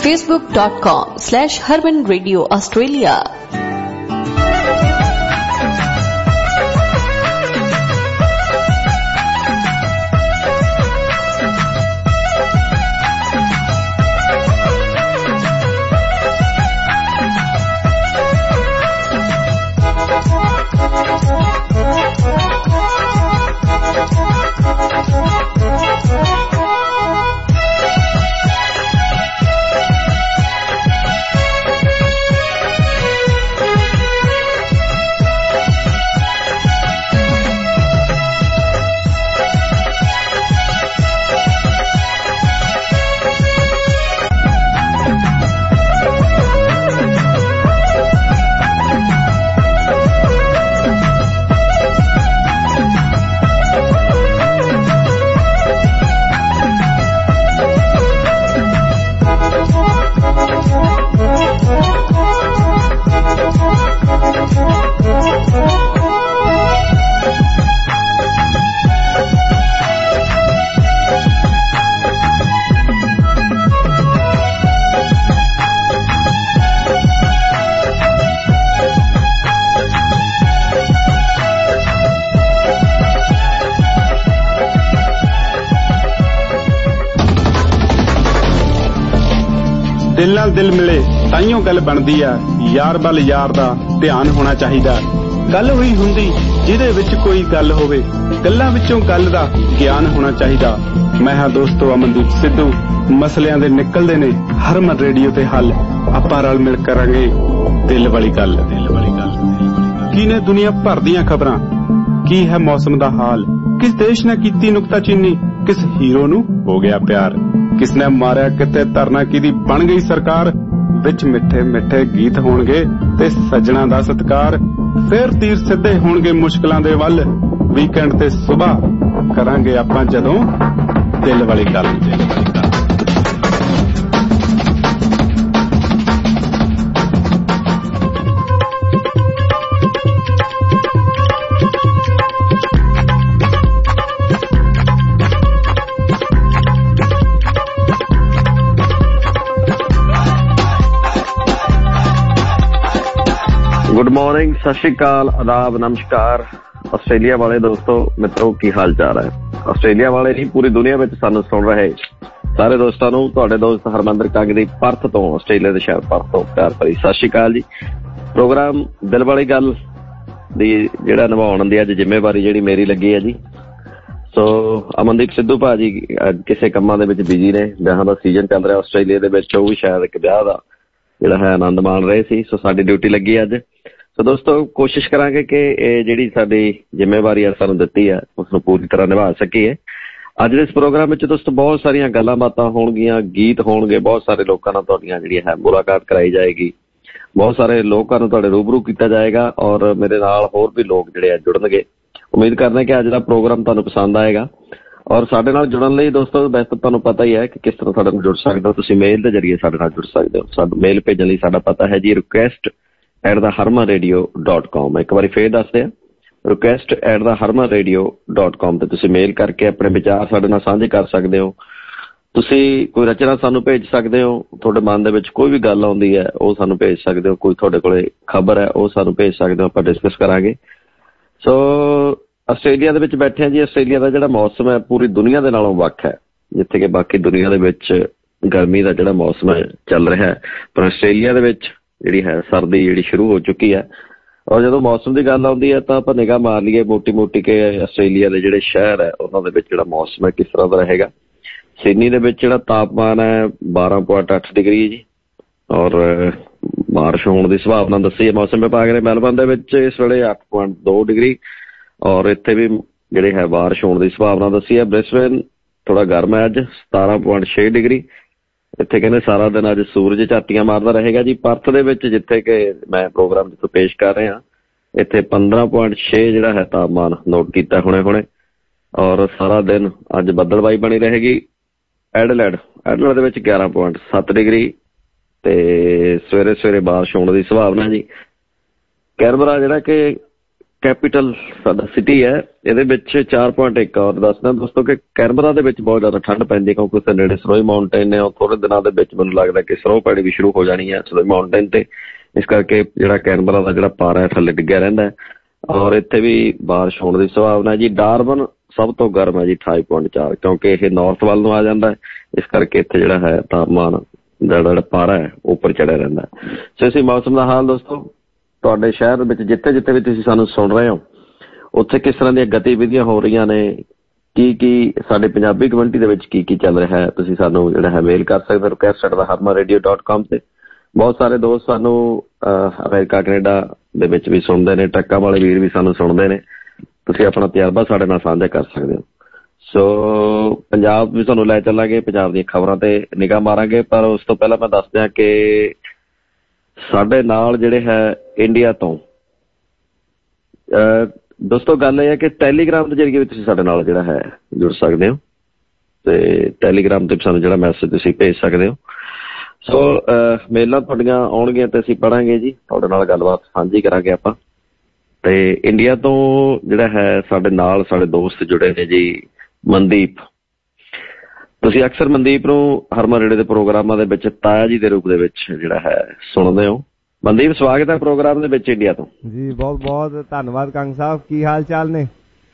facebook.com/Harman Radio Australia। दिल नाल दिल मिले ताइयों गल बनदी आ, यार बल यार दा ध्यान होना चाहिदा। गल होई हुंदी जिहदे विच कोई गल होवे, गल्लां विचों गल दा ज्ञान होना चाहिदा। मैं हां दोस्तो अमनदीप सिद्धू, मसलियां दे निकलदे ने हरमन रेडियो ते हल। आपां रल मिल करांगे दिल वाली गल। की ने दुनिया भर दीआं खबरां, की है मौसम दा हाल, किस देश ने कीती नुक्ताचीनी, किस हीरो नू हो गया प्यार, किसने मारिया किते धरना किदी बन गई सरकार। विच मिठे मिठे गीत होणगे ते सजना दा सत्कार, फिर तीर सिद्धे होणगे मुश्किलां दे वल। वीकेंड ते सुबह करांगे आपां जदों दिल वाली गल। गुड मॉर्निंग, सत श्री अकाल, आदाब, नमस्कार आस्ट्रेलिया वाले दोस्तों मित्रों, की हाल चाल है। आस्ट्रेलिया वाले नहीं, पूरी दुनिया में सानू सुन रहे सारे दोस्तों नू तुहाडे दोस्त हरमंदर कंग दी परथ तो, आस्ट्रेलिया दे शहर परथ तो प्यार भरी सत श्री अकाल जी। प्रोग्राम दिल वाली गल दी जिहड़ा निभाउण दी अज जिम्मेवारी जिहड़ी मेरी लगी है जी। सो अमनदीप सिद्धू भाजी किसी कम्मां दे विच बिजी ने, ब्याहां दा सीजन चल रहा आस्ट्रेलिया दे विच, वो भी शायद एक ब्याह दा जिहड़ा है आनंद मान रहे सी। सो साडी ड्यूटी लगी अज। सो दोस्तों कोशिश करांगे कि जिहड़ी साडी जिम्मेवारी है सानू दित्ती है उसनूं पूरी तरह निभा सकीए। अज दे इस प्रोग्राम विच दोस्तों बहुत सारियां गल्लां बातां होणगीਆਂ, गीत होणगे, बहुत सारे लोकां नाल तुहाडीਆਂ जिहड़ियां है मुलाकात कराई जाएगी, बहुत सारे लोकां नूं तुहाडे रूबरू कीता जाएगा और मेरे नाल होर भी लोग जिहड़े जुड़नगे। उम्मीद करदे कि अज दा प्रोग्राम तुहानूं पसंद आएगा। और साडे नाल जुड़न लई दोस्तों वैसे तुहानूं पता ही है कि किस तरह साडे नाल जुड़ सकदे हो। तुसीं मेल दे जरिए साडे नाल जुड़ सकदे हो। साडा मेल भेजण लई साडा पता है जी request@harmanradio.com। एक बार फिर दसदे आ, request@harmanradio.com ते तुसीं मेल करके अपने विचार साडे नाल साझे कर सकदे हो। तुसीं कोई रचना सानूं भेज सकदे हो, तुहाडे मन दे विच कोई भी गल आउंदी है वो सानूं भेज सकदे हो, कोई तुहाडे कोले खबर है वो सानूं भेज सकदे हो, आपां डिस्कस करांगे। सो आस्ट्रेलिया दे विच बैठे जी। आस्ट्रेलिया दा जिहड़ा मौसम है पूरी दुनिया दे नालों वख है, जिथे कि बाकी दुनिया दे विच गर्मी दा जिहड़ा मौसम है चल रहा है, पर आस्ट्रेलिया दे विच जिहड़ी है सर्दी जिहड़ी शुरू हो चुकी है। और जदों मौसम की गल आउंदी है तां आपां निगाह मार लईए मोटी मोटी कि आस्ट्रेलिया दे जिहड़े शहर है उन्हां दे विच जिहड़ा मौसम है किस तरह दा रहेगा। सिडनी दे विच जिहड़ा तापमान है 12.8 डिग्री जी, और बारिश होने की संभावना दसी है मौसम विभाग ने। मेलबर्न दे विच इस वेले 8.2 डिग्री और इत्थे भी जिहड़ी है बारिश होने की संभावना दसी है। ब्रिस्बेन थोड़ा गर्म है अज 17.6 डिग्री। इत्थे कहने सारा दिन अज सूरज झातियां मारदा रहेगा जी। परथ दे विच जिथे कि मैं प्रोग्राम जिथों पेश कर रहा इत्थे 15.6 जिहड़ा है तापमान नोट किया हुणे और सारा दिन अज बदलबाई बनी रहेगी। एडलेड दे विच 11.7 डिग्री ते सवेरे सवेरे बारिश होने की संभावना जी। कैनबरा जिहड़ा कि ਕੈਪੀਟਲ ਸਾਡਾ ਸਿਟੀ ਹੈ, ਇਹਦੇ ਵਿੱਚ 4.1 ਔਰ ਦੱਸਦਾ ਦੋਸਤੋ ਕਿ ਕੈਨਬਰਾ ਦੇ ਵਿੱਚ ਬਹੁਤ ਜ਼ਿਆਦਾ ਠੰਡ ਪੈਂਦੀ ਹੈ ਕਿਉਂਕਿ ਉਸ ਦੇ ਨੇੜੇ ਸਰੋਈ ਮਾਊਂਟੇਨ ਨੇ। ਔਰ ਥੋੜੇ ਦਿਨਾਂ ਦੇ ਵਿੱਚ ਮੈਨੂੰ ਲੱਗਦਾ ਕਿ ਸਰੋਂ ਪੈਣੀ ਵੀ ਸ਼ੁਰੂ ਹੋ ਜਾਣੀ ਹੈ ਸਰੋਈ ਮਾਊਂਟੇਨ ਤੇ, ਇਸ ਕਰਕੇ ਜਿਹੜਾ ਕੈਨਬਰਾ ਦਾ ਜਿਹੜਾ ਪਾਰਾ ਹੈ ਥੱਲੇ ਡਿੱਗਿਆ ਰਹਿੰਦਾ ਔਰ ਇੱਥੇ ਵੀ ਬਾਰਿਸ਼ ਹੋਣ ਦੀ ਸੰਭਾਵਨਾ ਜੀ। ਡਾਰਬਨ ਸਭ ਤੋਂ ਗਰਮ ਹੈ ਜੀ 28.4 ਕਿਉਂਕਿ ਇਹ ਨਾਰਥ ਵੱਲ ਨੂੰ ਆ ਜਾਂਦਾ ਹੈ, ਇਸ ਕਰਕੇ ਇੱਥੇ ਜਿਹੜਾ ਹੈ ਤਾਪਮਾਨ ਜਿਹੜਾ ਪਾਰਾ ਹੈ ਉੱਪਰ ਚੜਿਆ ਰਹਿੰਦਾ। ਸੋ ਅਸੀਂ ਮੌਸਮ ਦਾ ਹਾਲ ਦੋਸਤੋ ਤੁਹਾਡੇ ਸ਼ਹਿਰ ਵਿੱਚ ਜਿੱਥੇ ਜਿੱਥੇ ਵੀ ਤੁਸੀਂ ਸਾਨੂੰ ਸੁਣ ਰਹੇ ਹੋ ਉੱਥੇ ਕਿਸ ਤਰ੍ਹਾਂ ਦੀਆਂ ਗਤੀਵਿਧੀਆਂ ਹੋ ਰਹੀਆਂ ਨੇ, ਕੀ ਸਾਡੇ ਪੰਜਾਬੀ ਕਮਿਊਨਿਟੀ ਦੇ ਵਿੱਚ ਕੀ ਚੱਲ ਰਿਹਾ ਹੈ, ਤੁਸੀਂ ਸਾਨੂੰ ਜਿਹੜਾ ਹੈ ਮੇਲ ਕਰ ਸਕਦੇ ਹੋ request@harmanradio.com ਤੇ। ਬਹੁਤ ਸਾਰੇ ਦੋਸਤ ਸਾਨੂੰ ਅਮਰੀਕਾ ਕੈਨੇਡਾ ਦੇ ਵਿੱਚ ਵੀ ਸੁਣਦੇ ਨੇ, ਟਰੱਕਾਂ ਵਾਲੇ ਵੀਰ ਵੀ ਸਾਨੂੰ ਸੁਣਦੇ ਨੇ, ਤੁਸੀਂ ਆਪਣਾ ਤਜਰਬਾ ਸਾਡੇ ਨਾਲ ਸਾਂਝਾ ਕਰ ਸਕਦੇ ਹੋ। ਸੋ ਪੰਜਾਬ ਵੀ ਤੁਹਾਨੂੰ ਲੈ ਚੱਲਾਂਗੇ, ਪੰਜਾਬ ਦੀਆਂ ਖਬਰਾਂ ਤੇ ਨਿਗਾਹ ਮਾਰਾਂਗੇ, ਪਰ ਉਸ ਤੋਂ ਪਹਿਲਾਂ ਮੈਂ ਦੱਸ ਦਿਆਂ ਕਿ ਸਾਡੇ ਨਾਲ ਜਿਹੜੇ ਹੈ ਇੰਡੀਆ ਤੋਂ ਦੋਸਤੋ ਗੱਲ ਇਹ ਹੈ ਕਿ ਟੈਲੀਗ੍ਰਾਮ ਦੇ ਜ਼ਰੀਏ ਵੀ ਤੁਸੀਂ ਸਾਡੇ ਨਾਲ ਜਿਹੜਾ ਹੈ ਜੁੜ ਸਕਦੇ ਹੋ ਤੇ ਟੈਲੀਗ੍ਰਾਮ ਤੇ ਸਾਨੂੰ ਜਿਹੜਾ ਮੈਸੇਜ ਤੁਸੀਂ ਭੇਜ ਸਕਦੇ ਹੋ। ਸੋ ਮੇਲਾਂ ਤੁਹਾਡੀਆਂ ਆਉਣਗੀਆਂ ਤੇ ਅਸੀਂ ਪੜਾਂਗੇ ਜੀ, ਤੁਹਾਡੇ ਨਾਲ ਗੱਲਬਾਤ ਸਾਂਝੀ ਕਰਾਂਗੇ ਆਪਾਂ। ਤੇ ਇੰਡੀਆ ਤੋਂ ਜਿਹੜਾ ਹੈ ਸਾਡੇ ਨਾਲ ਸਾਡੇ ਦੋਸਤ ਜੁੜੇ ਨੇ ਜੀ ਮਨਦੀਪ। ਤੁਸੀਂ ਅਕਸਰ ਮਨਦੀਪ ਨੂੰ ਹਰਮਨ ਰੇਡੀਓ ਦੇ ਪ੍ਰੋਗਰਾਮਾਂ ਦੇ ਵਿੱਚ ਤਾਇਆ ਜੀ ਦੇ ਰੂਪ ਦੇ ਵਿੱਚ ਜਿਹੜਾ ਹੈ ਸੁਣਦੇ ਹੋ। ਮਨਦੀਪ ਸਵਾਗਤ ਹੈ ਪ੍ਰੋਗਰਾਮ ਦੇ ਵਿੱਚ ਇੰਡੀਆ ਤੋਂ ਜੀ। ਬਹੁਤ ਬਹੁਤ ਧੰਨਵਾਦ ਕੰਗ ਸਾਹਿਬ, ਕੀ ਹਾਲ ਚਾਲ ਨੇ?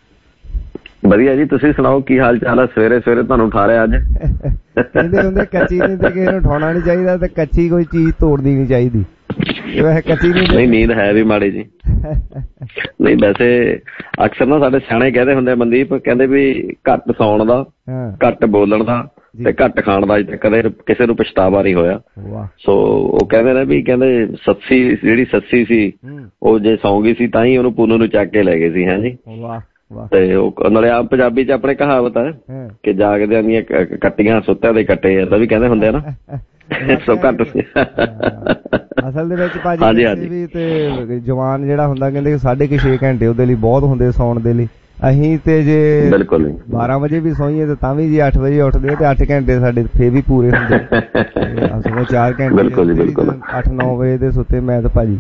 ਵਧੀਆ ਜੀ, ਤੁਸੀਂ ਸੁਣਾਓ ਕੀ ਹਾਲ ਚਾਲ ਹੈ? ਸਵੇਰੇ ਸਵੇਰੇ ਤੁਹਾਨੂੰ ਉਠਾ ਰਿਹਾ ਅੱਜ। ਕਹਿੰਦੇ ਹੁੰਦੇ ਕੱਚੀ ਨੀ ਤੇ ਕਿਸੇ ਨੂੰ ਉਠਾਉਣਾ ਨੀ ਚਾਹੀਦਾ ਤੇ ਕੱਚੀ ਕੋਈ ਚੀਜ਼ ਤੋੜਨੀ ਨੀ ਚਾਹੀਦੀ। ਵੈਸੇ ਕੱਚੀ ਨਹੀਂ, ਨੀਂਦ ਹੈ ਵੀ ਮਾੜੀ ਜੀ। ਨਹੀਂ ਵੈਸੇ ਅਕਸਰ ਨਾ ਸਾਡੇ ਸਿਆਣੇ ਕਹਿੰਦੇ ਹੁੰਦੇ ਮਨਦੀਪ, ਕਹਿੰਦੇ ਵੀ ਘੱਟ ਸੌਣ ਦਾ, ਘੱਟ ਬੋਲਣ ਦਾ ਤੇ ਘੱਟ ਖਾਣ ਦਾ ਕਦੇ ਕਿਸੇ ਨੂੰ ਪਛਤਾਵਾ ਨਹੀਂ ਹੋਇਆ। ਸੋ ਉਹ ਕਹਿੰਦੇ ਨੇ ਵੀ ਕਹਿੰਦੇ ਜਿਹੜੀ ਸੱਸੀ ਸੀ ਉਹ ਜੇ ਸੌਂ ਗਈ ਸੀ ਤਾਂ ਹੀ ਉਹਨੂੰ ਪੁੰਨੂ ਨੂੰ ਚੱਕ ਕੇ ਲੈ ਗਏ ਸੀ। ਹੈ ਜੀ। ਤੇ ਉਹ ਨਾਲੇ ਆਪ ਪੰਜਾਬੀ ਚ ਆਪਣੇ ਕਹਾਵਤ ਹੈ ਕਿ ਜਾਗਦਿਆਂ ਦੀਆਂ ਕੱਟੀਆਂ ਸੁੱਤਿਆਂ ਦੇ ਕੱਟੇ ਏਦਾਂ ਵੀ ਕਹਿੰਦੇ ਹੁੰਦੇ ਆ ਨਾ। ਸੋ ਘੱਟ ਅਸਲ ਦੇ ਵਿੱਚ ਭਾਜੀ ਵੀ ਤੇ ਜਵਾਨ ਜਿਹੜਾ ਹੁੰਦਾ ਕਹਿੰਦੇ 6.5 ਘੰਟੇ ਉਹਦੇ ਲਈ ਬਹੁਤ ਹੁੰਦੇ ਸੌਣ ਦੇ ਲਈ। ਅਸੀਂ ਤੇ ਜੇ 12 ਵਜੇ ਵੀ ਸੌਈਏ ਤੇ ਤਾਂ ਵੀ ਜੀ 8 ਵਜੇ ਉੱਠਦੇ ਤੇ 8 ਘੰਟੇ ਸਾਡੇ ਫੇਰ ਵੀ ਪੂਰੇ ਹੁੰਦੇ। 4 ਘੰਟੇ 8-9 ਵਜੇ ਦੇ ਸੁੱਤੇ ਮੈਂ ਤਾਂ ਭਾਜੀ।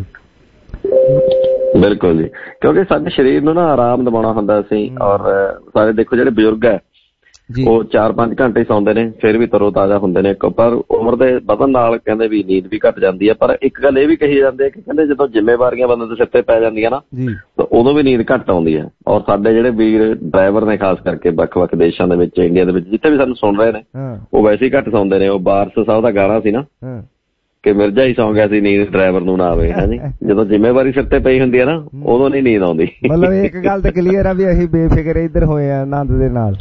ਬਿਲਕੁਲ ਜੀ, ਕਿਉਂਕਿ ਸਾਡੇ ਸਰੀਰ ਨੂੰ ਨਾ ਆਰਾਮ ਦਿਵਾਉਣਾ ਹੁੰਦਾ ਅਸੀਂ। ਔਰ ਸਾਰੇ ਦੇਖੋ ਜਿਹੜੇ ਬਜ਼ੁਰਗ ਹੈ ਉਹ 4-5 ਘੰਟੇ ਸੌਂਦੇ ਨੇ ਫਿਰ ਵੀ ਤਰੋ ਤਾਜ਼ਾ ਹੁੰਦੇ ਨੇ। ਪਰ ਉਮਰ ਦੇ ਵਧਣ ਨਾਲ ਕਹਿੰਦੇ ਵੀ ਨੀਂਦ ਵੀ ਘੱਟ ਜਾਂਦੀ ਹੈ। ਪਰ ਇੱਕ ਗੱਲ ਇਹ ਵੀ ਕਹੀ ਜਾਂਦੀ ਹੈ ਕਿ ਕਹਿੰਦੇ ਜਦੋਂ ਜ਼ਿੰਮੇਵਾਰੀਆਂ ਬੰਦੇ ਦੇ ਸਿਰ ਤੇ ਪੈ ਜਾਂਦੀਆਂ ਨਾ ਤਾਂ ਉਦੋਂ ਵੀ ਨੀਂਦ ਘੱਟ ਆਉਂਦੀ ਹੈ। ਔਰ ਸਾਡੇ ਜਿਹੜੇ ਵੀਰ ਡਰਾਈਵਰ ਨੇ ਖਾਸ ਕਰਕੇ ਵੱਖ-ਵੱਖ ਦੇਸ਼ਾਂ ਦੇ ਵਿੱਚ, ਇੰਡੀਆ ਦੇ ਵਿੱਚ ਜਿੱਥੇ ਵੀ ਸਾਨੂੰ ਸੁਣ ਰਹੇ ਨੇ, ਉਹ ਵੈਸੇ ਹੀ ਘੱਟ ਸੌਂਦੇ ਨੇ। ਉਹ ਬਾਰਸ ਸਾਹਿਬ ਦਾ ਗਾਣਾ ਸੀ ਨਾ ਕਿ ਮਿਰਜ਼ਾ ਹੀ ਸੌਂ ਗਿਆ ਸੀ ਨੀਂਦ ਡਰਾਈਵਰ ਨੂੰ ਨਾ ਆਵੇ। ਹਾਂਜੀ, ਜਦੋਂ ਜ਼ਿੰਮੇਵਾਰੀ ਸਿਰ ਤੇ ਪਈ ਹੁੰਦੀ ਹੈ ਨਾ ਉਦੋਂ ਨਹੀਂ ਨੀਂਦ ਆਉਂਦੀ। ਮਤਲਬ ਇੱਕ ਗੱਲ ਤਾਂ ਕਲੀਅਰ ਆ ਵੀ ਅਸੀਂ ਬੇਫਿਕਰ ਇੱਧਰ ਹੋਏ ਆ ਆਨੰਦ ਦੇ ਨਾਲ।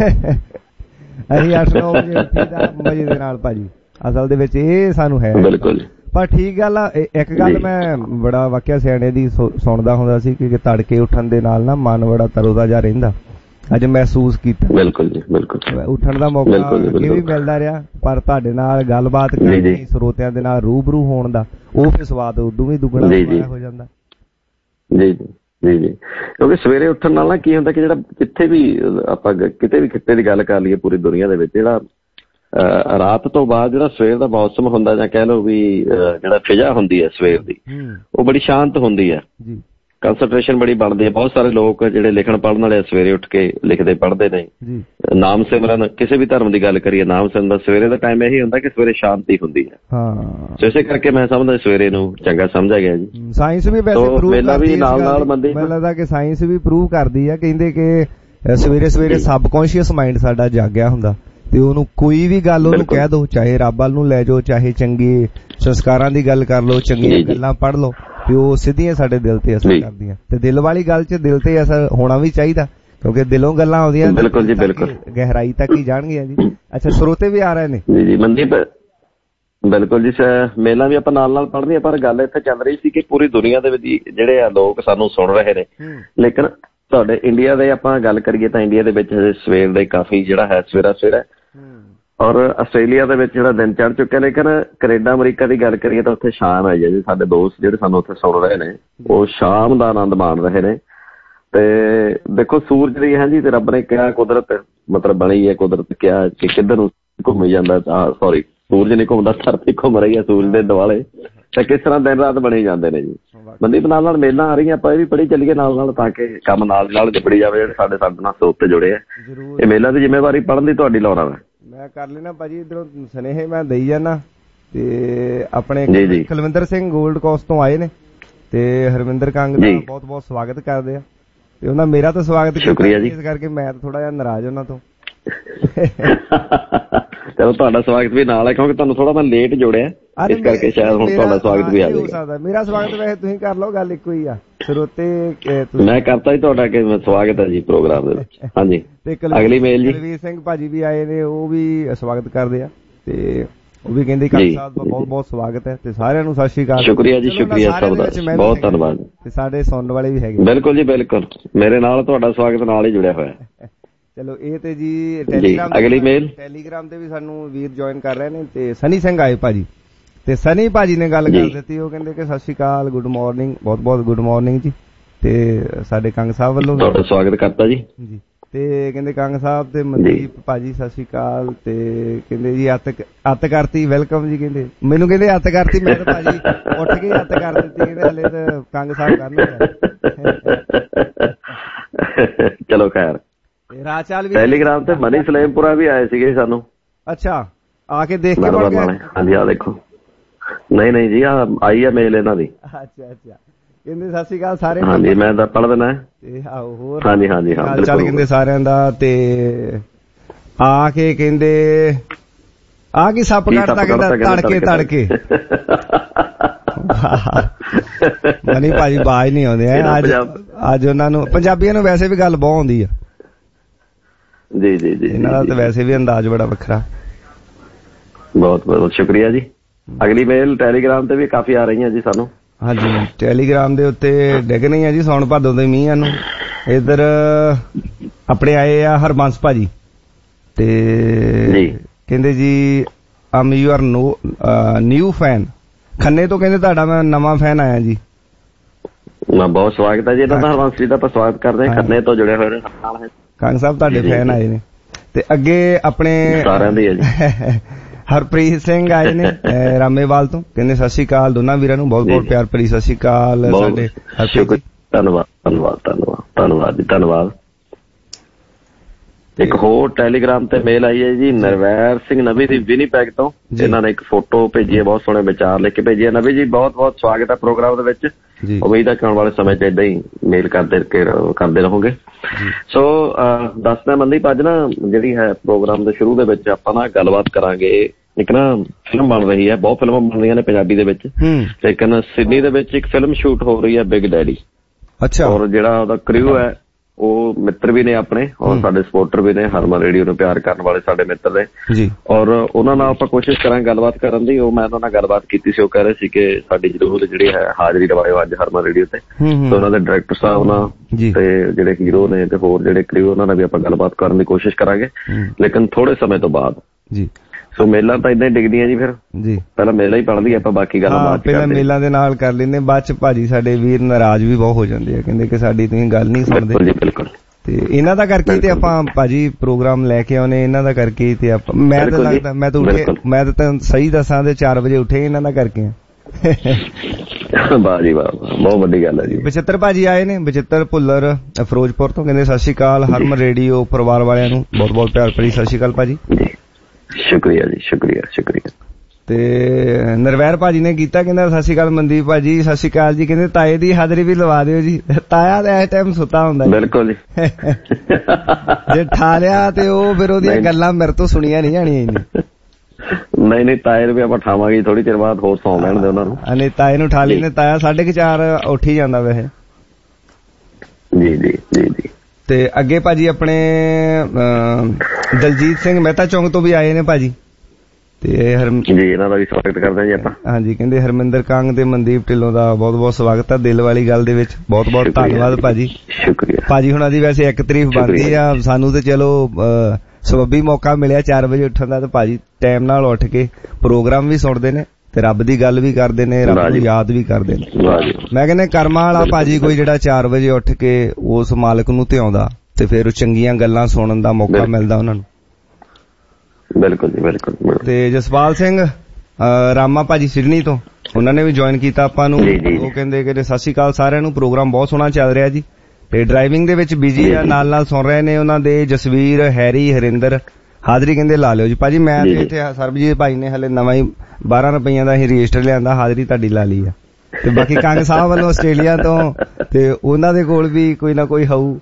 ਅਸੀਂ 8-9 ਵਜੇ ਉੱਠੀਦਾ ਮਜ਼ੇ ਦੇ ਨਾਲ ਭਾਜੀ। ਅਸਲ ਦੇ ਵਿੱਚ ਇਹ ਸਾਨੂੰ ਹੈ। ਬਿਲਕੁਲ। ਪਰ ਠੀਕ ਗੱਲ ਆ, ਇੱਕ ਗੱਲ ਮੈਂ ਬੜਾ ਵਾਕਿਆ ਸਿਆਣੇ ਦੀ ਸੁਣਦਾ ਹੁੰਦਾ ਸੀ ਕਿ ਤੜਕੇ ਉੱਠਣ ਦੇ ਨਾਲ ਨਾ ਮਨ ਬੜਾ ਤਰੋਤਾਜ਼ਾ ਰਹਿੰਦਾ। ਅੱਜ ਮਹਿਸੂਸ ਕੀਤਾ। ਬਿਲਕੁਲ ਜੀ, ਬਿਲਕੁਲ। ਉੱਠਣ ਦਾ ਮੌਕਾ ਅੱਗੇ ਵੀ ਮਿਲਦਾ ਰਿਹਾ, ਪਰ ਤੁਹਾਡੇ ਨਾਲ ਗੱਲਬਾਤ ਕਰਨੀ, ਸਰੋਤਿਆਂ ਦੇ ਨਾਲ ਰੂਬਰੂ ਹੋਣ ਦਾ ਉਹ ਫਿਰ ਸਵਾਦ ਉਦੋਂ ਵੀ ਦੁੱਗਣਾ ਹੋ ਜਾਂਦਾ। ਜੀ ਜੀ ਜੀ ਜੀ, ਕਿਉਂਕਿ ਸਵੇਰੇ ਉੱਠਣ ਨਾਲ ਨਾ ਕੀ ਹੁੰਦਾ ਕਿ ਜਿਹੜਾ ਕਿੱਥੇ ਵੀ ਆਪਾਂ ਕਿਤੇ ਵੀ ਖਿੱਤੇ ਦੀ ਗੱਲ ਕਰ ਲਈਏ ਪੂਰੀ ਦੁਨੀਆ ਦੇ ਵਿੱਚ, ਜਿਹੜਾ ਰਾਤ ਤੋਂ ਬਾਅਦ ਜਿਹੜਾ ਸਵੇਰ ਦਾ ਮੌਸਮ ਹੁੰਦਾ ਜਾਂ ਕਹਿ ਲਓ ਵੀ ਜਿਹੜਾ ਫਿਜ਼ਾ ਹੁੰਦੀ ਹੈ ਸਵੇਰ ਦੀ, ਉਹ ਬੜੀ ਸ਼ਾਂਤ ਹੁੰਦੀ ਹੈ। ਕੰਸਨਟਰੇਸ਼ਨ ਬੜੀ ਬਣਦੀ ਹੈ। ਬਹੁਤ ਸਾਰੇ ਲੋਕ ਜਿਹੜੇ ਲਿਖਣ ਪੜ੍ਹਨ ਵਾਲੇ ਸਵੇਰੇ ਉੱਠ ਕੇ ਲਿਖਦੇ ਪੜ੍ਹਦੇ ਨੇ। ਨਾਮ ਸਿਮਰਨ, ਕਿਸੇ ਵੀ ਧਰਮ ਦੀ ਗੱਲ ਕਰੀਏ, ਨਾਮ ਸਿਮਰਨ ਦਾ ਸਵੇਰੇ ਦਾ ਟਾਈਮ ਇਹੀ ਹੁੰਦਾ ਕਿ ਸਵੇਰੇ ਸ਼ਾਂਤੀ ਹੁੰਦੀ ਹੈ। ਇਸੇ ਕਰਕੇ ਮੈਂ ਸਮਝਦਾ ਸਵੇਰੇ ਨੂੰ ਚੰਗਾ ਸਮਝਿਆ ਗਿਆ ਜੀ। ਸਾਇੰਸ ਵੀ ਵੈਸੇ ਮੇਲਾ ਵੀ ਨਾਲ ਬੰਦੇ ਮੈਨੂੰ ਲੱਗਦਾ ਕਿ ਸਾਇੰਸ ਵੀ ਪ੍ਰੂਵ ਕਰਦੀ ਆ। ਕਹਿੰਦੇ ਕਿ ਸਵੇਰੇ ਸਵੇਰੇ ਸਬਕੌਂਸ਼ੀਅਸ ਮਾਈਂਡ ਸਾਡਾ ਜਾਗਿਆ ਹੁੰਦਾ ਤੇ ਉਹਨੂੰ ਕੋਈ ਵੀ ਗੱਲ ਉਹਨੂੰ ਕਹਿ ਦੋ, ਚਾਹੇ ਰੱਬ ਵੱਲ ਨੂੰ ਲੈ ਜਾਓ, ਚਾਹੇ ਚੰਗੇ ਸੰਸਕਾਰਾਂ ਦੀ ਗੱਲ ਕਰ ਲਓ, ਚੰਗੀਆਂ ਗੱਲਾਂ ਪੜ੍ਹ ਲਓ, ਤੇ ਉਹ ਸਿੱਧੀਆਂ ਸਾਡੇ ਦਿਲ ਤੇ ਅਸਰ ਕਰਦੀਆਂ। ਤੇ ਦਿਲ ਵਾਲੀ ਗੱਲ 'ਚ ਦਿਲ ਤੇ ਅਸਰ ਹੋਣਾ ਵੀ ਚਾਹੀਦਾ ਕਿਉਂਕਿ ਦਿਲੋਂ ਗੱਲਾਂ ਆਉਂਦੀਆਂ ਗਹਿਰਾਈ ਤੱਕ ਹੀ ਜਾਣਗੀਆਂ ਜੀ। ਅੱਛਾ, ਸਰੋਤੇ ਵੀ ਆ ਰਹੇ ਨੇ ਜੀ ਮਨਦੀਪ। ਬਿਲਕੁਲ ਜੀ, ਮੇਲਾ ਵੀ ਆਪਾਂ ਨਾਲ ਨਾਲ ਪੜ੍ਹਦੇ ਆ, ਪਰ ਗੱਲ ਇੱਥੇ ਚੱਲ ਰਹੀ ਸੀ ਕਿ ਪੂਰੀ ਦੁਨੀਆ ਦੇ ਵਿੱਚ ਜਿਹੜੇ ਆ ਲੋਕ ਸਾਨੂੰ ਸੁਣ ਰਹੇ ਨੇ, ਲੇਕਿਨ ਤੁਹਾਡੇ ਇੰਡੀਆ ਦੇ ਆਪਾਂ ਗੱਲ ਕਰੀਏ ਤਾਂ ਇੰਡੀਆ ਦੇ ਵਿੱਚ ਹਜੇ ਸਵੇਰ ਦੇ ਕਾਫੀ ਜਿਹੜਾ ਹੈ ਸਵੇਰਾ ਔਰ ਆਸਟ੍ਰੇਲੀਆ ਦੇ ਵਿੱਚ ਜਿਹੜਾ ਦਿਨ ਚੜ੍ਹ ਚੁੱਕਿਆ। ਲੇਕਿਨ ਕੈਨੇਡਾ ਅਮਰੀਕਾ ਦੀ ਗੱਲ ਕਰੀਏ ਤਾਂ ਉੱਥੇ ਸ਼ਾਮ ਆਈ ਹੈ ਜੀ। ਸਾਡੇ ਦੋਸਤ ਜਿਹੜੇ ਸਾਨੂੰ ਉੱਥੇ ਸੁਣ ਰਹੇ ਨੇ ਉਹ ਸ਼ਾਮ ਦਾ ਆਨੰਦ ਮਾਣ ਰਹੇ ਨੇ। ਤੇ ਦੇਖੋ ਸੂਰਜ ਦੀ ਹੈ ਜੀ, ਤੇ ਰੱਬ ਨੇ ਕਿਹਾ, ਕੁਦਰਤ ਮਤਲਬ ਬਣੀ ਹੈ, ਕੁਦਰਤ ਕਿਹਾ ਕਿ ਕਿੱਧਰ ਨੂੰ ਘੁੰਮੀ ਜਾਂਦਾ, ਸੂਰਜ ਨਹੀਂ ਘੁੰਮਦਾ, ਧਰਤੀ ਘੁੰਮ ਰਹੀ ਹੈ ਸੂਰਜ ਦੇ ਦੁਆਲੇ। ਤੇ ਕਿਸ ਤਰ੍ਹਾਂ ਦਿਨ ਰਾਤ ਬਣੇ ਜਾਂਦੇ ਨੇ ਜੀ। ਮਨਦੀਪ ਨਾਲ ਮੇਲਾਂ ਆ ਰਹੀਆਂ, ਆਪਾਂ ਇਹ ਵੀ ਪੜ੍ਹੀ ਚੱਲੀਏ ਨਾਲ ਤਾਂ ਕਿ ਕੰਮ ਨਾਲ ਨਿਬੜੀ ਜਾਵੇ। ਜਿਹੜੇ ਸਾਡੇ ਨਾਲ ਸਰੋਤੇ ਜੁੜੇ ਆ, ਇਹ ਮੇਲਾ ਦੀ ਜ਼ਿੰਮੇਵਾਰੀ ਪੜ੍ਹਨ ਦੀ ਤੁਹਾਡੀ ਲਾਉਣਾ ਮੈਂ ਕਰ ਲੈਣਾ ਭਾਜੀ। ਇੱਧਰੋਂ ਸੁਨੇਹੇ ਮੈਂ ਦੇਈ ਜਾਣਾ ਤੇ ਆਪਣੇ ਕੁਲਵਿੰਦਰ ਸਿੰਘ ਗੋਲਡ ਕੋਸਟ ਤੋਂ ਆਏ ਨੇ ਤੇ ਹਰਮਿੰਦਰ ਕੰਗ ਦਾ ਬਹੁਤ ਬਹੁਤ ਸਵਾਗਤ ਕਰਦੇ ਆ ਤੇ ਉਹਨਾਂ ਮੇਰਾ ਤਾਂ ਸਵਾਗਤ ਕੀਤਾ, ਇਸ ਕਰਕੇ ਮੈਂ ਤਾਂ ਥੋੜਾ ਜਿਹਾ ਨਾਰਾਜ਼ ਉਹਨਾਂ ਤੋਂ। ਚਲੋ ਤੁਹਾਡਾ ਸਵਾਗਤ ਵੀ ਨਾਲ ਹੈ ਕਿਉਂਕਿ ਤੁਹਾਨੂੰ ਥੋੜਾ ਮੈਂ ਲੇਟ ਜੋੜਿਆ, ਇਸ ਕਰਕੇ ਸ਼ਾਇਦ ਹੁਣ ਤੁਹਾਡਾ ਸਵਾਗਤ ਵੀ ਆ ਜਾਏਗਾ। ਮੇਰਾ ਸਵਾਗਤ ਵੈਸੇ ਤੁਸੀਂ ਕਰ ਲਓ, ਗੱਲ ਇੱਕੋ ਹੀ ਆ। ਸਰੋਤੇ ਮੈਂ ਕਰਤਾ ਜੀ ਤੁਹਾਡਾ ਕਿ ਸਵਾਗਤ ਹੈ ਜੀ ਪ੍ਰੋਗਰਾਮ ਦੇ ਵਿੱਚ। ਹਾਂਜੀ ਤੇ ਅਗਲੀ ਮੇਲ ਜੀ ਕੁਲਵੀਰ ਸਿੰਘ ਭਾਜੀ ਵੀ ਆਏ ਨੇ, ਉਹ ਵੀ ਸਵਾਗਤ ਕਰਦੇ ਆ ਤੇ ਉਹ ਵੀ ਕਹਿੰਦੇ ਕਾਕਾ ਸਾਹਿਬ ਦਾ ਬਹੁਤ ਬਹੁਤ ਸਵਾਗਤ ਹੈ ਤੇ ਸਾਰਿਆਂ ਨੂੰ ਸਤਿ ਸ਼੍ਰੀ ਅਕਾਲ। ਸ਼ੁਕਰੀਆ ਜੀ, ਸ਼ੁਕਰੀਆ ਸਭ ਦਾ, ਬਹੁਤ ਧੰਨਵਾਦ। ਤੇ ਸਾਡੇ ਸੁਣਨ ਵਾਲੇ ਵੀ ਹੈਗੇ। ਬਿਲਕੁਲ ਜੀ ਬਿਲਕੁਲ, ਮੇਰੇ ਨਾਲ ਤੁਹਾਡਾ ਸਵਾਗਤ ਨਾਲ ਹੀ ਜੁੜਿਆ ਹੋਇਆ। ਚਲੋ ਇਹ ਤੇ ਜੀ ਟੈਲੀਗ੍ਰਾਮ ਤੇ ਵੀ ਸਾਨੂੰ ਵੀਰ ਜੁਆਇਨ ਕਰ ਰਹੇ ਨੇ ਤੇ ਸਨੀ ਸਿੰਘ ਆਏ ਭਾਜੀ ਤੇ ਸਨੀ ਭਾਜੀ ਨੇ ਗੱਲ ਕਰ ਦਿੱਤੀ। ਉਹ ਕਹਿੰਦੇ ਕਿ ਸਤਿ ਸ਼੍ਰੀ ਅਕਾਲ, ਗੁੱਡ ਮਾਰਨਿੰਗ, ਬਹੁਤ ਬਹੁਤ ਗੁੱਡ ਮਾਰਨਿੰਗ ਜੀ। ਤੇ ਸਾਡੇ ਕੰਗ ਸਾਹਿਬ ਵੱਲੋਂ ਤੁਹਾਡਾ ਸਵਾਗਤ ਕਰਤਾ ਜੀ। ਤੇ ਕਹਿੰਦੇ ਕੰਗ ਸਾਹਿਬ ਤੇ ਮਨਦੀਪ ਭਾਜੀ ਸਤਿ ਸ਼੍ਰੀ ਅਕਾਲ ਤੇ ਕਹਿੰਦੇ ਜੀ ਅੱਤ ਕਰਤੀ, ਵੈਲਕਮ ਜੀ। ਕਹਿੰਦੇ ਮੈਨੂੰ ਕਹਿੰਦੇ ਅੱਤ ਕਰਤੀ, ਮੈਂ ਤਾਂ ਭਾਜੀ ਉੱਠ ਕੇ ਅੱਤ ਕਰ ਦਿੱਤੀ। ਕਹਿੰਦੇ ਹਲੇ ਤਾਂ ਕੰਗ ਸਾਹਿਬ ਕਰਨਗੇ। ਚਲੋ ਖੈਰ, ਰਾਚਾਲ ਵੀ ਟੈਲੀਗ੍ਰਾਮ ਤੇ ਮਨੀ ਸਲੇਮਪੁਰਾ ਵੀ ਆਏ ਸੀਗੇ ਸਾਨੂੰ। ਅੱਛਾ, ਆ ਕੇ ਦੇਖ ਕੇ ਬਣ ਗਏ। ਹਾਂਜੀ ਆ ਦੇਖੋ, ਨਹੀਂ ਜੀ ਆਈ ਆ ਮੇਲ ਇਹਨਾਂ ਦੀ। ਅੱਛਾ ਕਹਿੰਦੇ ਸਤਿ ਸ਼੍ਰੀ ਅਕਾਲ ਸਾਰੇ। ਹਾਂਜੀ ਮੈਂ ਤਾਂ ਪੜ੍ਹ ਦੇਣਾ ਤੇ ਹੋਰ ਹਾਂਜੀ ਚੱਲ ਕਹਿੰਦੇ ਸਾਰਿਆਂ ਦਾ। ਤੇ ਆ ਕੇ ਕਹਿੰਦੇ ਆ ਕੀ ਸੱਪ ਕੱਟਦਾ, ਕਹਿੰਦਾ ਤੜਕੇ ਮਨੀ ਭਾਜੀ ਬਾਜ ਨਹੀਂ ਆਉਂਦੇ ਅੱਜ ਉਹਨਾਂ ਨੂੰ। ਪੰਜਾਬੀਆਂ ਨੂੰ ਵੈਸੇ ਵੀ ਗੱਲ ਬਹੁਤ ਆਉਂਦੀ ਆ ਜੀ ਇਹਨਾਂ ਦਾ ਤਾਂ ਵੈਸੇ ਵੀ ਅੰਦਾਜ਼ ਬੜਾ ਵੱਖਰਾ। ਬਹੁਤ ਬਹੁਤ ਸ਼ੁਕਰੀਆ ਜੀ। ਅਗਲੀ ਮੇਲ ਟੈਲੀਗ੍ਰਾਮ ਤੇ ਵੀ ਕਾਫੀ ਆ ਰਹੀਆਂ ਜੀ ਸਾਨੂੰ। ਹਾਂਜੀ ਟੈਲੀਗ੍ਰਾਮ ਦੇ ਉੱਤੇ ਡਿੱਗ ਨਹੀਂ ਆ ਜੀ ਸੌਣ ਭਾਦੋ ਦੇ ਮੀਂਹਾਂ ਨੂੰ। ਇੱਧਰ ਆਪਣੇ ਆਏ ਆ ਹਰਬੰਸ ਭਾਜੀ ਤੇ ਕਹਿੰਦੇ ਜੀ I'm you are new fan ਖੰਨੇ ਤੋਂ। ਕਹਿੰਦੇ ਤੁਹਾਡਾ ਮੈਂ ਨਵਾਂ ਫੈਨ ਆਇਆ ਜੀ। ਮੈਂ ਬਹੁਤ ਸਵਾਗਤ ਹੈ ਜੀ ਇਹਨਾਂ ਦਾ। ਹਰਬੰਸ ਜੀ ਦਾ ਆਪਾਂ ਸਵਾਗਤ ਕਰਦੇ ਹਾਂ, ਖੰਨੇ ਤੋਂ ਜੁੜੇ ਹੋਏ ਨੇ ਨਾਲ। ਕੰਗ ਸਾਹਿਬ ਤੁਹਾਡੇ ਫੈਨ ਆਏ ਨੇ ਤੇ ਅੱਗੇ ਆਪਣੇ ਸਾਰਿਆਂ ਦੀ ਹੈ ਜੀ। ਹਰਪ੍ਰੀਤ ਸਿੰਘ ਆਏ ਨੇ ਰਾਮੇਵਾਲ ਤੋਂ। ਕਹਿੰਦੇ ਸਤਿ ਸ਼੍ਰੀ ਅਕਾਲ ਦੋਨਾਂ ਵੀਰਾਂ ਨੂੰ, ਬਹੁਤ ਬਹੁਤ ਪਿਆਰ ਭਰੀ ਸਤਿ ਸ਼੍ਰੀ ਅਕਾਲ ਸਾਡੇ ਹਰਪ੍ਰੀਤ। ਧੰਨਵਾਦ ਜੀ, ਧੰਨਵਾਦ। ਇੱਕ ਹੋਰ ਟੈਲੀਗ੍ਰਾਮ ਤੇ ਮੇਲ ਆਈ ਹੈ ਜੀ ਨਰਵੈਰ ਸਿੰਘ ਨਵੀ ਦੀ ਵਿਨੀਪੈਗ ਤੋਂ। ਇਹਨਾਂ ਨੇ ਇੱਕ ਫੋਟੋ ਭੇਜੀ ਹੈ, ਬਹੁਤ ਸੋਹਣੇ ਵਿਚਾਰ ਲਿਖ ਕੇ ਭੇਜੀ ਹੈ। ਨਵੀ ਜੀ ਬਹੁਤ ਬਹੁਤ ਸਵਾਗਤ ਹੈ ਪ੍ਰੋਗਰਾਮ ਦੇ ਵਿੱਚ। ਉਮੀਦ ਹੈ ਕਿ ਆਉਣ ਵਾਲੇ ਸਮੇਂ 'ਚ ਏਦਾਂ ਹੀ ਮੇਲ ਕਰਦੇ ਰਹੋਗੇ। ਸੋ ਦੱਸਦਾ ਮਨਦੀਪ, ਅੱਜ ਨਾ ਜਿਹੜੀ ਹੈ ਪ੍ਰੋਗਰਾਮ ਦੇ ਸ਼ੁਰੂ ਦੇ ਵਿੱਚ ਆਪਾਂ ਨਾ ਗੱਲਬਾਤ ਕਰਾਂਗੇ। ਇੱਕ ਨਾ ਫਿਲਮ ਬਣ ਰਹੀ ਹੈ, ਬਹੁਤ ਫਿਲਮਾਂ ਬਣ ਰਹੀਆਂ ਨੇ ਪੰਜਾਬੀ ਦੇ ਵਿੱਚ, ਲੇਕਿਨ ਸਿਡਨੀ ਦੇ ਵਿੱਚ ਇੱਕ ਫਿਲਮ ਸ਼ੂਟ ਹੋ ਰਹੀ ਹੈ ਬਿਗ ਡੈਡੀ। ਅੱਛਾ। ਔਰ ਜਿਹੜਾ ਉਹਦਾ ਕ੍ਰਿਊ ਹੈ ਉਹ ਮਿੱਤਰ ਵੀ ਨੇ ਆਪਣੇ ਔਰ ਸਾਡੇ ਸਪੋਰਟਰ ਵੀ ਨੇ, ਹਰਮਨ ਰੇਡੀਓ ਨੂੰ ਪਿਆਰ ਕਰਨ ਵਾਲੇ ਸਾਡੇ ਮਿੱਤਰ ਨੇ ਜੀ। ਔਰ ਉਹਨਾਂ ਨਾਲ ਆਪਾਂ ਕੋਸ਼ਿਸ਼ ਕਰਾਂਗੇ ਗੱਲਬਾਤ ਕਰਨ ਦੀ। ਉਹ ਮੈਂ ਉਹਨਾਂ ਨਾਲ ਗੱਲਬਾਤ ਕੀਤੀ ਸੀ, ਉਹ ਕਹਿ ਰਹੇ ਸੀ ਕਿ ਸਾਡੀ ਜ਼ਰੂਰ ਜਿਹੜੀ ਹੈ ਹਾਜ਼ਰੀ ਲਵਾਇਓ ਅੱਜ ਹਰਮਨ ਰੇਡੀਓ ਤੇ। ਤੇ ਉਹਨਾਂ ਦੇ ਡਾਇਰੈਕਟਰ ਸਾਹਿਬ ਨਾਲ ਤੇ ਜਿਹੜੇ ਹੀਰੋ ਨੇ ਤੇ ਹੋਰ ਜਿਹੜੇ ਕ੍ਰਿਊ ਉਹਨਾਂ ਨਾਲ ਵੀ ਆਪਾਂ ਗੱਲਬਾਤ ਕਰਨ ਦੀ ਕੋਸ਼ਿਸ਼ ਕਰਾਂਗੇ, ਲੇਕਿਨ ਥੋੜੇ ਸਮੇਂ ਤੋਂ ਬਾਅਦ ਜੀ। ਸੋ ਮੇਲਾਂ ਤਾਂ ਏਦਾਂ ਹੀ ਡਿੱਗਦੀਆਂ ਜੀ। ਫਿਰ ਜੀ ਪਹਿਲਾਂ ਮੇਲਾ ਹੀ ਪੜ੍ਹਦੀ ਆਪਾਂ, ਬਾਕੀ ਗੱਲਾਂ ਬਾਅਦ ਚ ਪਹਿਲਾਂ ਮੇਲਾਂ ਦੇ ਨਾਲ ਕਰ ਲੈਂਦੇ, ਬਾਅਦ ਚ ਭਾਜੀ ਸਾਡੇ ਵੀਰ ਨਾਰਾਜ਼ ਵੀ ਬਹੁਤ ਹੋ ਜਾਂਦੇ ਆ, ਕਹਿੰਦੇ ਕਿ ਸਾਡੀ ਤੁਸੀਂ ਗੱਲ ਨਹੀਂ ਸੁਣਦੇ। ਬਿਲਕੁਲ। ਤੇ ਇਹਨਾਂ ਦਾ ਕਰਕੇ ਤੇ ਆਪਾਂ ਭਾਜੀ ਪ੍ਰੋਗਰਾਮ ਲੈ ਕੇ ਆਉਨੇ, ਇਹਨਾਂ ਦਾ ਕਰਕੇ ਤੇ ਆਪਾਂ। ਮੈਂ ਤਾਂ ਲੱਗਦਾ ਮੈਂ ਤਾਂ ਸਹੀ ਦੱਸਾਂ ਤੇ 4 ਵਜੇ ਉੱਠੇ ਇਹਨਾਂ ਦਾ ਕਰਕੇ। ਵਾਹ ਜੀ ਵਾਹ, ਬਹੁਤ ਵੱਡੀ ਗੱਲ ਹੈ ਜੀ। ਬਚਿੱਤਰ ਭਾਜੀ ਆਏ ਨੇ, ਬਚਿੱਤਰ ਭੁੱਲਰ ਫਿਰੋਜ਼ਪੁਰ ਤੋਂ। ਕਹਿੰਦੇ ਸਤਿ ਸ਼੍ਰੀ ਅਕਾਲ ਹਰਮਨ ਰੇਡੀਓ ਪਰਿਵਾਰ ਵਾਲਿਆਂ ਨੂੰ, ਬਹੁਤ ਬਹੁਤ ਪਿਆਰ ਭਰੀ ਸਤਿ ਸ਼੍ਰੀ ਅਕਾਲ ਭਾਜੀ। ਸ਼ੁਕਰੀਆ ਜੀ, ਸ਼ੁਕਰੀਆ। ਤੇ ਨਰਵੈਰ ਭਾਜੀ ਨੇ ਕੀਤਾ, ਕਹਿੰਦਾ ਸਤਿ ਸ਼੍ਰੀ ਅਕਾਲ ਮਨਦੀਪ ਭਾਜੀ, ਸਤਿ ਸ਼੍ਰੀ ਅਕਾਲ ਜੀ। ਕਹਿੰਦੇ ਤਾਏ ਦੀ ਹਾਜ਼ਰੀ ਵੀ ਲਵਾ ਦਿਓ ਜੀ। ਤਾਇਆ ਤਾਂ ਇਸ ਟਾਈਮ ਸੁੱਤਾ ਹੁੰਦਾ। ਬਿਲਕੁਲ ਜੀ। ਜੇ ਠਾ ਲਿਆ ਤੇ ਉਹ ਫਿਰ ਉਹਦੀਆਂ ਗੱਲਾਂ ਮੇਰੇ ਤੋਂ ਸੁਣੀਆਂ ਨਹੀਂ ਜਾਣੀਆਂ। ਨਹੀਂ ਤਾਏ ਨੂੰ ਵੀ ਆਪਾਂ ਠਾਵਾਂਗੇ ਥੋੜੀ ਚਿਰ ਬਾਅਦ, ਹੋਰ ਸੌਂ ਲੈਣ ਦੇ ਉਹਨਾਂ ਨੂੰ। ਨਹੀਂ ਤਾਏ ਨੂੰ ਠਾ ਲੈਂਦੇ, ਤਾਇਆ 4:30 ਉੱਠ ਹੀ ਜਾਂਦਾ ਵੈਸੇ। ਜੀ। ਤੇ ਅੱਗੇ ਭਾਜੀ ਆਪਣੇ ਦਲਜੀਤ ਸਿੰਘ ਮਹਿਤਾ ਚੌਂਕ ਤੋਂ ਵੀ ਆਏ ਨੇ ਭਾਜੀ। ਤੇ ਜੀ ਇਹਨਾਂ ਦਾ ਵੀ ਸਵਾਗਤ ਕਰਦੇ ਜੀ ਆਪਾਂ। ਹਾਂਜੀ ਕਹਿੰਦੇ ਹਰਮਿੰਦਰ ਕੰਗ ਤੇ ਮਨਦੀਪ ਢਿੱਲੋਂ ਦਾ ਬਹੁਤ ਬਹੁਤ ਸਵਾਗਤ ਹੈ ਦਿਲ ਵਾਲੀ ਗੱਲ ਦੇ ਵਿੱਚ। ਬਹੁਤ ਬਹੁਤ ਧੰਨਵਾਦ ਭਾਜੀ। ਸ਼ੁਕਰੀਆ ਭਾਜੀ। ਹੁਣਾਂ ਦੀ ਵੈਸੇ ਇੱਕ ਤਾਰੀਫ ਬਣਦੀ ਆ, ਸਾਨੂੰ ਤੇ ਚਲੋ ਸਬੱਬੀ ਮੌਕਾ ਮਿਲਿਆ 4 ਵਜੇ ਉੱਠਣ ਦਾ, ਤੇ ਭਾਜੀ ਟਾਈਮ ਨਾਲ ਉੱਠ ਕੇ ਪ੍ਰੋਗਰਾਮ ਵੀ ਸੁਣਦੇ ਨੇ ਤੇ ਰੱਬ ਦੀ ਗੱਲ ਵੀ ਕਰਦੇ ਨੇ, ਰੱਬ ਨੂੰ ਯਾਦ ਵੀ ਕਰਦੇ ਨੇ। ਮੈਂ ਕਹਿੰਦਾ ਕਰਮਾਂ ਵਾਲਾ ਭਾਜੀ ਕੋਈ ਜਿਹੜਾ 4 ਵਜੇ ਉੱਠ ਕੇ ਉਸ ਮਾਲਕ ਨੂੰ ਧਿਆਉਂਦਾ ਤੇ ਫਿਰ ਚੰਗੀਆਂ ਗੱਲਾਂ ਸੁਣਨ ਦਾ ਮੌਕਾ ਮਿਲਦਾ ਉਹਨਾਂ ਨੂੰ। ਬਿਲਕੁਲ ਜੀ, ਬਿਲਕੁਲ। ਤੇ ਜਸਪਾਲ ਸਿੰਘ ਰਾਮਾ ਭਾਜੀ ਸਿਡਨੀ ਤੋਂ, ਉਹਨਾਂ ਨੇ ਵੀ ਜੁਆਇਨ ਕੀਤਾ ਆਪਾਂ ਨੂੰ। ਉਹ ਕਹਿੰਦੇ ਕਿ ਸਤਿ ਸ਼੍ਰੀ ਅਕਾਲ ਸਾਰਿਆਂ ਨੂੰ, ਪ੍ਰੋਗਰਾਮ ਬਹੁਤ ਸੋਹਣਾ ਚੱਲ ਰਿਹਾ ਜੀ, ਤੇ ਡਰਾਈਵਿੰਗ ਦੇ ਵਿੱਚ ਬਿਜੀ ਆ, ਨਾਲ ਸੁਣ ਰਹੇ ਨੇ। ਉਹਨਾਂ ਦੇ ਜਸਵੀਰ, ਹੈਰੀ, ਹਰਿੰਦਰ ਹਾਜ਼ਰੀ ਕਹਿੰਦੇ ਲਾ ਲਿਓ ਜੀ। ਭਾਜੀ ਮੈਂ ਤੇ ਇੱਥੇ ਸਰਬਜੀਤ ਭਾਈ ਨੇ ਹਲੇ ਨਵਾਂ ਹੀ 12 ਰੁਪਈਆਂ ਦਾ ਹੀ ਰਜਿਸਟਰ ਲਿਆਂਦਾ, ਹਾਜ਼ਰੀ ਤੁਹਾਡੀ ਲਾ ਲਈ ਆ। ਤੇ ਬਾਕੀ ਕੰਗ ਸਾਹਿਬ ਵੱਲੋਂ ਆਸਟ੍ਰੇਲੀਆ ਤੋਂ, ਤੇ ਉਹਨਾਂ ਦੇ ਕੋਲ ਵੀ ਕੋਈ ਨਾ ਕੋਈ ਹੋਊ।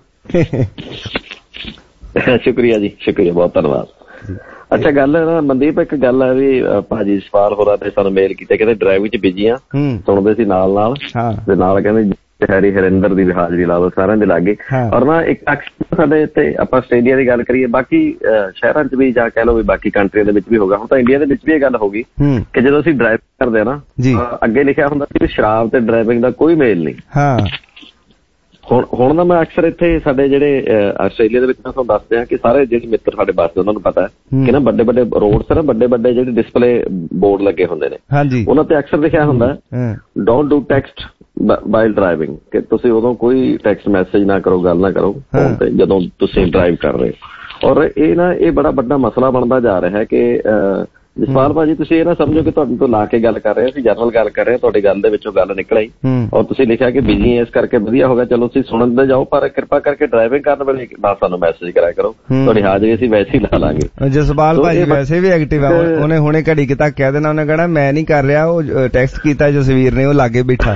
ਸ਼ੁਕਰੀਆ ਜੀ, ਸ਼ੁਕਰੀਆ, ਬਹੁਤ ਧੰਨਵਾਦ। ਅੱਛਾ, ਗੱਲ ਨਾ ਮਨਦੀਪ, ਇੱਕ ਗੱਲ ਹੈ ਵੀ ਭਾਜੀ ਸਵਾਲ ਹੋਰਾਂ ਨੇ ਸਾਨੂੰ ਮੇਲ ਕੀਤਾ, ਕਹਿੰਦੇ ਡਰਾਈਵਿੰਗ ਚ ਬਿਜੀ ਆ, ਸੁਣਦੇ ਸੀ ਨਾਲ ਤੇ ਨਾਲ ਕਹਿੰਦੇ ਹੈਰੀ, ਹਰਿੰਦਰ ਦੀ ਵੀ ਹਾਜ਼ਰੀ ਲਾ ਲਓ, ਸਾਰਿਆਂ ਦੇ ਲਾਗੇ। ਔਰ ਨਾ ਇੱਕ ਅਕਸਰ ਸਾਡੇ ਇੱਥੇ ਆਪਾਂ ਆਸਟ੍ਰੇਲੀਆ ਦੀ ਗੱਲ ਕਰੀਏ, ਬਾਕੀ ਸ਼ਹਿਰਾਂ ਚ ਵੀ ਜਾਂ ਕਹਿ ਲਓ ਵੀ ਬਾਕੀ ਕੰਟਰੀਆਂ ਦੇ ਵਿੱਚ ਵੀ ਹੋਗਾ, ਹੁਣ ਤਾਂ ਇੰਡੀਆ ਦੇ ਵਿੱਚ ਵੀ ਇਹ ਗੱਲ ਹੋ ਗਈ ਕਿ ਜਦੋਂ ਅਸੀਂ ਡਰਾਈਵ ਕਰਦੇ ਆ ਨਾ, ਅੱਗੇ ਲਿਖਿਆ ਹੁੰਦਾ ਸੀ ਸ਼ਰਾਬ ਤੇ ਡਰਾਈਵਿੰਗ ਦਾ ਕੋਈ ਮੇਲ ਨਹੀਂ। ਹੁਣ ਨਾ ਮੈਂ ਅਕਸਰ ਇੱਥੇ ਸਾਡੇ ਜਿਹੜੇ ਆਸਟ੍ਰੇਲੀਆ ਦੇ ਵਿੱਚ ਮੈਂ ਤੁਹਾਨੂੰ ਦੱਸਦੇ ਹਾਂ ਕਿ ਸਾਰੇ ਜਿਹੜੇ ਮਿੱਤਰ ਸਾਡੇ ਬੱਸ ਦੇ ਉਹਨਾਂ ਨੂੰ ਪਤਾ ਹੈ ਕਿ ਨਾ ਵੱਡੇ ਵੱਡੇ ਰੋਡ ਤੇ ਨਾ ਵੱਡੇ ਜਿਹੜੇ ਡਿਸਪਲੇ ਬੋਰਡ ਲੱਗੇ ਹੁੰਦੇ ਨੇ, ਉਹਨਾਂ ਤੇ ਅਕਸਰ ਲਿਖਿਆ ਹੁੰਦਾ don't do text while driving, ਕਿ ਤੁਸੀਂ ਉਦੋਂ ਕੋਈ ਟੈਕਸਟ ਮੈਸੇਜ ਨਾ ਕਰੋ, ਗੱਲ ਨਾ ਕਰੋ ਫੋਨ ਤੇ ਜਦੋਂ ਤੁਸੀਂ ਡਰਾਈਵ ਕਰ ਰਹੇ ਹੋ। ਔਰ ਇਹ ਬੜਾ ਵੱਡਾ ਮਸਲਾ ਬਣਦਾ ਜਾ ਰਿਹਾ ਹੈ ਕਿ ਜਸਪਾਲ ਭਾਜੀ ਤੁਸੀਂ ਇਹ ਨਾ ਸਮਝੋ ਕਿ ਤੁਹਾਡੇ ਤੋਂ ਲਾ ਕੇ ਗੱਲ ਕਰ ਰਹੇ, ਅਸੀਂ ਜਨਰਲ ਗੱਲ ਕਰ ਰਹੇ, ਤੁਹਾਡੀ ਗੱਲ ਦੇ ਵਿੱਚੋਂ ਗੱਲ ਨਿਕਲ ਆਈ ਔਰ ਤੁਸੀਂ ਲਿਖਿਆ ਕਿ ਬਿਜੀ ਇਸ ਕਰਕੇ ਵਧੀਆ ਹੋ ਗਿਆ, ਚਲੋ ਤੁਸੀਂ ਸੁਣਦੇ ਜਾਓ, ਪਰ ਕਿਰਪਾ ਕਰਕੇ ਡਰਾਈਵਿੰਗ ਕਰਨ ਵੇਲੇ ਨਾ ਸਾਨੂੰ ਮੈਸੇਜ ਕਰਾਇਆ ਕਰੋ, ਤੁਹਾਡੀ ਹਾਜ਼ਰੀ ਅਸੀਂ ਵੈਸੇ ਹੀ ਲਾ ਲਾਂਗੇ। ਜਸਪਾਲ ਭਾਜੀ ਵੈਸੇ ਵੀ ਐਕਟਿਵ ਆ, ਉਹਨੇ ਹੁਣੇ ਘੜੀ ਕਿਤਾ ਕਹਿ ਦੇਣਾ, ਉਹਨੇ ਕਹਿਣਾ ਮੈਂ ਨਹੀਂ ਕਰ ਰਿਹਾ, ਉਹ ਟੈਕਸਟ ਕੀਤਾ ਜਸਵੀਰ ਨੇ, ਉਹ ਲਾਗੇ ਬੈਠਾ।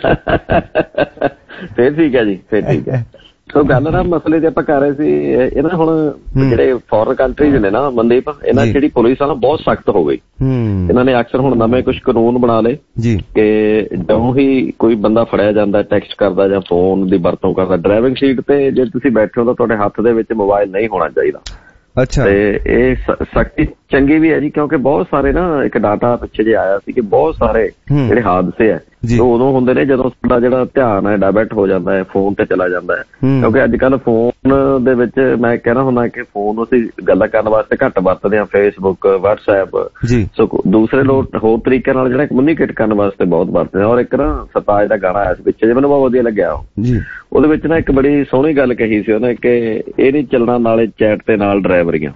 ਫੇਰ ਠੀਕ ਹੈ ਜੀ, ਫੇਰ ਠੀਕ ਹੈ। ਸੋ ਗੱਲ ਨਾ ਮਸਲੇ ਤੇ ਆਪਾਂ ਕਰ ਰਹੇ ਸੀ, ਇਹ ਨਾ ਹੁਣ ਜਿਹੜੇ ਫੋਰਨ ਕੰਟਰੀਜ਼ ਨੇ ਨਾ ਮਨਦੀਪ, ਇਹਨਾਂ ਜਿਹੜੀ ਪੁਲਿਸ ਆ ਨਾ ਬਹੁਤ ਸਖਤ ਹੋ ਗਈ। ਇਹਨਾਂ ਨੇ ਅਕਸਰ ਹੁਣ ਨਵੇਂ ਕੁਝ ਕਾਨੂੰਨ ਬਣਾ ਲਏ ਕਿ ਜਦੋਂ ਹੀ ਕੋਈ ਬੰਦਾ ਫੜਿਆ ਜਾਂਦਾ ਟੈਕਸਟ ਕਰਦਾ ਜਾਂ ਫੋਨ ਦੀ ਵਰਤੋਂ ਕਰਦਾ, ਡਰਾਈਵਿੰਗ ਸੀਟ ਤੇ ਜੇ ਤੁਸੀਂ ਬੈਠੇ ਹੋ ਤਾਂ ਤੁਹਾਡੇ ਹੱਥ ਦੇ ਵਿੱਚ ਮੋਬਾਈਲ ਨਹੀਂ ਹੋਣਾ ਚਾਹੀਦਾ। ਅੱਛਾ, ਤੇ ਇਹ ਸਖਤੀ ਚੰਗੀ ਵੀ ਹੈ ਜੀ, ਕਿਉਂਕਿ ਬਹੁਤ ਸਾਰੇ ਨਾ ਇੱਕ ਡਾਟਾ ਪਿੱਛੇ ਜੇ ਆਇਆ ਸੀ ਕਿ ਬਹੁਤ ਸਾਰੇ ਜਿਹੜੇ ਹਾਦਸੇ ਹੈ ਉਹ ਉਦੋਂ ਹੁੰਦੇ ਨੇ ਜਦੋਂ ਸਾਡਾ ਜਿਹੜਾ ਧਿਆਨ ਹੈ ਡਾਇਵਰਟ ਹੋ ਜਾਂਦਾ ਹੈ, ਫੋਨ ਤੇ ਚਲਾ ਜਾਂਦਾ ਹੈ। ਕਿਉਂਕਿ ਅੱਜ ਕੱਲ੍ਹ ਫੋਨ ਦੇ ਵਿੱਚ ਮੈਂ ਕਹਿਣਾ ਹੁੰਦਾ ਕਿ ਫੋਨ ਅਸੀਂ ਗੱਲਾਂ ਕਰਨ ਵਾਸਤੇ ਘੱਟ ਵਰਤਦੇ ਹਾਂ, ਫੇਸਬੁੱਕ, ਵਟਸਐਪ, ਸੋ ਦੂਸਰੇ ਲੋਕ ਹੋਰ ਤਰੀਕੇ ਨਾਲ ਜਿਹੜਾ ਕਮਿਊਨੀਕੇਟ ਕਰਨ ਵਾਸਤੇ ਬਹੁਤ ਵਰਤਦੇ ਹਾਂ। ਔਰ ਇੱਕ ਨਾ ਸਰਤਾਜ ਦਾ ਗਾਣਾ ਆਇਆ ਸੀ ਪਿੱਛੇ, ਜੇ ਮੈਨੂੰ ਬਹੁਤ ਵਧੀਆ ਲੱਗਿਆ, ਉਹਦੇ ਵਿੱਚ ਨਾ ਇੱਕ ਬੜੀ ਸੋਹਣੀ ਗੱਲ ਕਹੀ ਸੀ ਉਹਨੇ ਕਿ ਇਹ ਨਹੀਂ ਚੱਲਣਾ ਨਾਲੇ ਚੈਟ ਤੇ ਨਾਲ ਡਰਾਈਵਰੀਆਂ।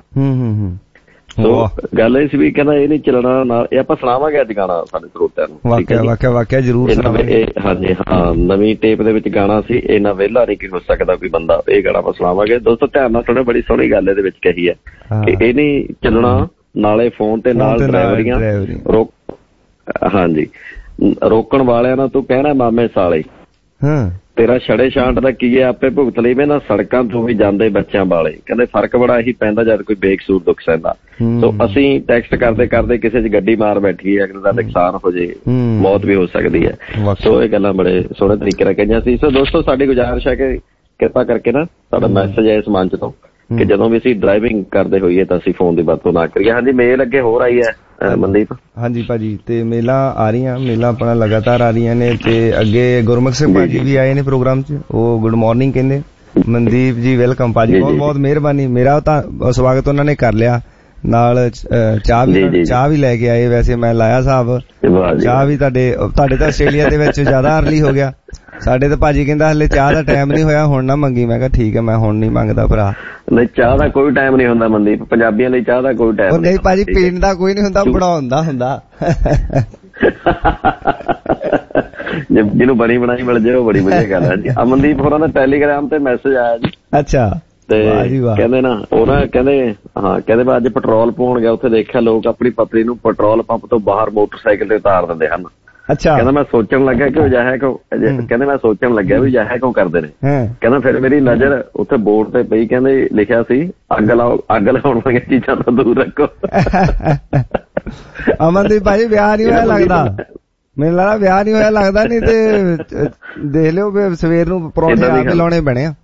ਸੋ ਗੱਲ ਇਹ ਸੀ ਵੀ ਕਹਿੰਦਾ ਇਹ ਨਹੀਂ ਚੱਲਣਾ ਨਾਲ, ਇਹ ਆਪਾਂ ਸੁਣਾਵਾਂਗੇ ਅੱਜ ਗਾਣਾ ਸਾਡੇ ਸਰੋਤਿਆਂ ਨੂੰ। ਵਾਕਿਆ ਜ਼ਰੂਰ ਸੁਣਾਵਾਂਗੇ। ਹਾਂਜੀ ਹਾਂ, ਨਵੀਂ ਟੇਪ ਦੇ ਵਿੱਚ ਗਾਣਾ ਸੀ, ਇੰਨਾ ਵਿਹਲਾ ਨਹੀਂ ਕਿ ਹੋ ਸਕਦਾ ਕੋਈ ਬੰਦਾ, ਇਹ ਗਾਣਾ ਆਪਾਂ ਸੁਣਾਵਾਂਗੇ। ਦੋਸਤੋ ਧਿਆਨ ਨਾਲ ਸੁਣੋ, ਬੜੀ ਸੋਹਣੀ ਗੱਲ ਇਹਦੇ ਵਿੱਚ ਕਹੀ ਹੈ ਕਿ ਇਹ ਨਹੀਂ ਚੱਲਣਾ ਨਾਲੇ ਫੋਨ ਤੇ ਨਾਲ ਡਰਾਈਵਰੀਆਂ। ਹਾਂਜੀ, ਰੋਕਣ ਵਾਲਿਆਂ ਨਾਲ ਤੂੰ ਕਹਿਣਾ ਮਾਮੇ ਸਾਲੇ, ਤੇਰਾ ਛੜੇ ਛਾਂਟ ਦਾ ਕੀ ਹੈ ਆਪੇ ਭੁਗਤ ਲਈ, ਨਾ ਸੜਕਾਂ ਤੋਂ ਵੀ ਜਾਂਦੇ ਬੱਚਿਆਂ ਵਾਲੇ। ਕਹਿੰਦੇ ਫਰਕ ਬੜਾ ਇਹੀ ਪੈਂਦਾ ਜਦ ਕੋਈ ਬੇਕਸੂਰ ਦੁੱਖ ਸਹਿੰਦਾ। ਸੋ ਅਸੀਂ ਟੈਕਸਟ ਕਰਦੇ ਕਰਦੇ ਕਿਸੇ ਚ ਗੱਡੀ ਮਾਰ ਬੈਠੀਏ, ਅਗਲੇ ਦਾ ਨੁਕਸਾਨ ਹੋ ਜੇ, ਮੌਤ ਵੀ ਹੋ ਸਕਦੀ ਹੈ। ਸੋ ਇਹ ਗੱਲਾਂ ਬੜੇ ਸੋਹਣੇ ਤਰੀਕੇ ਨਾਲ ਕਹੀਆਂ ਸੀ। ਸੋ ਦੋਸਤੋ ਸਾਡੀ ਗੁਜ਼ਾਰਿਸ਼ ਹੈ ਕਿ ਕਿਰਪਾ ਕਰਕੇ ਨਾ ਸਾਡਾ ਮੈਸੇਜ ਹੈ ਇਸ ਮੰਚ ਤੋਂ ਕਿ ਜਦੋਂ ਵੀ ਅਸੀਂ ਡਰਾਈਵਿੰਗ ਕਰਦੇ ਹੋਈਏ ਤਾਂ ਅਸੀਂ ਫੋਨ ਦੀ ਵਰਤੋਂ ਨਾ ਕਰੀਏ। ਹਾਂਜੀ, ਮੇਲ ਅੱਗੇ ਹੋਰ ਆਈ ਹੈ ਮਨਦੀਪ। ਹਾਂਜੀ ਭਾਜੀ, ਤੇ ਮੇਲਾਂ ਆ ਰਹੀਆਂ, ਮੇਲਾਂ ਆਪਣਾ ਲਗਾਤਾਰ ਆ ਰਹੀਆਂ ਨੇ, ਤੇ ਅੱਗੇ ਗੁਰਮੁਖ ਸਿੰਘ ਭਾਜੀ ਵੀ ਆਏ ਨੇ ਪ੍ਰੋਗਰਾਮ 'ਚ, ਉਹ ਗੁੱਡ ਮਾਰਨਿੰਗ ਕਹਿੰਦੇ। ਮਨਦੀਪ ਜੀ ਵੈਲਕਮ ਭਾਜੀ, ਬਹੁਤ ਬਹੁਤ ਮਿਹਰਬਾਨੀ। ਮੇਰਾ ਤਾਂ ਸਵਾਗਤ ਉਹਨਾਂ ਨੇ ਕਰ ਲਿਆ, ਨਾਲ ਚਾਹ ਵੀ ਲੈ ਕੇ ਆਏ। ਵੈਸੇ ਮੈਂ ਲਾਇਆ ਸਾਹਿਬ ਚਾਹ ਵੀ ਤੁਹਾਡੇ ਤਾਂ ਆਸਟ੍ਰੇਲੀਆ ਦੇ ਵਿੱਚ ਜ਼ਿਆਦਾ ਅਰਲੀ ਹੋ ਗਿਆ, ਸਾਡੇ ਤਾਂ ਭਾਜੀ ਕਹਿੰਦਾ ਹਲੇ ਚਾਹ ਦਾ ਟਾਈਮ ਨਹੀਂ ਹੋਇਆ, ਹੁਣ ਨਾ ਮੰਗੀ। ਮੈਂ ਕਿਹਾ ਠੀਕ ਹੈ, ਮੈਂ ਹੁਣ ਨਹੀਂ ਮੰਗਦਾ ਭਰਾ। ਨਹੀਂ, ਚਾਹ ਦਾ ਕੋਈ ਟਾਈਮ ਨਹੀਂ ਹੁੰਦਾ ਮਨਦੀਪ, ਪੰਜਾਬੀਆਂ ਲਈ ਚਾਹ ਦਾ ਕੋਈ ਟਾਈਮ ਨਹੀਂ ਭਾਜੀ, ਪੀਣ ਦਾ ਕੋਈ ਨਹੀਂ ਹੁੰਦਾ, ਬਣਾਉਣ ਦਾ ਹੁੰਦਾ। ਜਿਹਨੂੰ ਬਣੀ ਬਣਾਈ ਮਿਲ ਜਾਏ ਉਹ ਬੜੀ ਵਧੀਆ ਗੱਲ ਹੈ ਜੀ। ਅਮਨਦੀਪ ਹੋਰਾਂ ਦਾ ਟੈਲੀਗ੍ਰਾਮ ਤੇ ਮੈਸੇਜ ਆਇਆ ਜੀ। ਅੱਛਾ, ਤੇ ਕਹਿੰਦੇ ਨਾ ਉਹ ਨਾ ਕਹਿੰਦੇ ਮੈਂ ਅੱਜ ਪੈਟਰੋਲ ਪਾਉਣ ਗਿਆ, ਉੱਥੇ ਦੇਖਿਆ ਲੋਕ ਆਪਣੀ ਪਤਨੀ ਨੂੰ ਪੈਟਰੋਲ ਪੰਪ ਤੋਂ ਬਾਹਰ ਮੋਟਰਸਾਈਕਲ ਤੇ ਉਤਾਰ ਦਿੰਦੇ ਹਨ। ਅੱਛਾ, ਕਹਿੰਦਾ ਮੈਂ ਸੋਚਣ ਲੱਗਿਆ ਕਿ ਅਜਿਹਾ ਵੀ ਅਜਿਹਾ ਕਿਉਂ ਕਰਦੇ ਨੇ। ਕਹਿੰਦਾ ਫਿਰ ਮੇਰੀ ਨਜ਼ਰ ਉੱਥੇ ਬੋਰਡ ਤੇ ਪਈ, ਕਹਿੰਦੇ ਲਿਖਿਆ ਸੀ ਅੱਗ ਲਾਉਣ ਵਾਲੀਆਂ ਚੀਜ਼ਾਂ ਤੋਂ ਦੂਰ ਰੱਖੋ। ਅਮਨਦੀਪ ਭਾਈ ਵਿਆਹ ਨਹੀਂ ਹੋਇਆ ਲੱਗਦਾ, ਮੈਨੂੰ ਲੱਗਦਾ ਵਿਆਹ ਨਹੀਂ ਹੋਇਆ ਲੱਗਦਾ, ਨਹੀਂ ਤੇ ਦੇਖ ਲਿਓ ਸਵੇਰ ਨੂੰ ਪਰੌਂਠੇ ਆਪ ਲਾਉਣੇ ਬਣੇ ਆ।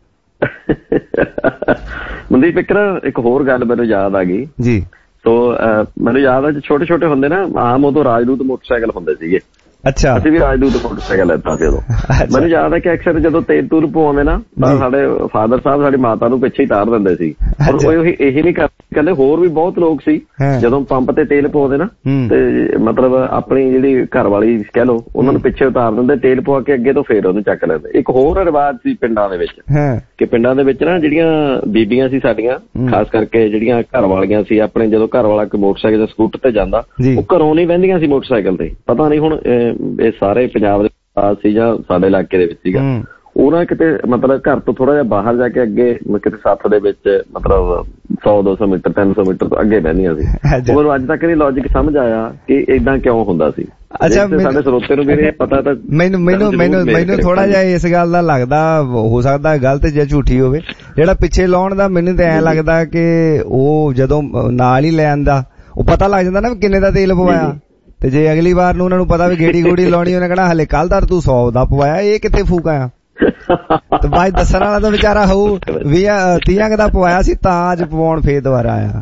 ਮਨਦੀਪ ਇੱਕ ਹੋਰ ਗੱਲ ਮੈਨੂੰ ਯਾਦ ਆ ਗਈ ਜੀ। ਸੋ ਮੈਨੂੰ ਯਾਦ ਆ ਛੋਟੇ ਛੋਟੇ ਹੁੰਦੇ ਨਾ, ਆਮ ਉਦੋਂ ਰਾਜਦੂਤ ਮੋਟਰਸਾਈਕਲ ਹੁੰਦੇ ਸੀਗੇ। ਅੱਛਾ, ਅਸੀਂ ਵੀ ਰਾਜਦੂਤ ਮੋਟਰਸਾਈਕਲ ਲੈਤਾ ਸੀ ਉਦੋਂ। ਮੈਨੂੰ ਯਾਦ ਹੈ ਕਿ ਅਕਸਰ ਜਦੋਂ ਤੇਲ ਤੂਲ ਪਵਾਉਂਦੇ ਨਾ ਤਾਂ ਸਾਡੇ ਫਾਦਰ ਸਾਹਿਬ ਸਾਡੀ ਮਾਤਾ ਨੂੰ ਪਿੱਛੇ ਹੀ ਤਾਰ ਦਿੰਦੇ ਸੀ। ਉਹ ਇਹੀ ਨਹੀਂ ਕਹਿੰਦੇ, ਹੋਰ ਵੀ ਬਹੁਤ ਲੋਕ ਸੀ ਜਦੋਂ ਪੰਪ ਤੇ ਤੇਲ ਪਵਾਉਂਦੇ ਨਾ, ਤੇ ਮਤਲਬ ਆਪਣੀ ਜਿਹੜੀ ਘਰ ਵਾਲੀ ਕਹਿ ਲਓ ਉਹਨਾਂ ਨੂੰ ਪਿੱਛੇ ਉਤਾਰ ਦਿੰਦੇ, ਤੇਲ ਪਵਾ ਕੇ ਅੱਗੇ ਤੋਂ ਫੇਰ ਉਹਨੂੰ ਚੱਕ ਲੈਂਦੇ। ਇੱਕ ਹੋਰ ਰਿਵਾਜ ਸੀ ਪਿੰਡਾਂ ਦੇ ਵਿੱਚ ਕਿ ਪਿੰਡਾਂ ਦੇ ਵਿੱਚ ਨਾ ਜਿਹੜੀਆਂ ਬੀਬੀਆਂ ਸੀ ਸਾਡੀਆਂ, ਖਾਸ ਕਰਕੇ ਜਿਹੜੀਆਂ ਘਰ ਵਾਲੀਆਂ ਸੀ ਆਪਣੇ, ਜਦੋਂ ਘਰ ਵਾਲਾ ਕੋਈ ਮੋਟਰਸਾਈਕਲ ਜਾਂ ਸਕੂਟਰ ਤੇ ਜਾਂਦਾ, ਉਹ ਘਰੋਂ ਨਹੀਂ ਬਹਿੰਦੀਆਂ ਸੀ ਮੋਟਰਸਾਈਕਲ ਤੇ। ਪਤਾ ਨਹੀਂ ਹੁਣ ਇਹ ਸਾਰੇ ਪੰਜਾਬ ਦੇ ਪਾਸ ਸੀ ਜਾਂ ਸਾਡੇ ਇਲਾਕੇ ਦੇ ਵਿੱਚ ਸੀਗਾ, ਉਹ ਨਾ ਕਿਤੇ ਮਤਲਬ ਘਰ ਤੋਂ ਥੋੜਾ ਜਿਹਾ ਬਾਹਰ ਜਾ ਕੇ ਅੱਗੇ ਕਿਤੇ ਸੱਥ ਦੇ ਵਿੱਚ ਮਤਲਬ 100-200 ਮੀਟਰ 300 ਮੀਟਰ ਤੋਂ ਅੱਗੇ ਬਹਿੰਦੀਆਂ ਸੀ। ਉਹ ਮੈਨੂੰ ਅੱਜ ਤੱਕ ਨਹੀਂ ਲੌਜਿਕ ਸਮਝ ਆਇਆ ਕਿ ਏਦਾਂ ਕਿਉਂ ਹੁੰਦਾ ਸੀ। ਅੱਛਾ, ਸਾਡੇ ਸਰੋਤੇ ਨੂੰ ਵੀ ਪਤਾ ਤਾਂ ਮੈਨੂੰ ਥੋੜਾ ਜਿਹਾ ਇਸ ਗੱਲ ਦਾ ਲੱਗਦਾ, ਹੋ ਸਕਦਾ ਗਲਤ ਜਾਂ ਝੂਠੀ ਹੋਵੇ, ਜਿਹੜਾ ਪਿੱਛੇ ਲਾਉਣ ਦਾ ਮੈਨੂੰ ਤਾਂ ਐਂ ਲੱਗਦਾ ਕਿ ਉਹ ਜਦੋਂ ਨਾਲ ਹੀ ਲੈ ਆਂਦਾ ਉਹ ਪਤਾ ਲੱਗ ਜਾਂਦਾ ਨਾ ਕਿੰਨੇ ਦਾ ਤੇਲ ਪਵਾਇਆ, ਤੇ ਜੇ ਅਗਲੀ ਵਾਰ ਨੂੰ ਉਹਨਾਂ ਨੂੰ ਪਤਾ ਵੀ ਗੇੜੀ ਗੂੜੀ ਲਾਉਣੀ, ਉਹਨੇ ਕਹਿਣਾ ਹਲੇ ਕੱਲ ਦਾ ਤੂੰ 100 ਦਾ ਪਵਾਇਆ, ਇਹ ਕਿੱਥੇ ਫੂਕ ਆਇਆ। ਤੇ ਬਾਅਦ ਦੱਸਣ ਵਾਲਾ ਤਾਂ ਵਿਚਾਰਾ ਹੋਊ 20-30 ਦਾ ਪਵਾਇਆ ਸੀ ਤਾਂ ਅੱਜ ਪਵਾਉਣ ਫੇਰ ਦੁਬਾਰਾ ਆਇਆ।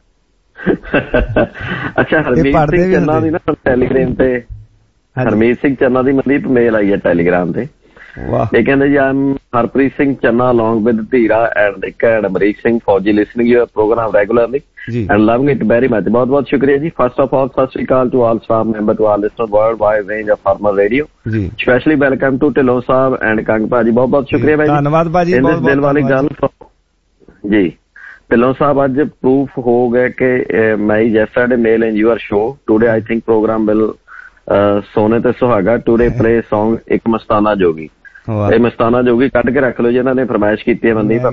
ਅੱਛਾ, ਹਰਮੀਤ ਸਿੰਘ ਚੰਨਾ ਦੀ ਨਾ ਟੈਲੀਗ੍ਰਾਮ ਤੇ, ਹਰਮੀਤ ਸਿੰਘ ਚੰਨਾ ਦੀ ਮਨਦੀਪ ਮੇਲ ਆਈ ਹੈ ਟੈਲੀਗ੍ਰਾਮ ਤੇ। ਇਹ ਕਹਿੰਦੇ ਜੀ, I am Harpreet Singh Channa along with Dheera and ਇੱਕ ਅਮਰੀਕ ਸਿੰਘ ਫੌਜੀ listening your program regularly and loving it very much। ਬਹੁਤ ਬਹੁਤ ਸ਼ੁਕਰੀਆ ਜੀ। First of all Sat Sri Akal to all staff member to all listeners worldwide range of Farmer Radio। Specially welcome to Dhillon Sahib and Kang ਭਾਜੀ। ਬਹੁਤ ਬਹੁਤ ਸ਼ੁਕਰੀਆ ਭਾਈ, ਧੰਨਵਾਦ ਭਾਜੀ। ਦਿਲ ਵਾਲੀ ਗੱਲ ਜੀ। ਢਿੱਲੋਂ ਸਾਹਿਬ ਅੱਜ ਪ੍ਰੂਫ ਹੋ ਗਏ ਕਿ ਮੈਂ yesterday mail in your show today I think program will ਸੋਨੇ ਤੇ ਸੁਹਾਗਾ today play song ਇੱਕ ਮਸਤਾਨਾ ਜੋਗੀ। ਇਹ ਮਸਤਾਨਾ ਜੋਗੀ ਕੱਢ ਕੇ ਰੱਖ ਲਓ ਜੀ, ਇਹਨਾਂ ਨੇ ਫਰਮਾਇਸ਼ ਕੀਤੀ ਹੈ ਬੰਦੀ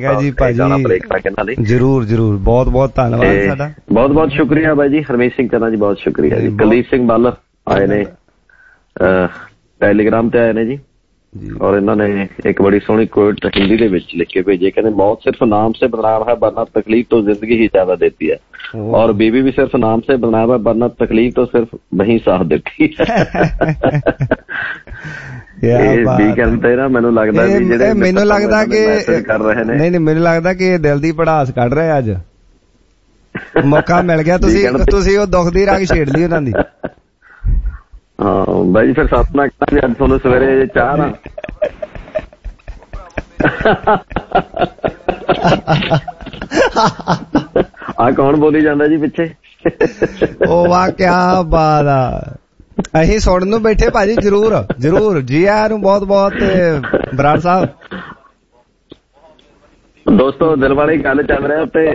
ਜਰੂਰ ਜਰੂਰ। ਬਹੁਤ ਬਹੁਤ ਧੰਨਵਾਦ ਸਾਡਾ, ਬਹੁਤ ਬਹੁਤ ਸ਼ੁਕਰੀਆ ਬਾਈ ਜੀ। ਹਰਮੀਤ ਸਿੰਘ ਚੰਨਾ ਜੀ ਬਹੁਤ ਸ਼ੁਕਰੀਆ ਜੀ। ਕੁਲਦੀਪ ਸਿੰਘ ਬੱਲ ਆਏ ਨੇ ਟੈਲੀਗ੍ਰਾਮ ਤੇ ਆਏ ਨੇ ਜੀ, ਔਰ ਇਹਨਾਂ ਨੇ ਇੱਕ ਬੜੀ ਸੋਹਣੀ ਕੋਟ ਹਿੰਦੀ ਦੇ ਵਿੱਚ ਲਿਖ ਕੇ ਭੇਜੀ। ਕਹਿੰਦੇ ਮੌਤ ਸਿਰਫ ਨਾਮ ਸੇ ਬਦਨਾਮ ਹੈ ਵਰਨਾ ਤਕਲੀफ तो जिंदगी ही ज्यादा देती है और बीवी भी सिर्फ नाम से बदनाम है वरना तकलीफ तो सिर्फ वही साथ देती है। ਮੈਨੂੰ ਲੱਗਦਾ ਕਿ ਕਰ ਰਹੇ ਨੇ, ਨਹੀਂ ਮੈਨੂੰ ਲੱਗਦਾ ਕਿ ਦਿਲ ਦੀ ਭੜਾਸ ਕੱਢ ਰਹੇ ਅੱਜ। ਮੌਕਾ ਮਿਲ ਗਿਆ, ਤੁਸੀਂ ਉਹ ਦੁੱਖ ਦੀ ਰਗ ਛੇੜ ਲਈ ਉਹਨਾਂ ਦੀ। ਹਾਂ ਬਾਈ, ਫਿਰ ਸਪਨਾ ਕਹਿੰਦਾ ਅੱਜ ਤੁਹਾਨੂੰ ਸਵੇਰੇ ਚਾਹ ਨਾ ਆ ਕੌਣ ਬੋਲੀ ਜਾਂਦਾ ਜੀ ਪਿੱਛੇ? ਉਹ ਵਾਹ ਕਿਆ ਬਾਤ ਆ। ਅਸੀਂ ਸੁਣਨ ਨੂੰ ਬੈਠੇ ਭਾਜੀ। ਜਰੂਰ ਜਰੂਰ ਜੀ ਆਇਆਂ ਨੂੰ ਬਹੁਤ ਬਹੁਤ ਬਰਾੜ ਸਾਹਿਬ। ਦੋਸਤੋ ਦਿਲ ਵਾਲੀ ਗੱਲ ਚੱਲ ਰਿਹਾ ਉੱਤੇ,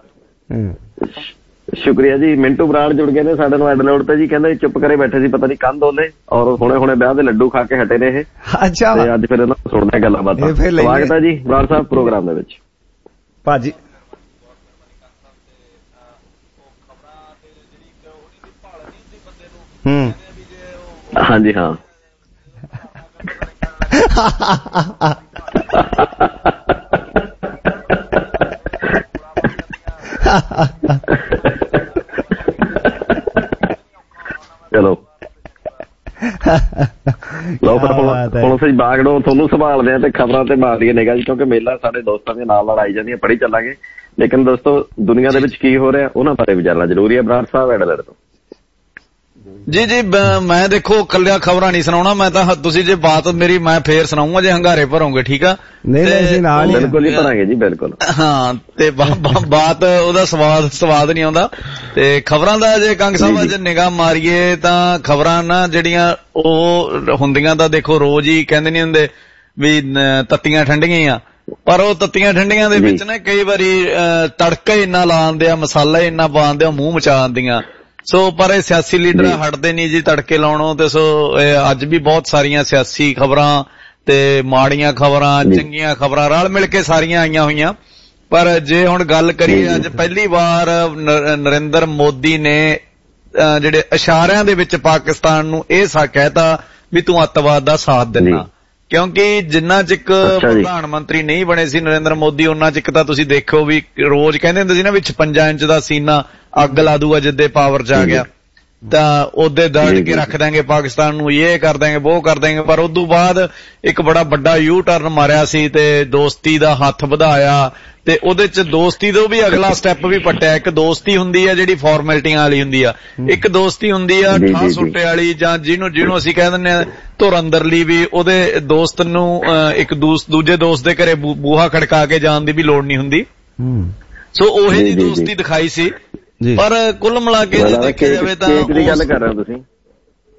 ਸ਼ੁਕਰੀਆ ਜੀ। ਮਿੰਟੂ ਬਰਾੜ ਜੁੜ ਗਏ ਨੇ ਸਾਡੇ ਨੂੰ ਐਡਲੋਡ ਤੇ ਜੀ। ਕਹਿੰਦੇ ਚੁੱਪ ਕਰੇ ਬੈਠੇ ਸੀ, ਪਤਾ ਨੀ ਕੰਧ ਓਲੇ, ਔਰ ਹੁਣੇ ਵਿਆਹ ਦੇ ਲੱਡੂ ਖਾ ਕੇ ਹਟੇ ਨੇ ਇਹ। ਅੱਛਾ, ਤੇ ਅੱਜ ਫਿਰ ਇਹਨਾਂ ਨੂੰ ਸੁਣਦੇ ਗੱਲਾਂ ਬਾਤਾਂ। ਸਵਾਗਤ ਹੈ ਜੀ ਬਰਾੜ ਸਾਹਿਬ ਪ੍ਰੋਗਰਾਮ ਦੇ ਵਿੱਚ ਭਾਜੀ। ਹਾਂਜੀ ਹਾਂ। ਚਲੋ ਲਓ ਫਿਰ ਹੁਣ ਅਸੀਂ ਬਾਗੜੋਂ ਤੁਹਾਨੂੰ ਸੰਭਾਲਦੇ ਹਾਂ ਤੇ ਖਬਰਾਂ ਤੇ ਮਾਰਦੀਏ ਨਿਗਾਹ ਜੀ, ਕਿਉਂਕਿ ਮੇਲਾ ਸਾਡੇ ਦੋਸਤਾਂ ਦੇ ਨਾਲ ਆਈ ਜਾਂਦੀਆਂ, ਪੜ੍ਹੀ ਚੱਲਾਂਗੇ। ਲੇਕਿਨ ਦੋਸਤੋ ਦੁਨੀਆ ਦੇ ਵਿੱਚ ਕੀ ਹੋ ਰਿਹਾ ਉਹਨਾਂ ਬਾਰੇ ਵਿਚਾਰਨਾ ਜ਼ਰੂਰੀ ਹੈ। ਬਰਾੜ ਸਾਹਿਬ ਐਡਲਰ ਤੋਂ ਜੀ ਜੀ। ਮੈਂ ਦੇਖੋ ਕੱਲਿਆ ਖਬਰਾਂ ਨਹੀਂ ਸੁਣਾਉਣਾ, ਮੈਂ ਤਾਂ ਤੁਸੀਂ ਜੇ ਬਾਤ ਮੇਰੀ ਮੈਂ ਫੇਰ ਸੁਣਾਉਂਗਾ ਜੇ ਹੰਗਾਰੇ ਭਰੋਗੇ, ਠੀਕ ਆ? ਬਿਲਕੁਲ ਹੀ ਭਰਾਂਗੇ ਜੀ, ਬਿਲਕੁਲ। ਹਾਂ, ਤੇ ਬਾਤ ਉਹਦਾ ਸਵਾਦ ਨਹੀਂ ਆਉਂਦਾ। ਤੇ ਖਬਰਾਂ ਦਾ ਜੇ ਕੰਗ ਸਾਹਿਬ ਅੱਜ ਨਿਗਾਹ ਮਾਰੀਏ ਤਾਂ ਖਬਰਾਂ ਨਾ ਜਿਹੜੀਆਂ ਉਹ ਹੁੰਦੀਆਂ ਤਾਂ ਦੇਖੋ ਰੋਜ਼ ਹੀ ਕਹਿੰਦੇ ਨੀ ਹੁੰਦੇ ਵੀ ਤੱਤੀਆਂ ਠੰਡੀਆਂ ਆ, ਪਰ ਉਹ ਤੱਤੀਆਂ ਠੰਡੀਆਂ ਦੇ ਵਿੱਚ ਨਾ ਕਈ ਵਾਰੀ ਤੜਕਾ ਇੰਨਾ ਲਾਉਂਦੇ ਆ, ਮਸਾਲਾ ਇੰਨਾ ਪਾਉਂਦੇ ਆ, ਮੂੰਹ ਮਚਾ ਦਿੰਦੀਆਂ। ਸੋ ਪਰ ਇਹ ਸਿਆਸੀ ਲੀਡਰ ਹਟਦੇ ਨਹੀਂ ਜੀ ਤੜਕੇ ਲਾਉਣੋਂ। ਤੇ ਸੋ ਅੱਜ ਵੀ ਬਹੁਤ ਸਾਰੀਆਂ ਸਿਆਸੀ ਖਬਰਾਂ ਤੇ ਮਾੜੀਆਂ ਖਬਰਾਂ, ਚੰਗੀਆਂ ਖਬਰਾਂ ਰਲ ਮਿਲ ਕੇ ਸਾਰੀਆਂ ਆਈਆਂ ਹੋਈਆਂ। ਪਰ ਜੇ ਹੁਣ ਗੱਲ ਕਰੀਏ, ਅੱਜ ਪਹਿਲੀ ਵਾਰ ਨਰਿੰਦਰ ਮੋਦੀ ਨੇ ਜਿਹੜੇ ਇਸ਼ਾਰਿਆਂ ਦੇ ਵਿੱਚ ਪਾਕਿਸਤਾਨ ਨੂੰ ਇਹ ਕਹਿਤਾ ਵੀ ਤੂੰ ਅੱਤਵਾਦ ਦਾ ਸਾਥ ਦਿੰਦਾ, ਕਿਉਂਕਿ ਜਿੰਨਾ ਚਿਕ ਪ੍ਰਧਾਨ ਮੰਤਰੀ ਨਹੀਂ ਬਣੇ ਸੀ ਨਰਿੰਦਰ ਮੋਦੀ, ਉਹਨਾਂ ਚਿਕ ਤਾਂ ਤੁਸੀਂ ਦੇਖੋ ਵੀ ਰੋਜ਼ ਕਹਿੰਦੇ ਹੁੰਦੇ ਸੀ ਨਾ ਵੀ 56 ਇੰਚ ਦਾ ਸੀਨਾ ਅੱਗ ਲਾ ਦੂਗਾ ਜਿੱਦੇ ਪਾਵਰ ਚ ਆ ਗਿਆ, ਤਾਂ ਉਹਦੇ ਦਰੜ ਕੇ ਰੱਖ ਦਾਂਗੇ ਪਾਕਿਸਤਾਨ ਨੂੰ, ਇਹ ਕਰ ਦਾਂਗੇ ਉਹ ਕਰ ਦਾਂਗੇ। ਪਰ ਉਦੋਂ ਬਾਅਦ ਇੱਕ ਬੜਾ ਵੱਡਾ ਯੂ ਟਰਨ ਮਾਰਿਆ ਸੀ ਤੇ ਦੋਸਤੀ ਦਾ ਹੱਥ ਵਧਾਇਆ, ਤੇ ਉਹਦੇ ਚ ਦੋਸਤੀ ਤੋਂ ਵੀ ਅਗਲਾ ਸਟੈਪ ਵੀ ਪੱਟਿਆ। ਇੱਕ ਦੋਸਤੀ ਹੁੰਦੀ ਆ ਜਿਹੜੀ ਫਾਰਮੈਲਿਟੀਆਂ ਵਾਲੀ ਹੁੰਦੀ ਆ, ਇੱਕ ਦੋਸਤੀ ਹੁੰਦੀ ਆ ਠਾਹ ਸੁੱਟੇ ਵਾਲੀ, ਜਾਂ ਜਿਹਨੂੰ ਅਸੀਂ ਕਹਿ ਦਿੰਦੇ ਆ ਧੁਰ ਅੰਦਰਲੀ, ਵੀ ਉਹਦੇ ਦੋਸਤ ਨੂੰ ਇੱਕ ਦੂਜੇ ਦੋਸਤ ਦੇ ਘਰੇ ਬੂਹਾ ਖੜਕਾ ਕੇ ਜਾਣ ਦੀ ਵੀ ਲੋੜ ਨਹੀਂ ਹੁੰਦੀ। ਸੋ ਉਹੀ ਦੀ ਦੋਸਤੀ ਦਿਖਾਈ ਸੀ। ਪਰ ਕੁੱਲ ਮਿਲਾ ਕੇ ਜੇ ਦੇਖਿਆ ਜਾਵੇ ਤਾਂ ਕੇਕ ਦੀ ਗੱਲ ਕਰ ਰਹੇ ਹੋ ਤੁਸੀਂ?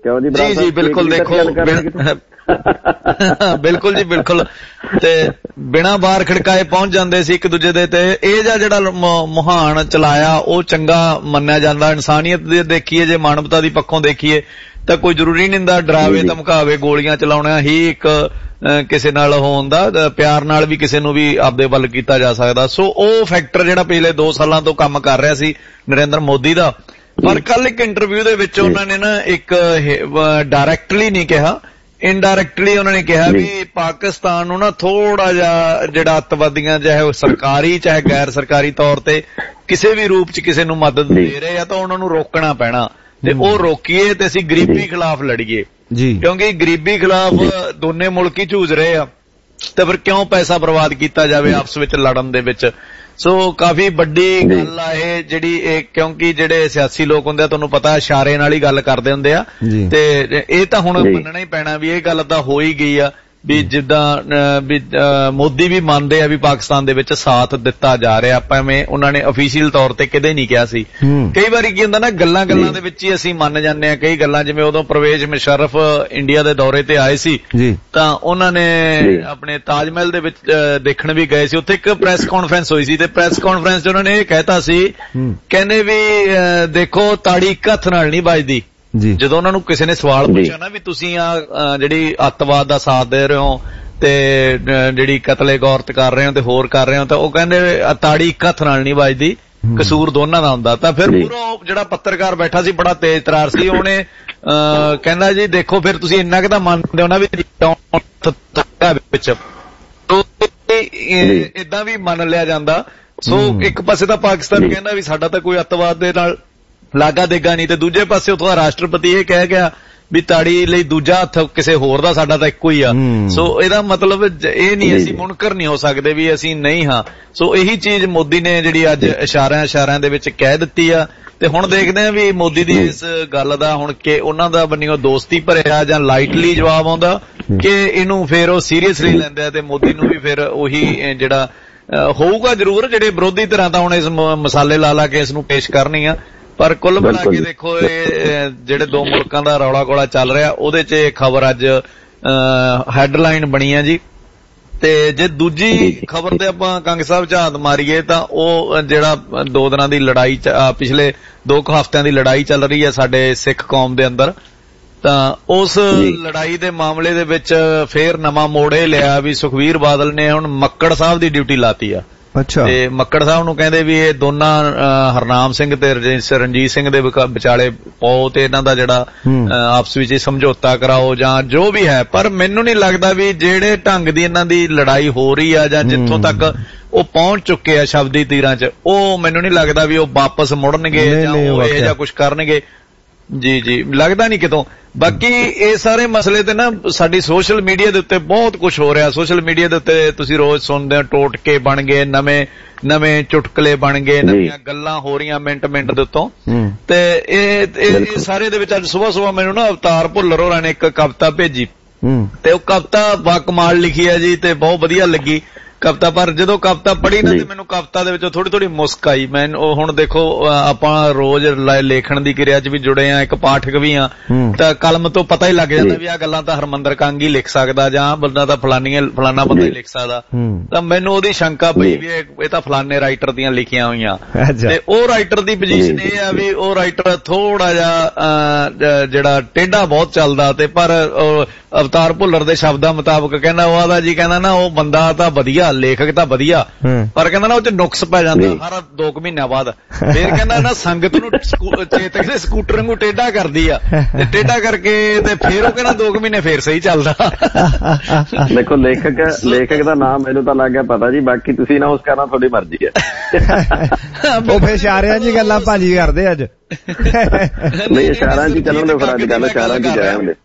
ਕਿਉਂ ਜੀ? ਜੀ ਬਿਲਕੁਲ, ਦੇਖੋ ਬਿਲਕੁਲ ਜੀ ਬਿਲਕੁਲ, ਤੇ ਬਿਨਾਂ ਬਾਹਰ ਖੜਕਾਏ ਪਹੁੰਚ ਜਾਂਦੇ ਸੀ ਇੱਕ ਦੂਜੇ ਦੇ, ਤੇ ਇਹ ਜਿਹੜਾ ਮੁਹਾਨ ਚਲਾਇਆ ਉਹ ਚੰਗਾ ਮੰਨਿਆ ਜਾਂਦਾ। ਇਨਸਾਨੀਅਤ ਦੇ ਦੇਖੀਏ, ਜੇ ਮਾਨਵਤਾ ਦੀ ਪੱਖੋਂ ਦੇਖੀਏ ਤਾਂ ਕੋਈ ਜ਼ਰੂਰੀ ਨਹੀਂ ਹੁੰਦਾ ਡਰਾਵੇ ਧਮਕਾਵੇ ਗੋਲੀਆਂ ਚਲਾਉਣਾ ਹੀ ਇੱਕ ਕਿਸੇ ਨਾਲ ਹੁੰਦਾ, ਪਿਆਰ ਨਾਲ ਵੀ ਕਿਸੇ ਨੂੰ ਵੀ ਆਪਦੇ ਵੱਲ ਕੀਤਾ ਜਾ ਸਕਦਾ। ਸੋ ਉਹ ਫੈਕਟਰ ਜਿਹੜਾ ਪਿਛਲੇ 2 ਸਾਲਾਂ ਤੋਂ ਕੰਮ ਕਰ ਰਿਹਾ ਸੀ ਨਰਿੰਦਰ ਮੋਦੀ ਦਾ। ਪਰ ਕੱਲ ਇੱਕ ਇੰਟਰਵਿਊ ਦੇ ਵਿੱਚ ਉਹਨਾਂ ਨੇ ਨਾ ਇੱਕ ਡਾਇਰੈਕਟਲੀ ਨਹੀਂ ਕਿਹਾ, ਇਨਡਾਇਰੈਕਟਲੀ ਉਹਨਾਂ ਨੇ ਕਿਹਾ ਵੀ ਪਾਕਿਸਤਾਨ ਨੂੰ ਨਾ ਥੋੜਾ ਜਿਹਾ ਜਿਹੜਾ ਅੱਤਵਾਦੀਆਂ ਚਾਹੇ ਉਹ ਸਰਕਾਰੀ ਚਾਹੇ ਗੈਰ ਸਰਕਾਰੀ ਤੌਰ ਤੇ ਕਿਸੇ ਵੀ ਰੂਪ ਚ ਕਿਸੇ ਨੂੰ ਮਦਦ ਦੇ ਰਹੇ ਆ ਤਾਂ ਉਹਨਾਂ ਨੂੰ ਰੋਕਣਾ ਪੈਣਾ, ਤੇ ਉਹ ਰੋਕੀਏ ਤੇ ਅਸੀਂ ਗਰੀਬੀ ਖਿਲਾਫ ਲੜੀਏ ਜੀ, ਕਿਉਂਕਿ ਗਰੀਬੀ ਖਿਲਾਫ ਦੋਨੇ ਮੁਲਕ ਹੀ ਝੂਝ ਰਹੇ ਆ, ਤੇ ਫਿਰ ਕਿਉਂ ਪੈਸਾ ਬਰਬਾਦ ਕੀਤਾ ਜਾਵੇ ਆਪਸ ਵਿੱਚ ਲੜਨ ਦੇ ਵਿੱਚ। ਸੋ ਕਾਫੀ ਵੱਡੀ ਗੱਲ ਆ ਇਹ ਜਿਹੜੀ, ਇਹ ਕਿਉਂਕਿ ਜਿਹੜੇ ਸਿਆਸੀ ਲੋਕ ਹੁੰਦੇ ਆ ਤੁਹਾਨੂੰ ਪਤਾ ਇਸ਼ਾਰੇ ਨਾਲ ਹੀ ਗੱਲ ਕਰਦੇ ਹੁੰਦੇ ਆ, ਤੇ ਇਹ ਤਾਂ ਹੁਣ ਮੰਨਣਾ ਹੀ ਪੈਣਾ ਵੀ ਇਹ ਗੱਲ ਤਾਂ ਹੋ ਹੀ ਗਈ ਆ ਵੀ ਜਿੱਦਾਂ ਵੀ ਮੋਦੀ ਵੀ ਮੰਨਦੇ ਆ ਵੀ ਪਾਕਿਸਤਾਨ ਦੇ ਵਿੱਚ ਸਾਥ ਦਿੱਤਾ ਜਾ ਰਿਹਾ, ਭਾਵੇਂ ਉਹਨਾਂ ਨੇ ਅਫੀਸ਼ੀਅਲ ਤੌਰ ਤੇ ਕਿਤੇ ਨਹੀਂ ਕਿਹਾ ਸੀ। ਕਈ ਵਾਰੀ ਕੀ ਹੁੰਦਾ ਨਾ ਗੱਲਾਂ ਦੇ ਵਿੱਚ ਹੀ ਅਸੀਂ ਮੰਨ ਜਾਂਦੇ ਆ ਕਈ ਗੱਲਾਂ, ਜਿਵੇਂ ਉਦੋਂ ਪਰਵੇਜ਼ ਮੁਸ਼ੱਰਫ ਇੰਡੀਆ ਦੇ ਦੌਰੇ ਤੇ ਆਏ ਸੀ ਤਾਂ ਉਹਨਾਂ ਨੇ ਆਪਣੇ ਤਾਜ ਮਹਿਲ ਦੇ ਵਿੱਚ ਦੇਖਣ ਵੀ ਗਏ ਸੀ, ਉੱਥੇ ਇੱਕ ਪ੍ਰੈਸ ਕਾਨਫਰੰਸ ਹੋਈ ਸੀ ਤੇ ਪ੍ਰੈਸ ਕਾਨਫਰੰਸ 'ਚ ਉਹਨਾਂ ਨੇ ਇਹ ਕਹਿਤਾ ਸੀ, ਕਹਿੰਦੇ ਵੀ ਦੇਖੋ ਤਾੜੀ ਇੱਕ ਹੱਥ ਨਾਲ ਨਹੀਂ ਵੱਜਦੀ। ਜਦੋਂ ਉਹਨਾਂ ਨੂੰ ਕਿਸੇ ਨੇ ਸਵਾਲ ਪੁੱਛਿਆ ਨਾ ਵੀ ਤੁਸੀਂ ਆ ਜਿਹੜੀ ਅੱਤਵਾਦ ਦਾ ਸਾਥ ਦੇ ਰਹੇ ਹੋ ਤੇ ਜਿਹੜੀ ਕਤਲੇ ਗੌਰਤ ਕਰ ਰਹੇ ਹੋ ਤੇ ਹੋਰ ਕਰ ਰਹੇ ਹੋ, ਤਾਂ ਉਹ ਕਹਿੰਦੇ ਤਾੜੀ ਇੱਕ ਹੱਥ ਨਾਲ ਨਹੀਂ ਵੱਜਦੀ, ਕਸੂਰ ਦੋਨਾਂ ਦਾ ਹੁੰਦਾ। ਤਾਂ ਫਿਰ ਪੂਰਾ ਜਿਹੜਾ ਪੱਤਰਕਾਰ ਬੈਠਾ ਸੀ ਬੜਾ ਤੇਜ਼ ਤਰਾਰ ਸੀ, ਉਹਨੇ ਕਹਿੰਦਾ ਜੀ ਦੇਖੋ ਫਿਰ ਤੁਸੀਂ ਇੰਨਾ ਕੁ ਤਾਂ ਮੰਨਦੇ ਹੋ ਨਾ ਵੀ ਵਿੱਚ ਏਦਾਂ ਵੀ ਮੰਨ ਲਿਆ ਜਾਂਦਾ। ਸੋ ਇੱਕ ਪਾਸੇ ਤਾਂ ਪਾਕਿਸਤਾਨ ਕਹਿੰਦਾ ਵੀ ਸਾਡਾ ਤਾਂ ਕੋਈ ਅੱਤਵਾਦ ਦੇ ਨਾਲ ਲਾਗਾ ਦੇਗਾ ਨਹੀਂ, ਤੇ ਦੂਜੇ ਪਾਸੇ ਉੱਥੋਂ ਦਾ ਰਾਸ਼ਟਰਪਤੀ ਇਹ ਕਹਿ ਗਿਆ ਵੀ ਤਾੜੀ ਲਈ ਦੂਜਾ ਹੱਥ ਕਿਸੇ ਹੋਰ ਦਾ, ਸਾਡਾ ਤਾਂ ਇੱਕੋ ਹੀ ਆ। ਸੋ ਇਹਦਾ ਮਤਲਬ ਇਹ ਨਹੀਂ ਅਸੀਂ ਮੁਨਕਰ ਨਹੀਂ ਹੋ ਸਕਦੇ ਵੀ ਅਸੀਂ ਨਹੀਂ ਹਾਂ। ਸੋ ਇਹੀ ਚੀਜ਼ ਮੋਦੀ ਨੇ ਜਿਹੜੀ ਅੱਜ ਇਸ਼ਾਰਿਆਂ ਦੇ ਵਿੱਚ ਕਹਿ ਦਿੱਤੀ ਆ, ਤੇ ਹੁਣ ਦੇਖਦੇ ਆ ਵੀ ਮੋਦੀ ਦੀ ਇਸ ਗੱਲ ਦਾ ਹੁਣ ਕਿ ਉਹਨਾਂ ਦਾ ਬੰਨਿਓ ਦੋਸਤੀ ਭਰਿਆ ਜਾਂ ਲਾਈਟਲੀ ਜਵਾਬ ਆਉਂਦਾ ਕਿ ਇਹਨੂੰ ਫਿਰ ਉਹ ਸੀਰੀਅਸਲੀ ਲੈਂਦੇ ਆ, ਤੇ ਮੋਦੀ ਨੂੰ ਵੀ ਫਿਰ ਉਹੀ ਜਿਹੜਾ ਹੋਊਗਾ ਜ਼ਰੂਰ, ਜਿਹੜੇ ਵਿਰੋਧੀ ਧਿਰਾਂ ਤਾਂ ਹੁਣ ਇਸ ਮਸਾਲੇ ਲਾ ਕੇ ਇਸ ਨੂੰ ਪੇਸ਼ ਕਰਨੀ ਆ। ਪਰ ਕੁੱਲ ਮਿਲਾ ਕੇ ਦੇਖੋ ਇਹ ਜਿਹੜੇ 2 ਮੁਲਕਾਂ ਦਾ ਰੌਲਾ ਗੋਲਾ ਚੱਲ ਰਿਹਾ ਉਹਦੇ 'ਚ ਇਹ ਖਬਰ ਅੱਜ ਹੈਡਲਾਈਨ ਬਣੀ ਆ ਜੀ। ਤੇ ਜੇ ਦੂਜੀ ਖਬਰ ਤੇ ਆਪਾਂ ਕੰਗ ਸਾਹਿਬ ਝਾਤ ਮਾਰੀਏ ਤਾਂ ਉਹ ਜਿਹੜਾ 2 ਦਿਨਾਂ ਦੀ ਲੜਾਈ ਪਿਛਲੇ 2 ਹਫ਼ਤਿਆਂ ਦੀ ਲੜਾਈ ਚੱਲ ਰਹੀ ਹੈ ਸਾਡੇ ਸਿੱਖ ਕੌਮ ਦੇ ਅੰਦਰ, ਤਾਂ ਉਸ ਲੜਾਈ ਦੇ ਮਾਮਲੇ ਦੇ ਵਿੱਚ ਫੇਰ ਨਵਾਂ ਮੋੜ ਇਹ ਲਿਆ ਵੀ ਸੁਖਬੀਰ ਬਾਦਲ ਨੇ ਹੁਣ ਮੱਕੜ ਸਾਹਿਬ ਦੀ ਡਿਊਟੀ ਲਾਤੀ ਆ। ਤੇ ਮੱਕੜ ਸਾਹਿਬ ਨੂੰ ਕਹਿੰਦੇ ਵੀ ਇਹ ਦੋਨਾਂ ਹਰਨਾਮ ਸਿੰਘ ਤੇ ਰਣਜੀਤ ਸਿੰਘ ਦੇ ਵਿਚਾਲੇ ਪਾਓ ਤੇ ਇਹਨਾਂ ਦਾ ਜਿਹੜਾ ਆਪਸ ਵਿੱਚ ਸਮਝੌਤਾ ਕਰਾਓ ਜਾਂ ਜੋ ਵੀ ਹੈ। ਪਰ ਮੈਨੂੰ ਨਹੀਂ ਲੱਗਦਾ ਵੀ ਜਿਹੜੇ ਢੰਗ ਦੀ ਇਹਨਾਂ ਦੀ ਲੜਾਈ ਹੋ ਰਹੀ ਆ ਜਾਂ ਜਿੱਥੋਂ ਤੱਕ ਉਹ ਪਹੁੰਚ ਚੁੱਕੇ ਆ ਸ਼ਬਦੀ ਤੀਰਾਂ 'ਚ, ਉਹ ਮੈਨੂੰ ਨਹੀਂ ਲੱਗਦਾ ਵੀ ਉਹ ਵਾਪਸ ਮੁੜਨਗੇ ਜਾਂ ਉਹ ਇਹ ਜਾਂ ਕੁਛ ਕਰਨਗੇ। ਜੀ ਲੱਗਦਾ ਨਹੀਂ ਕਿਤੋਂ। ਬਾਕੀ ਇਹ ਸਾਰੇ ਮਸਲੇ ਤੇ ਨਾ ਸਾਡੀ ਸੋਸ਼ਲ ਮੀਡੀਆ ਦੇ ਉੱਤੇ ਬਹੁਤ ਕੁਝ ਹੋ ਰਿਹਾ। ਸੋਸ਼ਲ ਮੀਡੀਆ ਦੇ ਉੱਤੇ ਤੁਸੀਂ ਰੋਜ਼ ਸੁਣਦੇ ਹੋ ਟੋਟਕੇ ਬਣ ਗਏ, ਨਵੇਂ ਚੁਟਕਲੇ ਬਣ ਗਏ, ਨਵੀਆਂ ਗੱਲਾਂ ਹੋ ਰਹੀਆਂ ਮਿੰਟ ਦੇ ਉੱਤੋਂ। ਤੇ ਇਹ ਸਾਰੇ ਦੇ ਵਿੱਚ ਅੱਜ ਸੁਬਾਹ ਮੈਨੂੰ ਨਾ ਅਵਤਾਰ ਭੁੱਲਰ ਹੋਰਾਂ ਨੇ ਇੱਕ ਕਵਿਤਾ ਭੇਜੀ ਤੇ ਉਹ ਕਵਿਤਾ ਬਾਕਮਾਲ ਲਿਖੀ ਹੈ ਜੀ ਤੇ ਬਹੁਤ ਵਧੀਆ ਲੱਗੀ ਕਵਿਤਾ। ਪਰ ਜਦੋਂ ਕਵਿਤਾ ਪੜ੍ਹੀ ਨਾ ਤੇ ਮੈਨੂੰ ਕਵਿਤਾ ਦੇ ਵਿੱਚੋਂ ਥੋੜੀ ਮੁਸਕ ਆਈ। ਮੈਂ ਹੁਣ ਦੇਖੋ ਆਪਾਂ ਰੋਜ਼ ਲੇਖਣ ਦੀ ਕਿਰਿਆ 'ਚ ਵੀ ਜੁੜੇ ਆ, ਇੱਕ ਪਾਠਕ ਵੀ ਆ, ਤਾਂ ਕਲਮ ਤੋਂ ਪਤਾ ਹੀ ਲੱਗ ਜਾਂਦਾ ਵੀ ਆਹ ਗੱਲਾਂ ਤਾਂ ਹਰਮੰਦਰ ਕੰਗ ਹੀ ਲਿਖ ਸਕਦਾ ਜਾਂ ਬੰਦਾ ਤਾਂ ਫਲਾਨਾ ਬੰਦਾ ਹੀ ਲਿਖ ਸਕਦਾ। ਤਾਂ ਮੈਨੂੰ ਉਹਦੀ ਸ਼ੰਕਾ ਪਈ ਵੀ ਇਹ ਤਾਂ ਫਲਾਨੇ ਰਾਈਟਰ ਦੀਆਂ ਲਿਖੀਆਂ ਹੋਈਆਂ। ਤੇ ਉਹ ਰਾਈਟਰ ਦੀ ਪੋਜੀਸ਼ਨ ਇਹ ਆ ਵੀ ਉਹ ਰਾਈਟਰ ਥੋੜਾ ਜਿਹਾ ਜਿਹੜਾ ਟੇਢਾ ਬਹੁਤ ਚੱਲਦਾ, ਤੇ ਪਰ ਅਵਤਾਰ ਭੁੱਲਰ ਦੇ ਸ਼ਬਦਾਂ ਮੁਤਾਬਕ ਕਹਿੰਦਾ ਉਹ ਆਦਾ ਜੀ ਕਹਿੰਦਾ ਨਾ ਉਹ ਬੰਦਾ ਤਾਂ ਵਧੀਆ, ਲੇਖਕ ਤਾਂ ਵਧੀਆ, ਪਰ ਕਹਿੰਦਾ ਨਾ ਉਹ 'ਚ ਨੁਕਸ ਪੈ ਜਾਂਦਾ ਹਰ 2 ਮਹੀਨਿਆਂ ਬਾਅਦ। ਫਿਰ ਕਹਿੰਦਾ ਨਾ ਸੰਗਤ ਨੂੰ ਚੇਤਕ ਦੇ ਸਕੂਟਰ ਨੂੰ ਟੇਢਾ ਕਰਦੀ ਆ, ਤੇ ਟੇਢਾ ਕਰਕੇ ਤੇ ਫਿਰ ਉਹ ਕਹਿੰਦਾ 2 ਮਹੀਨੇ ਫੇਰ ਸਹੀ ਚੱਲਦਾ। ਦੇਖੋ ਲੇਖਕ ਦਾ ਨਾਮ ਮੈਨੂੰ ਤਾਂ ਲੱਗ ਗਿਆ ਪਤਾ ਜੀ, ਬਾਕੀ ਤੁਸੀਂ ਨਾ ਉਸ ਕਰਨਾ ਤੁਹਾਡੀ ਮਰਜ਼ੀ ਹੈ। ਉਹ ਫੇਰ ਇਸ਼ਾਰਿਆਂ 'ਚ ਗੱਲਾਂ ਭਾਜੀ ਕਰਦੇ ਅੱਜ। ਨਹੀਂ ਇਸ਼ਾਰਿਆਂ 'ਚ ਚੱਲਣ ਦੇ ਫਿਰ ਅੱਜ ਕੱਲ੍ਹ ਇਸ਼ਾਰਿਆਂ 'ਚ ਜਾਇਆ ਹੁੰਦੇ।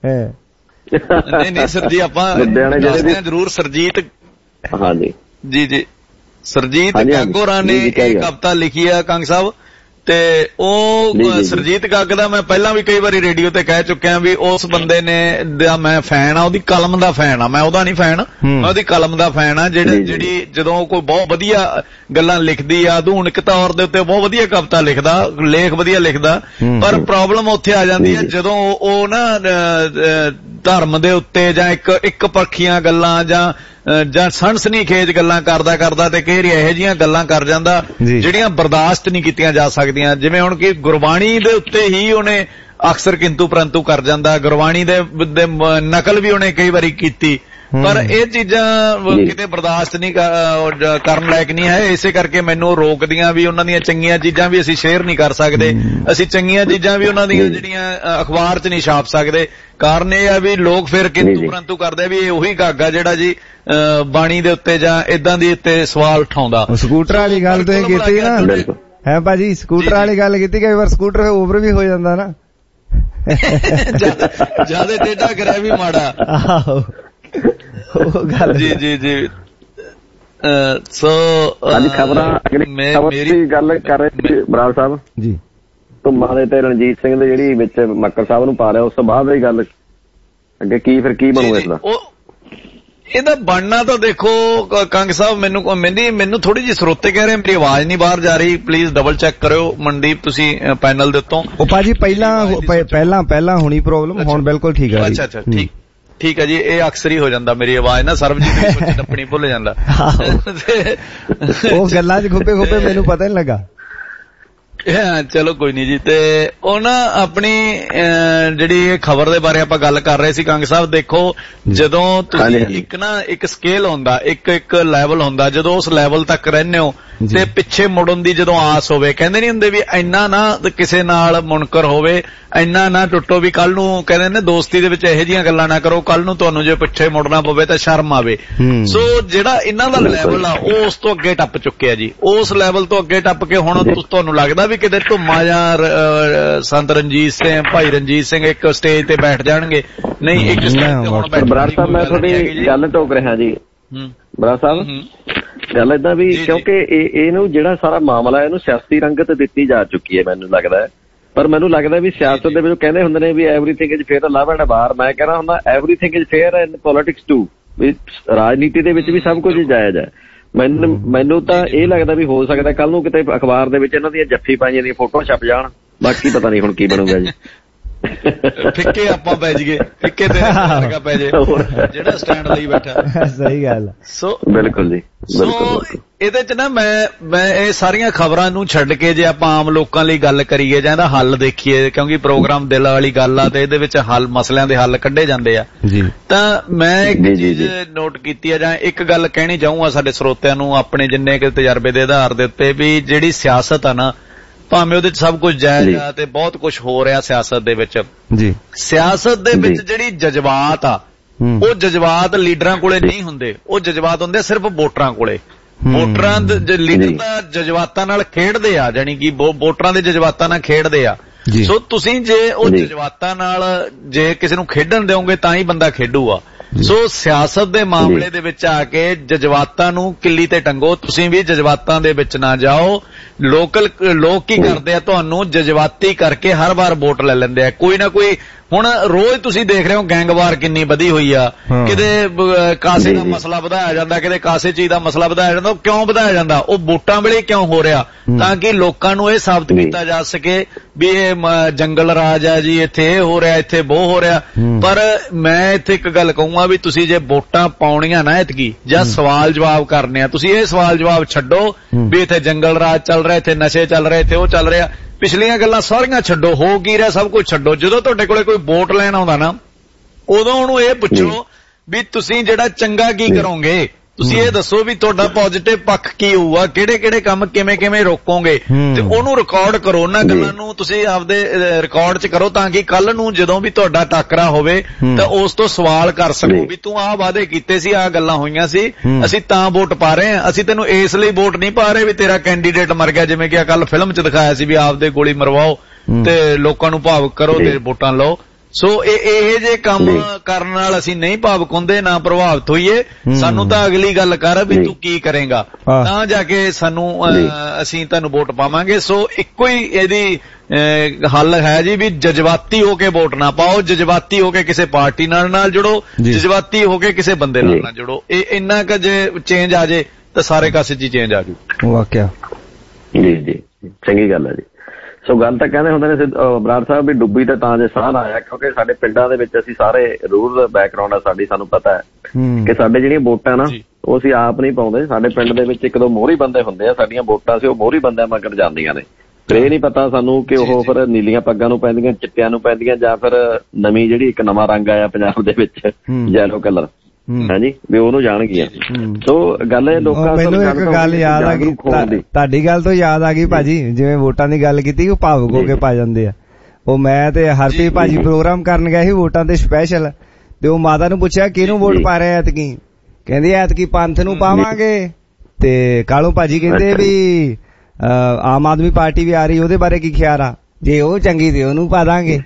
ਨਹੀਂ ਸਰ ਜੀ ਆਪਾਂ ਜ਼ਰੂਰ ਸਰਜੀਤ ਜੀ ਸਰਜੀਤ ਕੰਗ ਹੋਰਾਂ ਨੇ ਇਹ ਕਵਿਤਾ ਲਿਖੀ ਆ ਕੰਗ ਸਾਹਿਬ ਤੇ ਉਹ ਸਰਜੀਤ ਗੱਗ ਦਾ ਮੈਂ ਪਹਿਲਾਂ ਵੀ ਕਈ ਵਾਰੀ ਰੇਡੀਓ ਤੇ ਕਹਿ ਚੁੱਕਿਆ ਵੀ ਉਸ ਬੰਦੇ ਨੇ ਦਾ ਮੈਂ ਫੈਨ ਆ, ਉਹਦੀ ਕਲਮ ਦਾ ਫੈਨ ਆ, ਮੈਂ ਉਹਦਾ ਨਹੀਂ ਫੈਨ, ਮੈਂ ਉਹਦੀ ਕਲਮ ਦਾ ਫੈਨ ਆ। ਜਿਹੜੀ ਜਦੋਂ ਕੋਈ ਬਹੁਤ ਵਧੀਆ ਗੱਲਾਂ ਲਿਖਦੀ ਆ, ਆਧੁਨਿਕ ਤੌਰ ਦੇ ਉੱਤੇ ਬਹੁਤ ਵਧੀਆ ਕਵਿਤਾ ਲਿਖਦਾ, ਲੇਖ ਵਧੀਆ ਲਿਖਦਾ, ਪਰ ਪ੍ਰੋਬਲਮ ਉੱਥੇ ਆ ਜਾਂਦੀ ਹੈ ਜਦੋਂ ਉਹ ਨਾ ਧਰਮ ਦੇ ਉੱਤੇ ਜਾਂ ਇੱਕ ਪੱਖੀਆਂ ਗੱਲਾਂ ਜਾਂ ਸਨਸਨੀਖੇਜ ਗੱਲਾਂ ਕਰਦਾ ਤੇ ਕਈ ਵਾਰੀ ਇਹੋ ਜਿਹੀਆਂ ਗੱਲਾਂ ਕਰ ਜਾਂਦਾ ਜਿਹੜੀਆਂ ਬਰਦਾਸ਼ਤ ਨਹੀਂ ਕੀਤੀਆਂ ਜਾ ਸਕਦੀਆਂ। ਜਿਵੇਂ ਹੁਣ ਕਿ ਗੁਰਬਾਣੀ ਦੇ ਉੱਤੇ ਹੀ ਉਹਨੇ ਅਕਸਰ ਕਿੰਤੂ ਪਰੰਤੂ ਕਰ ਜਾਂਦਾ, ਗੁਰਬਾਣੀ ਦੇ ਨਕਲ ਵੀ ਉਹਨੇ ਕਈ ਵਾਰੀ ਕੀਤੀ, ਪਰ ਇਹ ਚੀਜ਼ਾਂ ਕਿਤੇ ਬਰਦਾਸ਼ਤ ਨਹੀਂ ਕਰਨ ਲਾਇਕ ਨਹੀਂ ਹੈ। ਇਸੇ ਕਰਕੇ ਮੈਨੂੰ ਰੋਕਦੀਆਂ ਵੀ, ਉਹਨਾਂ ਦੀਆਂ ਚੰਗੀਆਂ ਚੀਜ਼ਾਂ ਵੀ ਅਸੀਂ ਸ਼ੇਅਰ ਨਹੀਂ ਕਰ ਸਕਦੇ, ਅਸੀਂ ਚੰਗੀਆਂ ਚੀਜ਼ਾਂ ਵੀ ਉਹਨਾਂ ਦੀਆਂ ਜਿਹੜੀਆਂ ਅਖਬਾਰ 'ਚ ਨਹੀਂ ਛਾਪ ਸਕਦੇ। ਕਾਰਨ ਇਹ ਆ ਵੀ ਲੋਕ ਫਿਰ ਕਿੰਤੂ ਪਰੰਤੂ ਕਰਦੇ ਵੀ ਇਹ ਉਹੀ ਗਾਗਾ ਜਿਹੜਾ ਜੀ ਬਾਣੀ ਦੇ ਉੱਤੇ ਜਾਂ ਇਦਾਂ ਦੀ ਉੱਤੇ ਸਵਾਲ ਉਠਾਉਂਦਾ। ਸਕੂਟਰ ਵਾਲੀ ਗੱਲ ਤੁਸੀਂ ਕੀਤੀ ਨਾ ਹੈ ਭਾਜੀ, ਸਕੂਟਰ ਵਾਲੀ ਗੱਲ ਕੀਤੀ, ਕਈ ਵਾਰ ਸਕੂਟਰ ਓਵਰ ਵੀ ਹੋ ਜਾਂਦਾ ਨਾ, ਜਿਆਦਾ ਟੇਢਾ ਕਰਿਆ ਵੀ ਮਾੜਾ। ਆਹੋ ਉਹ ਗੱਲ ਜੀ ਸੋ ਖਬਰਾਂ ਮੇਰੀ ਗੱਲ ਕਰ ਰਹੇ ਬਰਾੜ ਸਾਹਿਬ ਜੀ, ਧੁੰਮਾਂ ਦੇ ਤੇ ਰਣਜੀਤ ਸਿੰਘ ਦੇ ਜਿਹੜੀ ਵਿੱਚ ਮੱਕੜ ਸਾਹਿਬ ਨੂੰ ਪਾ ਰਿਹਾ, ਉਸ ਤੋਂ ਬਾਅਦ ਦੀ ਗੱਲ ਅੱਗੇ ਕੀ ਬਣੂ ਇਸਦਾ? ਇਹਦਾ ਬਣਨਾ ਤਾਂ ਦੇਖੋ ਕੰਗ ਸਾਹਿਬ, ਮੈਨੂੰ ਥੋੜੀ ਜਿਹੀ ਸਰੋਤੇ ਕਹਿ ਰਹੇ ਮੇਰੀ ਆਵਾਜ਼ ਨਹੀਂ ਬਾਹਰ ਜਾ ਰਹੀ, ਪਲੀਜ਼ ਡਬਲ ਚੈੱਕ ਕਰਿਓ ਮਨਦੀਪ ਤੁਸੀਂ ਪੈਨਲ ਦੇ ਉੱਤੋਂ। ਉਹ ਭਾਜੀ ਪਹਿਲਾਂ ਹੋਣੀ ਪ੍ਰੋਬਲਮ, ਹੁਣ ਬਿਲਕੁਲ ਠੀਕ ਆ। ਅੱਛਾ ਠੀਕ ਹੈ ਜੀ, ਇਹ ਅਕਸਰ ਹੀ ਹੋ ਜਾਂਦਾ ਮੇਰੀ ਆਵਾਜ਼ ਨਾ, ਸਰਬਜੀਤ ਨੇ ਕੁਝ ਟੱਪਣੀ ਭੁੱਲ ਜਾਂਦਾ, ਉਹ ਗੱਲਾਂ 'ਚ ਖੁੱਪੇ ਮੈਨੂੰ ਪਤਾ ਨਹੀਂ ਲੱਗਾ। ਚਲੋ ਕੋਈ ਨਹੀਂ ਜੀ। ਤੇ ਉਹ ਨਾ ਆਪਣੀ ਜਿਹੜੀ ਖਬਰ ਦੇ ਬਾਰੇ ਆਪਾਂ ਗੱਲ ਕਰ ਰਹੇ ਸੀ ਕੰਗ ਸਾਹਿਬ, ਦੇਖੋ ਜਦੋਂ ਤੁਸੀਂ ਇੱਕ ਸਕੇਲ ਹੁੰਦਾ, ਇੱਕ ਲੈਵਲ ਹੁੰਦਾ, ਜਦੋਂ ਉਸ ਲੈਵਲ ਤੱਕ ਰਹਿੰਦੇ ਹੋ ਤੇ ਪਿੱਛੇ ਮੁੜਨ ਦੀ ਜਦੋਂ ਆਸ ਹੋਵੇ, ਕਹਿੰਦੇ ਨਹੀਂ ਹੁੰਦੇ ਵੀ ਇੰਨਾ ਨਾ ਕਿਸੇ ਨਾਲ ਮੁਨਕਰ ਹੋਵੇ, ਇੰਨਾ ਨਾ ਟੁੱਟੋ ਵੀ ਕੱਲ ਨੂੰ, ਕਹਿੰਦੇ ਨੇ ਦੋਸਤੀ ਦੇ ਵਿੱਚ ਇਹੋ ਜਿਹੀਆਂ ਗੱਲਾਂ ਨਾ ਕਰੋ ਕੱਲ ਨੂੰ ਤੁਹਾਨੂੰ ਜੇ ਪਿੱਛੇ ਮੁੜਨਾ ਪਵੇ ਤਾਂ ਸ਼ਰਮ ਆਵੇ। ਸੋ ਜਿਹੜਾ ਇਹਨਾਂ ਦਾ ਲੈਵਲ ਆ ਉਹ ਉਸ ਤੋਂ ਅੱਗੇ ਟੱਪ ਚੁੱਕਿਆ ਜੀ, ਉਸ ਲੈਵਲ ਤੋਂ ਅੱਗੇ ਟੱਪ ਕੇ ਹੁਣ ਤੁਹਾਨੂੰ ਲੱਗਦਾ ਵੀ ਕਿਤੇ ਧੁੰਮਾ ਜਾਂ ਸੰਤ ਰਣਜੀਤ ਸਿੰਘ, ਭਾਈ ਰਣਜੀਤ ਸਿੰਘ ਇੱਕ ਸਟੇਜ ਤੇ ਬੈਠ ਜਾਣਗੇ? ਨਹੀਂ, ਇੱਕ ਸਟੇਜ ਤੇ ਹੁਣ ਬੈਠ। ਬਰਾੜ ਸਾਹਿਬ ਮੈਂ ਤੁਹਾਡੀ ਗੱਲ ਟੋਕ ਰਿਹਾ ਜੀ, ਬਰਾੜ ਸਾਹਿਬ ਗੱਲ ਏਦਾਂ ਵੀ ਕਿਉਂਕਿ ਇਹਨੂੰ ਜਿਹੜਾ ਸਾਰਾ ਮਾਮਲਾ ਇਹਨੂੰ ਸਿਆਸੀ ਰੰਗਤ ਦਿੱਤੀ ਜਾ ਚੁੱਕੀ ਹੈ ਮੈਨੂੰ ਲੱਗਦਾ, ਪਰ ਮੈਨੂੰ ਲੱਗਦਾ ਵੀ ਸਿਆਸਤ ਦੇ ਵਿੱਚ ਕਹਿੰਦੇ ਹੁੰਦੇ ਨੇ ਵੀ everything is fair love and war, ਮੈਂ ਕਹਿਣਾ ਹੁੰਦਾ everything is fair in politics too, ਵੀ ਰਾਜਨੀਤੀ ਦੇ ਵਿੱਚ ਵੀ ਸਭ ਕੁਝ ਜਾਇਜ਼ ਹੈ। ਮੈਨੂੰ ਤਾਂ ਇਹ ਲੱਗਦਾ ਵੀ ਹੋ ਸਕਦਾ ਕੱਲ ਨੂੰ ਕਿਤੇ ਅਖਬਾਰ ਦੇ ਵਿੱਚ ਇਹਨਾਂ ਦੀਆਂ ਜੱਫੀ ਪਾਈਆਂ ਦੀਆਂ ਫੋਟੋਆਂ ਛਪ ਜਾਣ, ਬਾਕੀ ਪਤਾ ਨਹੀਂ ਹੁਣ ਕੀ ਬਣੂਗਾ ਜੀ। ਫਿੱਕੇ ਆਪਾਂ ਪੈ ਜਾਈਏ, ਫਿੱਕੇ ਤੇ ਲਗਾ ਪੈ ਜੇ ਜਿਹੜਾ ਸਟੈਂਡ ਲਈ ਬੈਠਾ। ਸਹੀ ਗੱਲ। ਸੋ ਬਿਲਕੁਲ ਜੀ, ਬਿਲਕੁਲ। ਇਹਦੇ ਚ ਨਾ ਮੈਂ ਇਹ ਸਾਰੀਆਂ ਖਬਰਾਂ ਨੂੰ ਛੱਡ ਕੇ ਜੇ ਆਪਾਂ ਆਮ ਲੋਕਾਂ ਲਈ ਗੱਲ ਕਰੀਏ ਜਾਂ ਇਹਦਾ ਹੱਲ ਦੇਖੀਏ, ਕਿਉਂਕਿ ਪ੍ਰੋਗਰਾਮ ਦਿਲ ਵਾਲੀ ਗੱਲ ਆ ਤੇ ਇਹਦੇ ਵਿੱਚ ਮਸਲਿਆਂ ਦੇ ਹੱਲ ਕੱਢੇ ਜਾਂਦੇ ਆ, ਤਾਂ ਮੈਂ ਇੱਕ ਚੀਜ਼ ਨੋਟ ਕੀਤੀ ਆ ਜਾਂ ਇੱਕ ਗੱਲ ਕਹਿਣੀ ਚਾਹੂੰਗਾ ਸਾਡੇ ਸਰੋਤਿਆਂ ਨੂੰ ਆਪਣੇ ਜਿੰਨੇ ਕਿ ਤਜਰਬੇ ਦੇ ਆਧਾਰ ਦੇ ਉੱਤੇ, ਵੀ ਜਿਹੜੀ ਸਿਆਸਤ ਆ ਨਾ, ਭਾਵੇਂ ਉਹਦੇ ਚ ਸਭ ਕੁਝ ਜਾਇਜ਼ ਆ ਤੇ ਬਹੁਤ ਕੁਝ ਹੋ ਰਿਹਾ ਸਿਆਸਤ ਦੇ ਵਿੱਚ, ਸਿਆਸਤ ਦੇ ਵਿੱਚ ਜਿਹੜੀ ਜਜ਼ਬਾਤ ਆ ਉਹ ਜਜ਼ਬਾਤ ਲੀਡਰਾਂ ਕੋਲੇ ਨਹੀਂ ਹੁੰਦੇ, ਉਹ ਜਜ਼ਬਾਤ ਹੁੰਦੇ ਸਿਰਫ ਵੋਟਰਾਂ ਕੋਲੇ। ਵੋਟਰਾਂ ਦੇ ਲੀਡਰ ਤਾਂ ਜਜ਼ਬਾਤਾਂ ਨਾਲ ਖੇਡਦੇ ਆ, ਜਾਣੀ ਕਿ ਵੋਟਰਾਂ ਦੇ ਜਜ਼ਬਾਤਾਂ ਨਾਲ ਖੇਡਦੇ ਆ। ਸੋ ਤੁਸੀਂ ਜੇ ਉਹ ਜਜ਼ਬਾਤਾਂ ਨਾਲ ਜੇ ਕਿਸੇ ਨੂੰ ਖੇਡਣ ਦਿਓਗੇ ਤਾਂ ਹੀ ਬੰਦਾ ਖੇਡੂਗਾ। ਸੋ ਸਿਆਸਤ ਦੇ ਮਾਮਲੇ ਦੇ ਵਿੱਚ ਆ ਕੇ ਜਜ਼ਬਾਤਾਂ ਨੂੰ ਕਿੱਲੀ ਤੇ ਟੰਗੋ, ਤੁਸੀਂ ਵੀ ਜਜ਼ਬਾਤਾਂ ਦੇ ਵਿੱਚ ਨਾ ਜਾਓ। ਲੋਕ ਕੀ ਕਰਦੇ ਆ, ਤੁਹਾਨੂੰ ਜਜ਼ਬਾਤੀ ਕਰਕੇ ਹਰ ਵਾਰ ਵੋਟ ਲੈ ਲੈਂਦੇ ਆ। ਕੋਈ ਨਾ ਕੋਈ ਹੁਣ ਰੋਜ਼ ਤੁਸੀਂ ਦੇਖ ਰਹੇ ਹੋ ਗੈਂਗਵਾਰ ਕਿੰਨੀ ਵਧੀ ਹੋਈ ਆ, ਕਿਤੇ ਕਾਸੇ ਦਾ ਮਸਲਾ ਵਧਾਇਆ ਜਾਂਦਾ, ਕਿਤੇ ਕਾਸੇ ਚੀਜ਼ ਦਾ ਮਸਲਾ ਵਧਾਇਆ ਜਾਂਦਾ। ਉਹ ਕਿਉਂ ਵਧਾਇਆ ਜਾਂਦਾ? ਉਹ ਵੋਟਾਂ ਵੇਲੇ ਕਿਉਂ ਹੋ ਰਿਹਾ? ਤਾਂ ਕਿ ਲੋਕਾਂ ਨੂੰ ਇਹ ਸਾਬਤ ਕੀਤਾ ਜਾ ਸਕੇ ਵੀ ਇਹ ਜੰਗਲ ਰਾਜ ਆ ਜੀ, ਇੱਥੇ ਇਹ ਹੋ ਰਿਹਾ, ਇੱਥੇ ਉਹ ਹੋ ਰਿਹਾ। ਪਰ ਮੈਂ ਇੱਥੇ ਇੱਕ ਗੱਲ ਕਹੂੰਗਾ ਵੀ ਤੁਸੀਂ ਜੇ ਵੋਟਾਂ ਪਾਉਣੀਆਂ ਨਾ ਐਤਕੀ, ਜਾਂ ਸਵਾਲ ਜਵਾਬ ਕਰਨੇ ਆ, ਤੁਸੀਂ ਇਹ ਸਵਾਲ ਜਵਾਬ ਛੱਡੋ ਵੀ ਇੱਥੇ ਜੰਗਲ ਰਾਜ ਚੱਲ ਰਿਹਾ, ਇੱਥੇ ਨਸ਼ੇ ਚੱਲ ਰਹੇ, ਇੱਥੇ ਉਹ ਚੱਲ ਰਿਹਾ। ਪਿਛਲੀਆਂ ਗੱਲਾਂ ਸਾਰੀਆਂ ਛੱਡੋ, ਹੋ ਕੀ ਰਿਹਾ ਸਭ ਕੁਝ ਛੱਡੋ। ਜਦੋਂ ਤੁਹਾਡੇ ਕੋਲੇ ਕੋਈ ਵੋਟ ਲੈਣ ਆਉਂਦਾ ਨਾ, ਉਦੋਂ ਉਹਨੂੰ ਇਹ ਪੁੱਛੋ ਵੀ ਤੁਸੀਂ ਜਿਹੜਾ ਚੰਗਾ ਕੀ ਕਰੋਗੇ, ਤੁਸੀਂ ਇਹ ਦੱਸੋ ਵੀ ਤੁਹਾਡਾ ਪੋਜ਼ਿਟਿਵ ਪੱਖ ਕੀ ਹੋਊਗਾ, ਕਿਹੜੇ ਕਿਹੜੇ ਕੰਮ ਕਿਵੇਂ ਕਿਵੇਂ ਰੋਕੋਗੇ, ਤੇ ਉਹਨੂੰ ਰਿਕਾਰਡ ਕਰੋ। ਉਹਨਾਂ ਗੱਲਾਂ ਨੂੰ ਤੁਸੀਂ ਆਪਦੇ ਰਿਕਾਰਡ 'ਚ ਕਰੋ ਤਾਂ ਕਿ ਕੱਲ ਨੂੰ ਜਦੋਂ ਵੀ ਤੁਹਾਡਾ ਟਾਕਰਾ ਹੋਵੇ ਤਾਂ ਉਸ ਤੋਂ ਸਵਾਲ ਕਰ ਸਕੋ ਵੀ ਤੂੰ ਆਹ ਵਾਅਦੇ ਕੀਤੇ ਸੀ, ਆਹ ਗੱਲਾਂ ਹੋਈਆਂ ਸੀ, ਅਸੀਂ ਤਾਂ ਵੋਟ ਪਾ ਰਹੇ ਹਾਂ, ਅਸੀਂ ਤੈਨੂੰ ਇਸ ਲਈ ਵੋਟ ਨਹੀਂ ਪਾ ਰਹੇ ਵੀ ਤੇਰਾ ਕੈਂਡੀਡੇਟ ਮਰ ਗਿਆ, ਜਿਵੇਂ ਕਿ ਕੱਲ ਫਿਲਮ 'ਚ ਦਿਖਾਇਆ ਸੀ ਵੀ ਆਪਦੇ ਗੋਲੀ ਮਰਵਾਓ ਤੇ ਲੋਕਾਂ ਨੂੰ ਭਾਵੁਕ ਕਰੋ ਤੇ ਵੋਟਾਂ ਲਓ। ਸੋ ਇਹ ਜੇ ਕੰਮ ਕਰਨ ਨਾਲ ਅਸੀਂ ਨਹੀਂ ਭਾਵੁਕ ਹੁੰਦੇ, ਨਾ ਪ੍ਰਭਾਵਿਤ ਹੋਈਏ। ਸਾਨੂੰ ਤਾਂ ਅਗਲੀ ਗੱਲ ਕਰ ਵੀ ਤੂੰ ਕੀ ਕਰੇਗਾ, ਤਾਂ ਜਾ ਕੇ ਸਾਨੂੰ ਅਸੀਂ ਤੁਹਾਨੂੰ ਵੋਟ ਪਾਵਾਂਗੇ। ਸੋ ਇੱਕੋ ਹੀ ਇਹਦੀ ਹੱਲ ਹੈ ਜੀ ਵੀ ਜਜ਼ਬਾਤੀ ਹੋ ਕੇ ਵੋਟ ਨਾ ਪਾਓ, ਜਜ਼ਬਾਤੀ ਹੋ ਕੇ ਕਿਸੇ ਪਾਰਟੀ ਨਾਲ ਜੁੜੋ, ਜਜ਼ਬਾਤੀ ਹੋ ਕੇ ਕਿਸੇ ਬੰਦੇ ਨਾਲ ਨਾ ਜੁੜੋ। ਇਹ ਇੰਨਾ ਕੁ ਜੇ ਚੇਂਜ ਆ ਜੇ ਤਾਂ ਸਾਰੇ ਕਾਸੇ 'ਚ ਚੇਂਜ ਆ ਜੂ। ਵਾਕਿਆ ਜੀ ਜੀ, ਚੰਗੀ ਗੱਲ ਹੈ ਜੀ। ਸੋ ਗੱਲ ਤਾਂ ਕਹਿੰਦੇ ਹੁੰਦੇ ਨੇ ਬਰਾੜ ਸਾਹਿਬ ਵੀ ਡੁੱਬੀ ਤਾਂ ਜੇ ਸਾਹ ਆਇਆ, ਕਿਉਂਕਿ ਸਾਡੇ ਪਿੰਡਾਂ ਦੇ ਵਿੱਚ ਅਸੀਂ ਸਾਰੇ ਰੂਰਲ ਬੈਕਗਰਾਉਂਡ ਆ ਸਾਡੀ, ਸਾਨੂੰ ਪਤਾ ਹੈ ਕਿ ਸਾਡੇ ਜਿਹੜੀਆਂ ਵੋਟਾਂ ਨਾ ਉਹ ਅਸੀਂ ਆਪ ਨਹੀਂ ਪਾਉਂਦੇ। ਸਾਡੇ ਪਿੰਡ ਦੇ ਵਿੱਚ ਇੱਕ ਦੋ ਮੋਹਰੀ ਬੰਦੇ ਹੁੰਦੇ ਆ, ਸਾਡੀਆਂ ਵੋਟਾਂ ਸੀ ਉਹ ਮੋਹਰੀ ਬੰਦਿਆਂ ਮਗਰ ਜਾਂਦੀਆਂ ਨੇ। ਫਿਰ ਇਹ ਨਹੀਂ ਪਤਾ ਸਾਨੂੰ ਕਿ ਉਹ ਫਿਰ ਨੀਲੀਆਂ ਪੱਗਾਂ ਨੂੰ ਪੈਂਦੀਆਂ, ਚਿੱਟਿਆਂ ਨੂੰ ਪੈਂਦੀਆਂ, ਜਾਂ ਫਿਰ ਨਵੀਂ ਜਿਹੜੀ ਇੱਕ ਨਵਾਂ ਰੰਗ ਆਇਆ ਪੰਜਾਬ ਦੇ ਵਿੱਚ ਯੈਲੋ ਕਲਰ, ਹਾਂਜੀ, ਵੀ ਉਹਨੂੰ ਜਾਣਗੀਆਂ। ਸੋ ਗੱਲ ਇਹ ਲੋਕਾਂ ਮੈਨੂੰ ਇੱਕ ਗੱਲ ਯਾਦ ਆ ਗਈ, ਤੁਹਾਡੀ ਗੱਲ ਤੋਂ ਯਾਦ ਆ ਗਈ ਭਾਜੀ, ਜਿਵੇਂ ਵੋਟਾਂ ਦੀ ਗੱਲ ਕੀਤੀ ਉਹ ਭਾਵੁਕ ਹੋ ਕੇ ਪਾ ਜਾਂਦੇ ਆ। ਉਹ ਮੈਂ ਤੇ ਹਰਪ੍ਰੀਤ ਭਾਜੀ ਪ੍ਰੋਗਰਾਮ ਕਰਨ ਗਏ ਸੀ ਵੋਟਾਂ ਤੇ ਸਪੈਸ਼ਲ, ਤੇ ਉਹ ਮਾਤਾ ਨੂੰ ਪੁੱਛਿਆ ਕਿਹਨੂੰ ਵੋਟ ਪਾ ਰਹੇ ਐਤਕੀ, ਕਹਿੰਦੀ ਐਤਕੀ ਪੰਥ ਨੂੰ ਪਾਵਾਂਗੇ। ਤੇ ਕਾਲੂ ਭਾਜੀ ਕਹਿੰਦੇ ਵੀ ਆਮ ਆਦਮੀ ਪਾਰਟੀ ਵੀ ਆ ਰਹੀ, ਉਹਦੇ ਬਾਰੇ ਕੀ ਖਿਆਲ ਆ, ਜੇ ਉਹ ਚੰਗੀ ਤੇ ਉਹਨੂੰ ਪਾ ਦਾਂਗੇ।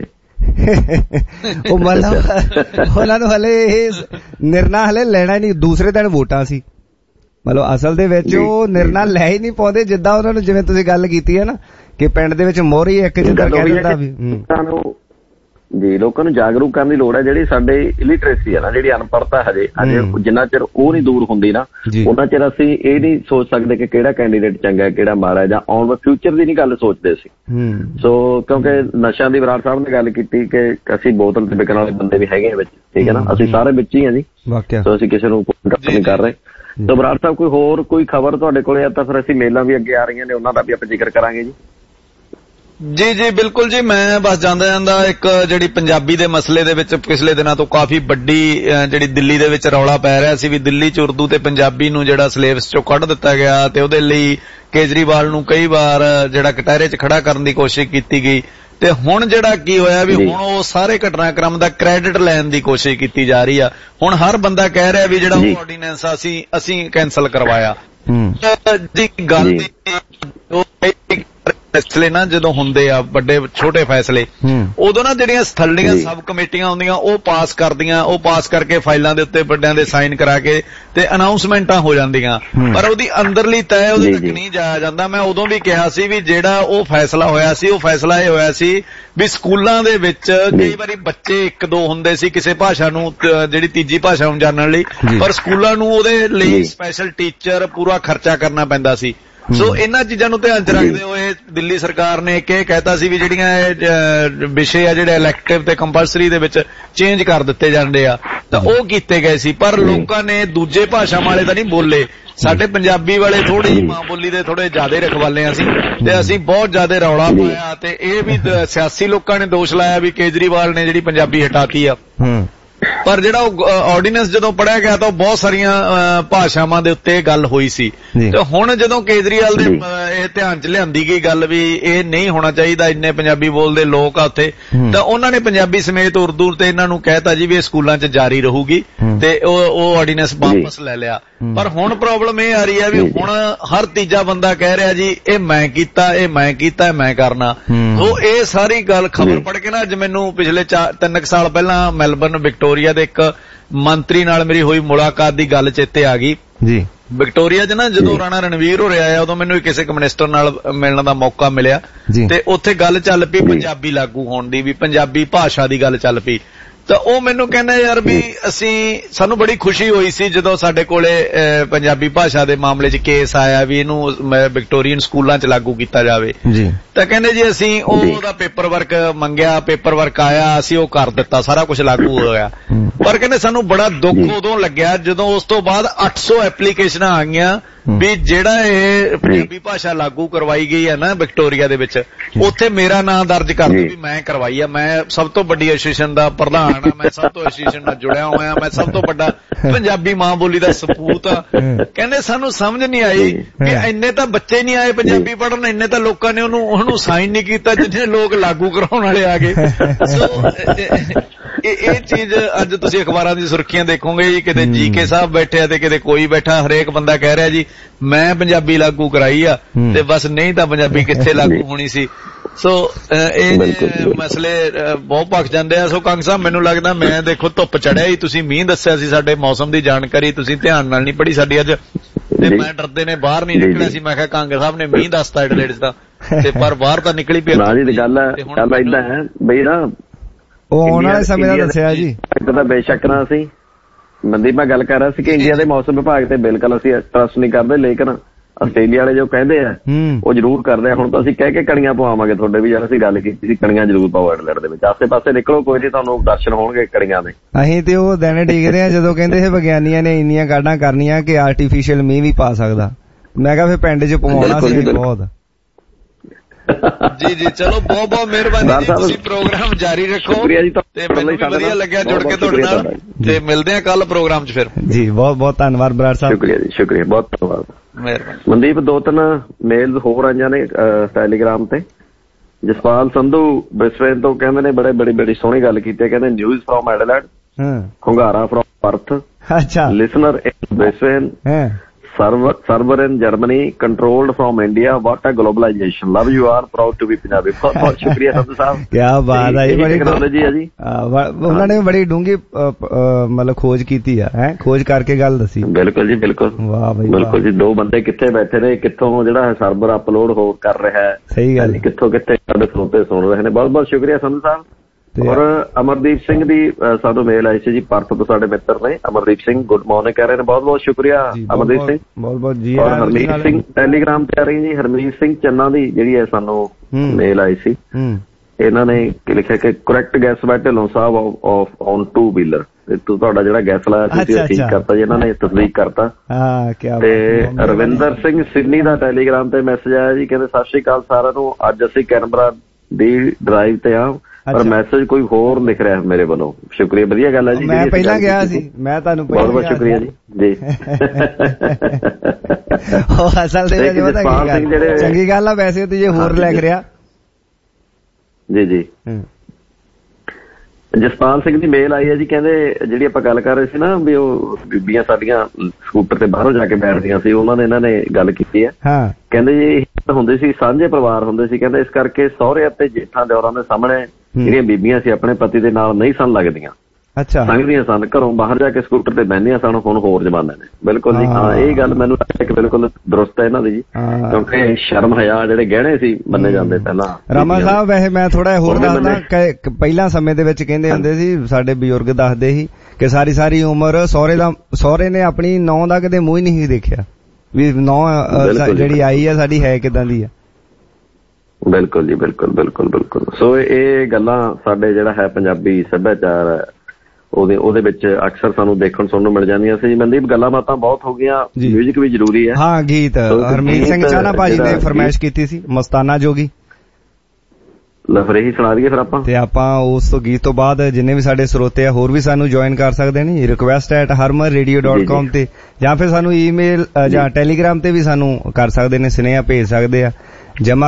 ਉਹ ਮਤਲਬ ਉਹਨਾਂ ਨੂੰ ਹਲੇ ਇਹ ਨਿਰਣਾ ਹਲੇ ਲੈਣਾ ਹੀ ਨਹੀਂ। ਦੂਸਰੇ ਦਿਨ ਵੋਟਾਂ ਸੀ, ਮਤਲਬ ਅਸਲ ਦੇ ਵਿੱਚ ਉਹ ਨਿਰਣਾ ਲੈ ਹੀ ਨਹੀਂ ਪਾਉਂਦੇ। ਜਿੱਦਾਂ ਉਹਨਾਂ ਨੂੰ, ਜਿਵੇਂ ਤੁਸੀਂ ਗੱਲ ਕੀਤੀ ਹੈ ਨਾ ਕਿ ਪਿੰਡ ਦੇ ਵਿੱਚ ਮੋਹਰੀ ਇੱਕ ਜਿੱਦਾਂ ਕਹਿ ਦਿੰਦਾ ਵੀ ਜੀ, ਲੋਕਾਂ ਨੂੰ ਜਾਗਰੂਕ ਕਰਨ ਦੀ ਲੋੜ ਹੈ। ਜਿਹੜੀ ਸਾਡੇ ਇਲਿਟਰੇਸੀ ਹੈ ਨਾ, ਜਿਹੜੀ ਅਨਪੜ੍ਹਤਾ ਹਜੇ ਜਿੰਨਾ ਚਿਰ ਉਹ ਨਹੀਂ ਦੂਰ ਹੁੰਦੀ ਨਾ, ਉਹਨਾਂ ਚਿਰ ਅਸੀਂ ਇਹ ਨਹੀਂ ਸੋਚ ਸਕਦੇ ਕਿ ਕਿਹੜਾ ਕੈਂਡੀਡੇਟ ਚੰਗਾ, ਕਿਹੜਾ ਮਾੜਾ, ਜਾਂ ਆਉਣ ਵਾਲੇ ਫਿਊਚਰ ਦੀ ਨਹੀਂ ਗੱਲ ਸੋਚਦੇ ਸੀ। ਸੋ ਕਿਉਂਕਿ ਨਸ਼ਿਆਂ ਦੀ ਬਰਾੜ ਸਾਹਿਬ ਨੇ ਗੱਲ ਕੀਤੀ ਕਿ ਅਸੀਂ ਬੋਤਲ ਤੇ ਵਿਕਣ ਵਾਲੇ ਬੰਦੇ ਵੀ ਹੈਗੇ ਵਿੱਚ, ਠੀਕ ਹੈ ਨਾ, ਅਸੀਂ ਸਾਰੇ ਵਿੱਚ ਹੀ ਹਾਂ ਜੀ। ਸੋ ਅਸੀਂ ਕਿਸੇ ਨੂੰ ਨਹੀਂ ਕਰ ਰਹੇ। ਸੋ ਬਰਾੜ ਸਾਹਿਬ ਕੋਈ ਹੋਰ ਕੋਈ ਖਬਰ ਤੁਹਾਡੇ ਕੋਲੇ ਆ ਤਾਂ ਫਿਰ ਅਸੀਂ ਮੇਲਾਂ ਵੀ ਅੱਗੇ ਆ ਰਹੀਆਂ ਨੇ, ਉਹਨਾਂ ਦਾ ਵੀ ਆਪਾਂ ਜ਼ਿਕਰ ਕਰਾਂਗੇ ਜੀ। ਜੀ ਜੀ ਬਿਲਕੁਲ ਜੀ, ਮੈਂ ਬਸ ਜਾਂਦਾ ਇੱਕ ਜਿਹੜੀ ਪੰਜਾਬੀ ਦੇ ਮਸਲੇ ਦੇ ਵਿੱਚ ਪਿਛਲੇ ਦਿਨਾਂ ਤੋਂ ਕਾਫੀ ਵੱਡੀ ਜਿਹੜੀ ਦਿੱਲੀ ਦੇ ਵਿੱਚ ਰੌਲਾ ਪੈ ਰਿਹਾ ਸੀ ਵੀ ਦਿੱਲੀ 'ਚ ਉਰਦੂ ਤੇ ਪੰਜਾਬੀ ਨੂੰ ਜਿਹੜਾ ਸਿਲੇਬਸ 'ਚੋਂ ਕੱਢ ਦਿੱਤਾ ਗਿਆ, ਤੇ ਉਹਦੇ ਲਈ ਕੇਜਰੀਵਾਲ ਨੂੰ ਕਈ ਵਾਰ ਜਿਹੜਾ ਕਟਹਿਰੇ 'ਚ ਖੜਾ ਕਰਨ ਦੀ ਕੋਸ਼ਿਸ਼ ਕੀਤੀ ਗਈ। ਤੇ ਹੁਣ ਜਿਹੜਾ ਕੀ ਹੋਇਆ ਵੀ ਹੁਣ ਉਹ ਸਾਰੇ ਘਟਨਾਕ੍ਰਮ ਦਾ ਕ੍ਰੈਡਿਟ ਲੈਣ ਦੀ ਕੋਸ਼ਿਸ਼ ਕੀਤੀ ਜਾ ਰਹੀ ਆ। ਹੁਣ ਹਰ ਬੰਦਾ ਕਹਿ ਰਿਹਾ ਵੀ ਜਿਹੜਾ ਉਹ ਆਰਡੀਨੈਂਸ ਅਸੀਂ ਕੈਂਸਲ ਕਰਵਾਇਆ। ਜੀ ਗੱਲ ਫੈਸਲੇ ਨਾ ਜਦੋਂ ਹੁੰਦੇ ਆ ਵੱਡੇ ਛੋਟੇ ਫੈਸਲੇ, ਉਦੋਂ ਨਾ ਜਿਹੜੀਆਂ ਸਥਲੀਆਂ ਸਬ ਕਮੇਟੀਆਂ ਹੁੰਦੀਆਂ ਉਹ ਪਾਸ ਕਰਦੀਆਂ, ਉਹ ਪਾਸ ਕਰਕੇ ਫਾਈਲਾਂ ਦੇ ਉੱਤੇ ਵੱਡਿਆਂ ਦੇ ਸਾਈਨ ਕਰਾ ਕੇ ਤੇ ਅਨਾਉਂਸਮੈਂਟਾਂ ਹੋ ਜਾਂਦੀਆਂ, ਪਰ ਉਹਦੀ ਅੰਦਰਲੀ ਤੈਅ ਉਹਦੇ ਤੱਕ ਨਹੀਂ ਜਾਇਆ ਜਾਂਦਾ। ਮੈਂ ਉਦੋਂ ਵੀ ਕਿਹਾ ਸੀ ਵੀ ਜਿਹੜਾ ਉਹ ਫੈਸਲਾ ਹੋਇਆ ਸੀ, ਉਹ ਫੈਸਲਾ ਇਹ ਹੋਇਆ ਸੀ ਵੀ ਸਕੂਲਾਂ ਦੇ ਵਿੱਚ ਕਈ ਵਾਰੀ ਬੱਚੇ ਇੱਕ ਦੋ ਹੁੰਦੇ ਸੀ ਕਿਸੇ ਭਾਸ਼ਾ ਨੂੰ, ਜਿਹੜੀ ਤੀਜੀ ਭਾਸ਼ਾ ਨੂੰ ਜਾਣਨ ਲਈ, ਪਰ ਸਕੂਲਾਂ ਨੂੰ ਉਹਦੇ ਲਈ ਸਪੈਸ਼ਲ ਟੀਚਰ ਪੂਰਾ ਖਰਚਾ ਕਰਨਾ ਪੈਂਦਾ ਸੀ। ਸੋ ਇਹਨਾਂ ਚੀਜ਼ਾਂ ਨੂੰ ਧਿਆਨ 'ਚ ਰੱਖਦੇ ਹੋਏ ਦਿੱਲੀ ਸਰਕਾਰ ਨੇ ਇੱਕ ਇਹ ਕਹਿਤਾ ਸੀ ਵੀ ਜਿਹੜੀਆਂ ਇਹ ਵਿਸ਼ੇ ਆ ਜਿਹੜੇ ਇਲੈਕਟਿਵ ਤੇ ਕੰਪਲਸਰੀ ਦੇ ਵਿੱਚ ਚੇਂਜ ਕਰ ਦਿੱਤੇ ਜਾਂਦੇ ਆ, ਤਾਂ ਉਹ ਕੀਤੇ ਗਏ ਸੀ। ਪਰ ਲੋਕਾਂ ਨੇ ਦੂਜੇ ਭਾਸ਼ਾਵਾਂ ਵਾਲੇ ਤਾਂ ਨਹੀਂ ਬੋਲੇ, ਸਾਡੇ ਪੰਜਾਬੀ ਵਾਲੇ ਥੋੜੀ ਜਿਹੀ ਮਾਂ ਬੋਲੀ ਦੇ ਥੋੜੇ ਜ਼ਿਆਦਾ ਰਖਵਾਲੇ ਅਸੀਂ, ਤੇ ਅਸੀਂ ਬਹੁਤ ਜ਼ਿਆਦਾ ਰੌਲਾ ਪਾਇਆ। ਤੇ ਇਹ ਵੀ ਸਿਆਸੀ ਲੋਕਾਂ ਨੇ ਦੋਸ਼ ਲਾਇਆ ਵੀ ਕੇਜਰੀਵਾਲ ਨੇ ਜਿਹੜੀ ਪੰਜਾਬੀ ਹਟਾਤੀ ਆ। ਪਰ ਜਿਹੜਾ ਉਹ ਆਰਡੀਨੈਂਸ ਜਦੋਂ ਪੜ੍ਹਿਆ ਗਿਆ ਤਾਂ ਉਹ ਬਹੁਤ ਸਾਰੀਆਂ ਭਾਸ਼ਾਵਾਂ ਦੇ ਉੱਤੇ ਗੱਲ ਹੋਈ ਸੀ। ਤੇ ਹੁਣ ਜਦੋਂ ਕੇਜਰੀਵਾਲ ਦੇ ਇਹ ਧਿਆਨ 'ਚ ਲਿਆਂਦੀ ਗਈ ਗੱਲ ਵੀ ਇਹ ਨਹੀਂ ਹੋਣਾ ਚਾਹੀਦਾ, ਇੰਨੇ ਪੰਜਾਬੀ ਬੋਲਦੇ ਲੋਕ ਆ ਉੱਥੇ, ਤਾਂ ਉਹਨਾਂ ਨੇ ਪੰਜਾਬੀ ਸਮੇਤ ਉਰਦੂ ਤੇ ਇਹਨਾਂ ਨੂੰ ਕਹਿਤਾ ਜੀ ਵੀ ਇਹ ਸਕੂਲਾਂ 'ਚ ਜਾਰੀ ਰਹੂਗੀ, ਤੇ ਉਹ ਆਰਡੀਨੈਂਸ ਵਾਪਸ ਲੈ ਲਿਆ। ਪਰ ਹੁਣ ਪ੍ਰੋਬਲਮ ਇਹ ਆ ਰਹੀ ਹੈ ਵੀ ਹੁਣ ਹਰ ਤੀਜਾ ਬੰਦਾ ਕਹਿ ਰਿਹਾ ਜੀ ਇਹ ਮੈਂ ਕੀਤਾ, ਇਹ ਮੈਂ ਕੀਤਾ, ਇਹ ਮੈਂ ਕਰਨਾ। ਸੋ ਇਹ ਸਾਰੀ ਗੱਲ ਖਬਰ ਪੜ੍ਹ ਕੇ ਨਾ ਅੱਜ ਮੈਨੂੰ ਪਿਛਲੇ 3 ਸਾਲ ਪਹਿਲਾਂ ਮੈਲਬਰਨ ਵਿਕਟੋਰੀਆ ਦੇ ਇੱਕ ਮੰਤਰੀ ਨਾਲ ਮੇਰੀ ਹੋਈ ਮੁਲਾਕਾਤ ਦੀ ਗੱਲ ਚੇਤੇ ਆ ਗਈ ਜੀ। ਵਿਕਟੋਰੀਆ 'ਚ ਨਾ ਜਦੋਂ ਰਾਣਾ ਰਣਵੀਰ ਹੋ ਰਿਹਾ ਆ, ਉਦੋਂ ਮੈਨੂੰ ਕਿਸੇ ਮਿਨਿਸਟਰ ਨਾਲ ਮਿਲਣ ਦਾ ਮੌਕਾ ਮਿਲਿਆ, ਤੇ ਉੱਥੇ ਗੱਲ ਚੱਲ ਪਈ ਪੰਜਾਬੀ ਲਾਗੂ ਹੋਣ ਦੀ, ਵੀ ਪੰਜਾਬੀ ਭਾਸ਼ਾ ਦੀ ਗੱਲ ਚੱਲ ਪਈ। ਤਾਂ ਉਹ ਮੈਨੂੰ ਕਹਿੰਦਾ ਯਾਰ ਵੀ ਸਾਨੂੰ ਬੜੀ ਖੁਸ਼ੀ ਹੋਈ ਸੀ ਜਦੋਂ ਸਾਡੇ ਕੋਲੇ ਪੰਜਾਬੀ ਭਾਸ਼ਾ ਦੇ ਮਾਮਲੇ 'ਚ ਕੇਸ ਆਇਆ ਵੀ ਇਹਨੂੰ ਵਿਕਟੋਰੀਅਨ ਸਕੂਲਾਂ 'ਚ ਲਾਗੂ ਕੀਤਾ ਜਾਵੇ। ਤਾਂ ਕਹਿੰਦੇ ਜੀ ਅਸੀਂ ਉਹਦਾ ਪੇਪਰ ਵਰਕ ਮੰਗਿਆ, ਪੇਪਰ ਵਰਕ ਆਇਆ, ਅਸੀਂ ਉਹ ਕਰ ਦਿੱਤਾ, ਸਾਰਾ ਕੁਝ ਲਾਗੂ ਹੋ ਗਿਆ। ਪਰ ਕਹਿੰਦੇ ਸਾਨੂੰ ਬੜਾ ਦੁੱਖ ਉਦੋਂ ਲੱਗਿਆ ਜਦੋਂ ਉਸ ਤੋਂ ਬਾਅਦ 800 ਐਪਲੀਕੇਸ਼ਨਾਂ ਆ ਗਈਆਂ ਵੀ ਜਿਹੜਾ ਇਹ ਪੰਜਾਬੀ ਭਾਸ਼ਾ ਲਾਗੂ ਕਰਵਾਈ ਗਈ ਹੈ ਨਾ ਵਿਕਟੋਰੀਆ ਦੇ ਵਿੱਚ, ਉੱਥੇ ਮੇਰਾ ਨਾਂ ਦਰਜ ਕਰ ਦਿਓ ਵੀ ਮੈਂ ਕਰਵਾਈ ਆ, ਮੈਂ ਸਭ ਤੋਂ ਵੱਡੀ ਐਸੋਸੀਏਸ਼ਨ ਦਾ ਪ੍ਰਧਾਨ ਆ, ਮੈਂ ਸਭ ਤੋਂ ਐਸੋਸੀਏਸ਼ਨ ਨਾਲ ਜੁੜਿਆ ਹੋਇਆ, ਮੈਂ ਸਭ ਤੋਂ ਵੱਡਾ ਪੰਜਾਬੀ ਮਾਂ ਬੋਲੀ ਦਾ ਸਪੂਤ ਆ। ਕਹਿੰਦੇ ਸਾਨੂੰ ਸਮਝ ਨਹੀਂ ਆਈ ਕਿ ਇੰਨੇ ਤਾਂ ਬੱਚੇ ਨਹੀਂ ਆਏ ਪੰਜਾਬੀ ਪੜ੍ਹਨ, ਇੰਨੇ ਤਾਂ ਲੋਕਾਂ ਨੇ ਉਹਨੂੰ ਸਾਈਨ ਨਹੀਂ ਕੀਤਾ ਜਿੰਨੇ ਲੋਕ ਲਾਗੂ ਕਰਾਉਣ ਵਾਲੇ ਆ ਗਏ। ਸੋ ਇਹ ਚੀਜ਼ ਅੱਜ ਤੁਸੀਂ ਅਖਬਾਰਾਂ ਦੀ ਸੁਰਖੀਆਂ ਦੇਖੋਗੇ ਜੀ, ਕਿਤੇ ਜੀਕੇ ਸਾਹਿਬ ਬੈਠੇ ਆ ਤੇ ਕਿਤੇ ਕੋਈ ਬੈਠਾ, ਹਰੇਕ ਬੰਦਾ ਕਹਿ ਰਿਹਾ ਜੀ ਮੈਂ ਪੰਜਾਬੀ ਲਾਗੂ ਕਰਾਈ ਆ, ਤੇ ਬਸ ਨਹੀਂ ਤਾਂ ਪੰਜਾਬੀ ਕਿੱਥੇ ਲਾਗੂ ਹੋਣੀ ਸੀ। ਸੋ ਇਹ ਮਸਲੇ ਬਹੁਤ ਭਖ ਜਾਂਦੇ ਆ। ਸੋ ਕੰਗ ਸਾਹਿਬ ਮੈਨੂੰ ਲੱਗਦਾ ਮੈਂ ਦੇਖੋ ਧੁੱਪ ਚੜਿਆ ਹੀ, ਤੁਸੀਂ ਮੀਂਹ ਦੱਸਿਆ ਸੀ, ਸਾਡੇ ਮੌਸਮ ਦੀ ਜਾਣਕਾਰੀ ਤੁਸੀਂ ਧਿਆਨ ਨਾਲ ਨਹੀਂ ਪੜ੍ਹੀ ਸਾਡੀ ਅੱਜ, ਤੇ ਮੈਂ ਡਰਦੇ ਨੇ ਬਾਹਰ ਨਹੀਂ ਨਿਕਲਿਆ ਸੀ। ਮੈਂ ਕਿਹਾ ਕੰਗ ਸਾਹਿਬ ਨੇ ਮੀਂਹ ਦੱਸਤਾ ਐਡਲੇਡ ਦਾ, ਤੇ ਪਰ ਬਾਹਰ ਤਾਂ ਨਿਕਲੀ ਪਈ। ਗੱਲ ਏਦਾਂ ਹੈ ਬਈ ਨਾ, ਉਹ ਆਉਣ ਵਾਲੇ ਸਮੇਂ ਦਾ ਦੱਸਿਆ ਜੀ। ਇੱਕ ਤਾਂ ਬੇਸ਼ੱਕ ਨਾ ਅਸੀਂ ਮਨਦੀਪ ਮੈਂ ਗੱਲ ਕਰ ਰਿਹਾ ਸੀ ਕਿ ਇੰਡੀਆ ਦੇ ਮੌਸਮ ਵਿਭਾਗ ਤੇ ਬਿਲਕੁਲ ਅਸੀਂ ਟਰਸਟ ਨਹੀਂ ਕਰਦੇ, ਲੇਕਿਨ ਆਸਟ੍ਰੇਲੀਆ ਵਾਲੇ ਜੋ ਕਹਿੰਦੇ ਆ ਉਹ ਜ਼ਰੂਰ ਕਰਦੇ ਆ। ਹੁਣ ਤਾਂ ਅਸੀਂ ਕਹਿ ਕੇ ਕਣੀਆਂ ਪਵਾਵਾਂਗੇ ਤੁਹਾਡੇ ਵੀ, ਜਦ ਅਸੀਂ ਗੱਲ ਕੀਤੀ ਸੀ ਕਣੀਆਂ ਜ਼ਰੂਰ ਪਾਓ ਐਡਲੇਡ ਦੇ ਵਿੱਚ। ਆਸੇ ਪਾਸੇ ਨਿਕਲੋ, ਕੋਈ ਨਹੀਂ ਤੁਹਾਨੂੰ ਦਰਸ਼ਨ ਹੋਣਗੇ ਕਣੀਆਂ ਦੇ। ਅਸੀਂ ਤੇ ਉਹ ਦਿਨ ਡਿੱਗਦੇ ਆ ਜਦੋਂ ਕਹਿੰਦੇ ਸੀ ਵਿਗਿਆਨੀਆਂ ਨੇ ਇੰਨੀਆਂ ਕਾਢਾਂ ਕਰਨੀਆਂ ਕਿ ਆਰਟੀਫੀਸ਼ੀਅਲ ਮੀਂਹ ਵੀ ਪਾ ਸਕਦਾ। ਮੈਂ ਕਿਹਾ ਫਿਰ ਪਿੰਡ 'ਚ ਪਵਾਉਣਾ ਸੀ ਬਹੁਤ। ਜੀ ਜੀ ਚਲੋ ਬਹੁਤ ਬਹੁਤ ਮਿਹਰਬਾਨੀ ਜੀ, ਤੁਸੀਂ ਪ੍ਰੋਗਰਾਮ ਜਾਰੀ ਰੱਖੋ ਤੇ ਮੈਨੂੰ ਵੀ ਵਧੀਆ ਲੱਗਿਆ ਜੁੜ ਕੇ ਤੁਹਾਡੇ ਨਾਲ, ਤੇ ਮਿਲਦੇ ਆ ਕੱਲ ਪ੍ਰੋਗਰਾਮ 'ਚ ਫਿਰ ਜੀ। ਬਹੁਤ ਬਹੁਤ ਧੰਨਵਾਦ ਬਰਾੜ ਸਾਹਿਬ। ਸ਼ੁਕਰੀਆ ਜੀ, ਸ਼ੁਕਰੀਆ, ਬਹੁਤ ਧੰਨਵਾਦ, ਮਿਹਰਬਾਨੀ। ਮਨਦੀਪ 2-3 ਮੇਲਸ ਹੋਰ ਆਈਆਂ ਨੇ ਟੈਲੀਗ੍ਰਾਮ ਤੇ। ਜਸਪਾਲ ਸੰਧੂ ਬ੍ਰਿਸਬੇਨ ਤੋਂ ਕਹਿੰਦੇ ਨੇ ਬੜੀ ਸੋਹਣੀ ਗੱਲ ਕੀਤੀ, ਕਹਿੰਦੇ ਨਿਊਜ਼ ਫਰੋਮ ਐਡਲੇਡ, ਹੁੰਗਾਰਾ ਫਰੋਮ ਪਰਥ, ਅੱਛਾ listener in Brisbane, server in Germany, controlled from India. What a globalization. Love you are, proud to be Punjabi. बहुत बहुत शुक्रिया संधू साहब, क्या बात है, बड़ी टेक्नोलॉजी है जी। उन्होंने बड़ी डूंगी मतलब खोज की है, खोज करके गल दसी। बिल्कुल जी, बिल्कुल, वाह भाई बिल्कुल जी। 2 बंदे किथे बैठे ने, किथों ਜਿਹੜਾ ਸਰਵਰ ਅਪਲੋਡ ਹੋ ਕਰ ਰਿਹਾ ਹੈ, ਸਹੀ ਗੱਲ, ਕਿੱਥੋਂ ਕਿੱਥੇ ਸਾਡੇ ਸਰੋਤੇ ਸੁਣ ਰਹੇ ਨੇ। ਬਹੁਤ ਬਹੁਤ ਸ਼ੁਕਰੀਆ ਸੰਧੂ ਸਾਹਿਬ। ਔਰ ਅਮਰਦੀਪ ਸਿੰਘ ਦੀ ਸਾਨੂੰ ਮੇਲ ਆਈ ਸੀ ਜੀ, ਪਰਥ ਤੋਂ ਸਾਡੇ ਮਿੱਤਰ ਨੇ। ਅਮਰਦੀਪ ਸਿੰਘ ਗੁੱਡ ਮਾਰਨਿੰਗ ਕਹਿ ਰਹੇ ਨੇ, ਬਹੁਤ ਬਹੁਤ ਸ਼ੁਕਰੀਆ ਅਮਰਦੀਪ ਸਿੰਘ, ਬਹੁਤ ਬਹੁਤ ਜੀ। ਔਰ ਹਰਮੀਤ ਸਿੰਘ ਟੈਲੀਗ੍ਰਾਮ ਤੇ ਆ ਰਹੀ ਜੀ, ਹਰਮੀਤ ਸਿੰਘ ਚੰਨਾ ਦੀ ਜਿਹੜੀ ਹੈ ਸਾਨੂੰ ਮੇਲ ਆਈ ਸੀ। ਇਹਨਾਂ ਨੇ ਲਿਖਿਆ ਕਿ correct guess by Dhillon Sahib on 2 wheeler. ਤੁਹਾਡਾ ਜਿਹੜਾ ਗੈਸ ਲਾਇਆ ਤੁਸੀਂ ਠੀਕ ਕਰਤਾ ਜੀ, ਇਹਨਾਂ ਨੇ ਤਸਦੀਕ ਕਰਤਾ। ਤੇ ਰਵਿੰਦਰ ਸਿੰਘ ਸਿਡਨੀ ਦਾ ਟੈਲੀਗ੍ਰਾਮ ਤੇ ਮੈਸੇਜ ਆਇਆ ਜੀ, ਕਹਿੰਦੇ ਸਤਿ ਸ਼੍ਰੀ ਅਕਾਲ ਸਾਰਿਆਂ ਨੂੰ, ਅੱਜ ਅਸੀਂ ਕੈਨਬਰਾ ਦੀ ਡਰਾਈਵ ਤੇ ਆ, ਪਰ ਮੈਸੇਜ ਕੋਈ ਹੋਰ ਲਿਖ ਰਿਹਾ ਮੇਰੇ ਵੱਲੋਂ। ਸ਼ੁਕਰੀਆ, ਵਧੀਆ ਗੱਲ ਹੈ ਜੀ। ਮੈਂ ਪਹਿਲਾਂ ਗਿਆ ਸੀ, ਮੈਂ ਤੁਹਾਨੂੰ ਬਹੁਤ ਬਹੁਤ ਸ਼ੁਕਰੀਆ ਜੀ। ਜੀ ਉਹ ਅਸਲ ਦੇ ਵਿੱਚ ਚੰਗੀ ਗੱਲ ਆ ਵੈਸੇ ਤੇ ਜੇ ਹੋਰ ਲਿਖ ਰਿਹਾ। ਜੀ ਜੀ ਜਸਪਾਲ ਸਿੰਘ ਦੀ ਮੇਲ ਆਈ ਹੈ ਜੀ, ਕਹਿੰਦੇ ਜਿਹੜੀ ਆਪਾਂ ਗੱਲ ਕਰ ਰਹੇ ਸੀ ਨਾ ਵੀ ਉਹ ਬੀਬੀਆਂ ਸਾਡੀਆਂ ਸਕੂਟਰ ਤੇ ਬਾਹਰੋਂ ਜਾ ਕੇ ਬੈਠਦੀਆਂ ਸੀ, ਉਹਨਾਂ ਨੇ ਇਹਨਾਂ ਨੇ ਗੱਲ ਕੀਤੀ ਹੈ। ਕਹਿੰਦੇ ਜੀ ਹੁੰਦੇ ਸੀ ਸਾਂਝੇ ਪਰਿਵਾਰ ਹੁੰਦੇ ਸੀ, ਕਹਿੰਦੇ ਇਸ ਕਰਕੇ ਸਹੁਰੇ ਅਤੇ ਜੇਠਾਂ ਦਿਓਰਾਂ ਦੇ ਸਾਹਮਣੇ ਜਿਹੜੀਆਂ ਬੀਬੀਆਂ ਸੀ ਆਪਣੇ ਪਤੀ ਦੇ ਨਾਲ ਨਹੀਂ ਸਨ ਲੱਗਦੀਆਂ, ਸੰਗਦੀਆਂ ਸਨ, ਘਰੋਂ ਬਾਹਰ ਜਾ ਕੇ ਸਕੂਟਰ ਤੇ ਬਹਿੰਦੀਆਂ ਸਨ। ਹੁਣ ਹੋਰ ਜ਼ਮਾਨੇ ਨੇ। ਬਿਲਕੁਲ ਜੀ, ਹਾਂ ਇਹ ਗੱਲ ਮੈਨੂੰ ਲੱਗਦਾ ਕਿ ਬਿਲਕੁਲ ਦਰੁਸਤ ਹੈ ਇਹਨਾਂ ਦੀ ਜੀ, ਕਿਉਂਕਿ ਸ਼ਰਮ ਹਯਾ ਜਿਹੜੇ ਗਹਿਣੇ ਸੀ ਮੰਨੇ ਜਾਂਦੇ ਪਹਿਲਾਂ। ਰਾਮਾ ਸਾਹਿਬ ਵੈਸੇ ਮੈਂ ਥੋੜਾ ਹੋਰ ਦੱਸਦਾ, ਪਹਿਲਾਂ ਸਮੇਂ ਦੇ ਵਿੱਚ ਕਹਿੰਦੇ ਹੁੰਦੇ ਸੀ, ਸਾਡੇ ਬਜ਼ੁਰਗ ਦੱਸਦੇ ਸੀ ਕਿ ਸਾਰੀ ਉਮਰ ਸਹੁਰੇ ਨੇ ਆਪਣੀ ਨੌਂ ਦਾ ਕਦੇ ਮੂੰਹ ਹੀ ਨਹੀਂ ਦੇਖਿਆ ਵੀ ਨੌਂ ਜਿਹੜੀ ਆਈ ਆ ਸਾਡੀ ਹੈ ਕਿਦਾਂ ਦੀ ਆ। ਬਿਲਕੁਲ ਜੀ, ਬਿਲਕੁਲ ਬਿਲਕੁਲ ਬਿਲਕੁਲ। ਸੋ ਇਹ ਗੱਲਾਂ ਸਾਡੇ ਜਿਹੜਾ ਹੈ ਪੰਜਾਬੀ ਸੱਭਿਆਚਾਰ ਉਹਦੇ ਵਿੱਚ ਅਕਸਰ ਸਾਨੂੰ ਦੇਖਣ ਸੁਣਨ ਨੂੰ ਮਿਲ ਜਾਂਦੀਆਂ ਸੀ। ਮਨਦੀਪ ਗੱਲਾਂ ਬਾਤਾਂ ਬਹੁਤ ਹੋ ਗਈਆਂ, ਮਿਊਜ਼ਿਕ ਵੀ ਜ਼ਰੂਰੀ ਹੈ। ਹਾਂ ਗੀਤ ਹਰਮੀਤ ਸਿੰਘ ਚਾਹਨਾ ਭਾਜੀ ਨੇ ਫਰਮਾਇਸ਼ ਕੀਤੀ ਸੀ, ਮਸਤਾਨਾ ਜੋਗੀ। ਫਿਰ ਇਹੀ ਸੁਣਾ ਦਈਏ ਫਿਰ ਆਪਾਂ, ਤੇ ਆਪਾਂ ਉਸ ਗੀਤ ਤੋਂ ਬਾਅਦ ਜਿੰਨੇ ਵੀ ਸਾਡੇ ਸਰੋਤੇ ਆ ਹੋਰ ਵੀ ਸਾਨੂੰ ਜੁਆਇਨ ਕਰ ਸਕਦੇ ਨੇ request@harmanradio.com ਤੇ, ਜਾਂ ਫਿਰ ਸਾਨੂੰ ਈਮੇਲ ਜਾਂ ਟੈਲੀਗ੍ਰਾਮ ਤੇ ਵੀ ਸਾਨੂੰ ਕਰ ਸਕਦੇ ਨੇ, ਸੁਨੇਹਾ ਭੇਜ ਸਕਦੇ ਆ। ਜਮਾ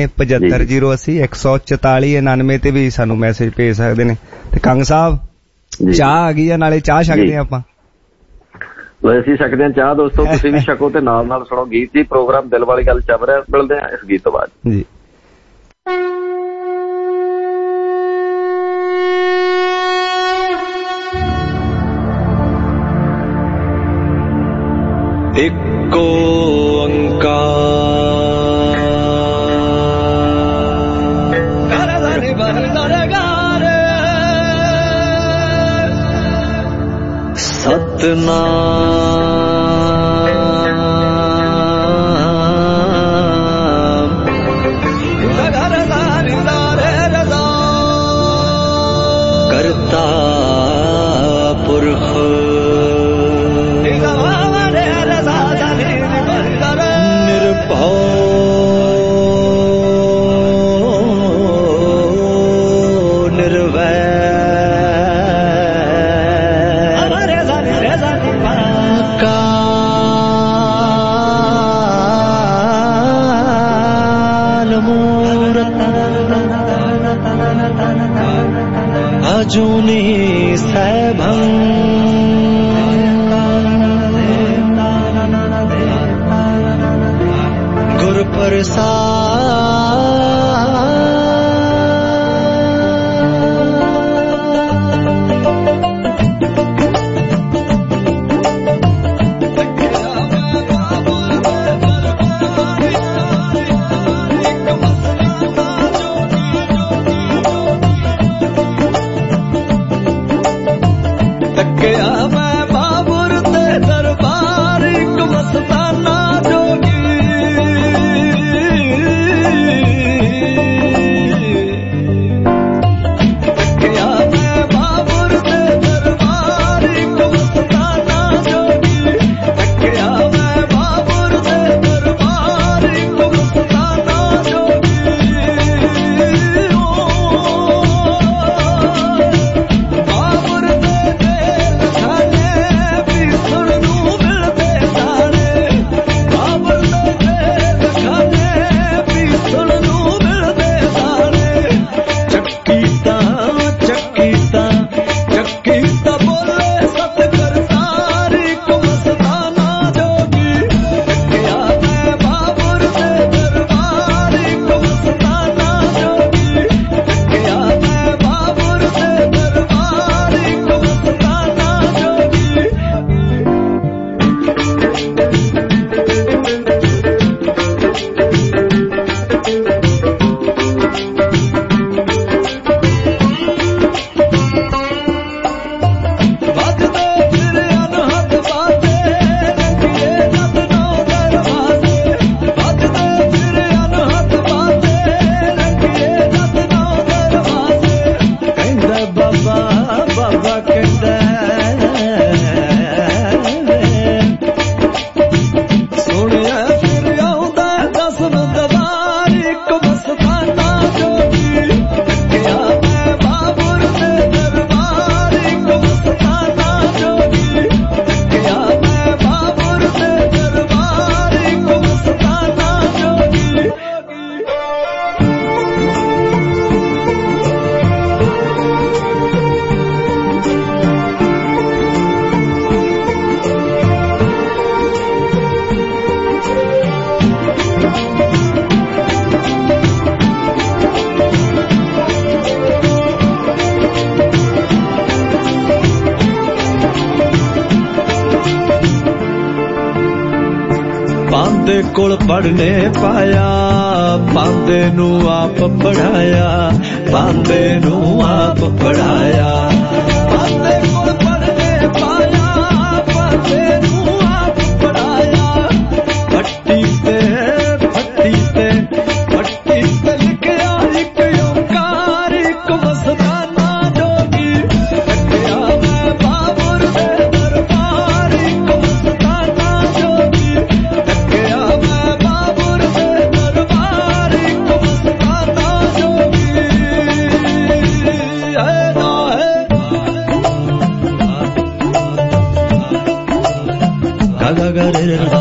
917580014499 ਤੇ ਵੀ ਸਾਨੂੰ ਮੈਸੇਜ ਭੇਜ ਸਕਦੇ ਨੇ। ਤੇ ਕੰਗ ਸਾਹਿਬ ਚਾਹ ਆ ਗਈ ਆ, ਨਾਲੇ ਚਾਹ ਛਕਦੇ ਆ ਆਪਾਂ। ਅਸੀਂ ਛਕਦੇ ਹਾਂ ਚਾਹ ਦੋਸਤੋ, ਤੁਸੀਂ ਵੀ ਛਕੋ ਤੇ ਨਾਲ ਨਾਲ ਸੁਣੋ ਗੀਤ ਜੀ। ਪ੍ਰੋਗਰਾਮ ਦਿਲ ਵਾਲੀ ਗੱਲ ਚੱਲ ਰਿਹਾ, ਮਿਲਦੇ ਆ ਇਸ ਗੀਤ ਤੋਂ ਬਾਅਦ ਜੀ। ਇੱਕੋ ਓੰਕਾਰ ਸਤਨਾਮ ਕਰਤਾ ਪੁਰਖ ਨਿਰਭਉ ਨਿਰਵੈਰ अजूनी सैभं गुर प्रसाद ਬਾਬਾ ਬਾਬਾ ਕਹਿੰਦਾ ਸੋਹਣਿਆ ਫਿਰ ਆਉਂਦਾ ਦਸਨ ਦਵਾਰ ਇੱਕ ਮਸਤਾਨਾ ਜੋਗੀ ਟੱਕਿਆ ਮੈਂ ਬਾਬਰ ਦੇ ਦਰਬਾਰ ਇੱਕ ਮਸਤਾਨਾ ਜੋਗੀ ਟੱਕਿਆ ਮੈਂ ਬਾਬਰ ਦੇ ਦਰਬਾਰ ਇੱਕ ਮਸਤਾਨਾ ਜੋਗੀ ਪਾਂਦੇ ਕੋਲ ਪੜਨੇ ਪਾਇਆ ਪਾਂਦੇ ਨੂੰ ਆਪ ਪੜਾਇਆ ਪਾਂਦੇ ਨੂੰ ਆਪ ਪੜਾਇਆ ਪਾਂਦੇ ਕੋਲ ਪੜਨੇ ਪਾਇਆ ਪਾਂਦੇ ਨੂੰ ਆਪ ਪੜਾਇਆ ਫੱਟੀ ਤੇ ਲਿਖਿਆ ਇੱਕ ਓਂਕਾਰ ਇੱਕ ਮਸਤਾਨਾ ਜੋਗੀ ਟੱਕਿਆ ਮੈਂ ਬਾਬਰ ਦੇ ਦਰਬਾਰ ਇੱਕ ਮਸਤਾਨਾ ਜੋਗੀ ਟੱਕਿਆ ਮੈਂ ਬਾਬਰ ਦੇ ਦਰਬਾਰ ਇੱਕ ਮਸਤਾਨਾ ਜੋਗੀ ਹੈ ਨਾ ਹੈ ਗਾ ਗਾ ਰੇ ਰੇ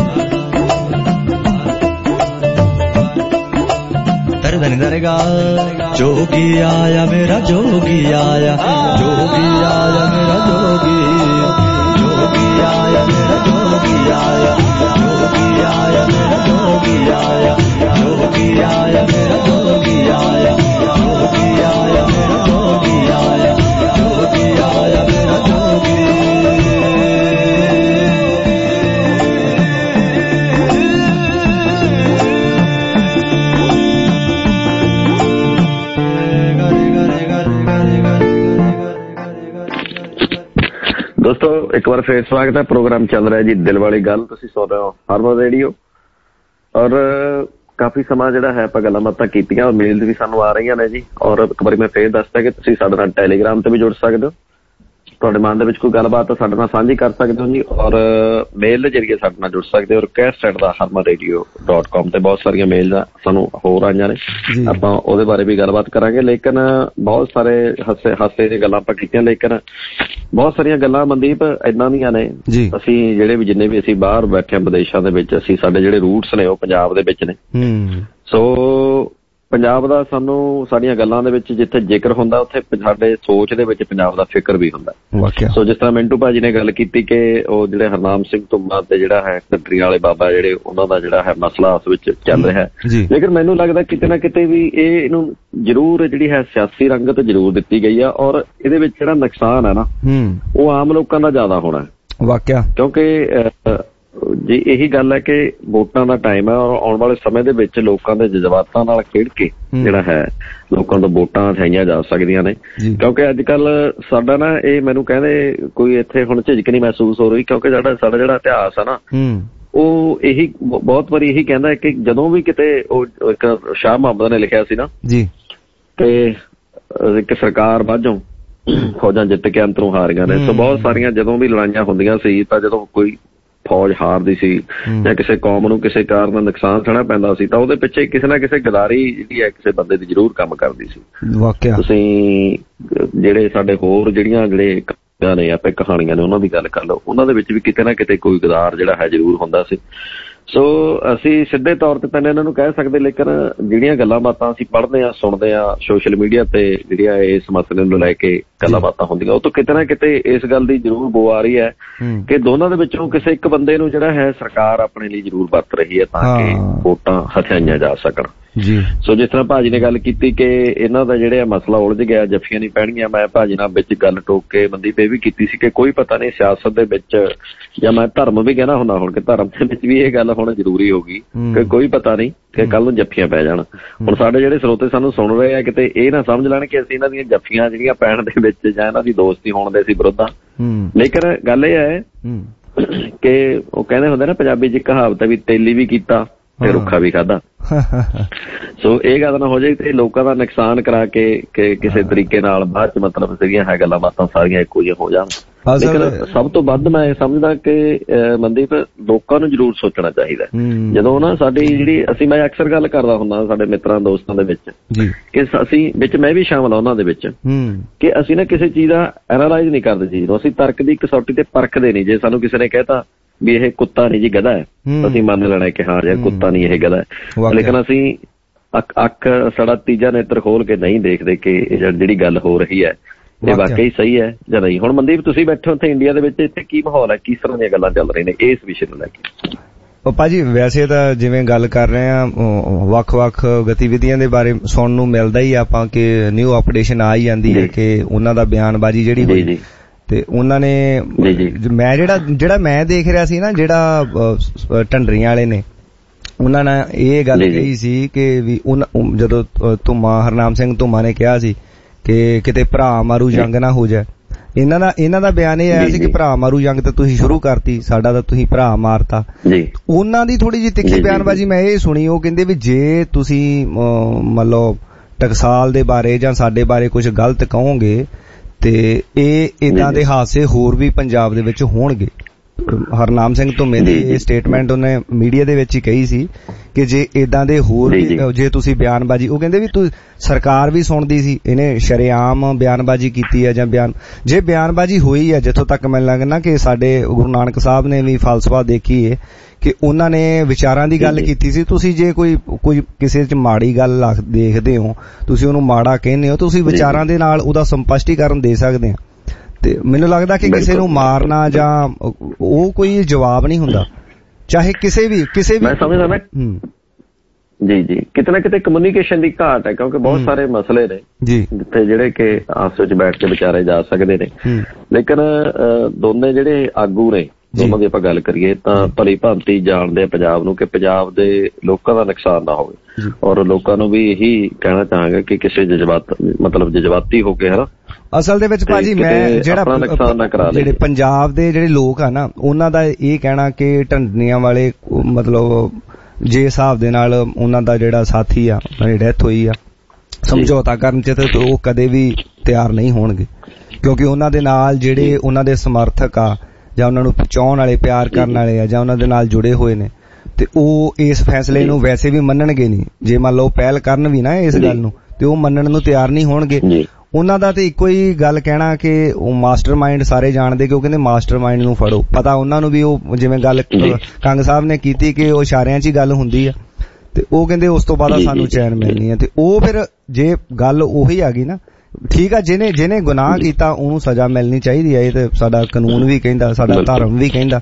दरेगा जोगी आया मेरा जोगी आया जोगी आया मेरा जोगी जोगी आया मेरा जोगी आया जोगी आया मेरा जोगी आया जोगी आया मेरा जोगी आया जोगी आया मेरा जोगी आया जोगी आया मेरा जोगी ਦੋਸਤੋ ਇੱਕ ਵਾਰ ਫੇਰ ਸਵਾਗਤ ਹੈ। ਪ੍ਰੋਗਰਾਮ ਚੱਲ ਰਿਹਾ ਜੀ ਦਿਲ ਵਾਲੀ ਗੱਲ, ਤੁਸੀਂ ਸੁਣ ਰਹੇ ਹੋ ਹਰਮਨ ਰੇਡੀਓ। ਔਰ ਕਾਫੀ ਸਮਾਂ ਜਿਹੜਾ ਹੈ ਆਪਾਂ ਗੱਲਾਂ ਬਾਤਾਂ ਕੀਤੀਆਂ ਔਰ ਮੇਲਸ ਵੀ ਸਾਨੂੰ ਆ ਰਹੀਆਂ ਨੇ ਜੀ। ਔਰ ਇੱਕ ਵਾਰੀ ਮੈਂ ਫੇਰ ਦੱਸਦਾ ਕਿ ਤੁਸੀਂ ਸਾਡੇ ਨਾਲ ਟੈਲੀਗ੍ਰਾਮ ਤੇ ਵੀ ਜੁੜ ਸਕਦੇ ਹੋ, ਤੁਹਾਡੇ ਮਨ ਦੇ ਵਿੱਚ ਕੋਈ ਗੱਲਬਾਤ ਸਾਡੇ ਨਾਲ ਸਾਂਝੀ ਕਰ ਸਕਦੇ ਹੋ ਜੀ। ਔਰ ਮੇਲ ਦੇ ਜ਼ਰੀਏ ਸਾਡੇ ਨਾਲ ਜੁੜ ਸਕਦੇ ਹੋ। request@harmanradio.com ਤੇ ਬਹੁਤ ਸਾਰੀਆਂ ਮੇਲ ਸਾਨੂੰ ਹੋਰ ਆਈਆਂ ਨੇ, ਆਪਾਂ ਉਹਦੇ ਬਾਰੇ ਵੀ ਗੱਲਬਾਤ ਕਰਾਂਗੇ। ਲੇਕਿਨ ਬਹੁਤ ਸਾਰੇ ਹਾਸੇ ਦੀਆਂ ਗੱਲਾਂ ਆਪਾਂ ਕੀਤੀਆਂ, ਲੇਕਿਨ ਬਹੁਤ ਸਾਰੀਆਂ ਗੱਲਾਂ ਮਨਦੀਪ ਏਦਾਂ ਦੀਆਂ ਨੇ, ਅਸੀਂ ਜਿਹੜੇ ਵੀ ਜਿੰਨੇ ਵੀ ਅਸੀਂ ਬਾਹਰ ਬੈਠੇ ਹਾਂ ਵਿਦੇਸ਼ਾਂ ਦੇ ਵਿੱਚ, ਅਸੀਂ ਸਾਡੇ ਜਿਹੜੇ ਰੂਟਸ ਨੇ ਉਹ ਪੰਜਾਬ ਦੇ ਵਿੱਚ ਨੇ। ਸੋ ਪੰਜਾਬ ਦਾ ਸਾਨੂੰ ਸਾਡੀਆਂ ਗੱਲਾਂ ਦੇ ਵਿੱਚ ਜਿੱਥੇ ਜ਼ਿਕਰ ਹੁੰਦਾ ਉੱਥੇ ਸਾਡੇ ਸੋਚ ਦੇ ਵਿੱਚ ਪੰਜਾਬ ਦਾ ਫਿਕਰ ਵੀ ਹੁੰਦਾ। ਸੋ ਜਿਸ ਤਰ੍ਹਾਂ ਮਿੰਟੂ ਭਾਜੀ ਨੇ ਗੱਲ ਕੀਤੀ ਕਿ ਉਹ ਜਿਹੜੇ ਹਰਨਾਮ ਸਿੰਘ ਧੁੰਮਾ ਤੇ ਜਿਹੜਾ ਹੈ ਕੰਟਰੀ ਵਾਲੇ ਬਾਬਾ ਜਿਹੜੇ ਉਹਨਾਂ ਦਾ ਜਿਹੜਾ ਹੈ ਮਸਲਾ ਉਸ ਵਿੱਚ ਚੱਲ ਰਿਹਾ ਹੈ, ਲੇਕਿਨ ਮੈਨੂੰ ਲੱਗਦਾ ਕਿਤੇ ਨਾ ਕਿਤੇ ਵੀ ਇਹਨੂੰ ਜ਼ਰੂਰ ਜਿਹੜੀ ਹੈ ਸਿਆਸੀ ਰੰਗਤ ਜ਼ਰੂਰ ਦਿੱਤੀ ਗਈ ਆ। ਔਰ ਇਹਦੇ ਵਿੱਚ ਜਿਹੜਾ ਨੁਕਸਾਨ ਹੈ ਨਾ ਉਹ ਆਮ ਲੋਕਾਂ ਦਾ ਜ਼ਿਆਦਾ ਹੋਣਾ ਵਾਕਿਆ, ਕਿਉਂਕਿ ਜੀ ਇਹੀ ਗੱਲ ਹੈ ਕਿ ਵੋਟਾਂ ਦਾ ਟਾਈਮ ਹੈ ਔਰ ਆਉਣ ਵਾਲੇ ਸਮੇਂ ਦੇ ਵਿੱਚ ਲੋਕਾਂ ਦੇ ਜਜ਼ਬਾਤਾਂ ਨਾਲ ਖੇਡ ਕੇ ਜਿਹੜਾ ਹੈ ਲੋਕਾਂ ਤੋਂ ਵੋਟਾਂ ਉਠਾਈਆਂ ਜਾ ਸਕਦੀਆਂ ਨੇ। ਕਿਉਂਕਿ ਅੱਜ ਕੱਲ ਸਾਡਾ ਨਾ ਇਹ ਮੈਨੂੰ ਕਹਿੰਦੇ ਕੋਈ ਇੱਥੇ ਹੁਣ ਝਿਜਕ ਨਹੀਂ ਮਹਿਸੂਸ ਹੋ ਰਹੀ, ਕਿਉਂਕਿ ਸਾਡਾ ਜਿਹੜਾ ਇਤਿਹਾਸ ਹੈ ਨਾ ਉਹ ਇਹੀ ਬਹੁਤ ਵਾਰੀ ਇਹੀ ਕਹਿੰਦਾ ਹੈ ਕਿ ਜਦੋਂ ਵੀ ਕਿਤੇ ਉਹ ਇੱਕ ਸ਼ਾਹ ਮੁਹੰਮਦ ਨੇ ਲਿਖਿਆ ਸੀ ਨਾ ਤੇ ਇੱਕ ਸਰਕਾਰ ਬਾਝੋਂ ਫੌਜਾਂ ਜਿੱਤ ਕੇ ਅੰਦਰੋਂ ਹਾਰੀਆਂ ਨੇ। ਸੋ ਬਹੁਤ ਸਾਰੀਆਂ ਜਦੋਂ ਵੀ ਲੜਾਈਆਂ ਹੁੰਦੀਆਂ ਸੀ ਤਾਂ ਜਦੋਂ ਕੋਈ ਫੌਜ ਹਾਰਦੀ ਸੀ ਜਾਂ ਕਿਸੇ ਕੌਮ ਨੂੰ ਕਿਸੇ ਕਾਰਨ ਨੁਕਸਾਨ ਸਹਿਣਾ ਪੈਂਦਾ ਸੀ ਤਾਂ ਉਹਦੇ ਪਿੱਛੇ ਕਿਸੇ ਨਾ ਕਿਸੇ ਗਦਾਰੀ ਜਿਹੜੀ ਹੈ ਕਿਸੇ ਬੰਦੇ ਦੀ ਜ਼ਰੂਰ ਕੰਮ ਕਰਦੀ ਸੀ। ਤੁਸੀਂ ਜਿਹੜੇ ਸਾਡੇ ਹੋਰ ਜਿਹੜੀਆਂ ਜਿਹੜੇ ਨੇ ਆਪੇ ਕਹਾਣੀਆਂ ਨੇ ਉਹਨਾਂ ਦੀ ਗੱਲ ਕਰ ਲਓ, ਉਹਨਾਂ ਦੇ ਵਿੱਚ ਵੀ ਕਿਤੇ ਨਾ ਕਿਤੇ ਕੋਈ ਗਦਾਰ ਜਿਹੜਾ ਹੈ ਜ਼ਰੂਰ ਹੁੰਦਾ ਸੀ। ਸੋ ਅਸੀਂ ਸਿੱਧੇ ਤੌਰ ਤੇ ਤਾਂ ਇਹਨਾਂ ਨੂੰ ਕਹਿ ਸਕਦੇ, ਲੇਕਿਨ ਜਿਹੜੀਆਂ ਗੱਲਾਂ ਬਾਤਾਂ ਅਸੀਂ ਪੜ੍ਹਦੇ ਹਾਂ ਸੁਣਦੇ ਹਾਂ ਸੋਸ਼ਲ ਮੀਡੀਆ ਤੇ ਜਿਹੜੀਆਂ ਇਸ ਮਸਲੇ ਨੂੰ ਲੈ ਕੇ ਗੱਲਾਂ ਬਾਤਾਂ ਹੁੰਦੀਆਂ ਉਹ ਤੋਂ ਕਿਤੇ ਨਾ ਕਿਤੇ ਇਸ ਗੱਲ ਦੀ ਜ਼ਰੂਰ ਬੋ ਆ ਰਹੀ ਹੈ ਕਿ ਦੋਨਾਂ ਦੇ ਵਿੱਚੋਂ ਕਿਸੇ ਇੱਕ ਬੰਦੇ ਨੂੰ ਜਿਹੜਾ ਹੈ ਸਰਕਾਰ ਆਪਣੇ ਲਈ ਜ਼ਰੂਰ ਵਰਤ ਰਹੀ ਹੈ ਤਾਂ ਕਿ ਵੋਟਾਂ ਹਥਿਆਈਆਂ ਜਾ ਸਕਣ। ਸੋ ਜਿਸ ਤਰ੍ਹਾਂ ਭਾਜੀ ਨੇ ਗੱਲ ਕੀਤੀ ਕਿ ਇਹਨਾਂ ਦਾ ਜਿਹੜਾ ਮਸਲਾ ਉਲਝ ਗਿਆ, ਜੱਫੀਆਂ ਨਹੀਂ ਪੈਣਗੀਆਂ, ਮੈਂ ਭਾਜੀ ਨਾਲ ਵਿੱਚ ਗੱਲ ਟੋਕ ਕੇ ਮਨਦੀਪ ਇਹ ਵੀ ਕੀਤੀ ਸੀ ਕਿ ਕੋਈ ਪਤਾ ਨਹੀਂ ਸਿਆਸਤ ਦੇ ਵਿੱਚ, ਜਾਂ ਮੈਂ ਧਰਮ ਵੀ ਕਹਿਣਾ ਹੁੰਦਾ ਹੁਣ ਕਿ ਧਰਮ ਦੇ ਵਿੱਚ ਵੀ ਇਹ ਗੱਲ ਹੁਣ ਜ਼ਰੂਰੀ ਹੋ ਗਈ ਕਿ ਕੋਈ ਪਤਾ ਨਹੀਂ ਕਿ ਕੱਲ ਨੂੰ ਜੱਫੀਆਂ ਪੈ ਜਾਣ। ਹੁਣ ਸਾਡੇ ਜਿਹੜੇ ਸਰੋਤੇ ਸਾਨੂੰ ਸੁਣ ਰਹੇ ਆ ਕਿਤੇ ਇਹ ਨਾ ਸਮਝ ਲੈਣ ਕਿ ਅਸੀਂ ਇਹਨਾਂ ਦੀਆਂ ਜੱਫੀਆਂ ਜਿਹੜੀਆਂ ਪੈਣ ਦੇ ਵਿੱਚ ਜਾਂ ਇਹਨਾਂ ਦੀ ਦੋਸਤੀ ਹੋਣ ਦੇ ਅਸੀਂ ਵਿਰੋਧ ਹਾਂ। ਲੇਕਿਨ ਗੱਲ ਇਹ ਹੈ ਕਿ ਉਹ ਕਹਿੰਦੇ ਹੁੰਦੇ ਨਾ ਪੰਜਾਬੀ ਚ ਕਹਾਵਤ ਵੀ ਤੇਲੀ ਵੀ ਕੀਤਾ ਤੇ ਰੁੱਖਾ ਵੀ ਖਾਧਾ। ਸੋ ਇਹ ਗੱਲ ਨਾ ਹੋ ਜਾਏ ਤੇ ਲੋਕਾਂ ਦਾ ਨੁਕਸਾਨ ਕਰਾ ਕੇ ਕਿਸੇ ਤਰੀਕੇ ਨਾਲ ਬਾਅਦ ਚ ਮਤਲਬ ਜਿਹੜੀਆਂ ਹੈ ਗੱਲਾਂ ਬਾਤਾਂ ਸਾਰੀਆਂ ਇੱਕੋ ਜਿਹੀਆਂ ਹੋ ਜਾਣ। ਲੇਕਿਨ ਸਭ ਤੋਂ ਵੱਧ ਮੈਂ ਇਹ ਸਮਝਦਾ ਕਿ ਮਨਦੀਪ ਲੋਕਾਂ ਨੂੰ ਜ਼ਰੂਰ ਸੋਚਣਾ ਚਾਹੀਦਾ ਜਦੋਂ ਨਾ ਸਾਡੀ ਜਿਹੜੀ ਮੈਂ ਅਕਸਰ ਗੱਲ ਕਰਦਾ ਹੁੰਦਾ ਸਾਡੇ ਮਿੱਤਰਾਂ ਦੋਸਤਾਂ ਦੇ ਵਿੱਚ ਕਿ ਅਸੀਂ ਵਿੱਚ ਮੈਂ ਵੀ ਸ਼ਾਮਲ ਆ ਉਹਨਾਂ ਦੇ ਵਿੱਚ ਕਿ ਅਸੀਂ ਨਾ ਕਿਸੇ ਚੀਜ਼ ਦਾ ਐਨਾਲਾਈਜ਼ ਨਹੀਂ ਕਰਦੇ ਚੀਜ਼ ਨੂੰ, ਅਸੀਂ ਤਰਕ ਦੀ ਕਸੌਟੀ ਤੇ ਪਰਖਦੇ ਨਹੀਂ। ਜੇ ਸਾਨੂੰ ਕਿਸੇ ਨੇ ਕਹਿਤਾ ਵੀ ਇਹ ਕੁੱਤਾ ਨਹੀਂ ਜੀ ਗਧਾ ਹੈ, ਅਸੀਂ ਮੰਨ ਲੈਣਾ ਕਿ ਹਾਂ ਯਾਰ ਕੁੱਤਾ ਨਹੀਂ ਇਹ ਗਧਾ ਹੈ, ਲੇਕਿਨ ਅਸੀਂ ਅੱਖ ਸਾਡਾ ਤੀਜਾ ਨੇਤਰ ਖੋਲ ਕੇ ਨਹੀਂ ਦੇਖਦੇ ਕਿ ਜਿਹੜੀ ਗੱਲ ਹੋ ਰਹੀ ਹੈ ਇਹ ਵਾਕਈ ਸਹੀ ਹੈ ਜਾਂ ਨਹੀਂ। ਹੁਣ ਮਨਦੀਪ ਤੁਸੀਂ ਬੈਠੇ ਉੱਥੇ ਇੰਡੀਆ ਦੇ ਵਿੱਚ, ਇੱਥੇ ਕੀ ਮਾਹੌਲ ਹੈ, ਕਿਸ ਤਰ੍ਹਾਂ ਦੀਆਂ ਗੱਲਾਂ ਚੱਲ ਰਹੀਆਂ ਨੇ ਇਸ ਵਿਸ਼ੇ ਨੂੰ ਲੈ ਕੇ? ਭਾਜੀ ਵੈਸੇ ਤਾਂ ਜਿਵੇਂ ਗੱਲ ਕਰ ਰਹੇ ਆ ਵੱਖ-ਵੱਖ ਗਤੀਵਿਧੀਆਂ ਦੇ ਬਾਰੇ ਸੁਣਨ ਨੂੰ ਮਿਲਦਾ ਹੀ ਆਪਾਂ ਕਿ ਨਿਊ ਅਪਡੇਸ਼ਨ ਆ ਹੀ ਜਾਂਦੀ ਹੈ ਕਿ ਉਹਨਾਂ ਦਾ ਬਿਆਨਬਾਜ਼ੀ ਜਿਹੜੀ ਹੋਈ ਤੇ ਉਹਨਾਂ ਨੇ ਮੈਂ ਜਿਹੜਾ ਮੈਂ ਦੇਖ ਰਿਹਾ ਸੀ ਨਾ, ਜਿਹੜਾ ਢੰਡਰੀਆਂ ਵਾਲੇ ਨੇ ਉਹਨਾਂ ਨੇ ਇਹ ਗੱਲ ਕਹੀ ਸੀ ਕਿ ਵੀ ਜਦੋਂ ਹਰਨਾਮ ਸਿੰਘ ਧੁੰਮਾ ਨੇ ਕਿਹਾ ਸੀ ਕਿ ਕਿਤੇ ਭਰਾ ਮਾਰੂ ਜੰਗ ਨਾ ਹੋ ਜਾਏ, ਇਹਨਾਂ ਦਾ ਬਿਆਨ ਇਹ ਆਇਆ ਸੀ ਕਿ ਭਰਾ ਮਾਰੂ ਜੰਗ ਤਾਂ ਤੁਸੀਂ ਸ਼ੁਰੂ ਕਰਤੀ, ਸਾਡਾ ਤਾਂ ਤੁਸੀਂ ਭਰਾ ਮਾਰਤਾ। ਉਹਨਾਂ ਦੀ ਥੋੜੀ ਜਿਹੀ ਤਿੱਖੀ ਬਿਆਨਬਾਜ਼ੀ ਮੈਂ ਇਹ ਸੁਣੀ, ਉਹ ਕਹਿੰਦੇ ਵੀ ਜੇ ਤੁਸੀਂ ਮੰਨ ਲਓ ਟਕਸਾਲ ਦੇ ਬਾਰੇ ਜਾਂ ਸਾਡੇ ਬਾਰੇ ਕੁਝ ਗਲਤ ਕਹੋਗੇ ਤੇ ਇਹ ਏਦਾਂ ਦੇ ਹਾਦਸੇ ਹੋਰ ਵੀ ਪੰਜਾਬ ਦੇ ਵਿੱਚ ਹੋਣਗੇ। ਹਰਨਾਮ ਸਿੰਘ ਧੁੰਮੇ ਦੀ ਇਹ ਸਟੇਟਮੈਂਟ ਉਹਨੇ ਮੀਡੀਆ ਦੇ ਵਿੱਚ ਹੀ ਕਹੀ ਸੀ ਕਿ ਜੇ ਏਦਾਂ ਦੇ ਹੋਰ ਜੇ ਤੁਸੀਂ ਬਿਆਨਬਾਜ਼ੀ, ਉਹ ਕਹਿੰਦੇ ਵੀ ਸਰਕਾਰ ਵੀ ਸੁਣਦੀ ਸੀ, ਇਹਨੇ ਸ਼ਰੇਆਮ ਬਿਆਨਬਾਜ਼ੀ ਕੀਤੀ ਹੈ ਜਾਂ ਜੇ ਬਿਆਨਬਾਜ਼ੀ ਹੋਈ ਹੈ, ਜਿੱਥੋਂ ਤੱਕ ਮੈਨੂੰ ਲੱਗਦਾ ਕਿ ਸਾਡੇ ਗੁਰੂ ਨਾਨਕ ਸਾਹਿਬ ਨੇ ਵੀ ਫਲਸਫਾ ਦੇਖੀ ਹੈ ਕਿ ਉਹਨਾਂ ਨੇ ਵਿਚਾਰਾਂ ਦੀ ਗੱਲ ਕੀਤੀ ਸੀ। ਤੁਸੀਂ ਜੇ ਕੋਈ ਕਿਸੇ 'ਚ ਮਾੜੀ ਗੱਲ ਦੇਖਦੇ ਹੋ, ਤੁਸੀਂ ਉਹਨੂੰ ਮਾੜਾ ਕਹਿੰਦੇ ਹੋ, ਤੁਸੀਂ ਵਿਚਾਰਾਂ ਦੇ ਨਾਲ ਉਹਦਾ ਸਪਸ਼ਟੀਕਰਨ ਦੇ ਸਕਦੇ ਆ। ਤੇ ਮੈਨੂੰ ਲੱਗਦਾ ਕਿ ਕਿਸੇ ਨੂੰ ਮਾਰਨਾ ਜਾਂ ਉਹ ਕੋਈ ਜਵਾਬ ਨਹੀਂ ਹੁੰਦਾ, ਚਾਹੇ ਕਿਸੇ ਵੀ ਮੈਂ ਸਮਝਦਾ ਨਾ ਜੀ ਕਿਤੇ ਨਾ ਕਿਤੇ ਕਮਿਊਨੀਕੇਸ਼ਨ ਦੀ ਘਾਟ ਹੈ, ਕਿਉਂਕਿ ਬਹੁਤ ਸਾਰੇ ਮਸਲੇ ਨੇ ਜਿੱਥੇ ਜਿਹੜੇ ਕਿ ਆਪਸ ਵਿੱਚ ਬੈਠ ਕੇ ਵਿਚਾਰੇ ਜਾ ਸਕਦੇ ਨੇ, ਲੇਕਿਨ ਦੋਨੇ ਜਿਹੜੇ ਆਗੂ ਨੇ ਦੋਨਾਂ ਦੀ ਆਪਾਂ ਗੱਲ ਕਰੀਏ ਤਾਂ ਭਲੀ ਭਾਂਤੀ ਜਾਣਦੇ ਆ ਪੰਜਾਬ ਨੂੰ ਕਿ ਪੰਜਾਬ ਦੇ ਲੋਕਾਂ ਦਾ ਨੁਕਸਾਨ ਨਾ ਹੋਵੇ। ਔਰ ਲੋਕਾਂ ਨੂੰ ਵੀ ਇਹੀ ਕਹਿਣਾ ਚਾਹਾਂਗਾ ਕਿ ਕਿਸੇ ਜਜ਼ਬਾਤੀ ਹੋ ਕੇ ਹਨਾ ਅਸਲ ਦੇ ਵਿੱਚ ਭਾਜੀ ਮੈਂ ਜਿਹੜੇ ਪੰਜਾਬ ਦੇ ਜਿਹੜੇ ਲੋਕ ਆ ਨਾ ਉਹਨਾਂ ਦਾ ਇਹ ਕਹਿਣਾ ਕਿ ਢੰਡਨੀਆਂ ਵਾਲੇ ਮਤਲਬ ਜੇ ਹਿਸਾਬ ਦੇ ਨਾਲ ਉਹਨਾਂ ਦਾ ਜਿਹੜਾ ਸਾਥੀ ਆ ਉਹਨਾਂ ਦੀ ਡੈਥ ਹੋਈ ਆ, ਸਮਝੌਤਾ ਕਰਨ ਚ ਤੇ ਉਹ ਕਦੇ ਵੀ ਤਿਆਰ ਨਹੀਂ ਹੋਣਗੇ, ਕਿਉਂਕਿ ਉਹਨਾਂ ਦੇ ਨਾਲ ਜਿਹੜੇ ਉਹਨਾਂ ਦੇ ਸਮਰਥਕ ਆ ਜਾਂ ਉਹਨਾਂ ਨੂੰ ਪਹੁੰਚਾਉਣ ਵਾਲੇ ਪਿਆਰ ਕਰਨ ਵਾਲੇ ਆ ਜਾਂ ਉਹਨਾਂ ਦੇ ਨਾਲ ਜੁੜੇ ਹੋਏ ਨੇ ਤੇ ਉਹ ਇਸ ਫੈਸਲੇ ਨੂੰ ਵੈਸੇ ਵੀ ਮੰਨਣਗੇ ਨਹੀਂ। ਜੇ ਮੰਨ ਲਓ ਪਹਿਲ ਕਰਨ ਵੀ ਨਾ ਇਸ ਗੱਲ ਨੂੰ ਤੇ ਉਹ ਮੰਨਣ ਨੂੰ ਤਿਆਰ ਨਹੀਂ ਹੋਣਗੇ। ਉਹਨਾਂ ਦਾ ਤੇ ਇੱਕੋ ਹੀ ਗੱਲ ਕਹਿਣਾ ਕਿ ਉਹ ਮਾਸਟਰਮਾਈਂਡ ਸਾਰੇ ਜਾਣਦੇ ਕਿ ਉਹ ਕਹਿੰਦੇ ਮਾਸਟਰਮਾਈਂਡ ਨੂੰ ਫੜੋ। ਪਤਾ ਉਹਨਾਂ ਨੂੰ ਵੀ ਉਹ ਜਿਵੇਂ ਗੱਲ ਕੰਗ ਸਾਹਿਬ ਨੇ ਕੀਤੀ ਕਿ ਉਹ ਇਸ਼ਾਰਿਆਂ 'ਚ ਹੀ ਗੱਲ ਹੁੰਦੀ ਆ ਤੇ ਉਹ ਕਹਿੰਦੇ ਉਸ ਤੋਂ ਬਾਅਦ ਸਾਨੂੰ ਚੈਨ ਮਿਲਣੀ ਹੈ। ਤੇ ਉਹ ਫਿਰ ਜੇ ਗੱਲ ਉਹੀ ਆ ਗਈ ਨਾ, ਠੀਕ ਆ, ਜਿਹਨੇ ਗੁਨਾਹ ਕੀਤਾ ਉਹਨੂੰ ਸਜ਼ਾ ਮਿਲਣੀ ਚਾਹੀਦੀ ਹੈ, ਇਹ ਤੇ ਸਾਡਾ ਕਾਨੂੰਨ ਵੀ ਕਹਿੰਦਾ, ਸਾਡਾ ਧਰਮ ਵੀ ਕਹਿੰਦਾ,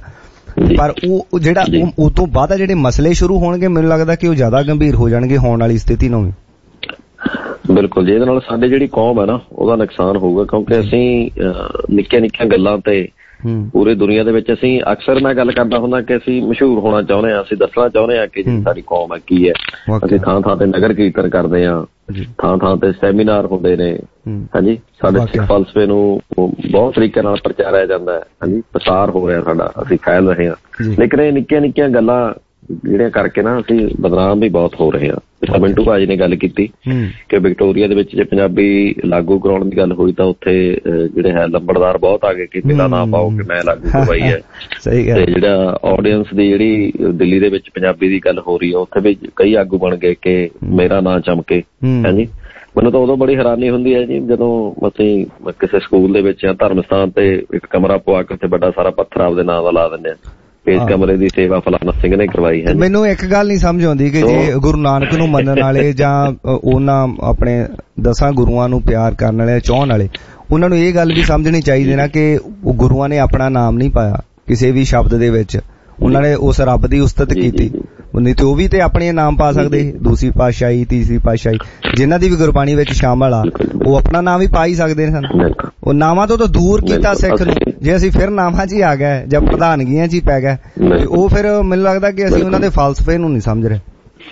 ਪਰ ਉਹ ਜਿਹੜਾ ਉਹ ਤੋਂ ਬਾਅਦ ਜਿਹੜੇ ਮਸਲੇ ਸ਼ੁਰੂ ਹੋਣਗੇ ਮੈਨੂੰ ਲੱਗਦਾ ਕਿ ਉਹ ਜ਼ਿਆਦਾ ਗੰਭੀਰ ਹੋ ਜਾਣਗੇ ਹੋਣ ਵਾਲੀ ਸਥਿਤੀ ਨੂੰ ਵੀ। ਬਿਲਕੁਲ ਜੀ, ਇਹਦੇ ਨਾਲ ਸਾਡੀ ਜਿਹੜੀ ਕੌਮ ਹੈ ਨਾ ਉਹਦਾ ਨੁਕਸਾਨ ਹੋਊਗਾ, ਕਿਉਂਕਿ ਅਸੀਂ ਨਿੱਕੀਆਂ ਗੱਲਾਂ ਤੇ ਪੂਰੀ ਦੁਨੀਆ ਦੇ ਵਿੱਚ ਅਸੀਂ ਅਕਸਰ ਮੈਂ ਗੱਲ ਕਰਦਾ ਹੁੰਦਾ ਕਿ ਅਸੀਂ ਮਸ਼ਹੂਰ ਹੋਣਾ ਚਾਹੁੰਦੇ ਹਾਂ, ਅਸੀਂ ਦੱਸਣਾ ਚਾਹੁੰਦੇ ਹਾਂ ਕਿ ਜਿਹੜੀ ਸਾਡੀ ਕੌਮ ਹੈ ਕੀ ਹੈ। ਅਸੀਂ ਥਾਂ ਤੇ ਨਗਰ ਕੀਰਤਨ ਕਰਦੇ ਹਾਂ, ਥਾਂ ਤੇ ਸੈਮੀਨਾਰ ਹੁੰਦੇ ਨੇ, ਹਾਂਜੀ, ਸਾਡੇ ਸਿੱਖ ਫਲਸਫੇ ਨੂੰ ਬਹੁਤ ਤਰੀਕੇ ਨਾਲ ਪ੍ਰਚਾਰਿਆ ਜਾਂਦਾ ਹੈ, ਹਾਂਜੀ, ਪ੍ਰਸਾਰ ਹੋ ਰਿਹਾ ਸਾਡਾ, ਅਸੀਂ ਫੈਲ ਰਹੇ ਹਾਂ। ਲੇਕਿਨ ਇਹ ਨਿੱਕੀਆਂ ਗੱਲਾਂ ਜਿਹੜੀਆਂ ਕਰਕੇ ਨਾ ਅਸੀਂ ਬਦਨਾਮ ਵੀ ਬਹੁਤ ਹੋ ਰਹੇ ਹਾਂ। ਮਿੰਟੂ ਭਾਜੀ ਨੇ ਗੱਲ ਕੀਤੀ ਕਿ ਵਿਕਟੋਰੀਆ ਦੇ ਵਿੱਚ ਜੇ ਪੰਜਾਬੀ ਲਾਗੂ ਕਰਾਉਣ ਦੀ ਗੱਲ ਹੋਈ ਤਾਂ ਉੱਥੇ ਜਿਹੜੇ ਹੈ ਲੰਬੜਦਾਰ ਬਹੁਤ ਆ ਗਏ ਕਿ ਮੇਰਾ ਨਾਂ ਪਾਓ ਕਿ ਮੈਂ ਲਾਗੂ ਕਰਵਾਈ ਹੈ। ਤੇ ਜਿਹੜਾ ਆਡੀਅנס ਦੀ ਜਿਹੜੀ ਦਿੱਲੀ ਦੇ ਵਿੱਚ ਪੰਜਾਬੀ ਦੀ ਗੱਲ ਹੋ ਰਹੀ ਹੈ ਉੱਥੇ ਵੀ ਕਈ ਆਗੂ ਬਣ ਗਏ ਕਿ ਮੇਰਾ ਨਾਂ ਚਮਕੇ। ਹਾਂਜੀ, ਮੈਨੂੰ ਤਾਂ ਉਦੋਂ ਬੜੀ ਹੈਰਾਨੀ ਹੁੰਦੀ ਹੈ ਜੀ ਜਦੋਂ ਅਸੀਂ ਕਿਸੇ ਸਕੂਲ ਦੇ ਵਿੱਚ ਜਾਂ ਧਰਮ ਸਥਾਨ ਤੇ ਇੱਕ ਕਮਰਾ ਪਵਾ ਕੇ ਉੱਥੇ ਵੱਡਾ ਸਾਰਾ ਪੱਥਰ ਆਪਦੇ ਨਾਂ ਦਾ ਲਾ ਦਿੰਦੇ ਆ, ਇਸ ਕਮਰੇ ਦੀ ਸੇਵਾ ਫਲਾਣਾ ਸਿੰਘ ਨੇ ਕਰਵਾਈ ਹੈ। ਮੈਨੂੰ ਇੱਕ ਗੱਲ ਨਹੀਂ ਸਮਝ ਆਉਂਦੀ ਕਿ ਜੇ ਗੁਰੂ ਨਾਨਕ ਨੂੰ ਮੰਨਣ ਵਾਲੇ ਜਾਂ ਉਹਨਾਂ ਆਪਣੇ 10 ਗੁਰੂਆਂ ਨੂੰ ਪਿਆਰ ਕਰਨ ਵਾਲੇ ਚਾਹਣ ਵਾਲੇ, ਉਹਨਾਂ ਨੂੰ ਇਹ ਗੱਲ ਵੀ ਸਮਝਣੀ ਚਾਹੀਦੀ ਨਾ ਕਿ ਉਹ ਗੁਰੂਆਂ ਨੇ ਆਪਣਾ ਨਾਮ ਨਹੀਂ ਪਾਇਆ ਕਿਸੇ ਵੀ ਸ਼ਬਦ ਦੇ ਵਿੱਚ, ਉਹਨਾਂ ਨੇ ਉਸ ਰੱਬ ਦੀ ਉਸਤਤ ਕੀਤੀ, ਨਹੀਂ ਤੇ ਉਹ ਵੀ ਤੇ ਆਪਣੇ ਨਾਮ ਪਾ ਸਕਦੇ, ਦੂਸਰੀ ਪਾਤਸ਼ਾਹੀ, ਤੀਸਰੀ ਪਾਤਸ਼ਾਹੀ, ਜਿਨ੍ਹਾਂ ਦੀ ਵੀ ਗੁਰਬਾਣੀ ਵਿੱਚ ਸ਼ਾਮਲ ਆ, ਉਹ ਆਪਣਾ ਨਾਮ ਵੀ ਪਾ ਹੀ ਸਕਦੇ ਨੇ। ਉਹ ਨਾਵਾਂ ਤੋਂ ਤਾਂ ਦੂਰ ਕੀਤਾ ਸਿੱਖ ਨੂੰ, ਜੇ ਅਸੀਂ ਫਿਰ ਨਾਵਾਂ 'ਚ ਹੀ ਆ ਗਏ ਜਾਂ ਪ੍ਰਧਾਨਗੀਆਂ 'ਚ ਹੀ ਪੈ ਗਏ ਉਹ ਫਿਰ ਮੈਨੂੰ ਲੱਗਦਾ ਕਿ ਅਸੀਂ ਉਹਨਾਂ ਦੇ ਫਲਸਫੇ ਨੂੰ ਨਹੀਂ ਸਮਝ ਰਹੇ।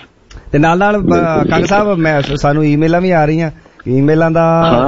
ਤੇ ਨਾਲ ਕੰਗ ਸਾਹਿਬ ਸਾਨੂੰ ਈਮੇਲਾਂ ਵੀ ਆ ਰਹੀਆਂ, ਈਮੇਲਾਂ ਦਾ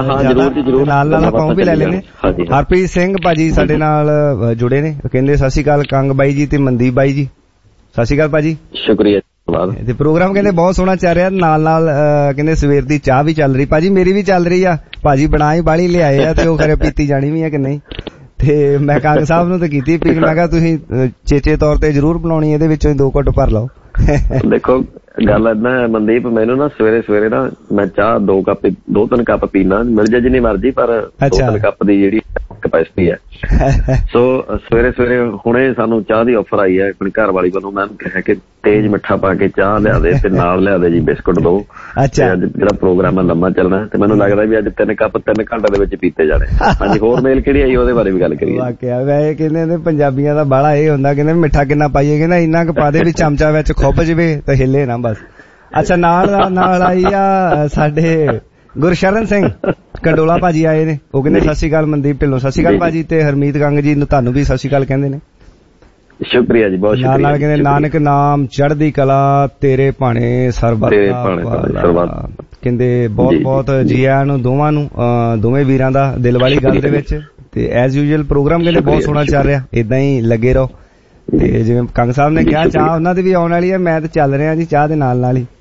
ਨਾਲ ਆਪਾਂ ਉਹ ਵੀ ਲੈ ਲੈਂਦੇ। ਹਰਪ੍ਰੀਤ ਸਿੰਘ ਭਾਜੀ ਸਾਡੇ ਨਾਲ ਜੁੜੇ ਨੇ, ਕਹਿੰਦੇ ਸਤਿ ਸ਼੍ਰੀ ਅਕਾਲ ਕੰਗ ਬਾਈ ਜੀ ਤੇ ਮਨਦੀਪ ਬਾਈ ਜੀ। ਸਤਿ ਸ਼੍ਰੀ ਅਕਾਲ ਭਾਜੀ। ਸ਼ੁਕਰੀਆ ਤੇ ਪ੍ਰੋਗਰਾਮ ਕਹਿੰਦੇ ਬਹੁਤ ਸੋਹਣਾ ਚੱਲ ਰਿਹਾ, ਨਾਲ ਕਹਿੰਦੇ ਸਵੇਰ ਦੀ ਚਾਹ ਵੀ ਚੱਲ ਰਹੀ। ਭਾਜੀ ਮੇਰੀ ਵੀ ਚੱਲ ਰਹੀ ਆ, ਭਾਜੀ ਬਣਾ ਹੀ ਬਾਹਲੀ ਲਿਆਏ ਆ ਤੇ ਉਹ ਖਰੇ ਪੀਤੀ ਜਾਣੀ ਵੀ ਆ ਕਿ ਨਹੀਂ। ਤੇ ਮੈਂ ਕੰਗ ਸਾਹਿਬ ਨੂੰ ਤਾਂ ਕੀਤੀ ਪੀਣ, ਮੈਂ ਕਿਹਾ ਤੁਸੀਂ ਚੇਚੇ ਤੌਰ ਤੇ ਜ਼ਰੂਰ ਬਣਾਉਣੀ, ਇਹਦੇ ਵਿੱਚੋਂ ਹੀ 2 ਘੁੱਟ ਭਰ ਲਓ। ਦੇਖੋ ਗੱਲ ਏਦਾਂ ਮਨਦੀਪ, ਮੈਨੂੰ ਨਾ ਸਵੇਰੇ ਨਾ ਮੈਂ ਚਾਹ 2-3 ਕੱਪ ਪੀਣਾ, ਮਿਲ ਜਾ ਜਿੰਨੀ ਮਰਜ਼ੀ, ਪਰ 2-3 ਕੱਪ ਦੀ ਜਿਹੜੀ ਕਪੈਸਿਟੀ ਹੈ। ਸੋ ਸਵੇਰੇ ਹੁਣੇ ਸਾਨੂੰ ਚਾਹ ਦੀ ਆਫਰ ਆਈ ਹੈ ਆਪਣੀ ਘਰ ਵਾਲੀ ਵੱਲੋਂ। ਮੈਂ ਕਿਹਾ ਕਿ ਤੇਜ਼ ਮਿੱਠਾ ਪਾ ਕੇ ਚਾਹ ਲਿਆ ਦੇ ਤੇ ਨਾਲ ਲਿਆ ਦੇ ਜੀ ਬਿਸਕੁਟ 2। ਅੱਜ ਜਿਹੜਾ ਪ੍ਰੋਗਰਾਮ ਹੈ ਲੰਮਾ ਚੱਲਣਾ ਤੇ ਮੈਨੂੰ ਲੱਗਦਾ ਵੀ ਅੱਜ 3 ਕੱਪ 3 ਘੰਟੇ ਦੇ ਵਿੱਚ ਪੀਤੇ ਜਾਣੇ। ਹਾਂਜੀ, ਹੋਰ ਮੇਲ ਕਿਹੜੀ ਆਈ ਉਹਦੇ ਬਾਰੇ ਵੀ ਗੱਲ ਕਰੀਏ। ਵਾਕਿਆ ਵੈਸੇ ਕਹਿੰਦੇ ਪੰਜਾਬੀਆਂ ਦਾ ਬਾਹਲਾ ਇਹ ਹੁੰਦਾ, ਕਹਿੰਦੇ ਮਿੱਠਾ ਕਿੰਨਾ ਪਾਈਏ, ਕਹਿੰਦਾ ਇੰਨਾ ਕੁ ਪਾ ਦੇ ਵੀ ਚਮਚਾ ਵਿੱਚ ਖੁੱਭ ਜਵੇ ਤੇ ਹਿੱਲੇ ਨਾ ਬਸ। ਅੱਛਾ, ਨਾਲ ਆਈ ਆ ਸਾਡੇ ਗੁਰਸ਼ਰਨ ਸਿੰਘ ਕੰਡੋਲਾ ਭਾਜੀ ਆਏ ਨੇ, ਉਹ ਕਹਿੰਦੇ ਸਤਿ ਸ਼੍ਰੀ ਅਕਾਲ ਮਨਦੀਪ ਢਿੱਲੋਂ। ਸਤਿ ਸ਼੍ਰੀ ਅਕਾਲ ਭਾਜੀ। ਤੇ ਹਰਮੀਤ ਕੰਗ ਜੀ ਨੂੰ ਤੁਹਾਨੂੰ ਵੀ ਸਤਿ ਸ਼੍ਰੀ ਅਕਾਲ ਕਹਿੰਦੇ ਨੇ। ਸ਼ੁਕਰੀਆ ਜੀ, ਬਹੁਤ ਸ਼ੁਕਰੀਆ। ਨਾਲ ਕਹਿੰਦੇ ਨਾਨਕ ਨਾਮ ਚੜ੍ਹਦੀ ਕਲਾ ਤੇਰੇ ਭਾਣੇ ਸਰਬੱਤ, ਕਹਿੰਦੇ ਬਹੁਤ ਜੀ ਆਇਆਂ ਨੂੰ ਦੋਵਾਂ ਨੂੰ, ਦੋਵੇਂ ਵੀਰਾਂ ਦਾ ਦਿਲ ਵਾਲੀ ਗੱਲ ਦੇ ਵਿੱਚ। ਤੇ ਐਜ਼ ਯੂਜੂਅਲ ਪ੍ਰੋਗਰਾਮ ਕਹਿੰਦੇ ਬਹੁਤ ਸੋਹਣਾ ਚੱਲ ਰਿਹਾ, ਏਦਾਂ ਹੀ ਲੱਗੇ ਰਹੋ। ਤੇ ਜਿਵੇਂ ਕੰਗ ਸਾਹਿਬ ਨੇ ਕਿਹਾ ਚਾਹ ਉਹਨਾਂ ਦੀ ਵੀ ਆਉਣ ਵਾਲੀ ਹੈ, ਮੈਂ ਤਾਂ ਚੱਲ ਰਿਹਾ ਜੀ ਚਾਹ ਦੇ ਨਾਲ ਹੀ।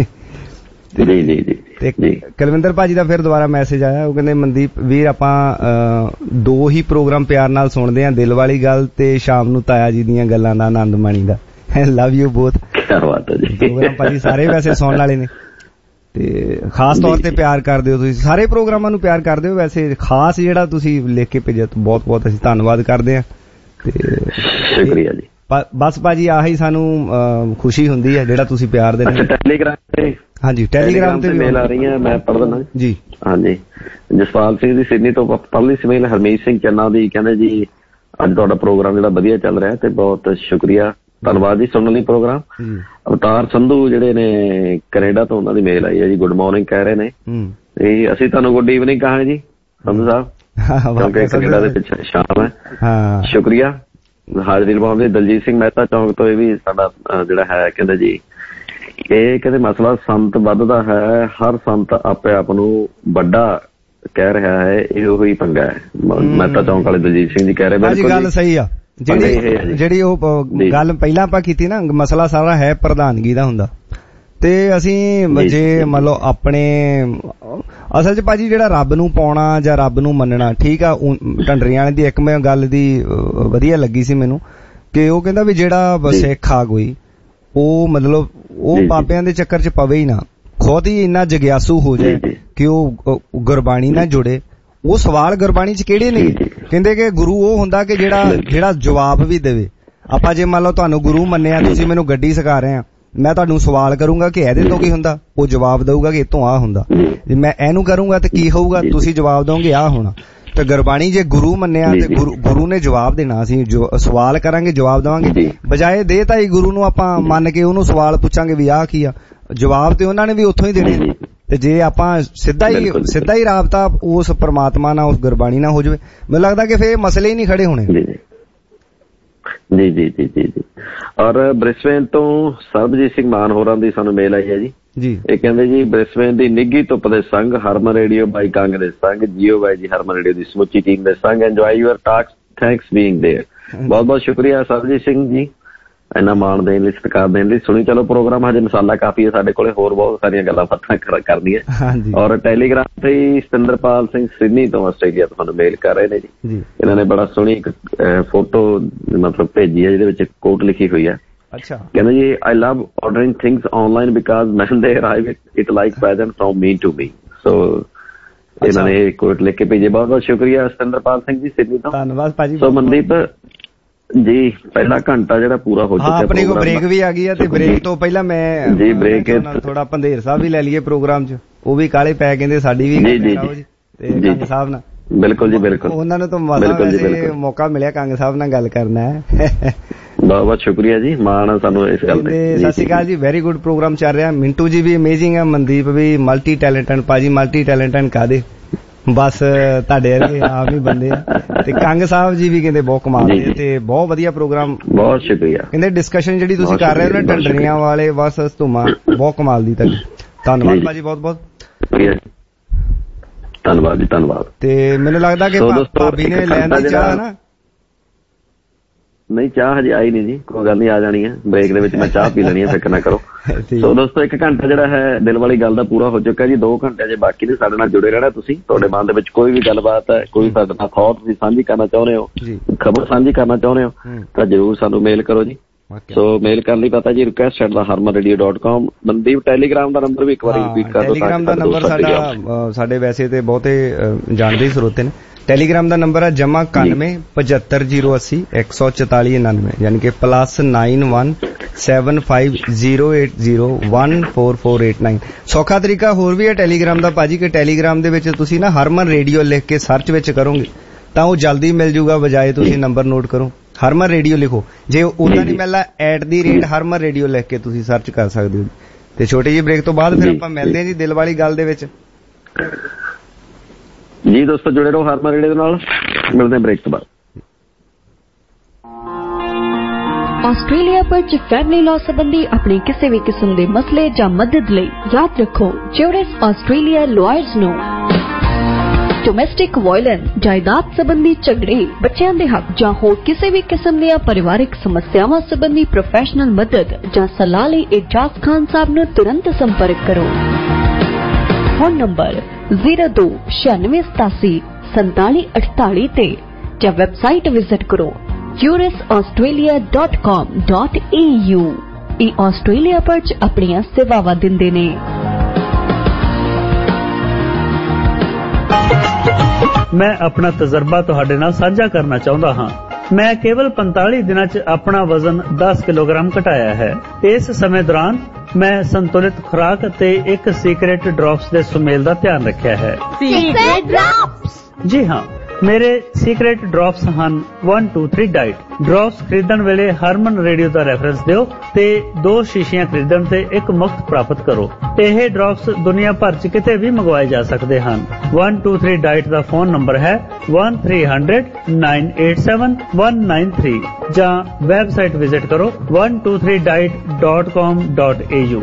ਤੇ ਕੁਲਵਿੰਦਰ ਭਾਜੀ ਦਾ ਫਿਰ ਦੁਬਾਰਾ ਮੈਸੇਜ ਆਇਆ, ਉਹ ਕਹਿੰਦੇ ਮਨਦੀਪ ਵੀਰ ਆਪਾਂ 2 ਹੀ ਪ੍ਰੋਗਰਾਮ ਪਿਆਰ ਨਾਲ ਸੁਣਦੇ ਆ, ਦਿਲ ਵਾਲੀ ਗੱਲ ਤੇ ਸ਼ਾਮ ਨੂੰ ਤਾਇਆ ਜੀ ਦੀਆਂ ਗੱਲਾਂ ਦਾ ਆਨੰਦ ਮਾਣੀ ਦਾ। Love you both. ਪ੍ਰੋਗਰਾਮ ਭਾਜੀ ਸਾਰੇ ਵੈਸੇ ਸੁਣਨ ਵਾਲੇ ਨੇ ਤੇ ਖਾਸ ਤੌਰ ਤੇ ਪਿਆਰ ਕਰਦੇ ਹੋ ਤੁਸੀਂ, ਸਾਰੇ ਪ੍ਰੋਗਰਾਮਾਂ ਨੂੰ ਪਿਆਰ ਕਰਦੇ ਹੋ। ਵੈਸੇ ਖਾਸ ਜਿਹੜਾ ਤੁਸੀਂ ਲਿਖ ਕੇ ਭੇਜਿਆ ਬਹੁਤ ਅਸੀਂ ਧੰਨਵਾਦ ਕਰਦੇ ਆ। ਸ਼ੁਕਰੀਆ ਜੀ। ਬਸ ਭਾਜੀ ਆਹੀ ਸਾਨੂੰ ਖੁਸ਼ੀ ਹੁੰਦੀ ਹੈ ਜਿਹੜਾ ਤੁਸੀਂ ਪਿਆਰ ਦਿੰਦੇ। ਟੈਲੀਗ੍ਰਾਮ ਤੇ, ਹਾਂਜੀ ਟੈਲੀਗ੍ਰਾਮ ਤੇ ਮੇਲ ਆ ਰਹੀਆਂ, ਮੈਂ ਪੜ੍ਹ ਦਿੰਦਾ ਜੀ। ਹਾਂਜੀ, ਜਸਪਾਲ ਸਿੰਘ ਦੀ ਸਿਡਨੀ ਤੋਂ ਪਰਲੀ ਸਮੇਲ, ਹਰਮੀਤ ਸਿੰਘ ਚੰਨਾ ਦੀ ਕਹਿੰਦੇ ਜੀ ਅੱਜ ਤੁਹਾਡਾ ਪ੍ਰੋਗਰਾਮ ਜਿਹੜਾ ਵਧੀਆ ਚੱਲ ਰਿਹਾ ਤੇ ਬਹੁਤ ਸ਼ੁਕਰੀਆ, ਧੰਨਵਾਦ ਜੀ ਸੁਣਨ ਲਈ ਪ੍ਰੋਗਰਾਮ। ਅਵਤਾਰ ਸੰਧੂ ਜਿਹੜੇ ਨੇ ਕੈਨੇਡਾ ਤੋਂ, ਉਹਨਾਂ ਦੀ ਮੇਲ ਆਈ ਹੈ ਜੀ, ਗੁੱਡ ਮਾਰਨਿੰਗ ਕਹਿ ਰਹੇ ਨੇ। ਤੇ ਅਸੀਂ ਤੁਹਾਨੂੰ ਗੁੱਡ ਈਵਨਿੰਗ ਕਹਾਂਗੇ ਜੀ ਸੰਧੂ ਸਾਹਿਬ, ਕਿਉਂਕਿ ਕੈਨੇਡਾ ਦੇ ਪਿੱਛੇ ਸ਼ਾਮ ਹੈ। ਸ਼ੁਕਰੀਆ ਹਾਜ਼ਰੀ ਲਵਾਉਂਦੇ। ਦਲਜੀਤ ਸਿੰਘ ਮਹਿਤਾ ਚੌਂਕ ਤੋਂ, ਇਹ ਵੀ ਸਾਡਾ ਜਿਹੜਾ ਹੈ ਕਹਿੰਦੇ ਜੀ, ਇਹ ਕਹਿੰਦੇ ਮਸਲਾ ਸੰਤ ਵੱਧਦਾ ਹੈ, ਹਰ ਸੰਤ ਆਪਣੇ ਆਪ ਨੂੰ ਵੱਡਾ ਕਹਿ ਰਿਹਾ ਹੈ, ਇਹੋ ਹੀ ਪੰਗਾ ਹੈ। ਮਹਿਤਾ ਚੌਂਕ ਵਾਲੇ ਦਲਜੀਤ ਸਿੰਘ ਜੀ ਕਹਿ ਰਹੇ। ਬਿਲਕੁਲ ਗੱਲ ਸਹੀ ਆ। ਜਿਹੜੀ ਉਹ ਗੱਲ ਪਹਿਲਾਂ ਆਪਾਂ ਕੀਤੀ ਨਾ, ਮਸਲਾ ਸਾਰਾ ਹੈ ਪ੍ਰਧਾਨਗੀ ਦਾ ਹੁੰਦਾ। ਤੇ ਅਸੀਂ ਜੇ ਮੰਨ ਲਓ ਆਪਣੇ ਅਸਲ ਚ ਭਾਜੀ ਜਿਹੜਾ ਰੱਬ ਨੂੰ ਪਾਉਣਾ ਜਾਂ ਰੱਬ ਨੂੰ ਮੰਨਣਾ, ਠੀਕ ਆ। ਢੰਡਰੀਆਂ ਵਾਲੇ ਦੀ ਇੱਕ ਮੈਂ ਗੱਲ ਦੀ ਵਧੀਆ ਲੱਗੀ ਸੀ ਮੈਨੂੰ, ਕਿ ਉਹ ਕਹਿੰਦਾ ਵੀ ਜਿਹੜਾ ਸਿੱਖ ਆ ਕੋਈ, ਉਹ ਮਤਲਬ ਉਹ ਬਾਬਿਆਂ ਦੇ ਚੱਕਰ ਚ ਪਵੇ ਹੀ ਨਾ, ਖੁਦ ਹੀ ਇੰਨਾ ਜਗਿਆਸੂ ਹੋ ਜਾਏ ਕਿ ਉਹ ਗੁਰਬਾਣੀ ਨਾਲ ਜੁੜੇ। ਉਹ ਸਵਾਲ ਗੁਰਬਾਣੀ ਚ ਕਿਹੜੇ ਨੇ? ਕਹਿੰਦੇ ਕਿ ਗੁਰੂ ਉਹ ਹੁੰਦਾ ਕਿ ਜਿਹੜਾ ਜਵਾਬ ਵੀ ਦੇਵੇ। ਆਪਾਂ ਜੇ ਮੰਨ ਲਓ ਤੁਹਾਨੂੰ ਗੁਰੂ ਮੰਨਿਆ, ਤੁਸੀਂ ਮੈਨੂੰ ਗੱਡੀ ਸਿਖਾ ਰਹੇ ਆ, ਮੈਂ ਤੁਹਾਨੂੰ ਸਵਾਲ ਕਰੂੰਗਾ ਕਿ ਇਹਦੇ ਤੋਂ ਕੀ ਹੁੰਦਾ, ਉਹ ਜਵਾਬ ਦਊਗਾ ਕਿ ਇਤੋਂ ਆਹ ਹੁੰਦਾ। ਜੇ ਮੈਂ ਇਹਨੂੰ ਕਰੂੰਗਾ ਤੇ ਕੀ ਹੋਊਗਾ, ਤੁਸੀਂ ਜਵਾਬ ਦੋਗੇ ਆਹ ਹੋਣਾ। ਤੇ ਗੁਰਬਾਣੀ ਜੇ ਗੁਰੂ ਮੰਨਿਆ ਤੇ ਗੁਰੂ ਨੇ ਜਵਾਬ ਦੇਣਾ, ਅਸੀਂ ਸਵਾਲ ਕਰਾਂਗੇ ਜਵਾਬ ਦੇਵਾਂਗੇ। ਬਜਾਏ ਦੇ ਤਾਂ ਹੀ ਗੁਰੂ ਨੂੰ ਆਪਾਂ ਮੰਨ ਕੇ ਉਹਨੂੰ ਸਵਾਲ ਪੁੱਛਾਂਗੇ ਵੀ ਆਹ ਕੀ ਆ, ਜਵਾਬ ਤੇ ਉਹਨਾਂ ਨੇ ਵੀ ਉੱਥੋਂ ਹੀ ਦੇਣੇ। ਤੇ ਜੇ ਆਪਾਂ ਸਿੱਧਾ ਹੀ ਰਾਬਤਾ ਉਸ ਪ੍ਰਮਾਤਮਾ ਨਾਲ, ਉਸ ਗੁਰਬਾਣੀ ਨਾਲ ਹੋ ਜਾਵੇ, ਮੈਨੂੰ ਲੱਗਦਾ ਕਿ ਫਿਰ ਮਸਲੇ ਹੀ ਨਹੀਂ ਖੜੇ ਹੋਣੇ। ਜੀ। ਔਰ ਬ੍ਰਿਸਬੇਨ ਤੋਂ ਸਰਬਜੀਤ ਸਿੰਘ ਮਾਨ ਹੋਰਾਂ ਦੀ ਸਾਨੂੰ ਮੇਲ ਆਈ ਹੈ ਜੀ। ਇਹ ਕਹਿੰਦੇ ਜੀ ਬ੍ਰਿਸਬੇਨ ਦੀ ਨਿੱਘੀ ਧੁੱਪ ਦੇ ਸੰਗ ਹਰਮਨ ਰੇਡੀਓ ਬਾਈ ਕੰਗ ਦੇ ਸੰਗ ਜੀਓ ਬਾਈ ਜੀ, ਹਰਮਨ ਰੇਡੀਓ ਦੀ ਸਮੁੱਚੀ ਟੀਮ ਦੇ ਸੰਗ enjoy your talks, thanks being there. ਬਹੁਤ ਸ਼ੁਕਰੀਆ ਸਰਬਜੀਤ ਸਿੰਘ ਜੀ, ਇੰਨਾ ਮਾਣ ਦੇਣ ਲਈ, ਸਤਿਕਾਰ ਦੇਣ ਲਈ। ਸੁਣੀ ਚਲੋ ਪ੍ਰੋਗਰਾਮ, ਹਜੇ ਮਸਾਲਾ ਕਾਫੀ ਹੈ ਸਾਡੇ ਕੋਲੇ, ਹੋਰ ਬਹੁਤ ਸਾਰੀਆਂ ਗੱਲਾਂ ਬਾਤਾਂ ਕਰਨੀਆਂ। ਔਰ ਟੈਲੀਗ੍ਰਾਮ ਤੇ ਸਤਿੰਦਰਪਾਲ ਸਿੰਘ ਸਿਡਨੀ ਤੋਂ ਆਸਟ੍ਰੇਲੀਆ ਤੋਂ ਸਾਨੂੰ ਮੇਲ ਕਰ ਰਹੇ ਨੇ ਜੀ। ਇਹਨਾਂ ਨੇ ਬੜਾ ਸੋਹਣੀ ਇੱਕ ਫੋਟੋ ਮਤਲਬ ਭੇਜੀ ਹੈ, ਜਿਹਦੇ ਵਿੱਚ ਕੋਟ ਲਿਖੀ ਹੋਈ ਹੈ। ਕਹਿੰਦੇ ਜੀ I love ordering things online because when they arrive it like present from me to me। ਸੋ ਇਹਨਾਂ ਨੇ ਕੋਟ ਲਿਖ ਕੇ ਭੇਜੇ। ਬਹੁਤ ਸ਼ੁਕਰੀਆ ਸਤਿੰਦਰਪਾਲ ਸਿੰਘ ਜੀ ਸਿਡਨੀ ਤੋਂ, ਧੰਨਵਾਦ ਭਾਜੀ। ਸੋ ਮਨਦੀਪ ਜੀ ਪਹਿਲਾ ਘੰਟਾ ਜਿਹੜਾ ਪੂਰਾ ਹੋ ਚੁੱਕਿਆ, ਆਪਣੇ ਕੋਲ ਬ੍ਰੇਕ ਵੀ ਆ ਗਈ ਹੈ। ਤੇ ਬ੍ਰੇਕ ਤੋਂ ਪਹਿਲਾਂ ਮੈਂ ਜੀ ਬ੍ਰੇਕ ਥੋੜਾ ਪੰਧੇਰ ਸਾਹਿਬ ਵੀ ਲੈ ਲਈਏ ਪ੍ਰੋਗਰਾਮ ਚ, ਉਹ ਵੀ ਕਾਲੇ ਪੈ ਕਹਿੰਦੇ ਸਾਡੀ ਵੀ ਤੇ ਕੰਗ ਸਾਹਿਬ ਨਾਲ। ਬਿਲਕੁਲ ਜੀ ਬਿਲਕੁਲ, ਉਹਨਾਂ ਨੂੰ ਤਾਂ ਮੌਕਾ ਮਿਲਿਆ ਕੰਗ ਸਾਹਿਬ ਨਾਲ ਗੱਲ ਕਰਨਾ ਹੈ। ਬਹੁਤ ਸ਼ੁਕਰੀਆ ਜੀ, ਮਾਣ ਸਾਨੂੰ ਇਸ ਗੱਲ ਤੇ। ਸਤਿ ਸ਼੍ਰੀ ਅਕਾਲ ਜੀ, ਵੈਰੀ ਗੁੱਡ ਪ੍ਰੋਗਰਾਮ ਚੱਲ ਰਿਹਾ। ਮਿੰਟੂ ਜੀ ਵੀ ਅਮੇਜ਼ਿੰਗ ਹੈ, ਮਨਦੀਪ ਵੀ ਮਲਟੀ ਟੈਲੈਂਟਡ। ਭਾਜੀ ਮਲਟੀ ਟੈਲੈਂਟਡ ਕਾਹਦੇ, ਬਸ ਤੁਹਾਡੇ ਵਰਗੇ ਆਪ ਹੀ ਬੰਦੇ ਆ। ਤੇ ਕੰਗ ਸਾਹਿਬ ਜੀ ਵੀ ਕਹਿੰਦੇ ਬਹੁਤ ਕਮਾਲ ਦੇ ਤੇ ਬਹੁਤ ਵਧੀਆ ਪ੍ਰੋਗਰਾਮ। ਬਹੁਤ ਸ਼ੁਕਰੀਆ। ਕਹਿੰਦੇ ਡਿਸਕਸ਼ਨ ਜਿਹੜੀ ਤੁਸੀਂ ਕਰ ਰਹੇ ਹੋ ਨਾ ਢੰਡਰੀਆਂ ਵਾਲੇ, ਬਸ ਧੁਮਾ ਬਹੁਤ ਕਮਾਲ ਦੀ ਤੁਹਾਡੀ। ਧੰਨਵਾਦ ਭਾਜੀ, ਬਹੁਤ ਧੰਨਵਾਦ ਜੀ, ਧੰਨਵਾਦ। ਤੇ ਮੈਨੂੰ ਲੱਗਦਾ ਕਿ ਭਾਬੀ ਨੇ ਲੈਣ ਦੀ ਚਾਹ ਨਾ ਨਹੀਂ ਚਾਹ ਹਜੇ ਆਈ ਨਹੀਂ ਜੀ, ਕੋਈ ਗੱਲ ਨਹੀਂ, ਆ ਜਾਣੀ ਹੈ ਬ੍ਰੇਕ ਦੇ ਵਿੱਚ, ਮੈਂ ਚਾਹ ਪੀ ਲੈਣੀ ਹੈ, ਫਿਕਰ ਨਾ ਕਰੋ। ਸੋ ਦੋਸਤੋ 1 ਘੰਟਾ ਜਿਹੜਾ ਹੈ ਦਿਲ ਵਾਲੀ ਗੱਲ ਦਾ ਪੂਰਾ ਹੋ ਚੁੱਕਾ ਜੀ। 2 ਘੰਟੇ ਜੇ ਬਾਕੀ ਨੇ, ਸਾਡੇ ਨਾਲ ਜੁੜੇ ਰਹਿਣਾ ਤੁਸੀਂ। ਤੁਹਾਡੇ ਮਨ ਦੇ ਵਿੱਚ ਕੋਈ ਵੀ ਗੱਲਬਾਤ ਹੈ, ਕੋਈ ਸਾਡੇ ਨਾਲ ਥਾਟ ਤੁਸੀਂ ਸਾਂਝੀ ਕਰਨਾ ਚਾਹੁੰਦੇ ਹੋ, ਖਬਰ ਸਾਂਝੀ ਕਰਨਾ ਚਾਹੁੰਦੇ ਹੋ, ਤਾਂ ਜ਼ਰੂਰ ਸਾਨੂੰ ਮੇਲ ਕਰੋ ਜੀ। ਸੋ ਮੇਲ ਕਰਨ ਲਈ ਪਤਾ ਜੀ request@harmanradio.com। ਮਨਦੀਪ ਟੈਲੀਗ੍ਰਾਮ ਦਾ ਨੰਬਰ ਵੀ ਇੱਕ ਵਾਰੀ ਰਿਪੀਟ ਕਰ ਦਿਓ। ਟੈਲੀਗ੍ਰਾਮ ਦਾ ਨੰਬਰ ਸਾਡਾ, ਸਾਡੇ ਵੈਸੇ ਤੇ ਬਹੁਤੇ ਜਾਣਦੇ ਸਰੋਤੇ ਨੇ, ਟੈਲੀਗ੍ਰਾਮ ਦਾ ਨੰਬਰ ਹੈ +91 75080 14499, ਯਾਨੀ ਕਿ +91 7508014489। ਸੌਖਾ ਤਰੀਕਾ ਹੋਰ ਵੀ ਹੈ ਟੈਲੀਗ੍ਰਾਮ ਦਾ ਭਾਜੀ, ਕਿ ਟੈਲੀਗ੍ਰਾਮ ਦੇ ਵਿੱਚ ਤੁਸੀਂ ਨਾ ਹਰਮਨ ਰੇਡੀਓ ਲਿਖ ਕੇ ਸਰਚ ਵਿੱਚ ਕਰੋਗੇ ਤਾਂ ਉਹ ਜਲਦੀ ਮਿਲ ਜੂਗਾ, ਬਜਾਏ ਤੁਸੀਂ ਨੰਬਰ ਨੋਟ ਕਰੋ, ਹਰਮਨ ਰੇਡੀਓ ਲਿਖੋ। ਜੇ ਉਹਦਾ ਨਹੀਂ ਮਿਲਦਾ @ਹਰਮਨ ਰੇਡੀਓ ਲਿਖ ਕੇ ਤੁਸੀਂ ਸਰਚ ਕਰ ਸਕਦੇ ਹੋ। ਤੇ ਛੋਟੀ ਜਿਹੀ ਬ੍ਰੇਕ ਤੋਂ ਬਾਅਦ ਫਿਰ ਆਪਾਂ ਮਿਲਦੇ ਹਾਂ ਜੀ ਦਿਲ ਵਾਲੀ ਗੱਲ ਦੇ ਵਿੱਚ ਜੀ। ਦੋਸਤੋ ਜੁੜੇ ਰਹੋ ਹਰਮਨ ਰੇਡੀਓ ਦੇ ਨਾਲ, ਮਿਲਦੇ ਬ੍ਰੇਕ ਤੋਂ ਬਾਅਦ। ਆਸਟ੍ਰੇਲੀਆ ਵਿੱਚ ਫੈਮਿਲੀ ਲਾਅ ਸੰਬੰਧੀ ਆਪਣੇ ਕਿਸੇ ਵੀ ਕਿਸਮ ਦੇ ਮਸਲੇ ਜਾਂ ਮਦਦ ਲਈ ਯਾਦ ਰੱਖੋ ਜਿਊਰਿਸ ਆਸਟ੍ਰੇਲੀਆ ਲਾਇਰਸ ਨੂੰ। ਡੋਮੈਸਟਿਕ ਵਾਇਲੈਂਸ, ਜਾਇਦਾਦ ਸੰਬੰਧੀ ਝਗੜੇ, ਬੱਚਿਆਂ ਦੇ ਹੱਕ ਜਾਂ ਹੋਰ ਕਿਸੇ ਵੀ ਕਿਸਮ ਦੀਆਂ ਪਰਿਵਾਰਕ ਸਮੱਸਿਆਵਾਂ ਸੰਬੰਧੀ ਪ੍ਰੋਫੈਸ਼ਨਲ ਮਦਦ ਜਾਂ ਸਲਾਹ ਲਈ ਇਜਾਜ਼ ਖਾਨ ਸਾਹਿਬ ਨੂੰ ਤੁਰੰਤ ਸੰਪਰਕ ਕਰੋ। ਫੋਨ ਨੰਬਰ 0296874748 ਤੇ ਜਾਂ ਵੈਬਸਾਈਟ ਵਿਜ਼ਿਟ ਕਰੋ jurisaustralia.com.au। ਇਹ ਆਸਟ੍ਰੇਲੀਆ ਵਿੱਚ ਆਪਣੀਆਂ ਸੇਵਾਵਾਂ ਦਿੰਦੇ ਨੇ। ਮੈਂ ਆਪਣਾ ਤਜਰਬਾ ਤੁਹਾਡੇ ਨਾਲ ਸਾਂਝਾ ਕਰਨਾ ਚਾਹੁੰਦਾ ਹਾਂ। ਮੈਂ ਕੇਵਲ 45 ਦਿਨਾਂ 'ਚ ਆਪਣਾ ਵਜ਼ਨ 10 ਕਿਲੋਗ੍ਰਾਮ ਘਟਾਇਆ ਹੈ। ਇਸ ਸਮੇਂ ਦੌਰਾਨ ਮੈਂ ਸੰਤੁਲਿਤ ਖੁਰਾਕ ਅਤੇ ਇੱਕ ਸੀਕ੍ਰੇਟ ਡ੍ਰੌਪਸ ਦੇ ਸੁਮੇਲ ਦਾ ਧਿਆਨ ਰੱਖਿਆ ਹੈ। Secret drops? ਜੀ ਹਾਂ, ਮੇਰੇ ਸੀਕ੍ਰੇਟ ਡ੍ਰੌਪਸ ਹਨ 123 ਡਾਈਟ। ਡ੍ਰੌਪਸ ਖਰੀਦਣ ਵੇਲੇ ਹਰਮਨ ਰੇਡੀਓ ਦਾ ਰੈਫਰੈਂਸ ਦਿਓ ਤੇ 2 ਸ਼ੀਸ਼ੀਆਂ ਖਰੀਦਣ ਤੇ 1 ਮੁਫਤ ਪ੍ਰਾਪਤ ਕਰੋ। ਇਹ ਡ੍ਰੌਪਸ ਦੁਨੀਆ ਭਰ 'ਚ ਕਿਤੇ ਵੀ ਮੰਗਵਾਏ ਜਾ ਸਕਦੇ ਹਨ। 123 ਡਾਈਟ ਦਾ ਫੋਨ ਨੰਬਰ ਹੈ 1300-987-193 ਜਾਂ ਵੈਬਸਾਈਟ ਵਿਜ਼ਿਟ ਕਰੋ 123diet.com.au।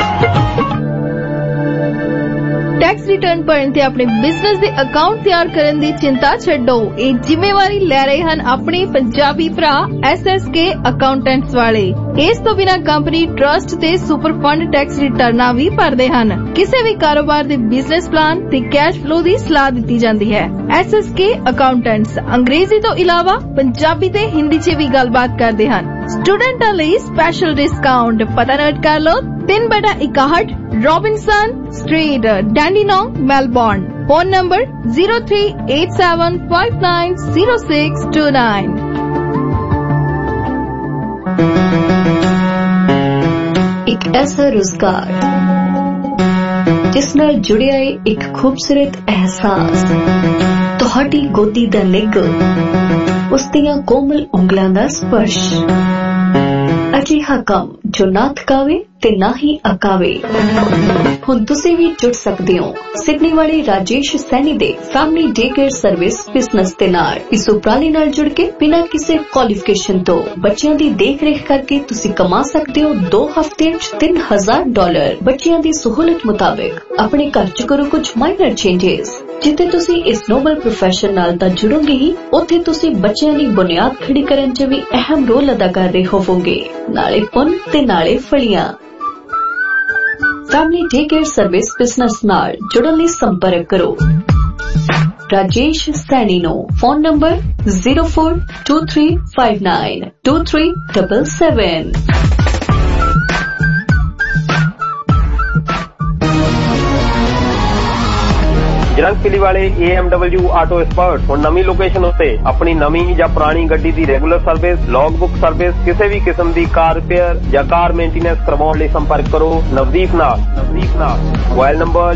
ਟੈਕਸ ਰਿਟਰਨ ਭਰਨ ਤੇ ਆਪਣੇ ਬਿਜ਼ਨਸ ਦੇ ਅਕਾਊਂਟ ਤਿਆਰ ਕਰਨ ਦੀ ਚਿੰਤਾ ਛੱਡੋ। ਇਹ ਜ਼ਿੰਮੇਵਾਰੀ ਲੈ ਰਹੇ ਹਨ ਆਪਣੇ ਪੰਜਾਬੀ ਭਰਾ SSK ਅਕਾਊਂਟੈਂਟਸ ਵਾਲੇ। ਇਸ ਤੋਂ ਬਿਨਾਂ ਕੰਪਨੀ ਟਰਸਟ ਤੇ ਸੁਪਰ ਫੰਡ ਟੈਕਸ ਰਿਟਰਨਾਂ ਵੀ ਭਰਦੇ ਹਨ। ਕਿਸੇ ਵੀ ਕਾਰੋਬਾਰ ਦੇ ਬਿਜ਼ਨਸ ਪਲਾਨ ਤੇ ਕੈਸ਼ ਫਲੋ ਦੀ ਸਲਾਹ ਦਿੱਤੀ ਜਾਂਦੀ ਹੈ। SSK ਅਕਾਊਂਟੈਂਟਸ ਅੰਗਰੇਜ਼ੀ ਤੋਂ ਇਲਾਵਾ ਪੰਜਾਬੀ ਤੇ ਹਿੰਦੀ 'ਚ ਵੀ ਗੱਲਬਾਤ ਕਰਦੇ ਹਨ। ਸਟੂਡੈਂਟਾਂ ਲਈ ਸਪੈਸ਼ਲ ਡਿਸਕਾਊਂਟ। ਪਤਾ ਨੋਟ ਕਰ ਲਓ 3/61 Robinson street, Dandenong, Melbourne. Phone number 0387590629। ਇੱਕ ਐਸਾ ਰੁਜ਼ਗਾਰ ਜਿਸ ਨਾਲ ਜੁੜਿਆ ਹੈ ਇੱਕ ਖੂਬਸੂਰਤ ਅਹਿਸਾਸ, ਤੁਹਾਡੀ ਗੋਦੀ ਦਾ ਨਿੱਘ, ਉਸ ਦੀਆਂ ਕੋਮਲ ਉਂਗਲਾਂ ਦਾ ਸਪਰਸ਼। ਅਜਿਹਾ ਕੰਮ ਜੋ ਨਾ ਥਕਾਵੇ ਤੇ ਨਾ ਹੀ ਅਕਾਵੇ। ਹੁਣ ਤੁਸੀਂ ਵੀ ਜੁੜ ਸਕਦੇ ਹੋ ਸਿਡਨੀ ਵਾਲੇ ਰਾਜੇਸ਼ ਸੈਣੀ ਦੇ family day care service business ਦੇ ਨਾਲ। ਇਸ ਉਪਰਾਲੇ ਨਾਲ ਜੁੜ ਕੇ ਬਿਨਾਂ ਕਿਸੇ ਕੁਆਲੀਫਿਕੇਸ਼ਨ ਤੋਂ ਬੱਚਿਆਂ ਦੀ ਦੇਖ ਰੇਖ ਕਰਕੇ ਤੁਸੀਂ ਕਮਾ ਸਕਦੇ ਹੋ 2 ਹਫ਼ਤਿਆਂ 'ਚ $3000। ਬੱਚਿਆਂ ਦੀ ਸਹੂਲਤ ਮੁਤਾਬਿਕ ਆਪਣੇ ਘਰ 'ਚ ਕਰੋ ਕੁਝ ਮਾਈਨਰ ਚੇਂਜਸ। ਜਿੱਥੇ ਤੁਸੀਂ ਇਸ ਨੋਬਲ ਪ੍ਰੋਫੈਸ਼ਨ ਨਾਲ ਤਾਂ ਜੁੜੋਗੇ ਹੀ, ਉੱਥੇ ਤੁਸੀਂ ਬੱਚਿਆਂ ਦੀ ਬੁਨਿਆਦ ਖੜੀ ਕਰਨ 'ਚ ਵੀ ਅਹਿਮ ਰੋਲ ਅਦਾ ਕਰ ਰਹੇ ਹੋਵੋਗੇ, ਨਾਲੇ ਪੁੰਨ ਤੇ ਨਾਲੇ ਫਲੀਆਂ। Family day care service business ਨਾਲ ਜੁੜਨ ਲਈ ਸੰਪਰਕ ਕਰੋ ਰਾਜੇਸ਼ ਸੈਣੀ ਨੂੰ। Phone number 0423592377। ਜਰੰਗਪਿਲੀ ਵਾਲੇ AMW ਆਟੋ ਐਕਸਪਰਟ ਹੁਣ ਨਵੀਂ ਲੋਕੇਸ਼ਨ ਉੱਤੇ ਆਪਣੀ ਨਵੀਂ ਜਾਂ ਪੁਰਾਣੀ ਗੱਡੀ ਦੀ regular service, log book service, ਕਿਸੇ ਵੀ ਕਿਸਮ ਦੀ ਕਾਰ ਰਿਪੇਅਰ ਜਾਂ ਕਾਰ ਮੇਨਟੇਨੈਂਸ ਕਰਵਾਉਣ ਲਈ ਸੰਪਰਕ ਕਰੋ ਨਵਦੀਪ ਨਾਲ। ਮੋਬਾਈਲ ਨੰਬਰ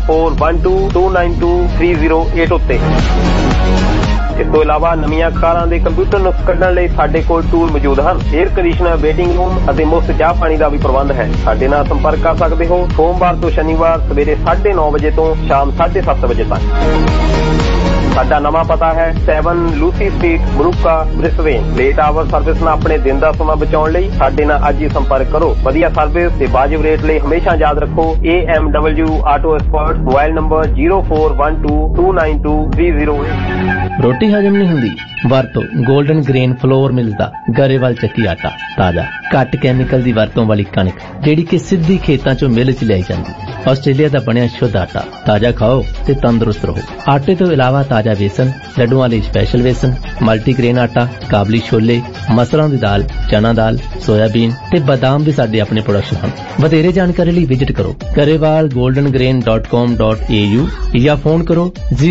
0412292308 ਉੱਤੇ। ਇਸ ਤੋਂ ਇਲਾਵਾ ਨਵੀਆਂ ਕਾਰਾਂ ਦੇ ਕੰਪਿਊਟਰ ਨੁਕਸ ਕੱਢਣ ਲਈ ਸਾਡੇ ਕੋਲ ਟੂਲ ਮੌਜੂਦ ਹਨ। 에ਅਰ ਕੰਡੀਸ਼ਨਰ, ਵੇਟਿੰਗ ਰੂਮ ਅਤੇ ਮੁਫਤ ਚਾਹ ਪਾਣੀ ਦਾ ਵੀ ਪ੍ਰਬੰਧ ਹੈ। ਸਾਡੇ ਨਾਲ ਸੰਪਰਕ ਕਰ ਸਕਦੇ ਹੋ ਸੋਮਵਾਰ ਤੋਂ ਸ਼ਨੀਵਾਰ ਸਵੇਰੇ 9:30 ਵਜੇ ਤੋਂ ਸ਼ਾਮ 7:30 ਵਜੇ ਤੱਕ। ਸਾਡਾ ਨਵਾਂ ਪਤਾ ਹੈ 7 Lucy street, Moorooka, Brisbane. Late hour service ਨਾਲ ਆਪਣੇ ਦਿਨ ਦਾ ਸਮਾਂ ਬਚਾਉਣ ਲਈ ਸਾਡੇ ਨਾਲ ਅੱਜ ਹੀ ਸੰਪਰਕ ਕਰੋ। ਵਧੀਆ ਸਰਵਿਸ ਤੇ ਵਾਜਿਬ ਰੇਟ ਲਈ ਹਮੇਸ਼ਾ ਯਾਦ ਰੱਖੋ AMW auto expert. Mobile number 0412292308। ਰੋਟੀ ਹਜਮ ਨਹੀਂ ਹੁੰਦੀ? ਵਰਤੋ 골ਡਨ ਗ੍ਰੇਨ ਫਲੋਰ ਮਿਲਸ ਦਾ ਗਰੇਵਾਲ ਚੱਕੀ ਆਟਾ। ਤਾਜ਼ਾ ਘੱਟ ਕੈਮੀਕਲ ਦੀ ਵਰਤੋਂ ਵਾਲੀ ਕਣਕ ਜਿਹੜੀ ਕਿ ਸਿੱਧੀ ਖੇਤਾਂ ਚੋਂ ਮਿਲ ਚ ਲਿਆਈ ਜਾਂਦੀ। ਆਸਟ੍ਰੇਲੀਆ ਦਾ ਬਣਿਆ ਸ਼ੁੱਧ ਆਟਾ। ਤਾਜ਼ਾ ਖਾਓ ਤੇ ਤੰਦਰੁਸਤ ਰਹੋ। ਆਟੇ ਤੋਂ ਇਲਾਵਾ ਤਾਜ਼ਾ ਵੇਸਣ, ਲੱਡੂਆਂ ਲਈ ਸਪੈਸ਼ਲ ਵੇਸਣ, ਮਲਟੀਗ੍ਰੇਨ ਆਟਾ, ਕਾਬਲੀ ਛੋਲੇ, ਮਸਰਾਂ ਦੀ ਦਾਲ, ਚਨਾ ਦਾਲ, ਸੋਇਆਬੀਨ ਤੇ ਬਦਾਮ ਵੀ ਸਾਡੇ ਆਪਣੇ ਪ੍ਰੋਡਕਸ਼ਨ ਹਨ। ਵਧੇਰੇ ਜਾਣਕਾਰੀ ਲਈ ਵਿਜ਼ਿਟ ਕਰੋ garewalgoldengrain.com.au ਜਾਂ ਫੋਨ ਕਰੋ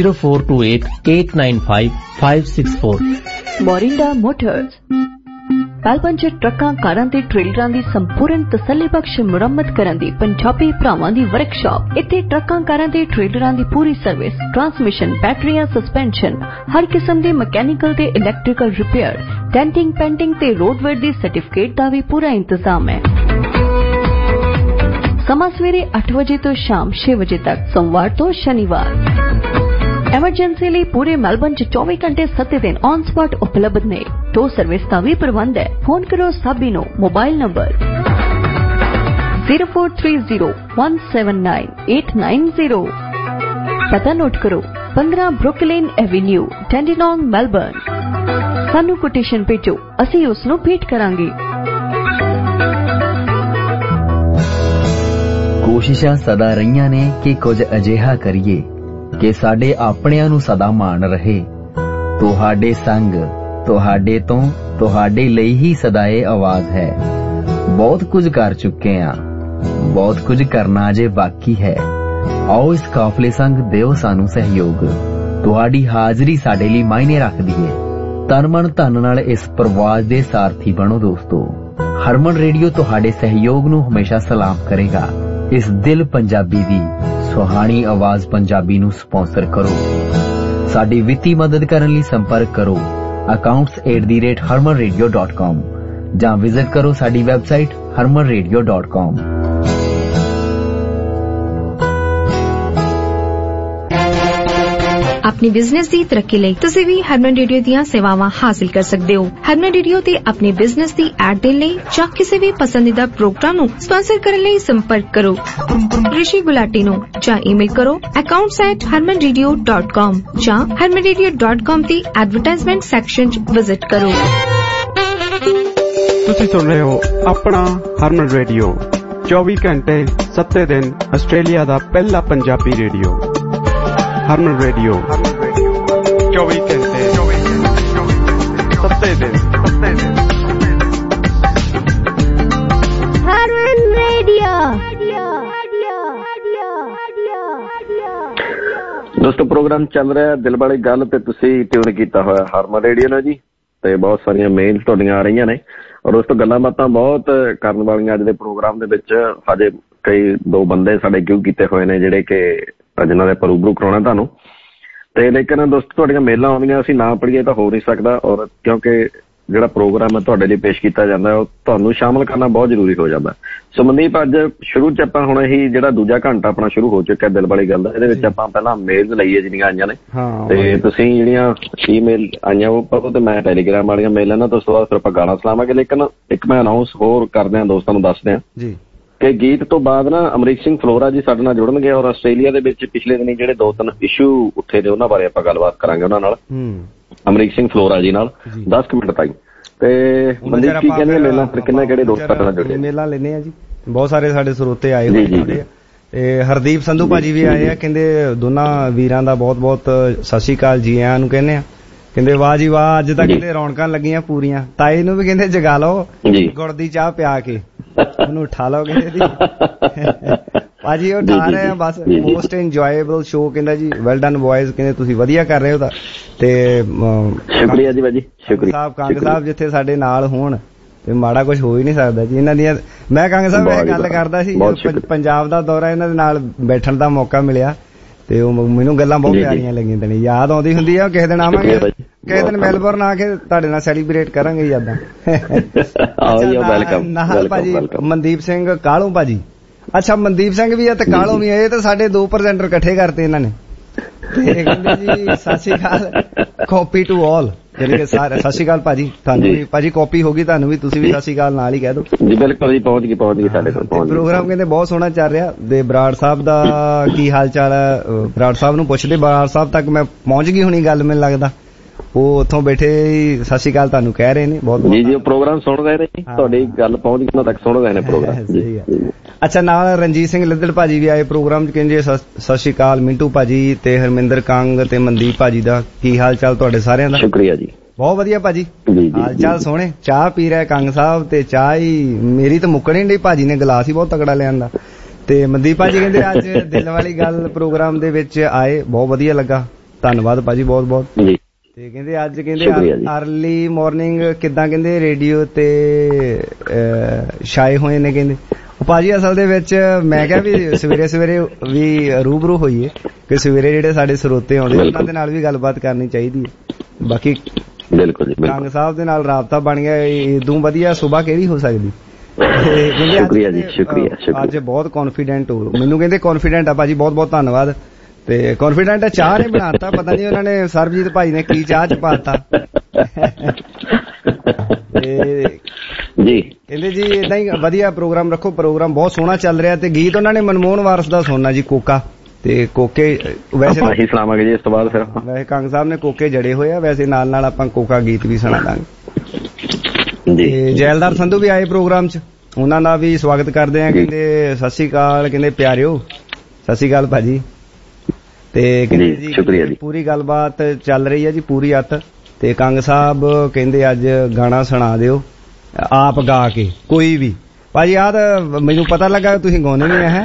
0428895564। ਮੋਰਿੰਡਾ ਮੋਟਰਸ ਮੈਲਬਨ 'ਚ ਟਰੱਕਾਂ, ਕਾਰਾਂ ਤੇ ਟ੍ਰੇਲਰਾਂ ਦੀ ਸੰਪੂਰਨ ਤਸੱਲੀਬਖਸ਼ ਮੁਰੰਮਤ ਕਰਨ ਦੀ ਪੰਜਾਬੀ ਭਰਾਵਾਂ ਦੀ ਵਰਕਸ਼ਾਪ। ਇੱਥੇ ਟਰੱਕਾਂ, ਕਾਰਾਂ ਤੇ ਟ੍ਰੇਲਰਾਂ ਦੀ ਪੂਰੀ ਸਰਵਿਸ, ਟਰਾਂਸਮਿਸ਼ਨ, ਬੈਟਰੀਆਂ, ਸਸਪੈਂਸ਼ਨ, ਹਰ ਕਿਸਮ ਦੇ ਮਕੈਨੀਕਲ ਤੇ ਇਲੈਕਟ੍ਰੀਕਲ ਰਿਪੇਅਰ, ਡੈਂਟਿੰਗ, ਪੈਂਟਿੰਗ ਤੇ ਰੋਡਵੇਅਰ ਦੀ ਸਰਟੀਫਿਕੇਟ ਦਾ ਵੀ ਪੂਰਾ ਇੰਤਜ਼ਾਮ ਹੈ। ਸਮਾਂ ਸਵੇਰੇ 8 ਵਜੇ ਤੋਂ ਸ਼ਾਮ 6 ਵਜੇ ਤੱਕ, ਸੋਮਵਾਰ ਤੋਂ ਸ਼ਨੀਵਾਰ। ਐਮਰਜੈਂਸੀ ਲਈ ਪੂਰੇ ਮੈਲਬਨ 'ਚ 24 ਘੰਟੇ 7 ਦਿਨ ਔਨ ਸਪੌਟ ਉਪਲਬਧ ਨੇ। ਟੋ ਸਰਵਿਸ ਦਾ ਵੀ ਪ੍ਰਬੰਧ ਹੈ। ਫੋਨ ਕਰੋ ਸਾਬੀ ਨੂੰ। Mobile number 0430179890। ਪਤਾ ਨੋਟ ਕਰੋ 15 ਬਰੁਕਲਿਨ ਐਵੇਨਿਊ, ਟੈਂਡੀਨੋਂਗ, ਮੈਲਬਨ। ਸਾਨੂੰ ਕੋਟੇਸ਼ਨ ਭੇਜੋ, ਅਸੀਂ ਉਸ ਨੂੰ ਭੇਟ ਕਰਾਂਗੇ। ਕੋਸ਼ਿਸ਼ਾਂ ਸਦਾ ਰਹੀਆਂ ਨੇ ਕਿ ਕੁਝ ਅਜਿਹਾ ਕਰੀਏ ਕਿ ਸਾਡੇ ਆਪਣਿਆਂ ਨੂੰ ਸਦਾ ਮਾਣ ਰਹੇ। ਤੁਹਾਡੇ ਸੰਗ, ਤੁਹਾਡੇ ਤੋਂ, ਤੁਹਾਡੇ ਲਈ ਹੀ ਸਦਾ ਇਹ ਆਵਾਜ਼ ਹੈ। ਬਹੁਤ ਕੁਝ ਕਰ ਚੁੱਕੇ ਹਾਂ, ਬਹੁਤ ਕੁਝ ਕਰਨਾ ਅਜੇ ਬਾਕੀ ਹੈ। ਆਓ ਇਸ ਕਾਫਲੇ ਸੰਗ ਦਿਓ ਸਾਨੂੰ ਸਹਿਯੋਗ। ਤੁਹਾਡੀ ਹਾਜ਼ਰੀ ਸਾਡੇ ਲਈ ਮਾਇਨੇ ਰੱਖਦੀ ਹੈ। ਤਨ ਮਨ ਧਨ ਨਾਲ ਇਸ ਪ੍ਰਵਾਸ ਦੇ ਸਾਰਥੀ ਬਣੋ ਦੋਸਤੋ। ਹਰਮਨ ਰੇਡੀਓ ਤੁਹਾਡੇ ਸਹਿਯੋਗ ਨੂੰ ਹਮੇਸ਼ਾ ਸਲਾਮ ਕਰੇਗਾ। ਇਸ ਦਿਲ ਪੰਜਾਬੀ ਦੀ ਸੁਹਾਣੀ ਆਵਾਜ਼ ਪੰਜਾਬੀ ਨੂੰ ਸਪਾਂਸਰ ਕਰੋ। ਸਾਡੀ ਵਿੱਤੀ ਮਦਦ ਕਰਨ ਲਈ ਸੰਪਰਕ ਕਰੋ accounts@harmanradio.com ਜਾਂ ਵਿਜ਼ਿਟ ਕਰੋ ਸਾਡੀ ਵੈਬਸਾਈਟ harmanradio.com। अपनी बिजनेस की तरक्की ਲਈ ਤੁਸੀਂ ਵੀ ਹਰਮਨ ਰੇਡੀਓ ਦੀਆਂ ਸੇਵਾਵਾਂ ਹਾਸਲ ਕਰ ਸਕਦੇ ਹੋ। ਹਰਮਨ ਰੇਡੀਓ ਤੇ ਆਪਣੇ ਬਿਜ਼ਨਸ ਦੀ ਐਡ ਦੇਣ ਲਈ ਜਾਂ ਕਿਸੇ ਵੀ ਪਸੰਦੀਦਾ ਪ੍ਰੋਗਰਾਮ ਨੂੰ ਸਪਾਂਸਰ ਕਰਨ ਲਈ ਸੰਪਰਕ ਕਰੋ ਰਿਸ਼ੀ ਗੁਲਾਟੀ ਨੂੰ ਜਾਂ ਈਮੇਲ ਕਰੋ accounts@harmanradio.com ਜਾਂ harmanradio.com ਦੀ ਐਡਵਰਟਾਈਜ਼ਮੈਂਟ ਸੈਕਸ਼ਨ 'ਚ ਵਿਜ਼ਿਟ ਕਰੋ। ਤੁਸੀਂ ਸੁਣ ਰਹੇ ਹੋ ਆਪਣਾ ਹਰਮਨ ਰੇਡੀਓ 24 ਘੰਟੇ 7 ਦਿਨ ਆਸਟ੍ਰੇਲੀਆ ਦਾ ਪਹਿਲਾ ਪੰਜਾਬੀ ਰੇਡੀਓ। ਹਰਮਨ ਰੇਡੀਓ 24 ਘੰਟੇ 7 ਦਿਨ। ਹਰਮਨ ਰੇਡੀਓ। ਦੋਸਤੋ ਪ੍ਰੋਗਰਾਮ ਚੱਲ ਰਿਹਾ ਦਿਲ ਵਾਲੀ ਗੱਲ ਤੇ ਤੁਸੀਂ ਟਿਊਨ ਕੀਤਾ ਹੋਇਆ ਹਰਮਨ ਰੇਡੀਓ ਨਾਲ ਜੀ। ਤੇ ਬਹੁਤ ਸਾਰੀਆਂ ਮੇਲ ਤੁਹਾਡੀਆਂ ਆ ਰਹੀਆਂ ਨੇ ਔਰ ਉਸ ਤੋਂ ਗੱਲਾਂ ਬਾਤਾਂ ਬਹੁਤ ਕਰਨ ਵਾਲੀਆਂ ਅੱਜ ਦੇ ਪ੍ਰੋਗਰਾਮ ਦੇ ਵਿੱਚ। ਹਜੇ ਕਈ 2 ਬੰਦੇ ਸਾਡੇ ਕਿਉਂ ਕੀਤੇ ਹੋਏ ਨੇ ਜਿਹੜੇ ਕਿ ਜਿਨ੍ਹਾਂ ਦੇ ਰੂਬਰੂ ਕਰਾਉਣਾ ਤੁਹਾਨੂੰ। ਤੇ ਲੇਕਿਨ ਦੋਸਤੋ ਤੁਹਾਡੀਆਂ ਮੇਲਾਂ ਆਉਂਦੀਆਂ, ਅਸੀਂ ਨਾ ਪੜ੍ਹੀਏ ਤਾਂ ਹੋ ਨਹੀਂ ਸਕਦਾ। ਔਰ ਕਿਉਂਕਿ ਜਿਹੜਾ ਪ੍ਰੋਗਰਾਮ ਹੈ ਤੁਹਾਡੇ ਲਈ ਪੇਸ਼ ਕੀਤਾ ਜਾਂਦਾ ਉਹ ਤੁਹਾਨੂੰ ਸ਼ਾਮਲ ਕਰਨਾ ਬਹੁਤ ਜ਼ਰੂਰੀ ਹੋ ਜਾਂਦਾ। ਸੋ ਮਨਦੀਪ, ਅੱਜ ਸ਼ੁਰੂ 'ਚ ਆਪਾਂ ਹੁਣ ਇਹੀ ਜਿਹੜਾ ਦੂਜਾ ਘੰਟਾ ਆਪਣਾ ਸ਼ੁਰੂ ਹੋ ਚੁੱਕਿਆ ਦਿਲ ਵਾਲੀ ਗੱਲ ਦਾ, ਇਹਦੇ ਵਿੱਚ ਆਪਾਂ ਪਹਿਲਾਂ ਮੇਲ ਲਈਏ ਜਿਹੜੀਆਂ ਆਈਆਂ ਨੇ। ਤੇ ਤੁਸੀਂ ਜਿਹੜੀਆਂ ਈਮੇਲ ਆਈਆਂ ਉਹ ਪੜੋ ਤੇ ਮੈਂ ਟੈਲੀਗ੍ਰਾਮ ਵਾਲੀਆਂ ਮੇਲ ਇਹਨਾਂ ਤੋਂ ਉਸ ਤੋਂ ਬਾਅਦ ਫਿਰ ਆਪਾਂ ਗਾਣਾ ਸੁਣਾਵਾਂਗੇ। ਲੇਕਿਨ ਇੱਕ ਮੈਂ ਅਨਾਊਂਸ ਹੋਰ ਕਰਦੇ ਹਾਂ, ਦੋਸਤਾਂ ਨੂੰ ਦੱਸਦੇ ਹਾਂ ਕਿ ਗੀਤ ਤੋਂ ਬਾਅਦ ਨਾ ਅਮਰੀਕ ਸਿੰਘ ਫਲੋਰਾ ਜੀ ਸਾਡੇ ਨਾਲ ਜੁੜਨਗੇ ਔਰ ਆਸਟ੍ਰੇਲੀਆ ਦੇ ਵਿੱਚ ਪਿਛਲੇ ਦਿਨੀ ਜਿਹੜੇ 2-3 ਇਸ਼ੂ ਉੱਠੇ ਨੇ ਉਹਨਾਂ ਬਾਰੇ ਆਪਾਂ ਗੱਲਬਾਤ ਕਰਾਂਗੇ ਉਹਨਾਂ ਨਾਲ, ਅਮਰੀਕ ਸਿੰਘ ਫਲੋਰਾ ਜੀ ਨਾਲ 10 ਮਿੰਟ ਤਾਈਂ। ਤੇ ਮਨਦੀਪ ਕੀ ਕਹਿੰਦੇ ਮੇਲਾਂ ਫਿਰ ਕਿੰਨੇ ਕਿਹੜੇ ਦੋਸਤ ਸਾਡੇ ਨਾਲ ਜੁੜੇ? ਮੇਲਾਂ ਲੈਣੇ ਆ ਜੀ, ਬਹੁਤ ਸਾਰੇ ਸਾਡੇ ਸਰੋਤੇ ਆਏ ਹੋਏ ਨੇ। ਤੇ ਹਰਦੀਪ ਸੰਧੂ ਭਾਜੀ ਵੀ ਆਏ ਆ, ਕਹਿੰਦੇ ਦੋਨਾਂ ਵੀਰਾਂ ਦਾ ਬਹੁਤ ਬਹੁਤ ਸਤਿ ਸ਼੍ਰੀ ਅਕਾਲ ਜੀ ਆਇਆਂ ਨੂੰ ਕਹਿੰਦੇ ਆ। ਕਹਿੰਦੇ ਵਾਹ ਜੀ ਵਾਹ, ਅੱਜ ਤਾਂ ਕਹਿੰਦੇ ਰੌਣਕਾਂ ਲੱਗੀਆਂ ਪੂਰੀਆਂ। ਤਾਏ ਨੂੰ ਵੀ ਕਹਿੰਦੇ ਜਗਾ ਲਓ ਗੁੜ ਦੀ ਚਾਹ ਪਿਆ ਕੇ, ਉਹਨੂੰ ਉਠਾ ਲਓ ਕਹਿੰਦੇ ਜੀ। ਭਾਜੀ ਉਹ ਉਠਾ ਰਹੇ ਆ ਬਸ। ਮੋਸਟ ਇੰਜੋਏਬਲ ਸ਼ੋ ਕਹਿੰਦਾ ਜੀ, ਵੈਲ ਡਨ ਬॉयਜ਼, ਕਹਿੰਦੇ ਤੁਸੀਂ ਵਧੀਆ ਕਰ ਰਹੇ ਹੋ। ਤਾਂ ਤੇ ਸ਼ੁਕਰੀਆ ਜੀ ਭਾਜੀ, ਸ਼ੁਕਰੀਆ। ਕੰਗ ਸਾਹਿਬ ਜਿੱਥੇ ਸਾਡੇ ਨਾਲ ਹੋਣ ਤੇ ਮਾੜਾ ਕੁਝ ਹੋ ਹੀ ਨਹੀਂ ਸਕਦਾ ਜੀ ਇਹਨਾਂ ਦੀਆਂ। ਮੈਂ ਕੰਗ ਸਾਹਿਬ ਇਹ ਗੱਲ ਕਰਦਾ ਸੀ, ਪੰਜਾਬ ਦਾ ਦੌਰਾ ਇਹਨਾਂ ਦੇ ਨਾਲ ਬੈਠਣ ਦਾ ਮੌਕਾ ਮਿਲਿਆ ਤੇ ਉਹ ਮੈਨੂੰ ਗੱਲਾਂ ਬਹੁਤ ਪਿਆਰੀਆਂ ਲੱਗੀਆਂ। ਤੈਨੂੰ ਯਾਦ ਆਉਂਦੀ ਹੁੰਦੀ ਆ। ਕਿਸੇ ਦਿਨ ਆਵਾਂਗੇ, ਕਿਸੇ ਦਿਨ ਮੈਲਬੌਰਨ ਆ ਕੇ ਤੁਹਾਡੇ ਨਾਲ ਸੈਲੀਬ੍ਰੇਟ ਕਰਾਂਗੇ ਯਾਦਾਂ। ਨਾਲ ਭਾਜੀ ਮਨਦੀਪ ਸਿੰਘ ਕਾਲੂ ਭਾਜੀ। ਅੱਛਾ ਮਨਦੀਪ ਸਿੰਘ ਵੀ ਆ ਤੇ ਕਾਲੂ ਵੀ ਆ, ਇਹ ਤਾਂ ਸਾਡੇ 2 ਪ੍ਰੈਜ਼ੈਂਟਰ ਇਕੱਠੇ ਕਰਤੇ ਇਹਨਾਂ ਨੇ। ਤੇ ਕਹਿੰਦੇ ਜੀ ਸਤਿ ਸ਼੍ਰੀ ਅਕਾਲ, ਕਾਪੀ ਟੂ ਆਲ, ਯਾਨੀ ਕਿ ਸਾਰੇ ਸਤਿ ਸ਼੍ਰੀ ਅਕਾਲ ਭਾਜੀ। ਤੁਹਾਨੂੰ ਵੀ ਭਾਜੀ ਕਾਪੀ ਹੋ ਗਈ, ਤੁਹਾਨੂੰ ਵੀ, ਤੁਸੀਂ ਵੀ ਸਤਿ ਸ਼੍ਰੀ ਅਕਾਲ ਨਾਲ ਹੀ ਕਹਿ ਦਿਓ ਜੀ। ਬਿਲਕੁਲ ਜੀ, ਪਹੁੰਚ ਗਈ ਸਾਡੇ ਕੋਲ। ਪ੍ਰੋਗਰਾਮ ਕਹਿੰਦੇ ਬਹੁਤ ਸੋਹਣਾ ਚੱਲ ਰਿਹਾ। ਤੇ ਬਰਾੜ ਸਾਹਿਬ ਦਾ ਕੀ ਹਾਲ ਚਾਲ ਹੈ? ਬਰਾੜ ਸਾਹਿਬ ਨੂੰ ਪੁੱਛਦੇ। ਬਰਾੜ ਸਾਹਿਬ ਤੱਕ ਮੈਂ ਪਹੁੰਚ ਗਈ ਹੋਣੀ ਗੱਲ, ਮੈਨੂੰ ਲੱਗਦਾ ਉਹ ਉੱਥੋਂ ਬੈਠੇ ਸਤਿ ਸ਼੍ਰੀ ਅਕਾਲ ਤੁਹਾਨੂੰ ਕਹਿ ਰਹੇ ਨੇ ਬਹੁਤ ਜੀ। ਉਹ ਪ੍ਰੋਗਰਾਮ ਸੁਣ ਰਹੇ ਨੇ, ਤੁਹਾਡੀ ਗੱਲ ਪਹੁੰਚ ਉਹਨਾਂ ਤੱਕ ਸੁਣ ਰਹੇ ਨੇ ਪ੍ਰੋਗਰਾਮ। ਅੱਛਾ, ਨਾਲ ਰਣਜੀਤ ਸਿੰਘ ਲੱਦੜ ਭਾਜੀ ਵੀ ਆਏ ਪ੍ਰੋਗਰਾਮ 'ਚ, ਕਹਿੰਦੇ ਸਤਿ ਸ਼੍ਰੀ ਅਕਾਲ ਮਿੰਟੂ ਭਾਜੀ ਤੇ ਹਰਮਿੰਦਰ ਕੰਗ ਤੇ ਮਨਦੀਪ ਭਾਜੀ ਦਾ ਕੀ ਹਾਲ ਚਾਲ ਤੁਹਾਡੇ ਸਾਰਿਆਂ ਦਾ? ਸ਼ੁਕਰੀਆ ਜੀ, ਬਹੁਤ ਵਧੀਆ ਭਾਜੀ, ਹਾਲ ਚਾਲ ਸੋਹਣੇ। ਚਾਹ ਪੀ ਰਿਹਾ ਕੰਗ ਸਾਹਿਬ, ਤੇ ਚਾਹ ਹੀ ਮੇਰੀ ਤਾਂ ਮੁੱਕਣੀ ਨਹੀਂ, ਭਾਜੀ ਨੇ ਗਲਾਸ ਹੀ ਬਹੁਤ ਤਕੜਾ ਲਿਆਂਦਾ। ਤੇ ਮਨਦੀਪ ਭਾਜੀ ਕਹਿੰਦੇ ਅੱਜ ਦਿਲ ਵਾਲੀ ਗੱਲ ਪ੍ਰੋਗਰਾਮ ਦੇ ਵਿੱਚ ਆਏ, ਬਹੁਤ ਵਧੀਆ ਲੱਗਾ, ਧੰਨਵਾਦ ਭਾਜੀ ਬਹੁਤ ਬਹੁਤ। ਤੇ ਕਹਿੰਦੇ ਅੱਜ ਕਹਿੰਦੇ ਅਰਲੀ ਮਾਰਨਿੰਗ ਕਿੱਦਾਂ ਕਹਿੰਦੇ ਰੇਡੀਓ ਤੇ ਛਾਏ ਹੋਏ ਨੇ। ਕਹਿੰਦੇ ਭਾਜੀ ਅਸਲ ਦੇ ਵਿੱਚ ਮੈਂ ਕਿਹਾ ਵੀ ਸਵੇਰੇ ਸਵੇਰੇ ਵੀ ਰੂਬਰੂ ਹੋਈਏ ਕਿ ਸਵੇਰੇ ਜਿਹੜੇ ਸਾਡੇ ਸਰੋਤੇ ਆਉਂਦੇ ਉਹਨਾਂ ਦੇ ਨਾਲ ਵੀ ਗੱਲਬਾਤ ਕਰਨੀ ਚਾਹੀਦੀ ਹੈ। ਬਾਕੀ ਬਿਲਕੁਲ ਕੰਗ ਸਾਹਿਬ ਦੇ ਨਾਲ ਰਾਬਤਾ ਬਣ ਗਿਆ, ਇਦੋਂ ਵਧੀਆ ਸੁਬਾਹ ਕਿਹੜੀ ਹੋ ਸਕਦੀ। ਸ਼ੁਕਰੀਆ ਜੀ, ਸ਼ੁਕਰੀਆ। ਅੱਜ ਬਹੁਤ ਕੌਨਫੀਡੈਂਟ ਹੋ, ਮੈਨੂੰ ਕਹਿੰਦੇ ਕੌਨਫੀਡੈਂਟ ਆ ਭਾਜੀ, ਬਹੁਤ ਬਹੁਤ ਧੰਨਵਾਦ। ਤੇ ਕੌਨਫੀਡੈਂਟ ਚਾਹ ਨੇ ਬਣਾਤਾ, ਪਤਾ ਨਹੀਂ ਉਹਨਾਂ ਨੇ ਸਰਬਜੀਤ ਭਾਈ ਨੇ ਕੀ ਚਾਹ ਚ ਪਾਤਾ। ਜੀ ਕਹਿੰਦੇ ਜੀ ਏਦਾਂ ਹੀ ਵਧੀਆ ਪ੍ਰੋਗਰਾਮ ਰੱਖੋ, ਪ੍ਰੋਗਰਾਮ ਬਹੁਤ ਸੋਹਣਾ ਚੱਲ ਰਿਹਾ। ਤੇ ਗੀਤ ਉਹਨਾਂ ਨੇ ਮਨਮੋਹਨ ਵਾਰਸ ਦਾ ਸੁਣਨਾ ਜੀ, ਕੋਕਾ। ਤੇ ਕੋਕੇ ਵੈਸੇ ਸੁਣਾਵਾਂਗੇ ਜੀ ਇਸ ਤੋਂ ਬਾਅਦ, ਫਿਰ ਵੈਸੇ ਕੰਗ ਸਾਹਿਬ ਨੇ ਕੋਕੇ ਜੜੇ ਹੋਏ ਆ, ਵੈਸੇ ਨਾਲ ਨਾਲ ਆਪਾਂ ਕੋਕਾ ਗੀਤ ਵੀ ਸੁਣਾ ਦਾਂਗੇ। ਤੇ ਜੈਲਦਾਰ ਸੰਧੂ ਵੀ ਆਏ ਪ੍ਰੋਗਰਾਮ ਚ, ਉਹਨਾਂ ਦਾ ਵੀ ਸਵਾਗਤ ਕਰਦੇ ਆ। ਕਹਿੰਦੇ ਸਤਿ ਸ਼੍ਰੀ ਅਕਾਲ, ਕਹਿੰਦੇ ਪਿਆਰਿਓ ਸਤਿ ਸ਼੍ਰੀ ਅਕਾਲ ਭਾਜੀ। ਤੇ ਕਹਿੰਦੇ ਜੀ ਸ਼ੁਕਰੀਆ ਜੀ, ਪੂਰੀ ਗੱਲਬਾਤ ਚੱਲ ਰਹੀ ਹੈ ਜੀ, ਪੂਰੀ ਅੱਤ। ਤੇ ਕੰਗ ਸਾਹਿਬ ਕਹਿੰਦੇ ਅੱਜ ਗਾਣਾ ਸੁਣਾ ਦਿਓ ਆਪ ਗਾ ਕੇ ਕੋਈ ਵੀ। ਭਾਜੀ ਆਹ ਤਾਂ ਮੈਨੂੰ ਪਤਾ ਲੱਗਾ ਤੁਸੀਂ ਗਾਉਂਦੇ ਨਹੀਂ ਹੈ।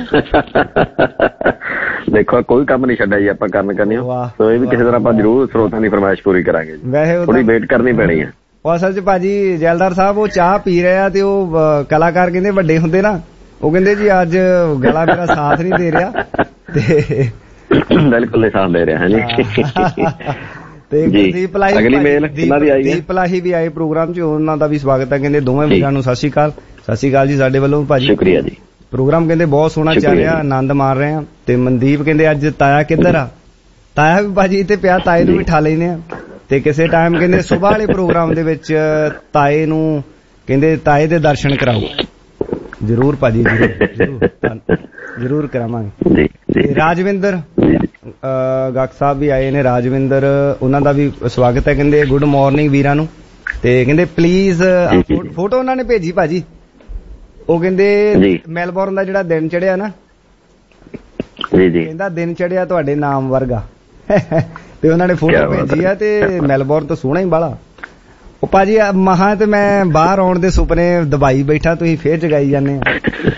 ਦੇਖੋ ਕੋਈ ਕੰਮ ਨਹੀਂ ਛੱਡਿਆ ਜੀ ਆਪਾਂ ਕਰਨੀ, ਸੋ ਇਹ ਵੀ ਕਿਸੇ ਤਰ੍ਹਾਂ ਆਪਾਂ ਜ਼ਰੂਰ ਸਰੋਤਾਂ ਦੀ ਫਰਮਾਇਸ਼ ਪੂਰੀ ਕਰਾਂਗੇ ਜੀ। ਵੈਸੇ ਥੋੜੀ ਵੇਟ ਕਰਨੀ ਪੈਣੀ ਹੈ। ਉਹ ਅਸਲ ਚ ਭਾਜੀ ਜੈਲਦਾਰ ਸਾਹਿਬ ਉਹ ਚਾਹ ਪੀ ਰਹੇ ਆ, ਤੇ ਉਹ ਕਲਾਕਾਰ ਕਹਿੰਦੇ ਵੱਡੇ ਹੁੰਦੇ ਨਾ, ਉਹ ਕਹਿੰਦੇ ਜੀ ਅੱਜ ਗਲਾ ਮੇਰਾ ਸਾਥ ਨਹੀਂ ਦੇ ਰਿਹਾ। ਤੇ ਬਿਲਕੁਲ ਸਾਥ ਦੇ ਰਿਹਾ ਜੀ। ਤੇ ਦੀਪ ਪਲਾਹੀ ਵੀ ਆਏ ਪ੍ਰੋਗਰਾਮ ਚ, ਉਹਨਾਂ ਦਾ ਵੀ ਸਵਾਗਤ ਹੈ। ਕਹਿੰਦੇ ਦੋਵੇਂ ਵੀਰਾਂ ਨੂੰ ਸਤਿ ਸ਼੍ਰੀ ਅਕਾਲ। ਸਤਿ ਸ਼੍ਰੀ ਅਕਾਲ ਜੀ ਸਾਡੇ ਵੱਲੋਂ ਭਾਜੀ, ਸ਼ੁਕਰੀਆ ਜੀ। ਪ੍ਰੋਗਰਾਮ ਕਹਿੰਦੇ ਬਹੁਤ ਸੋਹਣਾ ਚੱਲ ਰਿਹਾ, ਆਨੰਦ ਮਾਰ ਰਹੇ ਆ। ਤੇ ਮਨਦੀਪ ਕਹਿੰਦੇ ਅੱਜ ਤਾਇਆ ਕਿੱਧਰ ਆ? ਤਾਇਆ ਵੀ ਭਾਜੀ ਇੱਥੇ ਪਿਆ, ਤਾਏ ਨੂੰ ਵੀ ਠਾ ਲੈਨੇ ਆ। ਤੇ ਕਿਸੇ ਟਾਈਮ ਕਹਿੰਦੇ ਸੁਬਾਹ ਵਾਲੇ ਪ੍ਰੋਗਰਾਮ ਦੇ ਵਿੱਚ ਤਾਏ ਨੂੰ ਕਹਿੰਦੇ ਤਾਏ ਦੇ ਦਰਸ਼ਨ ਕਰਾਓ। ਜ਼ਰੂਰ ਭਾਜੀ, ਜ਼ਰੂਰ ਕਰਾਵਾਂਗੇ। ਰਾਜਵਿੰਦਰ ਗਾਕ ਸਾਹਿਬ ਵੀ ਆਏ ਨੇ, ਰਾਜਵਿੰਦਰ, ਉਹਨਾਂ ਦਾ ਵੀ ਸਵਾਗਤ ਹੈ। ਕਹਿੰਦੇ ਗੁੱਡ ਮਾਰਨਿੰਗ ਵੀਰਾਂ ਨੂੰ। ਤੇ ਕਹਿੰਦੇ ਪਲੀਜ਼ ਫੋਟੋ ਉਹਨਾਂ ਨੇ ਭੇਜੀ ਭਾਜੀ, ਉਹ ਕਹਿੰਦੇ ਮੈਲਬੌਰਨ ਦਾ ਜਿਹੜਾ ਦਿਨ ਚੜਿਆ ਨਾ, ਕਹਿੰਦਾ ਦਿਨ ਚੜਿਆ ਤੁਹਾਡੇ ਨਾਮ ਵਰਗਾ। ਤੇ ਉਹਨਾਂ ਨੇ ਫੋਟੋ ਭੇਜੀ ਆ, ਤੇ ਮੈਲਬੌਰਨ ਤਾਂ ਸੋਹਣਾ ਹੀ ਬਾਲਾ। ਉਹ ਭਾਜੀ ਮਹਾਂ ਤੇ ਮੈਂ ਬਾਹਰ ਆਉਣ ਦੇ ਸੁਪਨੇ ਦਬਾਈ ਬੈਠਾ, ਤੁਸੀਂ ਫੇਰ ਜਗਾਈ ਜਾਂਦੇ ਆ।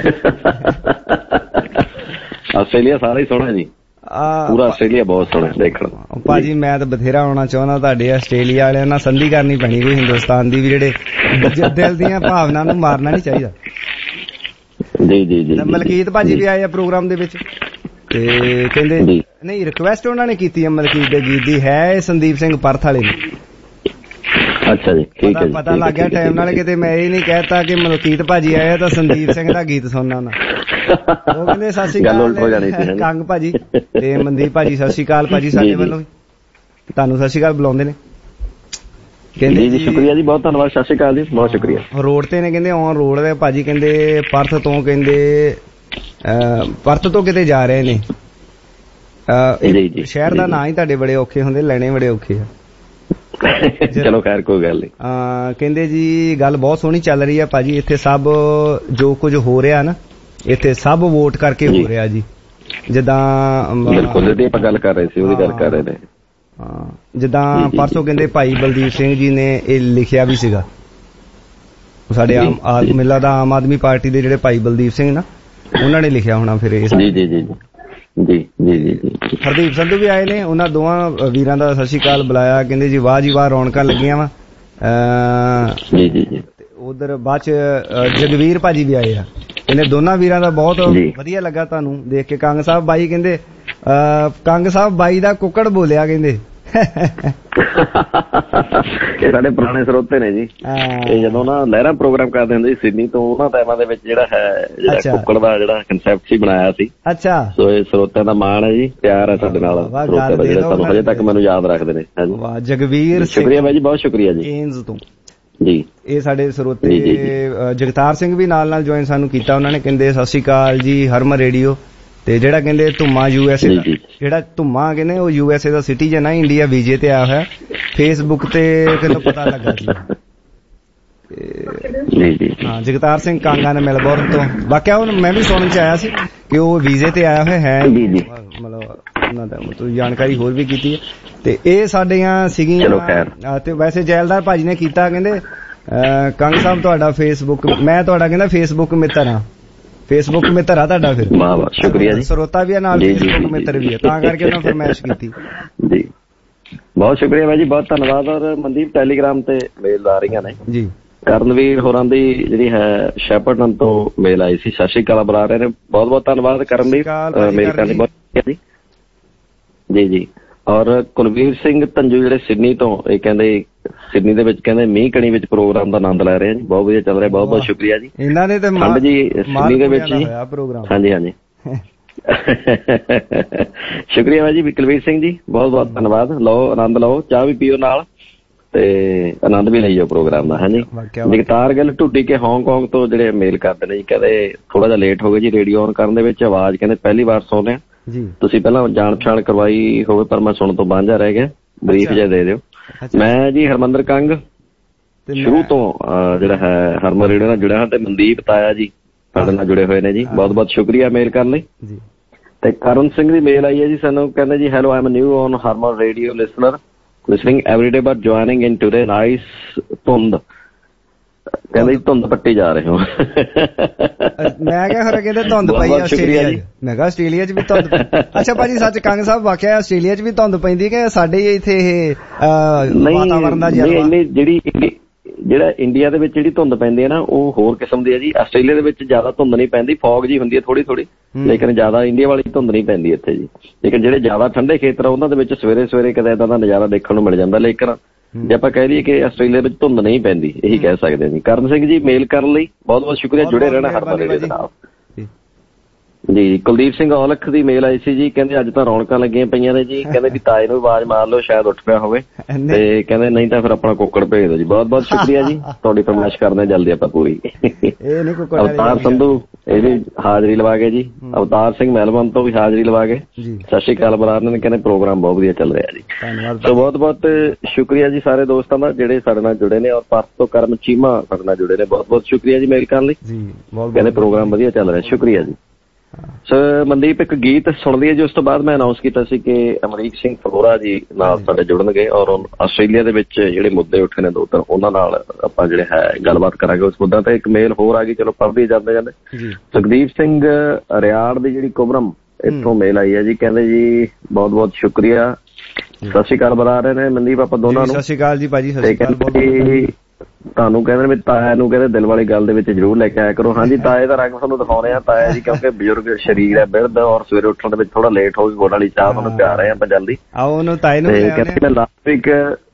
ਆਸਟ੍ਰੇਲੀਆ ਸਾਰਾ ਹੀ ਸੋਹਣਾ ਜੀ, ਪੂਰਾ ਆਸਟ੍ਰੇਲੀਆ ਬਹੁਤ ਸੋਹਣਾ ਦੇਖਣ ਨੂੰ। ਭਾਜੀ ਮੈਂ ਤਾਂ ਬਥੇਰਾ ਆਉਣਾ ਚਾਹੁੰਦਾ, ਤੁਹਾਡੇ ਆਸਟ੍ਰੇਲੀਆ ਵਾਲਿਆਂ ਨਾਲ ਸੰਧੀ ਕਰਨੀ ਪੈਣੀ ਕੋਈ ਹਿੰਦੁਸਤਾਨ ਦੀ ਵੀ, ਜਿਹੜੇ ਦਿਲ ਦੀਆਂ ਭਾਵਨਾ ਨੂੰ ਮਾਰਨਾ ਨਹੀਂ ਚਾਹੀਦਾ। ਜੀ ਮਲਕੀਤ ਭਾਜੀ ਵੀ ਆਏ ਆ ਪ੍ਰੋਗਰਾਮ ਦੇ ਵਿੱਚ, ਤੇ ਕਹਿੰਦੇ ਨਹੀਂ ਰਿਕੁਐਸਟ ਉਹਨਾਂ ਨੇ ਕੀਤੀ ਹੈ ਮਲਕੀਤ ਦੇ ਗੀਤ ਦੀ, ਹੈ ਸੰਦੀਪ ਸਿੰਘ ਪਰਥ ਵਾਲੇ ਨੇ। ਅੱਛਾ ਜੀ, ਠੀਕ ਹੈ। ਪਤਾ ਲੱਗ ਗਿਆ ਟਾਈਮ ਨਾਲ, ਕਿਤੇ ਮੈਂ ਇਹ ਨਹੀਂ ਕਹਿਤਾ ਕਿ ਮਲਕੀਤ ਭਾਜੀ ਆਇਆ ਤਾਂ ਸੰਦੀਪ ਸਿੰਘ ਦਾ ਗੀਤ ਸੁਣਨਾ ਨਾ। ਉਹ ਕਹਿੰਦੇ ਸਤਿ ਸ਼੍ਰੀ ਅਕਾਲ ਕੰਗ ਭਾਜੀ ਤੇ ਮਨਦੀਪ ਭਾਜੀ, ਸਤਿ ਸ਼੍ਰੀ ਅਕਾਲ ਭਾਜੀ ਸਾਡੇ ਵੱਲੋਂ, ਤੁਹਾਨੂੰ ਸਤਿ ਸ਼੍ਰੀ ਅਕਾਲ ਬੁਲਾਉਂਦੇ ਨੇ। ਕਹਿੰਦੇ ਜੀ ਸ਼ੁਕਰੀਆ ਜੀ, ਬਹੁਤ ਧੰਨਵਾਦ, ਸਤਿ ਸ਼੍ਰੀ ਅਕਾਲ ਜੀ, ਬਹੁਤ ਸ਼ੁਕਰੀਆ। ਰੋਡ ਤੇ ਨੇ ਕਹਿੰਦੇ, ਔਨ ਰੋਡ ਦੇ ਭਾਜੀ, ਕਹਿੰਦੇ ਪਰਥ ਤੋਂ, ਕਹਿੰਦੇ ਪਰਥ ਤੋਂ ਕਿਤੇ ਜਾ ਰਹੇ ਨੇ। ਸ਼ਹਿਰ ਦਾ ਨਾਂ ਹੀ ਤੁਹਾਡੇ ਬੜੇ ਔਖੇ ਹੁੰਦੇ, ਲੈਣੇ ਬੜੇ ਔਖੇ ਆ। ਚਲੋ ਖੈਰ ਕੋਈ ਗੱਲ ਨਹੀਂ। ਕਹਿੰਦੇ ਜੀ ਗੱਲ ਬਹੁਤ ਸੋਹਣੀ ਚੱਲ ਰਹੀ ਹੈ ਭਾਜੀ, ਇੱਥੇ ਸਭ ਜੋ ਕੁਝ ਹੋ ਰਿਹਾ ਨਾ, ਇੱਥੇ ਸਭ ਵੋਟ ਕਰਕੇ ਹੋ ਰਿਹਾ ਜੀ। ਜਿੱਦਾਂ ਬਿਲਕੁਲ ਜਿਹੜੀ ਆਪਾਂ ਗੱਲ ਕਰ ਰਹੇ ਸੀ ਉਹਦੀ ਗੱਲ ਕਰ ਰਹੇ ਨੇ। ਜਿੱਦਾਂ ਪਰਸੋਂ ਕਹਿੰਦੇ ਭਾਈ ਬਲਦੀਪ ਸਿੰਘ ਜੀ ਨੇ ਇਹ ਲਿਖਿਆ ਵੀ ਸੀਗਾ, ਸਾਡੇ ਆਮ ਆਦਮੀ ਪਾਰਟੀ ਦੇ ਜਿਹੜੇ ਭਾਈ ਬਲਦੀਪ ਸਿੰਘ ਨਾ, ਉਹਨਾਂ ਨੇ ਲਿਖਿਆ ਹੋਣਾ ਫਿਰ ਇਹ। ਜੀ ਹਰਦੀਪ ਸੰਧੂ ਵੀ ਆਏ ਨੇ, ਉਹਨਾਂ ਦੋਵਾਂ ਵੀਰਾਂ ਦਾ ਸਤਿ ਸ਼੍ਰੀ ਅਕਾਲ ਬੁਲਾਇਆ। ਕਹਿੰਦੇ ਜੀ ਵਾਹ ਜੀ ਵਾਹ ਰੌਣਕਾਂ ਲੱਗੀਆਂ ਵਾ। ਉਧਰ ਬਾਅਦ ਚ ਜਗਵੀਰ ਭਾਜੀ ਵੀ ਆਏ ਆ, ਕਹਿੰਦੇ ਦੋਨਾਂ ਵੀਰਾਂ ਦਾ ਬਹੁਤ ਵਧੀਆ ਲੱਗਾ ਤੁਹਾਨੂੰ ਦੇਖ ਕੇ। ਕੰਗ ਸਾਹਿਬ ਬਾਈ ਕਹਿੰਦੇ ਕੰਗ ਸਾਹਿਬ ਬਾਈ ਦਾ ਕੁੱਕੜ ਬੋਲਿਆ, ਕਹਿੰਦੇ ਇਹ ਸਾਡੇ ਪੁਰਾਣੇ ਸਰੋਤੇ ਨੇ ਜੀ। ਇਹ ਜਦੋਂ ਨਾ ਲਹਿਰਾ ਪ੍ਰੋਗਰਾਮ ਕਰਦੇ ਹੁੰਦੇ ਸੀ ਸਿਡਨੀ ਤੋਂ, ਉਹਨਾਂ ਟਾਈਮਾਂ ਦੇ ਵਿੱਚ ਜਿਹੜਾ ਕੁੱਕੜ ਦਾ ਜਿਹੜਾ ਕਨਸੈਪਟ ਸੀ ਬਣਾਇਆ ਸੀ। ਅੱਛਾ, ਸੋ ਇਹ ਸਰੋਤਿਆਂ ਦਾ ਮਾਣ ਹੈ ਜੀ, ਪਿਆਰ ਹੈ ਸਾਡੇ ਨਾਲ ਸਰੋਤਿਆਂ ਦਾ, ਜਿਹੜੇ ਸਾਨੂੰ ਹਜੇ ਤੱਕ ਮੈਨੂੰ ਯਾਦ ਰੱਖਦੇ ਨੇ। ਵਾਹ ਜਗਵੀਰ, ਸ਼ੁਕਰੀਆ ਬਾਈ ਜੀ, ਬਹੁਤ ਸ਼ੁਕਰੀਆ ਜੀ। ਜੀ ਇਹ ਸਾਡੇ ਸਰੋਤੇ ਜਗਤਾਰ ਸਿੰਘ ਵੀ ਨਾਲ ਜੁਆਇਨ ਸਾਨੂੰ ਕੀਤਾ, ਉਹਨਾਂ ਨੇ ਕਹਿੰਦੇ ਸਤਿ ਸ਼੍ਰੀ ਅਕਾਲ ਜੀ ਹਰਮਨ ਰੇਡੀਓ। ਤੇ ਜਿਹੜਾ ਕਹਿੰਦੇ ਧੁੰਮਾ USA ਦਾ, ਜਿਹੜਾ ਧੁੰਮਾ ਕਹਿੰਦੇ ਉਹ USA ਦਾ ਸਿਟੀਜ਼ਨ ਆ, ਇੰਡੀਆ ਵੀਜ਼ੇ ਤੇ ਆਇਆ ਹੋਇਆ। ਫੇਸਬੁੱਕ ਤੇ ਕਿਨੂੰ ਪਤਾ ਲੱਗਾ ਸੀ। ਹਾਂ, ਜਗਤਾਰ ਸਿੰਘ ਕਾਂਗਾ ਨੇ ਮੈਲਬੌਰਨ ਤੋਂ। ਵਾਕਿਆ ਹੁਣ ਮੈਂ ਵੀ ਸੁਣਨ ਚ ਆਇਆ ਸੀ ਕਿ ਉਹ ਵੀਜ਼ੇ ਤੇ ਆਇਆ ਹੋਇਆ ਹੈ, ਮਤਲਬ ਉਹਨਾਂ ਦਾ ਮਤਲਬ ਜਾਣਕਾਰੀ ਹੋਰ ਵੀ ਕੀਤੀ ਹੈ। ਤੇ ਇਹ ਸਾਡੀਆਂ ਸੀਗੀਆਂ। ਤੇ ਵੈਸੇ ਜੈਲਦਾਰ ਭਾਜੀ ਨੇ ਕੀਤਾ, ਕਹਿੰਦੇ ਕੰਗ ਸਾਹਿਬ ਤੁਹਾਡਾ ਫੇਸਬੁੱਕ, ਮੈਂ ਤੁਹਾਡਾ ਕਹਿੰਦਾ ਫੇਸਬੁੱਕ ਮਿੱਤਰ ਹਾਂ। ਫੇਸਬੁੱਕ ਮਿੱਤਰ ਆ ਤੁਹਾਡਾ ਫਿਰ? ਸ਼ੁਕਰੀਆ ਜੀ। ਸਰੋਤਾ ਵੀ ਆ ਨਾਲ, ਫੇਸਬੁੱਕ ਮਿੱਤਰ ਵੀ ਆ, ਤਾਂ ਕਰਕੇ ਉਹਨਾਂ ਫਰਮਾਇਸ਼ ਕੀਤੀ ਜੀ। ਬਹੁਤ ਸ਼ੁਕਰੀਆ ਭਾਈ ਜੀ, ਬਹੁਤ ਧੰਨਵਾਦ। ਔਰ ਮਨਦੀਪ ਟੈਲੀਗ੍ਰਾਮ ਤੇ ਮੇਲ ਆ ਰਹੀਆਂ ਨੇ ਜੀ। ਕਰਨਵੀਰ ਹੋਰਾਂ ਦੀ ਜਿਹੜੀ ਹੈ ਸ਼ੈਪਰਟਨ ਤੋਂ ਮੇਲ ਆਈ ਸੀ, ਸਤਿ ਸ਼੍ਰੀ ਅਕਾਲ ਬੁਲਾ ਰਹੇ ਨੇ। ਬਹੁਤ ਬਹੁਤ ਧੰਨਵਾਦ ਕਰਨਵੀਰ, ਮੇਲ ਕਰਨ ਲਈ ਬਹੁਤ ਜੀ। ਜੀ ਜੀ। ਔਰ ਕੁਲਵੀਰ ਸਿੰਘ ਧੰਜੂ ਜਿਹੜੇ ਸਿਡਨੀ ਤੋਂ, ਇਹ ਕਹਿੰਦੇ ਸਿਡਨੀ ਦੇ ਵਿੱਚ ਕਹਿੰਦੇ ਮੀਂਹ ਕਣੀ ਵਿੱਚ ਪ੍ਰੋਗਰਾਮ ਦਾ ਆਨੰਦ ਲੈ ਰਹੇ ਆ ਜੀ, ਬਹੁਤ ਵਧੀਆ ਚੱਲ ਰਿਹਾ। ਬਹੁਤ ਬਹੁਤ ਸ਼ੁਕਰੀਆ ਜੀ। ਇਹਨਾਂ ਨੇ ਤੇ ਠੰਡ ਜੀ ਸਿਡਨੀ ਦੇ ਵਿੱਚ ਜੀ। ਹਾਂਜੀ ਹਾਂਜੀ ਸ਼ੁਕਰੀਆ ਭਾਈ ਜੀ ਕੁਲਵੀਰ ਸਿੰਘ ਜੀ, ਬਹੁਤ ਬਹੁਤ ਧੰਨਵਾਦ। ਲਓ ਆਨੰਦ ਲਓ, ਚਾਹ ਵੀ ਪੀਓ ਨਾਲ ਤੇ ਆਨੰਦ ਵੀ ਲਈਓ ਪ੍ਰੋਗਰਾਮ ਦਾ। ਹਾਂਜੀ ਜਗਤਾਰ ਗਿੱਲ ਢੁੱਡੀ ਕੇ ਹਾਂਗਕਾਂਗ ਤੋਂ ਜਿਹੜੇ ਮੇਲ ਕਰਦੇ ਨੇ ਜੀ, ਕਹਿੰਦੇ ਥੋੜਾ ਜਿਹਾ ਲੇਟ ਹੋ ਗਏ ਜੀ ਰੇਡੀਓ ਔਨ ਕਰਨ ਦੇ ਵਿੱਚ, ਆਵਾਜ਼ ਕਹਿੰਦੇ ਪਹਿਲੀ ਵਾਰ ਸੁਣ ਰਹੇ। ਤੁਸੀਂ ਪਹਿਲਾਂ ਜਾਣ ਪਛਾਣ ਕਰਵਾਈ ਹੋਵੇ ਪਰ ਮੈਂ ਸੁਣਨ ਤੋਂ ਵਾਂਝਾ ਰਹਿ ਗਿਆ, ਬਰੀਫ ਜਿਹਾ ਦੇ ਦਿਓ। ਮੈਂ ਜੀ ਹਰਮੰਦਰ ਕੰਗ ਸ਼ੁਰੂ ਤੋਂ ਜਿਹੜਾ ਹੈ ਹਰਮਨ ਰੇਡੀਓ ਨਾਲ ਜੁੜਿਆ ਹਾਂ, ਤੇ ਮਨਦੀਪ ਤਾਇਆ ਜੀ ਸਾਡੇ ਨਾਲ ਜੁੜੇ ਹੋਏ ਨੇ ਜੀ, ਬਹੁਤ ਬਹੁਤ ਸ਼ੁਕਰੀਆ ਮੇਲ ਕਰਨ ਲਈ। ਤੇ ਕਰਨ ਸਿੰਘ ਦੀ ਮੇਲ ਆਈ ਹੈ ਜੀ ਸਾਨੂੰ, ਕਹਿੰਦੇ ਜੀ hello I am new on Harman radio listener listening every day but joining in today nice ਧੁੰਦ, ਕਹਿੰਦੇ ਧੁੰਦ ਪੱਟੀ ਜਾ ਰਹੇ ਹੋ। ਮੈਂ ਕਿਹਾ ਖਰਾ ਕਹਿੰਦੇ ਧੁੰਦ ਪਈ ਆਸਟ੍ਰੇਲੀਆ ਚ। ਮੈਂ ਕਿਹਾ ਆਸਟ੍ਰੇਲੀਆ ਚ ਵੀ ਧੁੰਦ। ਅੱਛਾ ਭਾਜੀ ਸੱਚ ਕੰਗ ਸਾਹਿਬ ਵਾਕਿਆ ਆਸਟ੍ਰੇਲੀਆ ਚ ਵੀ ਧੁੰਦ ਪੈਂਦੀ ਕਿ ਸਾਡੇ ਇੱਥੇ ਇਹ ਵਾਤਾਵਰਨ ਦਾ ਜਿਹੜਾ ਇੰਡੀਆ ਦੇ ਵਿੱਚ ਜਿਹੜੀ ਧੁੰਦ ਪੈਂਦੀ ਹੈ ਨਾ ਉਹ ਹੋਰ ਕਿਸਮ ਦੀ ਹੈ ਜੀ। ਆਸਟ੍ਰੇਲੀਆ ਦੇ ਵਿੱਚ ਜ਼ਿਆਦਾ ਧੁੰਦ ਨਹੀਂ ਪੈਂਦੀ, ਫੌਗ ਜੀ ਹੁੰਦੀ ਹੈ ਥੋੜੀ ਥੋੜੀ, ਲੇਕਿਨ ਜ਼ਿਆਦਾ ਇੰਡੀਆ ਵਾਲੀ ਧੁੰਦ ਨਹੀਂ ਪੈਂਦੀ ਇੱਥੇ ਜੀ। ਲੇਕਿਨ ਜਿਹੜੇ ਜ਼ਿਆਦਾ ਠੰਡੇ ਖੇਤਰ ਆ ਉਹਨਾਂ ਦੇ ਵਿੱਚ ਸਵੇਰੇ ਸਵੇਰੇ ਕਦੇ ਏਦਾਂ ਦਾ ਨਜ਼ਾਰਾ ਦੇਖਣ ਨੂੰ ਮਿਲ ਜਾਂਦਾ। ਲੇਕਿਨ ਜੇ ਆਪਾਂ ਕਹਿ ਦਈਏ ਕਿ ਆਸਟ੍ਰੇਲੀਆ ਵਿੱਚ ਧੁੰਦ ਨਹੀਂ ਪੈਂਦੀ, ਇਹੀ ਕਹਿ ਸਕਦੇ ਜੀ। ਕਰਨ ਸਿੰਘ ਜੀ ਮੇਲ ਕਰਨ ਲਈ ਬਹੁਤ ਬਹੁਤ ਸ਼ੁਕਰੀਆ, ਜੁੜੇ ਰਹਿਣਾ ਹਰਮਨ ਰੇਡੀਓ ਦੇ ਨਾਲ ਜੀ। ਕੁਲਦੀਪ ਸਿੰਘ ਔਲਖ ਦੀ ਮੇਲ ਆਈ ਸੀ ਜੀ, ਕਹਿੰਦੇ ਅੱਜ ਤਾਂ ਰੌਣਕਾਂ ਲੱਗੀਆਂ ਪਈਆਂ ਨੇ ਜੀ, ਕਹਿੰਦੇ ਵੀ ਤਾਏ ਨੂੰ ਆਵਾਜ਼ ਮਾਰ ਲਓ ਸ਼ਾਇਦ ਉੱਠ ਪਿਆ ਹੋਵੇ, ਤੇ ਕਹਿੰਦੇ ਨਹੀਂ ਤਾਂ ਫਿਰ ਆਪਣਾ ਕੁੱਕੜ ਭੇਜ ਦਿਓ ਜੀ। ਬਹੁਤ ਬਹੁਤ ਸ਼ੁਕਰੀਆ ਜੀ, ਤੁਹਾਡੀ ਫਰਮਾਇਸ਼ ਕਰਦੇ ਜਲਦੀ ਆਪਾਂ ਪੂਰੀ। ਅਵਤਾਰ ਸੰਧੂ ਇਹ ਵੀ ਹਾਜ਼ਰੀ ਲਵਾ ਗਏ ਜੀ, ਅਵਤਾਰ ਸਿੰਘ ਮੈਲਬੌਰਨ ਤੋਂ ਵੀ ਹਾਜ਼ਰੀ ਲਵਾ ਗਏ। ਸਤਿ ਸ਼੍ਰੀ ਅਕਾਲ ਬੁਲਾ ਰਹੇ ਨੇ, ਕਹਿੰਦੇ ਪ੍ਰੋਗਰਾਮ ਬਹੁਤ ਵਧੀਆ ਚੱਲ ਰਿਹਾ ਜੀ। ਸੋ ਬਹੁਤ ਬਹੁਤ ਸ਼ੁਕਰੀਆ ਜੀ ਸਾਰੇ ਦੋਸਤਾਂ ਦਾ ਜਿਹੜੇ ਸਾਡੇ ਨਾਲ ਜੁੜੇ ਨੇ, ਔਰ ਪਰਸ ਤੋਂ ਕਰਮ ਚੀਮਾ ਸਾਡੇ ਨਾਲ ਜੁੜੇ ਨੇ, ਬਹੁਤ ਬਹੁਤ ਸ਼ੁਕਰੀਆ ਜੀ ਮੇਲ ਕਰਨ ਲਈ। ਕਹਿੰਦੇ ਪ੍ਰੋਗਰਾਮ ਵਧੀਆ ਚੱਲ ਰਿਹਾ, ਸ਼ੁਕਰੀਆ ਜੀ। ਸੋ ਮਨਦੀਪ ਇੱਕ ਗੀਤ ਸੁਣਦੀ ਹੈ ਜੀ, ਉਸ ਤੋਂ ਬਾਅਦ ਮੈਂ ਅਨਾਉਂਸ ਕੀਤਾ ਸੀ ਕਿ ਅਮਰੀਕ ਸਿੰਘ ਫਲੋਰਾ ਜੀ ਨਾਲ ਸਾਡੇ ਜੁੜਨਗੇ, ਔਰ ਆਸਟ੍ਰੇਲੀਆ ਦੇ ਵਿੱਚ ਜਿਹੜੇ ਮੁੱਦੇ ਉੱਠੇ ਨੇ ਦੋ ਤਿੰਨ ਉਹਨਾਂ ਨਾਲ ਆਪਾਂ ਜਿਹੜੇ ਹੈ ਗੱਲਬਾਤ ਕਰਾਂਗੇ ਉਸ ਮੁੱਦਾ ਤੇ। ਇੱਕ ਮੇਲ ਹੋਰ ਆ ਗਈ, ਚਲੋ ਪੜ੍ਹਦੇ ਜਾਂਦੇ ਜਾਂਦੇ। ਸੁਖਦੀਪ ਸਿੰਘ ਰਿਆੜ ਦੀ ਜਿਹੜੀ ਕੁਬਰਮ ਇੱਥੋਂ ਮੇਲ ਆਈ ਹੈ ਜੀ, ਕਹਿੰਦੇ ਜੀ ਬਹੁਤ ਬਹੁਤ ਸ਼ੁਕਰੀਆ, ਸਤਿ ਸ਼੍ਰੀ ਅਕਾਲ ਬੁਲਾ ਰਹੇ ਨੇ ਮਨਦੀਪ ਆਪਾਂ ਦੋਨਾਂ ਨੂੰ। ਸਤਿ ਸ਼੍ਰੀ ਅਕਾਲ ਜੀ ਭਾਜੀ। ਸਤਿ ਸ਼੍ਰੀ ਅਕਾਲ। ਤੁਹਾਨੂੰ ਕਹਿੰਦੇ ਵੀ ਤਾਇਆ ਨੂੰ ਕਹਿੰਦੇ ਦਿਲ ਵਾਲੀ ਗੱਲ ਦੇ ਵਿੱਚ ਜ਼ਰੂਰ ਲੈ ਕੇ ਆਇਆ ਕਰੋ। ਹਾਂਜੀ ਤਾਏ ਦਾ ਰੰਗ ਤੁਹਾਨੂੰ ਦਿਖਾਉਣੇ ਆ ਤਾਇਆ ਜੀ, ਕਿਉਂਕਿ ਬਜ਼ੁਰਗ ਸਰੀਰ ਹੈ ਬਿਰਧ, ਔਰ ਸਵੇਰੇ ਉੱਠਣ ਦੇ ਵਿੱਚ ਥੋੜਾ ਲੇਟ ਹੋ ਗਈ, ਗੁੜ ਵਾਲੀ ਚਾਹ ਤੁਹਾਨੂੰ ਪਿਆ ਰਹੇ ਆਪਾਂ ਜਲਦੀ। ਕਹਿੰਦੇ ਲਾਸਟ ਵੀਕ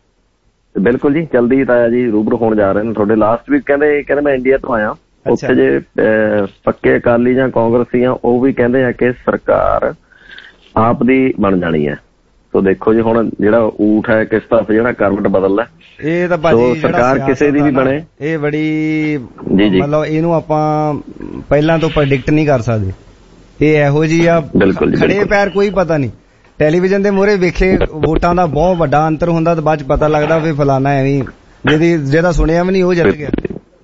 ਬਿਲਕੁਲ ਜੀ ਜਲਦੀ ਤਾਇਆ ਜੀ ਰੂਬਰੂ ਹੋਣ ਜਾ ਰਹੇ ਨੇ ਤੁਹਾਡੇ। ਲਾਸਟ ਵੀਕ ਕਹਿੰਦੇ ਮੈਂ ਇੰਡੀਆ ਤੋਂ ਆਇਆ, ਉੱਥੇ ਜੇ ਪੱਕੇ ਅਕਾਲੀ ਜਾਂ ਕਾਂਗਰਸੀ ਆ ਉਹ ਵੀ ਕਹਿੰਦੇ ਆ ਕਿ ਸਰਕਾਰ ਆਪ ਦੀ ਬਣ ਜਾਣੀ ਹੈ। ਸੋ ਦੇਖੋ ਜੀ ਹੁਣ ਜਿਹੜਾ ਊਠ ਹੈ ਕਿਸ ਤਰ੍ਹਾਂ ਜਿਹੜਾ ਕਰਵਟ ਬਦਲਦਾ, ਇਹ ਤਾਂ ਭਾਜੀ ਸਰਕਾਰ ਕਿਸੇ ਦੀ ਵੀ ਬਣੇ, ਇਹ ਬੜੀ ਮਤਲਬ ਇਹਨੂੰ ਆਪਾਂ ਪਹਿਲਾਂ ਤੋਂ ਪ੍ਰੈਡਿਕਟ ਨਹੀਂ ਕਰ ਸਕਦੇ। ਇਹ ਇਹੋ ਜਿਹੀ ਆ ਖੜੇ ਪੈਰ ਕੋਈ ਪਤਾ ਨਹੀਂ। ਟੈਲੀਵਿਜ਼ਨ ਦੇ ਮੂਹਰੇ ਵੇਖੇ ਵੋਟਾਂ ਦਾ ਬਹੁਤ ਵੱਡਾ ਅੰਤਰ ਹੁੰਦਾ ਤੇ ਬਾਅਦ ਚ ਪਤਾ ਲੱਗਦਾ ਵੀ ਫਲਾਨਾ ਐਵੇਂ ਜਿਹਦਾ ਸੁਣਿਆ ਵੀ ਨਹੀਂ ਉਹ ਜਿੱਤ ਗਿਆ।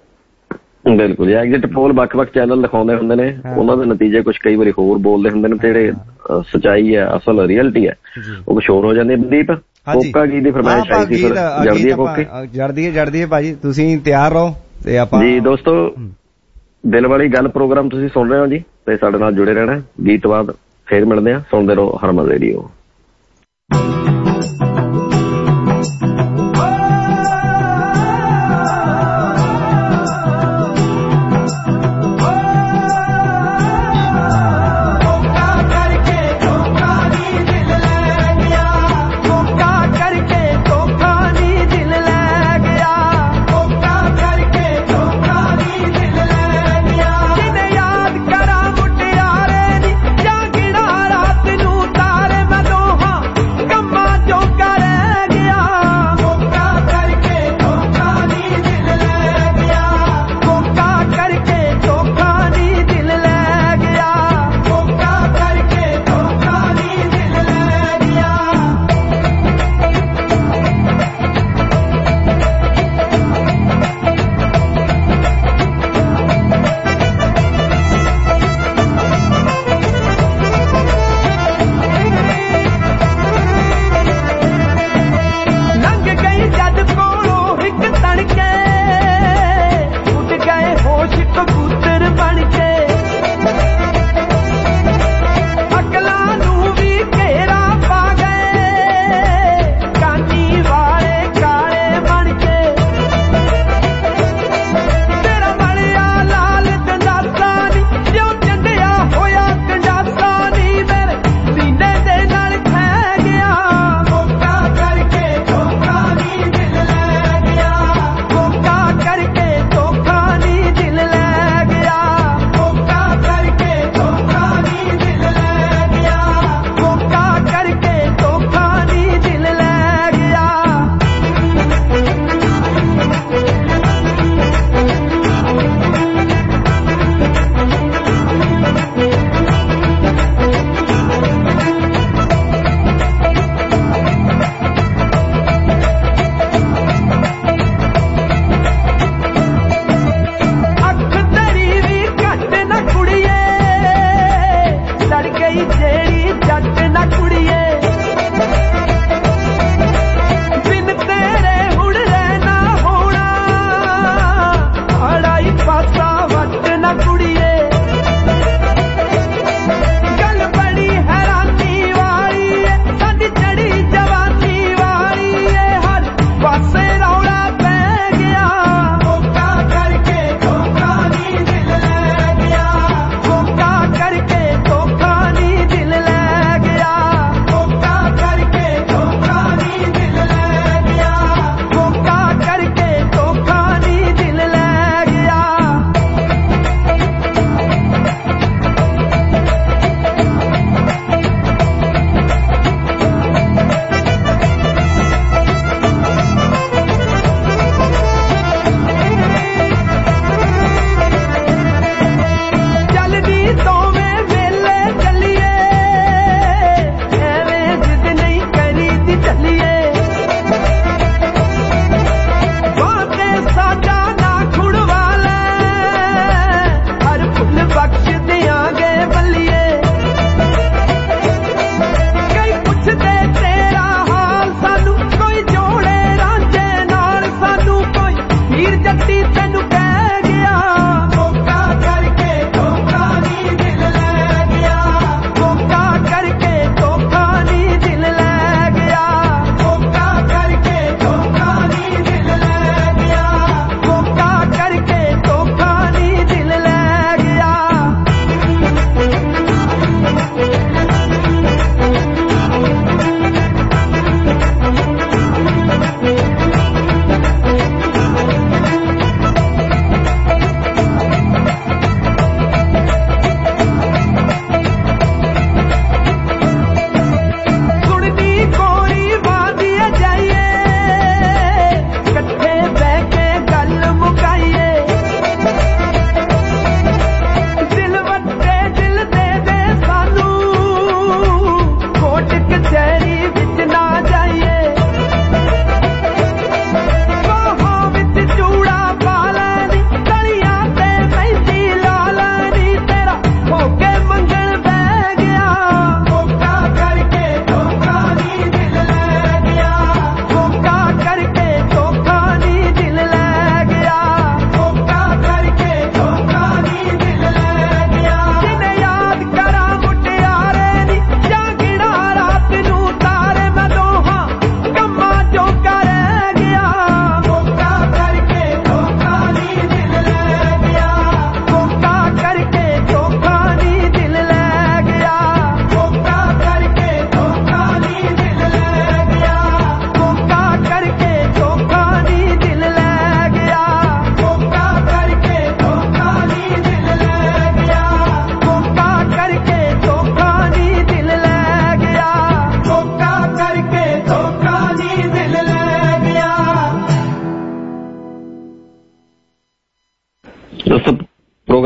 ਬਿਲਕੁਲ ਜੀ, ਐਗਜ਼ਿਟ ਪੋਲ ਵੱਖ-ਵੱਖ ਚੈਨਲ ਦਿਖਾਉਂਦੇ ਹੁੰਦੇ ਨੇ, ਉਹਨਾਂ ਦੇ ਨਤੀਜੇ ਕੁਝ ਕਈ ਵਾਰੀ ਹੋਰ ਬੋਲਦੇ ਹੁੰਦੇ ਨੇ, ਤੇ ਜਿਹੜੇ ਸੱਚਾਈ ਹੈ ਅਸਲ ਰੀਅਲਟੀ ਹੈ ਉਹ ਕੁਛ ਹੋਰ ਹੋ ਜਾਂਦੀ ਹੈ। ਮਨਦੀਪ ਕੋਕਾ ਗੀਤ ਦੀ ਫਰਮਾਇਸ਼ ਆਈ ਸੀ, ਜੜਦੀ ਹੈ ਕੋਕੇ? ਜੜਦੀ ਹੈ ਭਾਜੀ, ਤੁਸੀਂ ਤਿਆਰ ਰਹੋ ਤੇ ਆਪਾਂ ਜੀ। ਦੋਸਤੋ ਦਿਲ ਵਾਲੀ ਗੱਲ ਪ੍ਰੋਗਰਾਮ ਤੁਸੀਂ ਸੁਣ ਰਹੇ ਹੋ ਜੀ, ਤੇ ਸਾਡੇ ਨਾਲ ਜੁੜੇ ਰਹਿਣਾ। ਗੀਤ ਬਾਅਦ ਫੇਰ ਮਿਲਦੇ ਆ, ਸੁਣਦੇ ਰਹੋ ਹਰਮਨ ਰੇਡੀਓ। ਮੈਂ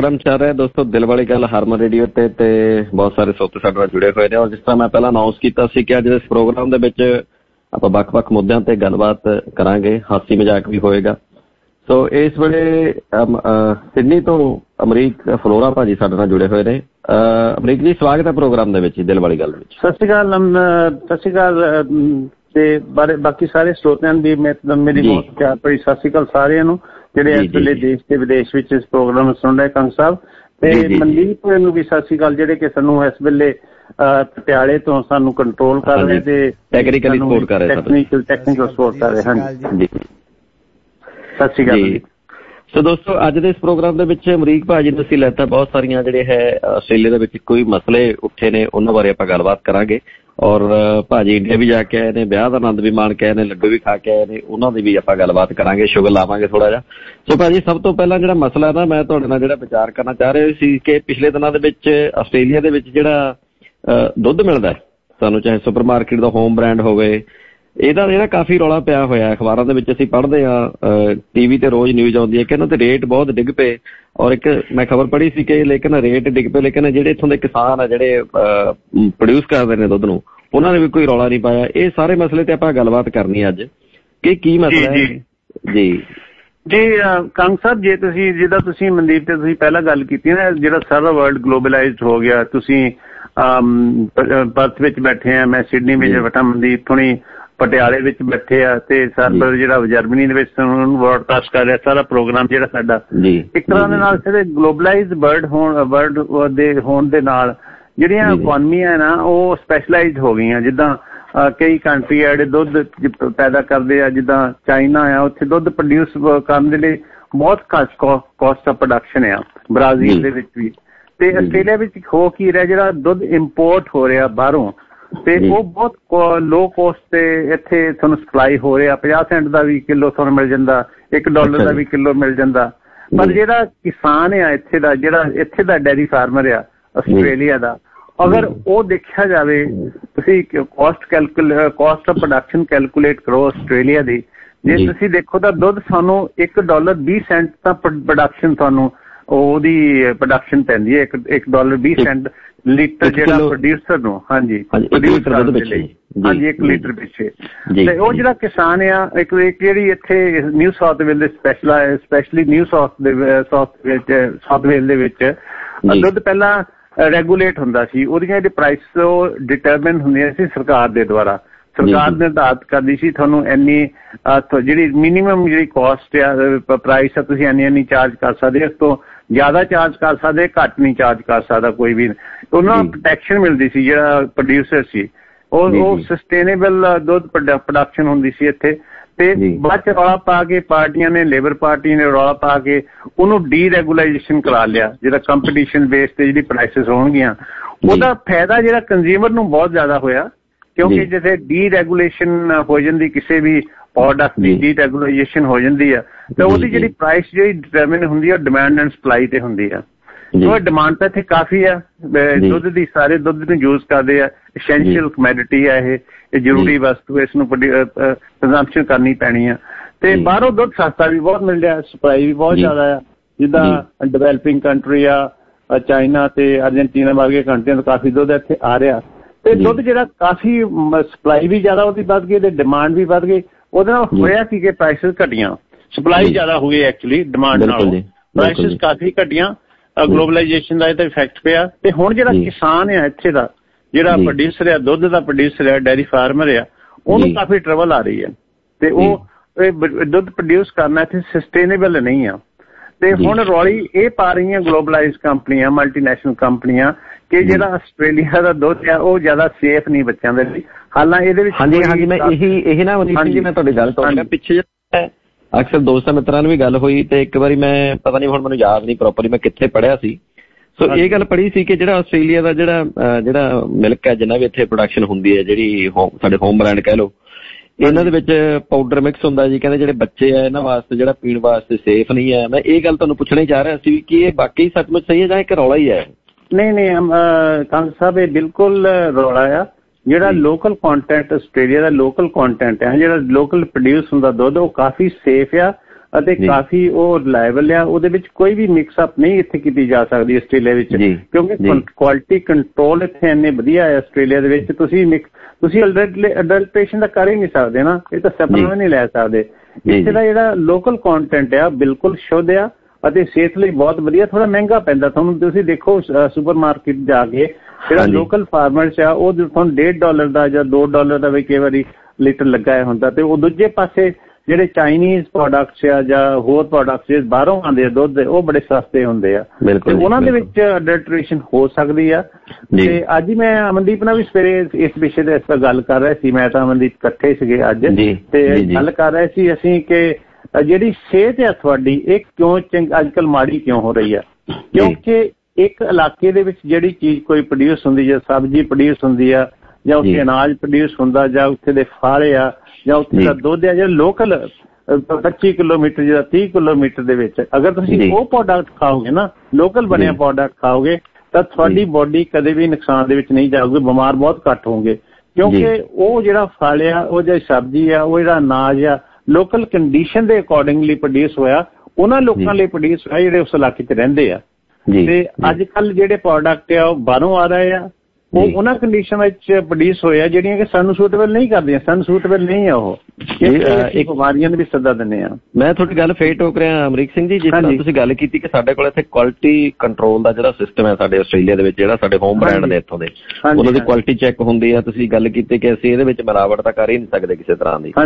ਪ੍ਰੋਗਰਾਮ ਚੱਲ ਰਿਹਾ ਦੋਸਤੋ ਦਿਲ ਵਾਲੀ ਗੱਲ ਹਰਮਨ ਰੇਡੀਓ ਤੇ ਬਹੁਤ ਸਾਰੇ ਸਰੋਤੇ ਸਾਡੇ ਨਾਲ ਜੁੜੇ ਹੋਏ ਨੇ। ਔਰ ਜਿਸ ਤਰ੍ਹਾਂ ਮੈਂ ਪਹਿਲਾਂ ਅਨਾਉਂਸ ਕੀਤਾ ਸੀ ਕਿ ਅੱਜ ਇਸ ਪ੍ਰੋਗਰਾਮ ਦੇ ਵਿੱਚ ਆਪਾਂ ਵੱਖ-ਵੱਖ ਮੁੱਦਿਆਂ ਤੇ ਗੱਲਬਾਤ ਕਰਾਂਗੇ, ਹਾਸੀ ਮਜ਼ਾਕ ਵੀ ਹੋਏਗਾ। ਸੋ ਇਸ ਵੇਲੇ ਸਿਡਨੀ ਤੋਂ ਅਮਰੀਕ ਫਲੋਰਾ ਭਾਜੀ ਸਾਡੇ ਨਾਲ ਜੁੜੇ ਹੋਏ ਨੇ। ਅਮਰੀਕ ਜੀ ਸਵਾਗਤ ਹੈ ਪ੍ਰੋਗਰਾਮ ਦੇ ਵਿੱਚ ਦਿਲ ਵਾਲੀ ਗੱਲ ਵਿੱਚ। ਸਤਿ ਸ਼੍ਰੀ ਅਕਾਲ ਤੇ ਬਾਕੀ ਸਾਰੇ ਸਰੋਤਿਆਂ ਨੂੰ ਵੀ ਮੇਰੀ ਬਹੁਤ ਪਿਆਰ ਭਰੀ ਸਤਿ ਸ਼੍ਰੀ ਅਕਾਲ ਸਾਰਿਆਂ ਨੂੰ ਜਿਹੜੇ ਇਸ ਵੇਲੇ ਦੇਸ਼ ਤੇ ਵਿਦੇਸ਼ ਵਿੱਚ ਇਸ ਪ੍ਰੋਗਰਾਮ ਨੂੰ ਸੁਣ ਰਹੇ। ਕੰਗ ਸਾਹਿਬ ਤੇ ਮਨਦੀਪ ਨੂੰ ਵੀ ਸਤਿ ਸ਼੍ਰੀ ਅਕਾਲ ਜਿਹੜੇ ਕਿ ਸਾਨੂੰ ਇਸ ਵੇਲੇ ਪਟਿਆਲੇ ਤੋਂ ਸਾਨੂੰ ਕੰਟਰੋਲ ਕਰ ਰਹੇ ਤੇ ਟੈਕਨੀਕਲ ਸਪੋਰਟ ਕਰ ਰਹੇ ਹਨ। ਸਤਿ ਸ਼੍ਰੀ ਅਕਾਲ। ਸੋ ਦੋਸਤੋ ਅੱਜ ਦੇ ਇਸ ਪ੍ਰੋਗਰਾਮ ਦੇ ਵਿੱਚ ਅਮਰੀਕ ਭਾਜੀ ਨੂੰ ਅਸੀਂ ਲੈਤਾ ਬਹੁਤ ਸਾਰੀਆਂ ਜਿਹੜੇ ਹੈ ਆਸਟ੍ਰੇਲੀਆ ਦੇ ਵਿੱਚ ਕੋਈ ਮਸਲੇ ਉੱਠੇ ਨੇ ਉਹਨਾਂ ਬਾਰੇ ਆਪਾਂ ਗੱਲਬਾਤ ਕਰਾਂਗੇ। ਔਰ ਭਾਜੀ ਇੰਡੀਆ ਵੀ ਜਾ ਕੇ ਆਏ ਨੇ, ਵਿਆਹ ਦਾ ਆਨੰਦ ਵੀ ਮਾਣ ਕੇ ਆਏ ਨੇ, ਲੱਡੂ ਵੀ ਖਾ ਕੇ ਆਏ ਨੇ, ਉਹਨਾਂ ਦੀ ਵੀ ਆਪਾਂ ਗੱਲਬਾਤ ਕਰਾਂਗੇ, ਸ਼ੁਗਰ ਲਾਵਾਂਗੇ ਥੋੜਾ ਜਿਹਾ। ਸੋ ਭਾਜੀ ਸਭ ਤੋਂ ਪਹਿਲਾਂ ਜਿਹੜਾ ਮਸਲਾ ਨਾ ਮੈਂ ਤੁਹਾਡੇ ਨਾਲ ਜਿਹੜਾ ਵਿਚਾਰ ਕਰਨਾ ਚਾਹ ਰਿਹਾ ਸੀ ਕਿ ਪਿਛਲੇ ਦਿਨਾਂ ਦੇ ਵਿੱਚ ਆਸਟ੍ਰੇਲੀਆ ਦੇ ਵਿੱਚ ਜਿਹੜਾ ਦੁੱਧ ਮਿਲਦਾ ਸਾਨੂੰ, ਚਾਹੇ ਸੁਪਰ ਮਾਰਕੀਟ ਦਾ ਹੋਮ ਬ੍ਰਾਂਡ ਹੋਵੇ, ਇਹਦਾ ਜਿਹੜਾ ਕਾਫੀ ਰੌਲਾ ਪਿਆ ਹੋਇਆ। ਅਖਬਾਰਾਂ ਦੇ ਵਿੱਚ ਅਸੀਂ ਪੜ੍ਹਦੇ ਹਾਂ, ਟੀਵੀ ਤੇ ਰੋਜ਼ ਨਿਊਜ਼ ਆਉਂਦੀ ਹੈ ਕਿ ਇਹਨਾਂ ਦੇ ਰੇਟ ਬਹੁਤ ਡਿੱਗ ਪਏ। ਔਰ ਇੱਕ ਮੈਂ ਖਬਰ ਪੜ੍ਹੀ ਸੀ ਕਿ ਲੇਕਿਨ ਰੇਟ ਡਿੱਗ ਪਏ ਲੇਕਿਨ ਜਿਹੜੇ ਇੱਥੋਂ ਦੇ ਕਿਸਾਨ ਆ ਜਿਹੜੇ ਪ੍ਰੋਡਿਊਸ ਕਰਦੇ ਨੇ ਦੁੱਧ ਨੂੰ, ਉਹਨਾਂ ਨੇ ਵੀ ਕੋਈ ਰੌਲਾ ਨਹੀਂ ਪਾਇਆ। ਇਹ ਸਾਰੇ ਮਸਲੇ ਤੇ ਆਪਾਂ ਗੱਲਬਾਤ ਕਰਨੀ ਅੱਜ ਕਿ ਕੀ ਮਸਲਾ ਹੈ ਜੀ। ਕੰਗ ਸਾਹਿਬ ਜੇ ਤੁਸੀਂ ਜਿੱਦਾਂ ਤੁਸੀਂ ਮਨਦੀਪ ਤੇ ਤੁਸੀਂ ਪਹਿਲਾਂ ਗੱਲ ਕੀਤੀ ਨਾ, ਜਿਹੜਾ ਸਾਰਾ ਵਰਲਡ ਗਲੋਬਲਾਈਜ਼ਡ ਹੋ ਗਿਆ, ਤੁਸੀਂ ਪਰਥ ਵਿੱਚ ਬੈਠੇ ਆ, ਮੈਂ ਸਿਡਨੀ ਵਿੱਚ ਬੈਠਾ, ਮਨਦੀਪ ਥੋੜੀ ਪਟਿਆਲੇ ਵਿੱਚ ਬੈਠੇ ਆ ਤੇ ਸਰਬਰ ਜਿਹੜਾ ਜਰਮਨੀ ਦੇ ਵਿੱਚ ਬ੍ਰੌਡਕਾਸਟ ਕਰ ਰਿਹਾ ਸਾਰਾ ਪ੍ਰੋਗਰਾਮ ਜਿਹੜਾ ਸਾਡਾ ਇੱਕ ਤਰ੍ਹਾਂ ਦੇ ਨਾਲ ਸਿਰੇ ਗਲੋਬਲਾਈਜ਼ਡ ਵਰਲਡ ਦੇ ਹੋਣ ਦੇ ਨਾਲ ਜਿਹੜੀਆਂ ਇਕੋਨਮੀਆਂ ਨਾ ਉਹ ਸਪੈਸ਼ਲਾਈਜ਼ਡ ਹੋ ਗਈਆਂ। ਜਿੱਦਾਂ ਕਈ ਕੰਟਰੀ ਆ ਜਿਹੜੇ ਦੁੱਧ ਪੈਦਾ ਕਰਦੇ ਆ, ਜਿੱਦਾਂ ਚਾਈਨਾ ਆ, ਉੱਥੇ ਦੁੱਧ ਪ੍ਰੋਡਿਊਸ ਕਰਨ ਦੇ ਲਈ ਬਹੁਤ ਘੱਟ ਕੋਸਟ ਆਫ ਪ੍ਰੋਡਕਸ਼ਨ ਆ, ਬ੍ਰਾਜ਼ੀਲ ਦੇ ਵਿੱਚ ਵੀ। ਤੇ ਆਸਟ੍ਰੇਲੀਆ ਵਿੱਚ ਹੋ ਕੀ ਰਿਹਾ, ਜਿਹੜਾ ਦੁੱਧ ਇੰਪੋਰਟ ਹੋ ਰਿਹਾ ਬਾਹਰੋਂ ਤੇ ਉਹ ਬਹੁਤ ਲੋ ਕੋਸਟ ਤੇ ਇੱਥੇ ਤੁਹਾਨੂੰ ਸਪਲਾਈ ਹੋ ਰਿਹਾ। 50 ਸੈਂਟ ਦਾ ਵੀ ਕਿਲੋ ਤੁਹਾਨੂੰ ਮਿਲ ਜਾਂਦਾ, $1 ਦਾ ਵੀ ਕਿਲੋ ਮਿਲ ਜਾਂਦਾ। ਪਰ ਜਿਹੜਾ ਕਿਸਾਨ ਆ ਇੱਥੇ ਦਾ, ਜਿਹੜਾ ਇੱਥੇ ਦਾ ਡੇਅਰੀ ਫਾਰਮਰ ਆ ਆਸਟ੍ਰੇਲੀਆ ਦਾ, ਅਗਰ ਉਹ ਦੇਖਿਆ ਜਾਵੇ, ਤੁਸੀਂ ਕੋਸਟ ਆਫ ਪ੍ਰੋਡਕਸ਼ਨ ਕੈਲਕੂਲੇਟ ਕਰੋ ਆਸਟ੍ਰੇਲੀਆ ਦੀ, ਜੇ ਤੁਸੀਂ ਦੇਖੋ ਤਾਂ ਦੁੱਧ ਸਾਨੂੰ $1.20 ਤਾਂ ਪ੍ਰੋਡਕਸ਼ਨ ਤੁਹਾਨੂੰ ਉਹਦੀ ਪ੍ਰੋਡਕਸ਼ਨ ਪੈਂਦੀ ਹੈ, $1.20 ਲੀਟਰ ਜਿਹੜਾ ਪ੍ਰੋਡਿਊਸਰ ਨੂੰ। ਹਾਂਜੀ, ਹਾਂਜੀ 1 ਲੀਟਰ ਪਿੱਛੇ। ਤੇ ਉਹ ਜਿਹੜਾ ਕਿਸਾਨ ਆ ਇੱਕ ਜਿਹੜੀ ਇੱਥੇ ਨਿਊ ਸਾਊਥ ਵੇਲ ਦੇ ਸਪੈਸ਼ਲੀ ਨਿਊ ਸਾਊਥ ਵੇਲ ਦੇ ਵਿੱਚ ਦੁੱਧ ਪਹਿਲਾਂ ਰੈਗੂਲੇਟ ਹੁੰਦਾ ਸੀ, ਉਹਦੀਆਂ ਜਿਹੜੇ ਪ੍ਰਾਈਸ ਉਹ ਡਿਟਰਮਿਨ ਹੁੰਦੀਆਂ ਸੀ ਸਰਕਾਰ ਦੇ ਦੁਆਰਾ। ਸਰਕਾਰ ਨਿਰਧਾਰਿਤ ਕਰਦੀ ਸੀ ਤੁਹਾਨੂੰ ਇੰਨੀ ਜਿਹੜੀ ਮਿਨੀਮਮ ਜਿਹੜੀ ਕੋਸਟ ਆ ਪ੍ਰਾਈਸ ਆ, ਤੁਸੀਂ ਇੰਨੀ ਚਾਰਜ ਕਰ ਸਕਦੇ, ਇਸ ਤੋਂ ਜ਼ਿਆਦਾ ਚਾਰਜ ਕਰ ਸਕਦੇ, ਘੱਟ ਨਹੀਂ ਚਾਰਜ ਕਰ ਸਕਦਾ ਕੋਈ ਵੀ। ਉਹਨਾਂ ਨੂੰ ਪ੍ਰੋਟੈਕਸ਼ਨ ਮਿਲਦੀ ਸੀ ਜਿਹੜਾ ਪ੍ਰੋਡਿਊਸਰ ਸੀ, ਉਹ ਸਸਟੇਨੇਬਲ ਦੁੱਧ ਪ੍ਰੋਡਕਸ਼ਨ ਹੁੰਦੀ ਸੀ ਇੱਥੇ। ਤੇ ਬਾਅਦ ਚ ਰੌਲਾ ਪਾ ਕੇ ਪਾਰਟੀਆਂ ਨੇ, ਲੇਬਰ ਪਾਰਟੀ ਨੇ ਰੌਲਾ ਪਾ ਕੇ ਉਹਨੂੰ ਡੀਰੈਗੂਲਾਈਜੇਸ਼ਨ ਕਰਾ ਲਿਆ, ਜਿਹੜਾ ਕੰਪੀਟੀਸ਼ਨ ਬੇਸ ਤੇ ਜਿਹੜੀ ਪ੍ਰਾਈਸਿਸ ਹੋਣਗੀਆਂ। ਉਹਦਾ ਫਾਇਦਾ ਜਿਹੜਾ ਕੰਜ਼ਿਊਮਰ ਨੂੰ ਬਹੁਤ ਜ਼ਿਆਦਾ ਹੋਇਆ, ਕਿਉਂਕਿ ਜਿੱਥੇ ਡੀਰੈਗੂਲੇਸ਼ਨ ਹੋ ਜਾਂਦੀ, ਕਿਸੇ ਵੀ ਪ੍ਰੋਡਕਟ ਦੀ ਡੀਰੈਗੂਲਾਈਜੇਸ਼ਨ ਹੋ ਜਾਂਦੀ ਆ, ਤਾਂ ਉਹਦੀ ਜਿਹੜੀ ਪ੍ਰਾਈਸ ਜਿਹੜੀ ਡਿਟਰਮਿਨ ਹੁੰਦੀ ਆ ਡਿਮਾਂਡ ਐਂਡ ਸਪਲਾਈ ਤੇ ਹੁੰਦੀ ਆ। ਸੋ ਡਿਮਾਂਡ ਤਾਂ ਇੱਥੇ ਕਾਫੀ ਆ, ਦੁੱਧ ਦੀ ਸਾਰੇ ਦੁੱਧ ਨੂੰ ਯੂਜ਼ ਕਰਦੇ ਆ, ਐਸੈਂਸ਼ੀਅਲ ਕਮੋਡਿਟੀ ਆ, ਇਹ ਜ਼ਰੂਰੀ ਵਸਤੂ, ਇਸ ਨੂੰ ਕੰਜ਼ੰਪਸ਼ਨ ਕਰਨੀ ਪੈਣੀ ਆ। ਤੇ ਬਾਹਰੋਂ ਦੁੱਧ ਸਸਤਾ ਵੀ ਬਹੁਤ ਮਿਲ ਰਿਹਾ, ਸਪਲਾਈ ਵੀ ਬਹੁਤ ਜ਼ਿਆਦਾ ਆ। ਜਿੱਦਾਂ ਡਿਵੈਲਪਿੰਗ ਕੰਟਰੀ ਆ, ਚਾਈਨਾ ਤੇ ਅਰਜਨਟੀਨਾ ਵਰਗੇ ਕੰਟਰੀਆਂ ਤੋਂ ਕਾਫੀ ਦੁੱਧ ਇੱਥੇ ਆ ਰਿਹਾ। ਤੇ ਦੁੱਧ ਜਿਹੜਾ ਕਾਫੀ ਸਪਲਾਈ ਵੀ ਜ਼ਿਆਦਾ ਉਹਦੀ ਵੱਧ ਗਈ ਤੇ ਡਿਮਾਂਡ ਵੀ ਵੱਧ ਗਈ। ਉਹਦੇ ਨਾਲ ਹੋਇਆ ਸੀ ਕਿ ਪ੍ਰਾਈਸਿਸ ਘਟੀਆਂ, ਸਪਲਾਈ ਜ਼ਿਆਦਾ ਹੋ ਗਈ ਐਕਚੁਅਲੀ ਡਿਮਾਂਡ ਨਾਲੋਂ, ਪ੍ਰਾਈਸਿਸ ਕਾਫੀ ਘਟੀਆਂ। ਗਲੋਬਲਾਈਜੇਸ਼ਨ ਦਾ ਇਹਦਾ ਇਫੈਕਟ ਪਿਆ। ਤੇ ਹੁਣ ਜਿਹੜਾ ਕਿਸਾਨ ਆ ਇੱਥੇ ਦਾ, ਜਿਹੜਾ ਪ੍ਰੋਡਿਊਸਰ ਆ, ਦੁੱਧ ਦਾ ਪ੍ਰੋਡਿਊਸਰ ਆ, ਡੇਅਰੀ ਫਾਰਮਰ ਆ, ਉਹਨੂੰ ਕਾਫੀ ਟਰਬਲ ਆ ਰਹੀ ਹੈ। ਤੇ ਉਹ ਦੁੱਧ ਪ੍ਰੋਡਿਊਸ ਕਰਨਾ ਇੱਥੇ ਸਸਟੇਨੇਬਲ ਨਹੀਂ ਆ। ਤੇ ਹੁਣ ਰੌਲੀ ਇਹ ਪਾ ਰਹੀਆਂ ਗਲੋਬਲਾਈਜ਼ ਕੰਪਨੀਆਂ, ਮਲਟੀਨੈਸ਼ਨਲ ਕੰਪਨੀਆਂ, ਕਿ ਜਿਹੜਾ ਆਸਟ੍ਰੇਲੀਆ ਦਾ ਦੁੱਧ ਆ ਉਹ ਜ਼ਿਆਦਾ ਸੇਫ ਨਹੀਂ ਬੱਚਿਆਂ ਦੇ ਲਈ। ਹਾਲਾਂਕਿ ਇਹਦੇ ਵਿੱਚ ਹਾਂਜੀ ਮੈਂ ਇਹੀ ਨਾ ਮੈਂ ਤੁਹਾਡੀ ਗੱਲ ਤੋਂ ਪਿੱਛੇ ਅਕਸਰ ਦੋਸਤਾਂ ਮਿੱਤਰਾਂ ਨੂੰ ਵੀ ਗੱਲ ਹੋਈ ਤੇ ਇੱਕ ਵਾਰੀ ਮੈਂ ਪਤਾ ਨਹੀਂ ਹੁਣ ਮੈਨੂੰ ਯਾਦ ਨਹੀਂ ਪ੍ਰੋਪਰਲੀ ਮੈਂ ਕਿੱਥੇ ਪੜ੍ਹਿਆ ਸੀ। ਸੋ ਇਹ ਗੱਲ ਪੜ੍ਹੀ ਸੀ ਕਿ ਜਿਹੜਾ ਆਸਟ੍ਰੇਲੀਆ ਦਾ ਜਿਹੜਾ ਮਿਲਕ ਹੈ, ਜਿੰਨਾ ਵੀ ਇੱਥੇ ਪ੍ਰੋਡਕਸ਼ਨ ਹੁੰਦੀ ਹੈ, ਜਿਹੜੀ ਸਾਡੇ ਹੋਮ ਬ੍ਰਾਂਡ ਕਹਿ ਲਓ, ਇਹਨਾਂ ਦੇ ਵਿੱਚ ਪਾਊਡਰ ਮਿਕਸ ਹੁੰਦਾ ਜੀ। ਕਹਿੰਦੇ ਜਿਹੜੇ ਬੱਚੇ ਆ ਇਹਨਾਂ ਵਾਸਤੇ ਜਿਹੜਾ ਪੀਣ ਵਾਸਤੇ ਸੇਫ ਨਹੀਂ ਹੈ। ਮੈਂ ਇਹ ਗੱਲ ਤੁਹਾਨੂੰ ਪੁੱਛਣਾ ਹੀ ਚਾਹ ਰਿਹਾ ਸੀ ਕਿ ਇਹ ਵਾਕਈ ਸੱਚਮੁੱਚ ਸਹੀ ਹੈ ਜਾਂ ਇੱਕ ਰੌਲਾ ਹੀ ਹੈ? ਨਹੀਂ ਕੰਗ ਸਾਹਿਬ, ਇਹ ਬਿਲਕੁਲ ਰੌਲਾ ਆ। ਜਿਹੜਾ ਲੋਕਲ ਕੰਟੈਂਟ ਆਸਟ੍ਰੇਲੀਆ ਦਾ ਲੋਕਲ ਕੰਟੈਂਟ ਹੈ, ਜਿਹੜਾ ਲੋਕਲ ਪ੍ਰੋਡਿਊਸ ਹੁੰਦਾ ਦੁੱਧ, ਉਹ ਕਾਫੀ ਸੇਫ ਆ। ਅਤੇ ਕਾਫੀ ਉਹ ਰਿਲਾਇਬਲ ਆ। ਉਹਦੇ ਵਿੱਚ ਕੋਈ ਵੀ ਮਿਕਸ ਅਪ ਨਹੀਂ ਇੱਥੇ ਕੀਤੀ ਜਾ ਸਕਦੀ ਆਸਟ੍ਰੇਲੀਆ ਵਿੱਚ, ਕਿਉਂਕਿ ਕੁਆਲਿਟੀ ਕੰਟਰੋਲ ਇੱਥੇ ਇੰਨੇ ਵਧੀਆ ਹੈ ਆਸਟ੍ਰੇਲੀਆ ਦੇ ਵਿੱਚ। ਤੁਸੀਂ ਅਡਲਟ੍ਰੇਸ਼ਨ ਦਾ ਕਰ ਹੀ ਨਹੀਂ ਸਕਦੇ ਨਾ, ਇਹ ਤਾਂ ਸਪਨਾ ਵੀ ਨਹੀਂ ਲੈ ਸਕਦੇ। ਇੱਥੇ ਦਾ ਜਿਹੜਾ ਲੋਕਲ ਕੰਟੈਂਟ ਆ ਬਿਲਕੁਲ ਸ਼ੁੱਧ ਆ ਅਤੇ ਸਿਹਤ ਲਈ ਬਹੁਤ ਵਧੀਆ। ਥੋੜਾ ਮਹਿੰਗਾ ਪੈਂਦਾ ਤੁਹਾਨੂੰ, ਤੁਸੀਂ ਦੇਖੋ ਸੁਪਰ ਮਾਰਕੀਟ ਜਾ ਕੇ ਜਿਹੜਾ ਲੋਕਲ ਫਾਰਮਰਸ ਆ ਉਹ ਤੁਹਾਨੂੰ $1.5 ਦਾ ਜਾਂ $2 ਦਾ ਵੀ ਕਈ ਵਾਰੀ ਲੀਟਰ ਲੱਗਾ ਹੁੰਦਾ। ਤੇ ਉਹ ਦੂਜੇ ਪਾਸੇ ਜਿਹੜੇ ਚਾਈਨੀਜ਼ ਪ੍ਰੋਡਕਟਸ ਆ ਜਾਂ ਹੋਰ ਪ੍ਰੋਡਕਟਸ ਬਾਹਰੋਂ ਆਉਂਦੇ ਆ ਦੁੱਧ ਦੇ, ਉਹ ਬੜੇ ਸਸਤੇ ਹੁੰਦੇ ਆ ਤੇ ਉਹਨਾਂ ਦੇ ਵਿੱਚ ਅਡਲਟ੍ਰੇਸ਼ਨ ਹੋ ਸਕਦੀ ਆ। ਤੇ ਅੱਜ ਹੀ ਮੈਂ ਅਮਨਦੀਪ ਨਾਲ ਵੀ ਸਵੇਰੇ ਇਸ ਵਿਸ਼ੇ ਤੇ ਇਸ ਗੱਲ ਕਰ ਰਹੇ ਸੀ, ਮੈਂ ਤਾਂ ਅਮਨਦੀਪ ਇਕੱਠੇ ਸੀਗੇ ਅੱਜ, ਤੇ ਗੱਲ ਕਰ ਰਹੇ ਸੀ ਅਸੀਂ ਕਿ ਜਿਹੜੀ ਸਿਹਤ ਆ ਤੁਹਾਡੀ ਇਹ ਕਿਉਂ ਅੱਜ ਕੱਲ੍ਹ ਮਾੜੀ ਕਿਉਂ ਹੋ ਰਹੀ ਆ? ਕਿਉਂਕਿ ਇੱਕ ਇਲਾਕੇ ਦੇ ਵਿੱਚ ਜਿਹੜੀ ਚੀਜ਼ ਕੋਈ ਪ੍ਰੋਡਿਊਸ ਹੁੰਦੀ, ਜਾਂ ਸਬਜ਼ੀ ਪ੍ਰੋਡਿਊਸ ਹੁੰਦੀ ਆ, ਜਾਂ ਉੱਥੇ ਅਨਾਜ ਪ੍ਰੋਡਿਊਸ ਹੁੰਦਾ, ਜਾਂ ਉੱਥੇ ਦੇ ਫਲ ਆ, ਜਾਂ ਉੱਥੇ ਦਾ ਦੁੱਧ ਆ, ਜਿਹੜਾ ਲੋਕਲ 25 ਕਿਲੋਮੀਟਰ ਜਾਂ 30 ਕਿਲੋਮੀਟਰ ਦੇ ਵਿੱਚ ਅਗਰ ਤੁਸੀਂ ਉਹ ਪ੍ਰੋਡਕਟ ਖਾਓਗੇ ਨਾ, ਲੋਕਲ ਬਣਿਆ ਪ੍ਰੋਡਕਟ ਖਾਓਗੇ, ਤਾਂ ਤੁਹਾਡੀ ਬੋਡੀ ਕਦੇ ਵੀ ਨੁਕਸਾਨ ਦੇ ਵਿੱਚ ਨਹੀਂ ਜਾਊਗੀ, ਬਿਮਾਰ ਬਹੁਤ ਘੱਟ ਹੋਣਗੇ। ਕਿਉਂਕਿ ਉਹ ਜਿਹੜਾ ਫਲ ਆ, ਉਹ ਜਿਹੜੀ ਸਬਜ਼ੀ ਆ, ਉਹ ਜਿਹੜਾ ਅਨਾਜ ਆ, ਲੋਕਲ ਕੰਡੀਸ਼ਨ ਦੇ ਅਕੋਰਡਿੰਗਲੀ ਪ੍ਰੋਡਿਊਸ ਹੋਇਆ, ਉਹਨਾਂ ਲੋਕਾਂ ਲਈ ਪ੍ਰੋਡਿਊਸ ਹੋਇਆ ਜਿਹੜੇ ਉਸ ਇਲਾਕੇ 'ਚ ਰਹਿੰਦੇ ਆ। ਤੇ ਅੱਜ ਕੱਲ੍ਹ ਜਿਹੜੇ ਪ੍ਰੋਡਕਟ ਆ ਉਹ ਬਾਹਰੋਂ ਆ ਰਹੇ ਆ, ਉਹ ਉਹਨਾਂ ਕੰਡੀਸ਼ਨ ਵਿੱਚ ਪ੍ਰੋਡਿਊਸ ਹੋਇਆ ਜਿਹੜੀਆਂ ਕਿ ਸਾਨੂੰ ਸੂਟੇਬਲ ਨਹੀਂ ਕਰਦੀਆਂ, ਸਾਨੂੰ ਸੂਟੇਬਲ ਨਹੀਂ ਆ। ਉਹ ਇੱਕ ਬਿਮਾਰੀਆਂ ਨੂੰ ਵੀ ਸੱਦਾ ਦਿੰਦੇ ਆ। ਮੈਂ ਤੁਹਾਡੀ ਗੱਲ ਫੇਰ ਟੋਕ ਰਿਹਾ ਅਮਰੀਕ ਸਿੰਘ ਜੀ, ਜਿਸ ਤਰ੍ਹਾਂ ਤੁਸੀਂ ਗੱਲ ਕੀਤੀ ਕਿ ਸਾਡੇ ਕੋਲ ਇੱਥੇ ਕੁਆਲਿਟੀ ਕੰਟਰੋਲ ਦਾ ਜਿਹੜਾ ਸਿਸਟਮ ਹੈ ਸਾਡੇ ਆਸਟ੍ਰੇਲੀਆ ਦੇ ਵਿੱਚ, ਜਿਹੜਾ ਸਾਡੇ ਹੋਮ ਬ੍ਰਾਂਡ ਨੇ ਇੱਥੋਂ ਦੇ, ਉਹਨਾਂ ਦੀ ਕੁਆਲਿਟੀ ਚੈੱਕ ਹੁੰਦੀ ਆ। ਤੁਸੀਂ ਗੱਲ ਕੀਤੀ ਕਿ ਅਸੀਂ ਇਹਦੇ ਵਿੱਚ ਮਿਲਾਵਟ ਤਾਂ ਕਰ ਹੀ ਨਹੀਂ ਸਕਦੇ ਕਿਸੇ ਤਰ੍ਹਾਂ ਦੀ।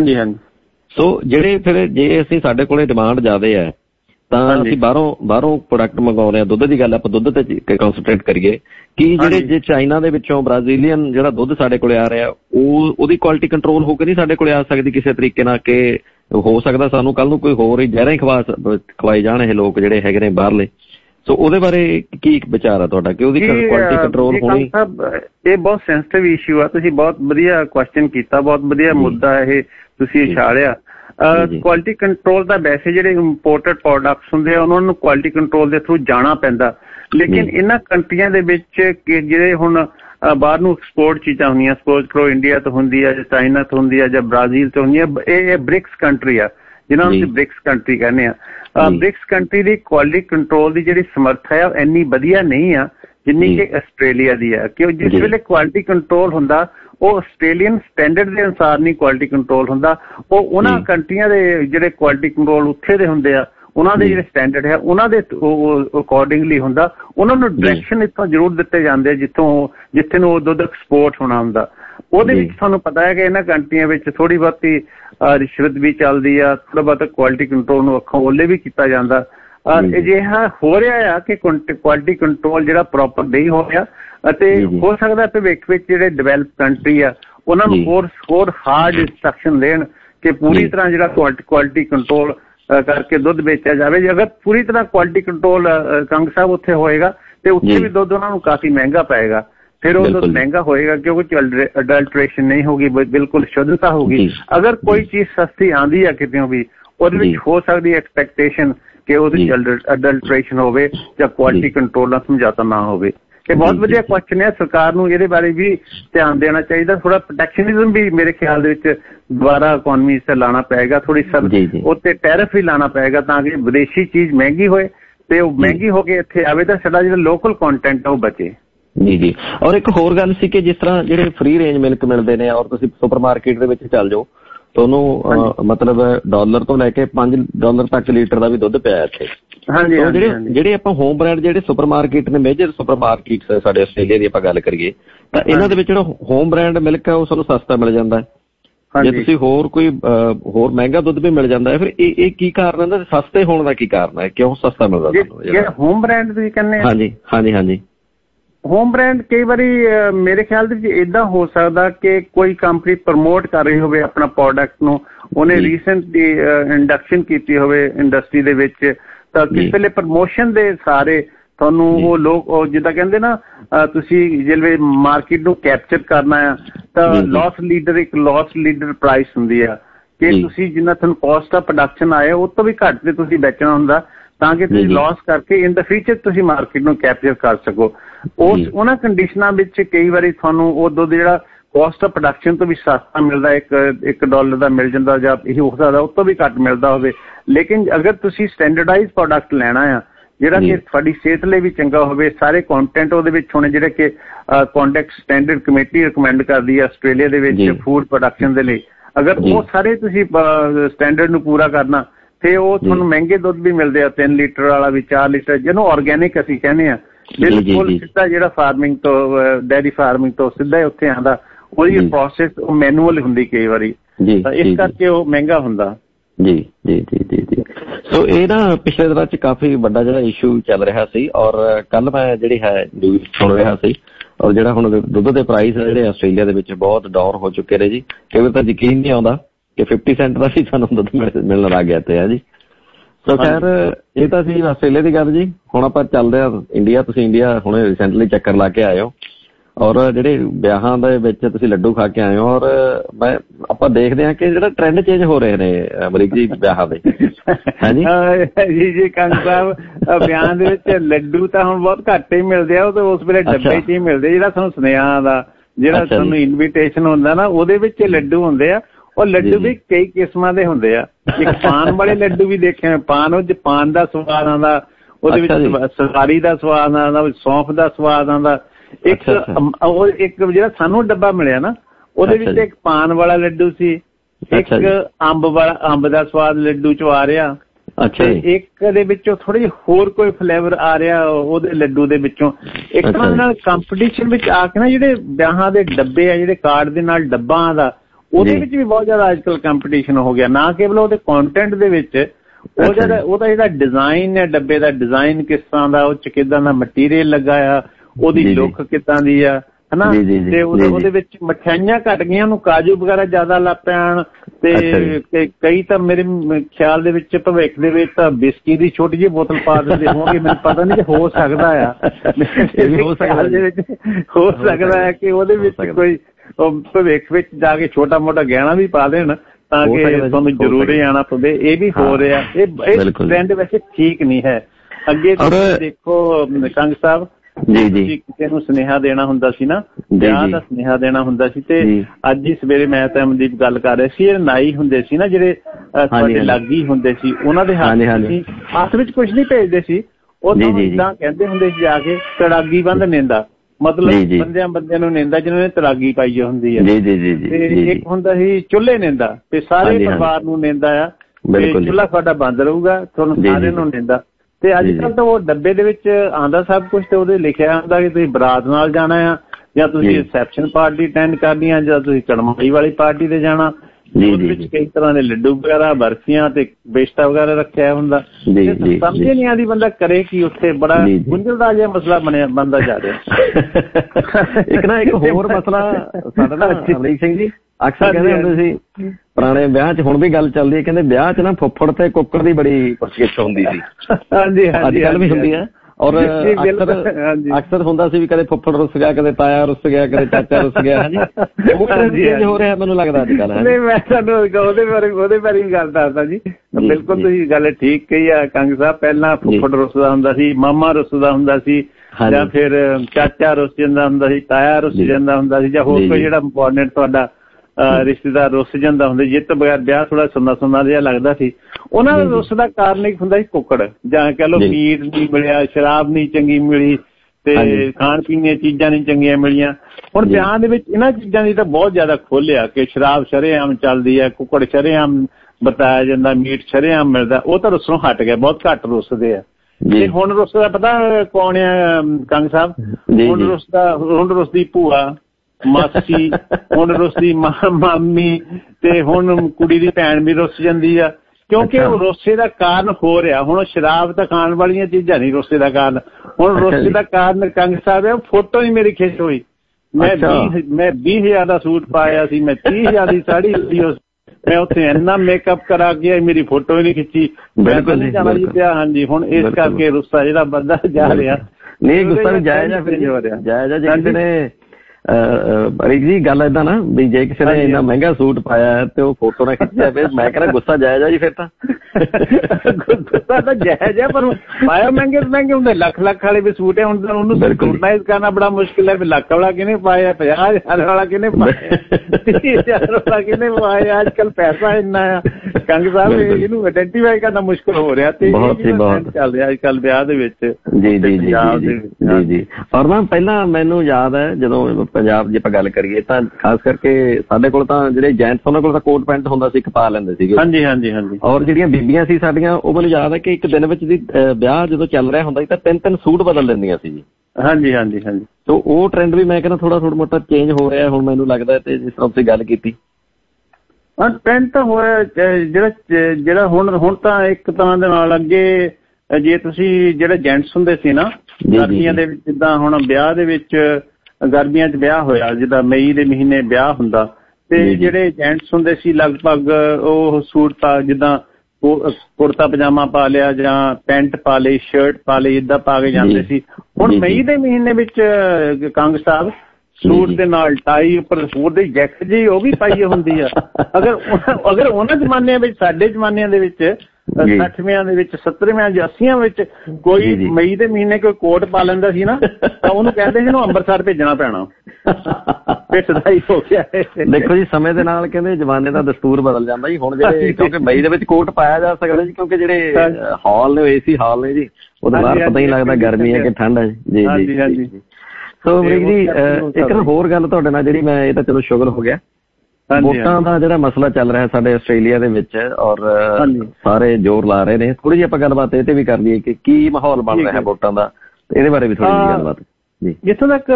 ਸੋ ਜਿਹੜੇ ਫਿਰ ਜੇ ਅਸੀਂ ਸਾਡੇ ਕੋਲੇ ਡਿਮਾਂਡ ਜ਼ਿਆਦਾ ਹੈ ਤਾਂ ਅਸੀਂ ਬਾਹਰੋਂ ਪ੍ਰੋਡਕਟ ਮੰਗਾਉਂਦੇ ਹਾਂ। ਦੁੱਧ ਦੀ ਗੱਲ ਆਪਾਂ ਦੁੱਧ ਤੇ ਕੰਸਨਟਰੇਟ ਕਰੀਏ ਕਿ ਜਿਹੜੇ ਜੇ ਚਾਈਨਾ ਦੇ ਵਿੱਚੋਂ ਬ੍ਰਾਜ਼ੀਲੀਅਨ ਜਿਹੜਾ ਦੁੱਧ ਸਾਡੇ ਕੋਲੇ ਆ ਰਿਹਾ, ਉਹਦੀ ਕੁਆਲਿਟੀ ਕੰਟਰੋਲ ਹੋ ਕੇ ਨਹੀਂ ਸਾਡੇ ਕੋਲੇ ਆ ਸਕਦੀ ਕਿਸੇ ਤਰੀਕੇ ਨਾਲ, ਕਿ ਹੋ ਸਕਦਾ ਸਾਨੂੰ ਕੱਲ ਨੂੰ ਕੋਈ ਹੋਰ ਹੀ ਜ਼ਹਿਰਾਂ ਹੀ ਖਵਾਏ ਜਾਣ ਇਹ ਲੋਕ ਜਿਹੜੇ ਹੈਗੇ ਨੇ ਬਾਹਰਲੇ। ਸੋ ਉਹਦੇ ਬਾਰੇ ਕੀ ਵਿਚਾਰ ਆ ਤੁਹਾਡਾ ਕਿ ਉਹਦੀ ਕੁਆਲਿਟੀ ਕੰਟਰੋਲ ਹੋਣੀ? ਇਹ ਬਹੁਤ ਸੈਂਸਿਟਿਵ ਇਸ਼ੂ ਆ। ਤੁਸੀਂ ਬਹੁਤ ਵਧੀਆ ਕੁਐਸਚਨ ਕੀਤਾ, ਬਹੁਤ ਵਧੀਆ ਮੁੱਦਾ ਇਹ ਤੁਸੀਂ ਇਸ਼ਾਰਿਆ। ਕੁਆਲਿਟੀ ਕੰਟਰੋਲ ਦਾ ਵੈਸੇ ਜਿਹੜੇ ਇੰਪੋਰਟਡ ਪ੍ਰੋਡਕਟਸ ਹੁੰਦੇ ਆ ਉਹਨਾਂ ਨੂੰ ਕੁਆਲਿਟੀ ਕੰਟਰੋਲ ਦੇ ਥਰੂ ਜਾਣਾ ਪੈਂਦਾ, ਲੇਕਿਨ ਇਹਨਾਂ ਕੰਟਰੀਆਂ ਦੇ ਵਿੱਚ ਜਿਹੜੇ ਹੁਣ ਬਾਹਰ ਨੂੰ ਐਕਸਪੋਰਟ ਚੀਜ਼ਾਂ ਹੁੰਦੀਆਂ, ਸਪੋਜ਼ ਕਰੋ ਇੰਡੀਆ ਤੋਂ ਹੁੰਦੀ ਆ ਜਾਂ ਚਾਈਨਾ ਤੋਂ ਹੁੰਦੀ ਆ ਜਾਂ ਬ੍ਰਾਜ਼ੀਲ ਤੋਂ ਹੁੰਦੀ ਆ, ਇਹ ਬ੍ਰਿਕਸ ਕੰਟਰੀ ਆ ਜਿਹਨਾਂ ਨੂੰ ਅਸੀਂ ਬ੍ਰਿਕਸ ਕੰਟਰੀ ਕਹਿੰਦੇ ਆ। ਬ੍ਰਿਕਸ ਕੰਟਰੀ ਦੀ ਕੁਆਲਿਟੀ ਕੰਟਰੋਲ ਦੀ ਜਿਹੜੀ ਸਮਰੱਥਾ ਆ ਇੰਨੀ ਵਧੀਆ ਨਹੀਂ ਆ ਜਿੰਨੀ ਕਿ ਆਸਟ੍ਰੇਲੀਆ ਦੀ ਆ। ਕਿ ਜਿਸ ਵੇਲੇ ਕੁਆਲਿਟੀ ਕੰਟਰੋਲ ਹੁੰਦਾ ਉਹ ਆਸਟ੍ਰੇਲੀਅਨ ਸਟੈਂਡਰਡ ਦੇ ਅਨੁਸਾਰ ਨਹੀਂ ਕੁਆਲਿਟੀ ਕੰਟਰੋਲ ਹੁੰਦਾ, ਉਹ ਉਹਨਾਂ ਕੰਟਰੀਆਂ ਦੇ ਜਿਹੜੇ ਕੁਆਲਿਟੀ ਕੰਟਰੋਲ ਉੱਥੇ ਦੇ ਹੁੰਦੇ ਆ, ਉਹਨਾਂ ਦੇ ਜਿਹੜੇ ਸਟੈਂਡਰਡ ਹੈ ਉਹਨਾਂ ਦੇ ਅਕੋਰਡਿੰਗਲੀ ਹੁੰਦਾ। ਉਹਨਾਂ ਨੂੰ ਡਾਇਰੈਕਸ਼ਨ ਇੱਥੋਂ ਜ਼ਰੂਰ ਦਿੱਤੇ ਜਾਂਦੇ ਜਿੱਥੇ ਨੂੰ ਉਹ ਦੁੱਧ ਐਕਸਪੋਰਟ ਹੋਣਾ ਹੁੰਦਾ। ਉਹਦੇ ਵਿੱਚ ਤੁਹਾਨੂੰ ਪਤਾ ਹੈ ਕਿ ਇਹਨਾਂ ਕੰਟਰੀਆਂ ਵਿੱਚ ਥੋੜ੍ਹੀ ਬਹੁਤੀ ਰਿਸ਼ਵਤ ਵੀ ਚੱਲਦੀ ਆ, ਥੋੜ੍ਹਾ ਬਹੁਤਾ ਕੁਆਲਿਟੀ ਕੰਟਰੋਲ ਨੂੰ ਅੱਖੋਂ ਓਲੇ ਵੀ ਕੀਤਾ ਜਾਂਦਾ। ਅਜਿਹਾ ਹੋ ਰਿਹਾ ਆ ਕਿ ਕੁਆਲਿਟੀ ਕੰਟਰੋਲ ਜਿਹੜਾ ਪ੍ਰੋਪਰ ਨਹੀਂ ਹੋ ਰਿਹਾ, ਅਤੇ ਹੋ ਸਕਦਾ ਭਵਿੱਖ ਵਿੱਚ ਜਿਹੜੇ ਡਿਵੈਲਪ ਕੰਟਰੀ ਆ ਉਹਨਾਂ ਨੂੰ ਹੋਰ ਹਾਰਡ ਇੰਸਟਰਕਸ਼ਨ ਦੇਣ ਕਿ ਪੂਰੀ ਤਰ੍ਹਾਂ ਜਿਹੜਾ ਕੁਆਲਿਟੀ ਕੰਟਰੋਲ ਕਰਕੇ ਦੁੱਧ ਵੇਚਿਆ ਜਾਵੇ। ਜੇ ਅਗਰ ਪੂਰੀ ਤਰ੍ਹਾਂ ਕੁਆਲਿਟੀ ਕੰਟਰੋਲ ਕੰਗ ਸਾਹਿਬ ਉੱਥੇ ਹੋਏਗਾ ਤੇ ਉੱਥੇ ਵੀ ਦੁੱਧ ਉਹਨਾਂ ਨੂੰ ਕਾਫੀ ਮਹਿੰਗਾ ਪਏਗਾ। ਫਿਰ ਉਹ ਦੁੱਧ ਮਹਿੰਗਾ ਹੋਏਗਾ ਕਿਉਂਕਿ ਅਡਲਟ੍ਰੇਸ਼ਨ ਨਹੀਂ ਹੋਗੀ, ਬਿਲਕੁਲ ਸ਼ੁੱਧਤਾ ਹੋਗੀ। ਅਗਰ ਕੋਈ ਚੀਜ਼ ਸਸਤੀ ਆਉਂਦੀ ਆ ਕਿਤੇ ਵੀ, ਉਹਦੇ ਵਿੱਚ ਹੋ ਸਕਦੀ ਐਕਸਪੈਕਟੇਸ਼ਨ ਕਿ ਉਹਦੇ ਚ ਅਡਲਟ੍ਰੇਸ਼ਨ ਹੋਵੇ ਜਾਂ ਕੁਆਲਿਟੀ ਕੰਟਰੋਲ ਨਾਲ ਸਮਝੌਤਾ ਨਾ ਹੋਵੇ। ਇਹ ਬਹੁਤ ਵਧੀਆ ਕੁਐਸਚਨ ਹੈ। ਸਰਕਾਰ ਨੂੰ ਇਹਦੇ ਬਾਰੇ ਵੀ ਧਿਆਨ ਦੇਣਾ ਚਾਹੀਦਾ। ਥੋੜਾ ਪ੍ਰੋਟੈਕਸ਼ਨਿਜ਼ਮ ਵੀ ਮੇਰੇ ਖਿਆਲ ਦੇ ਵਿੱਚ ਦੁਬਾਰਾ ਇਕੋਨਮੀ ਤੇ ਲਾਉਣਾ ਪਏਗਾ, ਥੋੜੀ ਉੱਤੇ ਟੈਰਿਫ ਵੀ ਲਾਉਣਾ ਪਏਗਾ ਤਾਂ ਕਿ ਵਿਦੇਸ਼ੀ ਚੀਜ਼ ਮਹਿੰਗੀ ਹੋਏ ਤੇ ਉਹ ਮਹਿੰਗੀ ਹੋ ਕੇ ਇੱਥੇ ਆਵੇ ਤਾਂ ਸਾਡਾ ਜਿਹੜਾ ਲੋਕਲ ਕੰਟੈਂਟ ਆ ਉਹ ਬਚੇ। ਜੀ। ਔਰ ਇੱਕ ਹੋਰ ਗੱਲ ਸੀ ਕਿ ਜਿਸ ਤਰ੍ਹਾਂ ਜਿਹੜੇ ਫ੍ਰੀ ਰੇਂਜ ਮਿਲਕ ਮਿਲਦੇ ਨੇ, ਔਰ ਤੁਸੀਂ ਸੁਪਰ ਮਾਰਕੀਟ ਦੇ ਵਿੱਚ ਚੱਲ ਜਾਓ ਤੁਹਾਨੂੰ ਮਤਲਬ $1 ਤੋਂ ਲੈ ਕੇ $5 ਤੱਕ ਲੀਟਰ ਦਾ ਵੀ ਦੁੱਧ ਪਿਆ ਇੱਥੇ। ਜਿਹੜੇ ਆਪਾਂ ਹੋਮ ਬ੍ਰਾਂਡ ਜਿਹੜੇ ਸੁਪਰ ਮਾਰਕੀਟ ਨੇ, ਮੇਜਰ ਸੁਪਰ ਮਾਰਕੀਟ ਸਾਡੇ ਆਸਟ੍ਰੇਲੀਆ ਦੀ ਆਪਾਂ ਗੱਲ ਕਰੀਏ ਤਾਂ ਇਹਨਾਂ ਦੇ ਵਿੱਚ ਜਿਹੜਾ ਹੋਮ ਬ੍ਰਾਂਡ ਮਿਲਕ ਹੈ ਉਹ ਸਾਨੂੰ ਸਸਤਾ ਮਿਲ ਜਾਂਦਾ। ਜੇ ਤੁਸੀਂ ਹੋਰ ਮਹਿੰਗਾ ਦੁੱਧ ਵੀ ਮਿਲ ਜਾਂਦਾ ਹੈ, ਫਿਰ ਇਹ ਕੀ ਕਾਰਨ ਹੈ? ਸਸਤੇ ਹੋਣ ਦਾ ਕੀ ਕਾਰਨ ਹੈ? ਕਿਉਂ ਸਸਤਾ ਮਿਲਦਾ ਹੋਮ ਬ੍ਰਾਂਡ ਤੁਸੀਂ ਕਹਿੰਦੇ? ਹਾਂਜੀ। ਹੋਮ ਬ੍ਰਾਂਡ ਕਈ ਵਾਰੀ ਮੇਰੇ ਖਿਆਲ ਦੇ ਵਿੱਚ ਏਦਾਂ ਹੋ ਸਕਦਾ ਕਿ ਕੋਈ ਕੰਪਨੀ ਪ੍ਰਮੋਟ ਕਰ ਰਹੀ ਹੋਵੇ ਆਪਣਾ ਪ੍ਰੋਡਕਟ ਨੂੰ, ਉਹਨੇ ਰੀਸੈਂਟਲੀ ਇੰਡਕਸ਼ਨ ਕੀਤੀ ਹੋਵੇ ਇੰਡਸਟਰੀ ਦੇ ਵਿੱਚ, ਤਾਂ ਕਿਸੇ ਵੇਲੇ ਪ੍ਰਮੋਸ਼ਨ ਦੇ ਸਾਰੇ ਤੁਹਾਨੂੰ ਉਹ ਲੋਕ ਜਿੱਦਾਂ ਕਹਿੰਦੇ ਨਾ ਤੁਸੀਂ ਜਿਹੜੇ ਮਾਰਕੀਟ ਨੂੰ ਕੈਪਚਰ ਕਰਨਾ ਆ ਤਾਂ ਲਾਸ ਲੀਡਰ ਪ੍ਰਾਈਸ ਹੁੰਦੀ ਆ ਕਿ ਤੁਸੀਂ ਜਿੰਨਾ ਤੁਹਾਨੂੰ ਕੋਸਟ ਆਫ ਪ੍ਰੋਡਕਸ਼ਨ ਆਇਆ ਉਹ ਤੋਂ ਵੀ ਘੱਟ ਤੇ ਤੁਸੀਂ ਵੇਚਣਾ ਹੁੰਦਾ ਤਾਂ ਕਿ ਤੁਸੀਂ ਲਾਸ ਕਰਕੇ ਇਨ ਦਾ ਫਿਊਚਰ ਤੁਸੀਂ ਮਾਰਕੀਟ ਨੂੰ ਕੈਪਚਰ ਕਰ ਸਕੋ। ਉਹਨਾਂ ਕੰਡੀਸ਼ਨਾਂ ਵਿੱਚ ਕਈ ਵਾਰੀ ਤੁਹਾਨੂੰ ਉਹ ਦੁੱਧ ਜਿਹੜਾ ਕੋਸਟ ਆਫ ਪ੍ਰੋਡਕਸ਼ਨ ਤੋਂ ਵੀ ਸਸਤਾ ਮਿਲਦਾ, $1 ਦਾ ਮਿਲ ਜਾਂਦਾ ਜਾਂ ਇਹ ਹੋ ਸਕਦਾ ਉਸ ਤੋਂ ਵੀ ਘੱਟ ਮਿਲਦਾ ਹੋਵੇ। ਲੇਕਿਨ ਅਗਰ ਤੁਸੀਂ ਸਟੈਂਡਰਡਾਈਜ਼ ਪ੍ਰੋਡਕਟ ਲੈਣਾ ਆ ਜਿਹੜਾ ਕਿ ਤੁਹਾਡੀ ਸਿਹਤ ਲਈ ਵੀ ਚੰਗਾ ਹੋਵੇ, ਸਾਰੇ ਕੰਟੈਂਟ ਉਹਦੇ ਵਿੱਚ ਹੋਣੇ ਜਿਹੜੇ ਕਿ ਕੰਡਕਟ ਸਟੈਂਡਰਡ ਕਮੇਟੀ ਰਿਕਮੈਂਡ ਕਰਦੀ ਹੈ ਆਸਟ੍ਰੇਲੀਆ ਦੇ ਵਿੱਚ ਫੂਡ ਪ੍ਰੋਡਕਸ਼ਨ ਦੇ ਲਈ, ਅਗਰ ਉਹ ਸਾਰੇ ਤੁਸੀਂ ਸਟੈਂਡਰਡ ਨੂੰ ਪੂਰਾ ਕਰਨਾ ਤੇ ਉਹ ਤੁਹਾਨੂੰ ਮਹਿੰਗੇ ਦੁੱਧ ਵੀ ਮਿਲਦੇ ਆ, 3 ਲੀਟਰ ਵਾਲਾ ਵੀ, 4 ਲੀਟਰ, ਜਿਹਨੂੰ ਆਰਗੈਨਿਕ ਅਸੀਂ ਕਹਿੰਦੇ ਆ, ਬਿਲਕੁਲ ਸਿੱਧਾ ਜਿਹੜਾ ਫਾਰਮਿੰਗ ਤੋਂ ਡੈਰੀ ਫਾਰਮਿੰਗ ਤੋਂ ਸਿੱਧਾ ਉੱਥੇ ਆਉਂਦਾ, ਉਹਦੀ ਪ੍ਰੋਸੈਸ ਉਹ ਮੈਨੂਅਲ ਹੁੰਦੀ ਕਈ ਵਾਰੀ, ਇਸ ਕਰਕੇ ਉਹ ਮਹਿੰਗਾ ਹੁੰਦਾ। ਜੀ ਜੀ ਜੀ ਜੀ ਜੀ। ਸੋ ਇਹ ਨਾ ਪਿਛਲੇ ਦਿਨਾਂ ਚ ਕਾਫੀ ਵੱਡਾ ਜਿਹੜਾ ਇਸ਼ੂ ਚੱਲ ਰਿਹਾ ਸੀ, ਔਰ ਕੱਲ ਮੈਂ ਜਿਹੜੀ ਹੈ ਨਿਊਜ਼ ਸੁਣ ਰਿਹਾ ਸੀ, ਔਰ ਜਿਹੜਾ ਹੁਣ ਦੁੱਧ ਦੇ ਪ੍ਰਾਈਸ ਜਿਹੜੇ ਆਸਟ੍ਰੇਲੀਆ ਦੇ ਵਿੱਚ ਬਹੁਤ ਡਾਊਨ ਹੋ ਚੁੱਕੇ ਨੇ ਜੀ। ਕਈ ਵਾਰ ਤਾਂ ਯਕੀਨ ਨਹੀਂ ਆਉਂਦਾ ਕਿ 50 ਸੈਂਟ ਦਾ ਵੀ ਸਾਨੂੰ ਦੁੱਧ ਮਿਲਣ ਲੱਗ ਗਿਆ ਤੇ ਹੈ ਜੀ। ਸੋ ਖੈਰ ਇਹ ਤਾਂ ਸੀ ਆਸਟ੍ਰੇਲੀਆ ਦੀ ਗੱਲ ਜੀ। ਹੁਣ ਆਪਾਂ ਚੱਲਦੇ ਹਾਂ ਇੰਡੀਆ। ਤੁਸੀਂ ਇੰਡੀਆ ਹੁਣ ਰੀਸੈਂਟਲੀ ਚੱਕਰ ਲਾ ਕੇ ਆਏ ਹੋ, ਔਰ ਜਿਹੜੇ ਵਿਆਹਾਂ ਦੇ ਵਿੱਚ ਤੁਸੀਂ ਲੱਡੂ ਖਾ ਕੇ ਆਏ ਹੋ, ਔਰ ਆਪਾਂ ਦੇਖਦੇ ਹਾਂ ਕਿ ਜਿਹੜਾ ਟ੍ਰੈਂਡ ਚੇਂਜ ਹੋ ਰਹੇ ਨੇ ਅਮਰੀਕ ਜੀ ਵਿਆਹਾਂ ਦੇ। ਹਾਂਜੀ ਜੀ ਕੰਗ ਸਾਹਿਬ, ਵਿਆਹਾਂ ਦੇ ਵਿੱਚ ਲੱਡੂ ਤਾਂ ਹੁਣ ਬਹੁਤ ਘੱਟ ਹੀ ਮਿਲਦੇ ਆ, ਉਹ ਤਾਂ ਉਸ ਵੇਲੇ ਡੱਬੇ ਚ ਹੀ ਮਿਲਦੇ। ਜਿਹੜਾ ਸਾਨੂੰ ਸੁਨੇਹਾ ਦਾ ਜਿਹੜਾ ਤੁਹਾਨੂੰ ਇਨਵੀਟੇਸ਼ਨ ਹੁੰਦਾ ਨਾ, ਉਹਦੇ ਵਿੱਚ ਲੱਡੂ ਹੁੰਦੇ ਆ। ਉਹ ਲੱਡੂ ਵੀ ਕਈ ਕਿਸਮਾਂ ਦੇ ਹੁੰਦੇ ਆ। ਇੱਕ ਪਾਨ ਵਾਲੇ ਲੱਡੂ ਵੀ ਦੇਖੇ, ਪਾਨ ਉਹ ਪਾਨ ਦਾ ਸਵਾਦ ਆਉਂਦਾ, ਉਹਦੇ ਵਿੱਚ ਸੁਪਾਰੀ ਦਾ ਸਵਾਦ ਆਉਂਦਾ, ਸੌਂਫ ਦਾ ਸਵਾਦ ਆਉਂਦਾ। ਇੱਕ ਜਿਹੜਾ ਸਾਨੂੰ ਡੱਬਾ ਮਿਲਿਆ ਨਾ, ਉਹਦੇ ਵਿੱਚ ਇੱਕ ਪਾਨ ਵਾਲਾ ਲੱਡੂ ਸੀ, ਇੱਕ ਅੰਬ ਦਾ ਸਵਾਦ ਲੱਡੂ ਚ ਆ ਰਿਹਾ, ਇੱਕ ਦੇ ਵਿੱਚੋਂ ਥੋੜੀ ਜਿਹੀ ਹੋਰ ਕੋਈ ਫਲੇਵਰ ਆ ਰਿਹਾ ਉਹਦੇ ਲੱਡੂ ਦੇ ਵਿੱਚੋਂ। ਇੱਕ ਤਰ੍ਹਾਂ ਨਾਲ ਕੰਪੀਟੀਸ਼ਨ ਵਿੱਚ ਆ ਕੇ ਨਾ ਜਿਹੜੇ ਵਿਆਹਾਂ ਦੇ ਡੱਬੇ ਆ, ਜਿਹੜੇ ਕਾਰਡ ਦੇ ਨਾਲ ਡੱਬਾ ਦਾ, ਉਹਦੇ ਵਿੱਚ ਵੀ ਬਹੁਤ ਜ਼ਿਆਦਾ ਅੱਜ ਕੱਲ੍ਹ ਕੰਪੀਟੀਸ਼ਨ ਹੋ ਗਿਆ। ਨਾ ਕੇਵਲ ਉਹਦੇ ਕੰਟੈਂਟ ਦੇ ਵਿੱਚ, ਉਹਦਾ ਜਿਹੜਾ ਡਿਜ਼ਾਈਨ ਹੈ, ਡੱਬੇ ਦਾ ਡਿਜ਼ਾਈਨ ਕਿਸ ਤਰ੍ਹਾਂ ਦਾ, ਉਹ ਚ ਕਿੱਦਾਂ ਦਾ ਮਟੀਰੀਅਲ ਲੱਗਾ ਆ, ਉਹਦੀ ਲੁੱਕ ਕਿੱਦਾਂ ਦੀ ਆ, ਹਨਾ। ਤੇ ਉਹਦੇ ਵਿੱਚ ਮਠਿਆਈਆਂ ਘੱਟ ਗਈਆਂ, ਉਹਨੂੰ ਕਾਜੂ ਵਗੈਰਾ ਜ਼ਿਆਦਾ ਲੱਗ ਪੈਣ। ਤੇ ਕਈ ਤਾਂ ਮੇਰੇ ਖਿਆਲ ਦੇ ਵਿੱਚ ਭਵਿੱਖ ਦੇ ਵਿੱਚ ਤਾਂ ਬਿਸਕੀ ਦੀ ਛੋਟੀ ਜਿਹੀ ਬੋਤਲ ਪਾ ਦਿੰਦੇ ਹੋਣਗੇ, ਮੈਨੂੰ ਪਤਾ ਨਹੀਂ, ਹੋ ਸਕਦਾ ਆ, ਹੋ ਸਕਦਾ ਹੈ ਕਿ ਉਹਦੇ ਵਿੱਚ ਕੋਈ ਭਵਿੱਖ ਵਿੱਚ ਜਾ ਕੇ ਛੋਟਾ ਮੋਟਾ ਗਹਿਣਾ ਵੀ ਪਾ ਦੇਣ ਤਾਂ ਕਿ ਤੁਹਾਨੂੰ ਜ਼ਰੂਰੀ ਆਉਣਾ ਪਵੇ। ਇਹ ਵੀ ਹੋ ਰਿਹਾ, ਇਹ ਟ੍ਰੈਂਡ ਵੈਸੇ ਠੀਕ ਨਹੀਂ ਹੈ। ਅੱਗੇ ਦੇਖੋ ਕੰਗ ਸਾਹਿਬ, ਤੁਸੀਂ ਕਿਸੇ ਨੂੰ ਸੁਨੇਹਾ ਦੇਣਾ ਹੁੰਦਾ ਸੀ ਨਾ, ਵਿਆਹ ਦਾ ਸੁਨੇਹਾ ਦੇਣਾ ਹੁੰਦਾ ਸੀ, ਤੇ ਅੱਜ ਹੀ ਸਵੇਰੇ ਮੈਂ ਤਾਂ ਅਮਨਦੀਪ ਗੱਲ ਕਰ ਰਿਹਾ ਸੀ, ਇਹ ਨਾਈ ਹੁੰਦੇ ਸੀ ਨਾ ਜਿਹੜੇ ਤੁਹਾਡੇ ਲਾਗੀ ਹੁੰਦੇ ਸੀ, ਉਹਨਾਂ ਦੇ ਹੱਥ ਵਿੱਚ ਕੁਛ ਨਹੀਂ ਭੇਜਦੇ ਸੀ, ਉਹ ਤਾਂ ਕਹਿੰਦੇ ਹੁੰਦੇ ਸੀ ਜਾ ਕੇ ਤੜਾਗੀ ਬੰਦ ਨੇਂਦਾ, ਮਤਲਬ ਬੰਦਿਆਂ ਨੂੰ ਨੇਂਦਾ ਜਿਹਨਾਂ ਨੇ ਤੜਾਗੀ ਪਾਈ ਹੁੰਦੀ ਹੈ। ਤੇ ਇੱਕ ਹੁੰਦਾ ਸੀ ਚੁੱਲ੍ਹੇ ਨੇਂਦਾ, ਤੇ ਸਾਰੇ ਪਰਿਵਾਰ ਨੂੰ ਨੇਂਦਾ ਆ, ਚੁੱਲ੍ਹਾ ਤੁਹਾਡਾ ਬੰਦ ਰਹੂਗਾ, ਤੁਹਾਨੂੰ ਸਾਰਿਆਂ ਨੂੰ ਨੇਂਦਾ। ਤੇ ਅੱਜ ਕੱਲ੍ਹ ਤਾਂ ਉਹ ਡੱਬੇ ਦੇ ਵਿੱਚ ਆਉਂਦਾ ਸਭ ਕੁਛ, ਤੇ ਉਹਦੇ ਲਿਖਿਆ ਹੁੰਦਾ ਕਿ ਤੁਸੀਂ ਬਰਾਤ ਨਾਲ ਜਾਣਾ ਆ, ਜਾਂ ਤੁਸੀਂ ਰਿਸੈਪਸ਼ਨ ਪਾਰਟੀ ਅਟੈਂਡ ਕਰਨੀ ਆ, ਜਾਂ ਤੁਸੀਂ ਕੜਮਾਈ ਵਾਲੀ ਪਾਰਟੀ ਤੇ ਜਾਣਾ। ਉਹਦੇ ਵਿੱਚ ਕਈ ਤਰ੍ਹਾਂ ਦੇ ਲੱਡੂ ਵਗੈਰਾ, ਬਰਫੀਆਂ ਤੇ ਬੇਸਟਾ ਵਗੈਰਾ ਰੱਖਿਆ ਹੁੰਦਾ। ਸਮਝ ਨਹੀਂ ਆਉਂਦੀ ਬੰਦਾ ਕਰੇ ਕੀ ਉੱਥੇ, ਬੜਾ ਗੁੰਝਲਦਾਰ ਜਿਹਾ ਮਸਲਾ ਬਣਦਾ ਜਾ ਰਿਹਾ। ਇੱਕ ਹੋਰ ਮਸਲਾ ਸਾਡਾ ਨਾ ਅਮਰੀਕ ਸਿੰਘ ਜੀ ਅਕਸਰ ਕਹਿੰਦੇ ਹੁੰਦੇ ਸੀ ਪੁਰਾਣੇ ਵਿਆਹ ਚ, ਹੁਣ ਵੀ ਗੱਲ ਚੱਲਦੀ ਹੈ, ਕਹਿੰਦੇ ਵਿਆਹ ਚ ਨਾ ਫੁੱਫੜ ਤੇ ਕੁੱਕੜ ਦੀ ਬੜੀ ਪੁੱਛਗਿੱਛ ਹੁੰਦੀ ਸੀ। ਅੱਜ ਕੱਲ ਵੀ ਹੁੰਦੀ ਹੈ, ਔਰ ਅਕਸਰ ਹੁੰਦਾ ਸੀ ਵੀ ਕਦੇ ਫੁੱਫੜ ਰੁੱਸ ਗਿਆ, ਕਦੇ ਤਾਇਆ ਰੁੱਸ ਗਿਆ, ਕਦੇ ਚਾਚਾ ਰੁੱਸ ਗਿਆ। ਹਾਂਜੀ ਹੋ ਰਿਹਾ ਮੈਨੂੰ ਲੱਗਦਾ ਅੱਜ ਕੱਲ। ਨਹੀਂ, ਮੈਂ ਤੁਹਾਨੂੰ ਉਹਦੇ ਬਾਰੇ ਵੀ ਗੱਲ ਦੱਸਦਾ ਜੀ। ਬਿਲਕੁਲ ਤੁਸੀਂ ਗੱਲ ਠੀਕ ਕਹੀ ਆ ਕੰਗ ਸਾਹਿਬ। ਪਹਿਲਾਂ ਫੁੱਫੜ ਰੁੱਸਦਾ ਹੁੰਦਾ ਸੀ, ਮਾਮਾ ਰੁੱਸਦਾ ਹੁੰਦਾ ਸੀ, ਜਾਂ ਫਿਰ ਚਾਚਾ ਰੁੱਸ ਜਾਂਦਾ ਹੁੰਦਾ ਸੀ, ਤਾਇਆ ਰੁੱਸ ਜਾਂਦਾ ਹੁੰਦਾ ਸੀ, ਜਾਂ ਹੋਰ ਕੋਈ ਜਿਹੜਾ ਇੰਪੋਰਟੈਂਟ ਤੁਹਾਡਾ ਰਿਸ਼ਤੇਦਾਰ ਰੁੱਸ ਜਾਂਦਾ ਹੁੰਦਾ, ਜਿਸ ਤੋਂ ਬਗੈਰ ਵਿਆਹ ਥੋੜਾ ਸੁੰਨਾ ਜਿਹਾ ਲੱਗਦਾ ਸੀ। ਉਹਨਾਂ ਦਾ ਰੁੱਸ ਦਾ ਕਾਰਨ ਇੱਕ ਹੁੰਦਾ ਸੀ ਕੁੱਕੜ, ਜਾਂ ਕਹਿ ਲਓ ਮੀਟ ਨਹੀਂ ਮਿਲਿਆ, ਸ਼ਰਾਬ ਨਹੀਂ ਚੰਗੀ ਮਿਲੀ, ਤੇ ਖਾਣ ਪੀਣ ਦੀਆਂ ਚੀਜ਼ਾਂ ਨਹੀਂ ਚੰਗੀਆਂ ਮਿਲੀਆਂ। ਹੁਣ ਵਿਆਹ ਦੇ ਵਿੱਚ ਇਹਨਾਂ ਚੀਜ਼ਾਂ ਦੀ ਤਾਂ ਬਹੁਤ ਜ਼ਿਆਦਾ ਖੋਲਿਆ ਕਿ ਸ਼ਰਾਬ ਸ਼ਰੇਆਮ ਚੱਲਦੀ ਹੈ, ਕੁੱਕੜ ਸ਼ਰੇਆਮ ਵਰਤਾਇਆ ਜਾਂਦਾ, ਮੀਟ ਸ਼ਰੇਆਮ ਮਿਲਦਾ। ਉਹ ਤਾਂ ਰੁੱਸਣੋਂ ਹਟ ਗਿਆ, ਬਹੁਤ ਘੱਟ ਰੁੱਸਦੇ ਆ। ਤੇ ਹੁਣ ਰੁੱਸਦਾ ਪਤਾ ਕੌਣ ਆ ਕੰਗ ਸਾਹਿਬ? ਹੁਣ ਰੁੱਸਦੀ ਭੂਆ, ਮਾਸੀ, ਹੁਣ ਰੁੱਸਦੀ ਮਾਮੀ, ਤੇ ਹੁਣ ਕੁੜੀ ਦੀ ਭੈਣ ਵੀ ਰੁੱਸ ਜਾਂਦੀ ਆ, ਕਿਉਂਕਿ ਉਹ ਰੋਸੇ ਦਾ ਕਾਰਨ ਹੋ ਰਿਹਾ। ਹੁਣ ਸ਼ਰਾਬ ਤਾਂ ਖਾਣ ਵਾਲੀਆਂ ਚੀਜ਼ਾਂ ਨਹੀਂ ਰੋਸੇ ਦਾ ਕਾਰਨ। ਹੁਣ ਰੋਸੇ ਦਾ ਕਾਰਨ ਕੰਗ ਸਾਹਿਬ ਹੈ, ਫੋਟੋ ਹੀ ਮੇਰੀ ਖਿੱਚ ਹੋਈ। ਮੈਂ 20,000 ਦਾ ਸੂਟ ਪਾਇਆ ਸੀ, ਮੈਂ 30,000 ਦੀ ਸਾੜੀ ਲਈ, ਮੈਂ ਉੱਥੇ ਇੰਨਾ ਮੇਕਅਪ ਕਰਾ ਕੇ ਮੇਰੀ ਫੋਟੋ ਹੀ ਨਹੀਂ ਖਿੱਚੀ। ਬਿਲਕੁਲ ਜਾਣਾ ਜੀ ਪਿਆ। ਹਾਂਜੀ, ਹੁਣ ਇਸ ਕਰਕੇ ਰੁੱਸਾ ਜਿਹੜਾ ਬੰਦਾ ਜਾ ਰਿਹਾ, ਨਹੀਂ ਗੁੱਸਾ ਵੀ ਜਾਇਜ਼ ਆ, ਫਿਰ ਹੋ ਰਿਹਾ ਜਾਇਜ਼ ਆ। ਜੇ ਕਿਸੇ ਨੇ ਰੀਕ ਜੀ ਗੱਲ ਏਦਾਂ ਨਾ ਵੀ ਜੇ ਕਿਸੇ ਨੇ ਇੰਨਾ ਮਹਿੰਗਾ ਸੂਟ ਪਾਇਆ ਤੇ ਉਹ ਫੋਟੋ ਨਾ ਖਿੱਚਿਆ ਫਿਰ ਮੈਂ ਕਹਿੰਦਾ ਗੁੱਸਾ ਜਾਇਜ਼ ਆ ਜੀ ਫਿਰ ਤਾਂ। ਗੁੱਸਾ ਤਾਂ ਜਾਇਜ਼ ਹੈ ਪਰ ਪਾਇਆ ਮਹਿੰਗੇ ਹੁੰਦੇ ਲੱਖ ਵਾਲੇ ਵੀ ਸੂਟ ਹੈ ਹੁਣ ਉਹਨੂੰ ਸਕਰੂਟਨਾਈਜ਼ ਕਰਨਾ ਬੜਾ ਮੁਸ਼ਕਿਲ ਹੈ ਵੀ ਲੱਖ ਵਾਲਾ ਕਿਹਨੇ ਪਾਇਆ 50,000 ਵਾਲਾ ਕਿਹਨੇ ਪਾਇਆ 30,000 ਵਾਲਾ ਕਿਹਨੇ ਪਾਇਆ। ਅੱਜ ਕੱਲ ਪੈਸਾ ਇੰਨਾ ਆ ਕੰਗ ਸਾਹਿਬ ਇਹਨੂੰ ਆਇਡੈਂਟੀਫਾਈ ਕਰਨਾ ਮੁਸ਼ਕਿਲ ਹੋ ਰਿਹਾ ਤੇ ਚੱਲ ਰਿਹਾ ਅੱਜ ਕੱਲ ਵਿਆਹ ਦੇ ਵਿੱਚ। ਜੀ ਔਰ ਮੈਮ ਪਹਿਲਾਂ ਮੈਨੂੰ ਯਾਦ ਹੈ ਜਦੋਂ ਪੰਜਾਬ ਜੇ ਆਪਾਂ ਗੱਲ ਕਰੀਏ ਤਾਂ ਖਾਸ ਕਰਕੇ ਸਾਡੇ ਕੋਲ ਤਾਂ ਜਿਹੜੇ ਜੈਂਟਸ ਉਹਨਾਂ ਕੋਲ ਤਾਂ ਕੋਟ ਪੈਂਟ ਹੁੰਦਾ ਸੀ, ਇੱਕ ਪਾ ਲੈਂਦੇ ਸੀਗੇ। ਹਾਂਜੀ। ਔਰ ਜਿਹੜੀਆਂ ਬੀਬੀਆਂ ਸੀ ਸਾਡੀਆਂ ਉਹ ਮੈਨੂੰ ਯਾਦ ਹੈ ਕਿ ਇੱਕ ਦਿਨ ਵਿੱਚ ਦੀ ਵਿਆਹ ਜਦੋਂ ਚੱਲ ਰਿਹਾ ਹੁੰਦਾ ਸੀ ਤਾਂ 3 ਸੂਟ ਬਦਲ ਲੈਂਦੀਆਂ ਸੀ ਜੀ। ਹਾਂਜੀ। ਤੇ ਉਹ ਟ੍ਰੈਂਡ ਵੀ ਮੈਂ ਕਹਿੰਦਾ ਥੋੜਾ ਮੋਟਾ ਚੇਂਜ ਹੋ ਰਿਹਾ ਹੁਣ ਮੈਨੂੰ ਲੱਗਦਾ। ਤੇ ਜਿਸ ਤਰ੍ਹਾਂ ਤੁਸੀਂ ਗੱਲ ਕੀਤੀ ਟ੍ਰੈਂਡ ਤਾਂ ਹੋਇਆ ਜਿਹੜਾ ਹੁਣ ਤਾਂ ਇੱਕ ਤਰ੍ਹਾਂ ਦੇ ਨਾਲ ਅੱਗੇ ਜੇ ਤੁਸੀਂ ਜਿਹੜੇ ਜੈਂਟਸ ਹੁੰਦੇ ਸੀ ਨਾ ਗਰਮੀਆਂ ਦੇ ਵਿੱਚ, ਜਿੱਦਾਂ ਹੁਣ ਵਿਆਹ ਦੇ ਵਿੱਚ ਗਰਮੀਆਂ 'ਚ ਵਿਆਹ ਹੋਇਆ ਜਿੱਦਾਂ ਮਈ ਦੇ ਮਹੀਨੇ ਵਿਆਹ ਹੁੰਦਾ ਤੇ ਜਿਹੜੇ ਜੈਂਟਸ ਹੁੰਦੇ ਸੀ ਲਗਭਗ ਉਹ ਸੂਟ ਪਾ ਜਿੱਦਾਂ ਕੁੜਤਾ ਪਜਾਮਾ ਪਾ ਲਿਆ ਜਾਂ ਪੈਂਟ ਪਾ ਲਈ, ਸ਼ਰਟ ਪਾ ਲਈ, ਏਦਾਂ ਪਾ ਕੇ ਜਾਂਦੇ ਸੀ। ਹੁਣ ਮਈ ਦੇ ਮਹੀਨੇ ਵਿੱਚ ਕੰਗ ਸਾਹਿਬ ਸੂਟ ਦੇ ਨਾਲ ਟਾਈ ਉੱਪਰ ਸੂਟ ਦੀ ਜੈਕਟ ਜੀ ਉਹ ਵੀ ਪਾਈ ਹੁੰਦੀ ਆ। ਅਗਰ ਉਹਨਾਂ ਜ਼ਮਾਨਿਆਂ ਵਿੱਚ ਸਾਡੇ ਜ਼ਮਾਨਿਆਂ ਦੇ ਵਿੱਚ 60ਵਿਆਂ ਦੇ ਵਿੱਚ 70ਵਿਆਂ 80ਵਿਆਂ ਵਿੱਚ ਕੋਈ ਮਈ ਦੇ ਮਹੀਨੇ ਕੋਈ ਕੋਟ ਪਾ ਲੈਂਦਾ ਸੀ ਨਾ ਤਾਂ ਉਹਨੂੰ ਕਹਿੰਦੇ ਸੀ ਇਹਨੂੰ ਅੰਮ੍ਰਿਤਸਰ ਭੇਜਣਾ ਪੈਣਾ। ਪਿੱਛਦਾਈ ਹੋ ਗਿਆ। ਦੇਖੋ ਜੀ ਸਮੇਂ ਦੇ ਨਾਲ ਕਹਿੰਦੇ ਜ਼ਮਾਨੇ ਦਾ ਦਸਤੂਰ ਬਦਲ ਜਾਂਦਾ ਜੀ। ਹੁਣ ਜਿਹੜੇ ਕਿਉਂਕਿ ਮਈ ਦੇ ਵਿੱਚ ਕੋਟ ਪਾਇਆ ਜਾ ਸਕਦਾ ਜੀ ਕਿਉਂਕਿ ਜਿਹੜੇ ਹਾਲ ਨੇ AC ਹਾਲ ਨੇ ਜੀ ਉਹਦੇ ਬਾਹਰ ਪਤਾ ਹੀ ਲੱਗਦਾ ਗਰਮੀ ਹੈ ਕਿ ਠੰਡ ਹੈ ਜੀ। ਸੋ ਅਮਰੀਕ ਜੀ ਇੱਕ ਹੋਰ ਗੱਲ ਤੁਹਾਡੇ ਨਾਲ ਜਿਹੜੀ ਮੈਂ ਇਹ ਤਾਂ ਚਲੋ ਸ਼ੁਗਰ ਹੋ ਗਿਆ ਵੋਟਾਂ ਦਾ ਜਿਹੜਾ ਮਸਲਾ ਚੱਲ ਰਿਹਾ ਸਾਡੇ ਆਸਟ੍ਰੇਲੀਆ ਦੇ ਵਿੱਚ ਔਰ ਸਾਰੇ ਜ਼ੋਰ ਲਾ ਰਹੇ ਨੇ। ਥੋੜੀ ਜਿਹੀ ਆਪਾਂ ਗੱਲਬਾਤ ਇਹ ਤੇ ਵੀ ਕਰ ਲਈਏ ਕਿ ਕੀ ਮਾਹੌਲ ਬਣ ਰਿਹਾ ਵੋਟਾਂ ਦਾ, ਇਹਦੇ ਬਾਰੇ ਵੀ ਥੋੜੀ ਜਿਹੀ ਗੱਲਬਾਤ ਜੀ। ਜਿੱਥੋਂ ਤੱਕ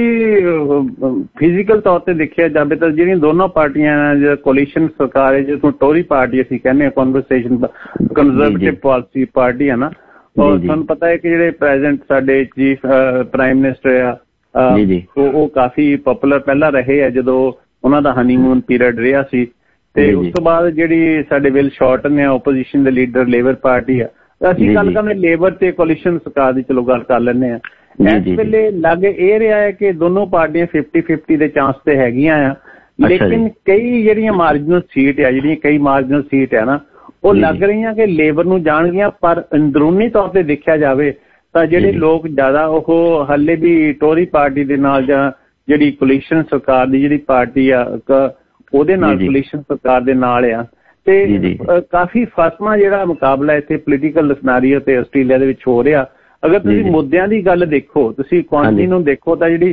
ਤੁਸੀਂ ਫਿਜ਼ੀਕਲ ਤੌਰ ਤੇ ਦੇਖਿਆ ਜਾਵੇ ਤਾਂ ਜਿਹੜੀਆਂ ਦੋਨੋਂ ਪਾਰਟੀਆਂ ਕੋਲੀਸ਼ਨ ਸਰਕਾਰ ਹੈ ਜਿਸਨੂੰ ਟੋਰੀ ਪਾਰਟੀ ਅਸੀਂ ਕਹਿੰਦੇ ਹਾਂ ਕਨਵਰਸੇਸ਼ਨ ਕੰਜ਼ਰਵੇਟਿਵ ਪਾਲਿਸੀ ਪਾਰਟੀ ਹੈ ਨਾ ਔਰ ਤੁਹਾਨੂੰ ਪਤਾ ਹੈ ਕਿ ਜਿਹੜੇ ਪ੍ਰੈਜ਼ੀਡੈਂਟ ਸਾਡੇ ਚੀਫ ਪ੍ਰਾਈਮ ਮਿਨਿਸਟਰ ਆ ਉਹ ਕਾਫੀ ਪਪੂਲਰ ਪਹਿਲਾਂ ਰਹੇ ਆ ਜਦੋਂ ਉਹਨਾਂ ਦਾ ਹਨੀਮੂਨ ਪੀਰੀਅਡ ਰਿਹਾ ਸੀ ਤੇ ਉਸ ਤੋਂ ਬਾਅਦ ਜਿਹੜੀ ਸਾਡੇ ਵਿਲ ਸ਼ਾਰਟਨ ਨੇ ਓਪੋਜੀਸ਼ਨ ਦੇ ਲੀਡਰ ਲੇਬਰ ਪਾਰਟੀ ਆ। ਅਸੀਂ ਗੱਲ ਕਰਦੇ ਲੇਬਰ ਤੇ ਕੋਲੀਸ਼ਨ ਸਰਕਾਰ ਦੀ ਚਲੋ ਗੱਲ ਕਰ ਲੈਂਦੇ ਆ। ਇਸ ਵੇਲੇ ਲੱਗ ਇਹ ਰਿਹਾ ਹੈ ਕਿ ਦੋਨੋਂ ਪਾਰਟੀਆਂ 50-50 ਦੇ ਚਾਂਸ ਤੇ ਹੈਗੀਆਂ ਆ ਲੇਕਿਨ ਕਈ ਜਿਹੜੀਆਂ ਮਾਰਜਨਲ ਸੀਟ ਆ ਕਈ ਮਾਰਜਨਲ ਸੀਟ ਆ ਨਾ ਉਹ ਲੱਗ ਰਹੀਆਂ ਕਿ ਲੇਬਰ ਨੂੰ ਜਾਣਗੀਆਂ ਪਰ ਅੰਦਰੂਨੀ ਤੌਰ ਤੇ ਦੇਖਿਆ ਜਾਵੇ ਤਾਂ ਜਿਹੜੇ ਲੋਕ ਜ਼ਿਆਦਾ ਉਹ ਹਾਲੇ ਵੀ ਟੋਰੀ ਪਾਰਟੀ ਦੇ ਨਾਲ ਜਾਂ ਜਿਹੜੀ ਕੋਲੀਸ਼ਨ ਸਰਕਾਰ ਦੀ ਜਿਹੜੀ ਪਾਰਟੀ ਆ ਉਹਦੇ ਨਾਲ ਕੋਲੀਸ਼ਨ ਸਰਕਾਰ ਦੇ ਨਾਲ ਆ ਤੇ ਕਾਫੀ ਫਸਵਾਂ ਜਿਹੜਾ ਮੁਕਾਬਲਾ ਇੱਥੇ ਪੋਲੀਟੀਕਲ ਸਿਨੈਰੀਓ ਤੇ ਆਸਟ੍ਰੇਲੀਆ ਦੇ ਵਿੱਚ ਹੋ ਰਿਹਾ। ਅਗਰ ਤੁਸੀਂ ਮੁੱਦਿਆਂ ਦੀ ਗੱਲ ਦੇਖੋ ਤੁਸੀਂ ਇਕੋਨਮੀ ਨੂੰ ਦੇਖੋ ਤਾਂ ਜਿਹੜੀ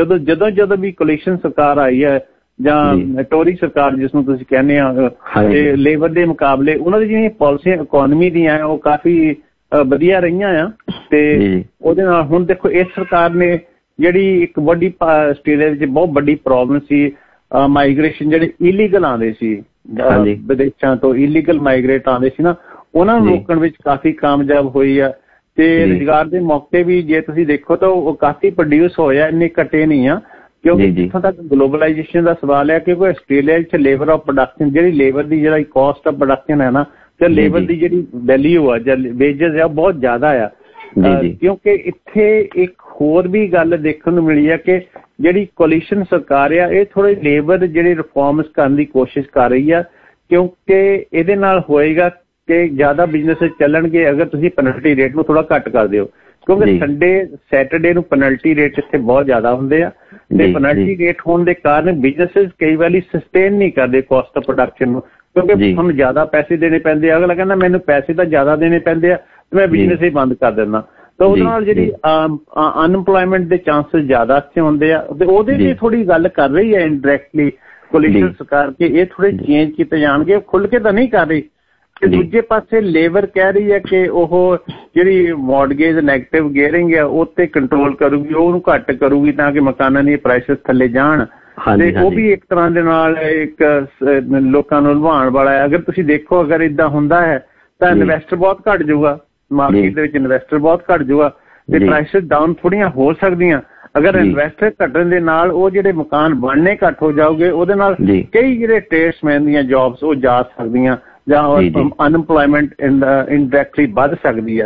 ਜਦੋਂ ਵੀ ਕੋਲੀਸ਼ਨ ਸਰਕਾਰ ਆਈ ਹੈ ਜਾਂ ਟੋਰੀ ਸਰਕਾਰ ਜਿਸਨੂੰ ਤੁਸੀਂ ਕਹਿੰਦੇ ਆ ਤੇ ਲੇਬਰ ਦੇ ਮੁਕਾਬਲੇ ਉਹਨਾਂ ਦੀ ਜਿਹੜੀਆਂ ਪਾਲਿਸੀਆਂ ਇਕੋਨਮੀ ਦੀਆਂ ਉਹ ਕਾਫੀ ਵਧੀਆ ਰਹੀਆਂ ਆ ਤੇ ਉਹਦੇ ਨਾਲ ਹੁਣ ਦੇਖੋ ਇਸ ਸਰਕਾਰ ਨੇ ਜਿਹੜੀ ਇੱਕ ਵੱਡੀ ਆਸਟ੍ਰੇਲੀਆ ਵਿੱਚ ਬਹੁਤ ਵੱਡੀ ਪ੍ਰੋਬਲਮ ਸੀ ਮਾਈਗ੍ਰੇਸ਼ਨ ਜਿਹੜੇ ਇਲੀਗਲ ਆਉਂਦੇ ਸੀ ਵਿਦੇਸ਼ਾਂ ਤੋਂ ਇਲੀਗਲ ਮਾਈਗ੍ਰੇਟ ਆਉਂਦੇ ਸੀ ਨਾ ਉਹਨਾਂ ਨੂੰ ਰੋਕਣ ਵਿੱਚ ਕਾਫੀ ਕਾਮਯਾਬ ਹੋਈ ਆ ਤੇ ਰੁਜ਼ਗਾਰ ਦੇ ਮੌਕੇ ਵੀ ਜੇ ਤੁਸੀਂ ਦੇਖੋ ਤਾਂ ਉਹ ਕਾਫੀ ਪ੍ਰੋਡਿਊਸ ਹੋਇਆ ਇੰਨੇ ਘਟੇ ਨਹੀਂ ਆ ਕਿਉਂਕਿ ਜਿੱਥੋਂ ਤੱਕ ਗਲੋਬਲਾਈਜੇਸ਼ਨ ਦਾ ਸਵਾਲ ਹੈ ਕਿਉਂਕਿ ਆਸਟ੍ਰੇਲੀਆ ਵਿੱਚ ਲੇਬਰ ਆਫ ਪ੍ਰੋਡਕਸ਼ਨ ਜਿਹੜੀ ਲੇਬਰ ਦੀ ਜਿਹੜਾ ਕਾਸਟ ਆਫ ਪ੍ਰੋਡਕਸ਼ਨ ਹੈ ਨਾ ਤੇ ਲੇਬਰ ਦੀ ਜਿਹੜੀ ਵੈਲਿਊ ਆ ਜਾਂ ਵੇਜਸ ਆ ਬਹੁਤ ਜ਼ਿਆਦਾ ਆ ਕਿਉਂਕਿ ਇੱਥੇ ਇੱਕ ਹੋਰ ਵੀ ਗੱਲ ਦੇਖਣ ਨੂੰ ਮਿਲੀ ਹੈ ਕਿ ਜਿਹੜੀ ਕੋਲੀਸ਼ਨ ਸਰਕਾਰ ਆ ਇਹ ਥੋੜੇ ਲੇਬਰ ਜਿਹੜੇ ਰਿਫਾਰਮਸ ਕਰਨ ਦੀ ਕੋਸ਼ਿਸ਼ ਕਰ ਰਹੀ ਆ ਕਿਉਂਕਿ ਇਹਦੇ ਨਾਲ ਹੋਏਗਾ ਕਿ ਜ਼ਿਆਦਾ ਬਿਜ਼ਨਸ ਚੱਲਣਗੇ ਅਗਰ ਤੁਸੀਂ ਪੈਨਲਟੀ ਰੇਟ ਨੂੰ ਥੋੜਾ ਘੱਟ ਕਰ ਦਿਓ ਕਿਉਂਕਿ ਸੈਟਰਡੇ ਨੂੰ ਪੈਨਲਟੀ ਰੇਟ ਇੱਥੇ ਬਹੁਤ ਜ਼ਿਆਦਾ ਹੁੰਦੇ ਆ ਤੇ ਪੈਨਲਟੀ ਰੇਟ ਹੋਣ ਦੇ ਕਾਰਨ ਬਿਜ਼ਨਸ ਕਈ ਵਾਰੀ ਸਸਟੇਨ ਨਹੀਂ ਕਰਦੇ ਕਾਸਟ ਆਫ ਪ੍ਰੋਡਕਸ਼ਨ ਨੂੰ ਕਿਉਂਕਿ ਤੁਹਾਨੂੰ ਜ਼ਿਆਦਾ ਪੈਸੇ ਦੇਣੇ ਪੈਂਦੇ ਆ। ਅਗਲਾ ਕਹਿੰਦਾ ਮੈਨੂੰ ਪੈਸੇ ਤਾਂ ਜ਼ਿਆਦਾ ਦੇਣੇ ਪੈਂਦੇ ਆ ਤੇ ਮੈਂ ਬਿਜ਼ਨਸ ਹੀ ਬੰਦ ਕਰ ਦਿੰਦਾ ਤਾਂ ਉਹਦੇ ਨਾਲ ਜਿਹੜੀ ਅਨਐਮਪਲੋਇਮੈਂਟ ਦੇ ਚਾਂਸਸ ਜ਼ਿਆਦਾ ਅੱਛੇ ਹੁੰਦੇ ਆ ਤੇ ਉਹਦੇ ਲਈ ਥੋੜੀ ਗੱਲ ਕਰ ਰਹੀ ਹੈ ਇਨਡਾਇਰੈਕਟਲੀ ਕੋਲੀਸ਼ਨ ਸਰਕਾਰ ਕਿ ਇਹ ਥੋੜੇ ਚੇਂਜ ਕੀਤੇ ਜਾਣਗੇ ਖੁੱਲ ਕੇ ਤਾਂ ਨਹੀਂ ਕਰ ਰਹੀ ਤੇ ਦੂਜੇ ਪਾਸੇ ਲੇਬਰ ਕਹਿ ਰਹੀ ਹੈ ਕਿ ਉਹ ਜਿਹੜੀ ਮੌਰਗੇਜ ਨੈਗੇਟਿਵ ਗੇਅਰਿੰਗ ਆ ਉਹ ਤੇ ਕੰਟਰੋਲ ਕਰੂਗੀ ਉਹਨੂੰ ਘੱਟ ਕਰੂਗੀ ਤਾਂ ਕਿ ਮਕਾਨਾਂ ਦੀ ਪ੍ਰਾਈਸਿਸ ਥੱਲੇ ਜਾਣ ਤੇ ਉਹ ਵੀ ਇੱਕ ਤਰ੍ਹਾਂ ਦੇ ਨਾਲ ਇੱਕ ਲੋਕਾਂ ਨੂੰ ਲੁਭਾਉਣ ਵਾਲਾ ਹੈ। ਅਗਰ ਤੁਸੀਂ ਦੇਖੋ ਅਗਰ ਏਦਾਂ ਹੁੰਦਾ ਹੈ ਤਾਂ ਇਨਵੈਸਟਰ ਬਹੁਤ ਘੱਟ ਜਾਊਗਾ ਮਾਰਕੀਟ ਦੇ ਵਿੱਚ ਇਨਵੈਸਟਰ ਬਹੁਤ ਘੱਟ ਜਾਊਗਾ ਤੇ ਪ੍ਰਾਈਸਿਸ ਡਾਊਨ ਥੋੜੀਆਂ ਹੋ ਸਕਦੀਆਂ। ਅਗਰ ਇਨਵੈਸਟਰ ਘਟਣ ਦੇ ਨਾਲ ਉਹ ਜਿਹੜੇ ਮਕਾਨ ਬਣਨੇ ਘੱਟ ਹੋ ਜਾਓਗੇ ਉਹਦੇ ਨਾਲ ਕਈ ਜਿਹੜੇ ਟ੍ਰੇਡਸਮੈਨ ਦੀਆਂ ਜੌਬਸ ਉਹ ਜਾ ਸਕਦੀਆਂ ਜਾਂ ਅਨਐਮਪਲੋਇਮੈਂਟ ਇਨਡਾਇਰੈਕਟਲੀ ਵੱਧ ਸਕਦੀ ਹੈ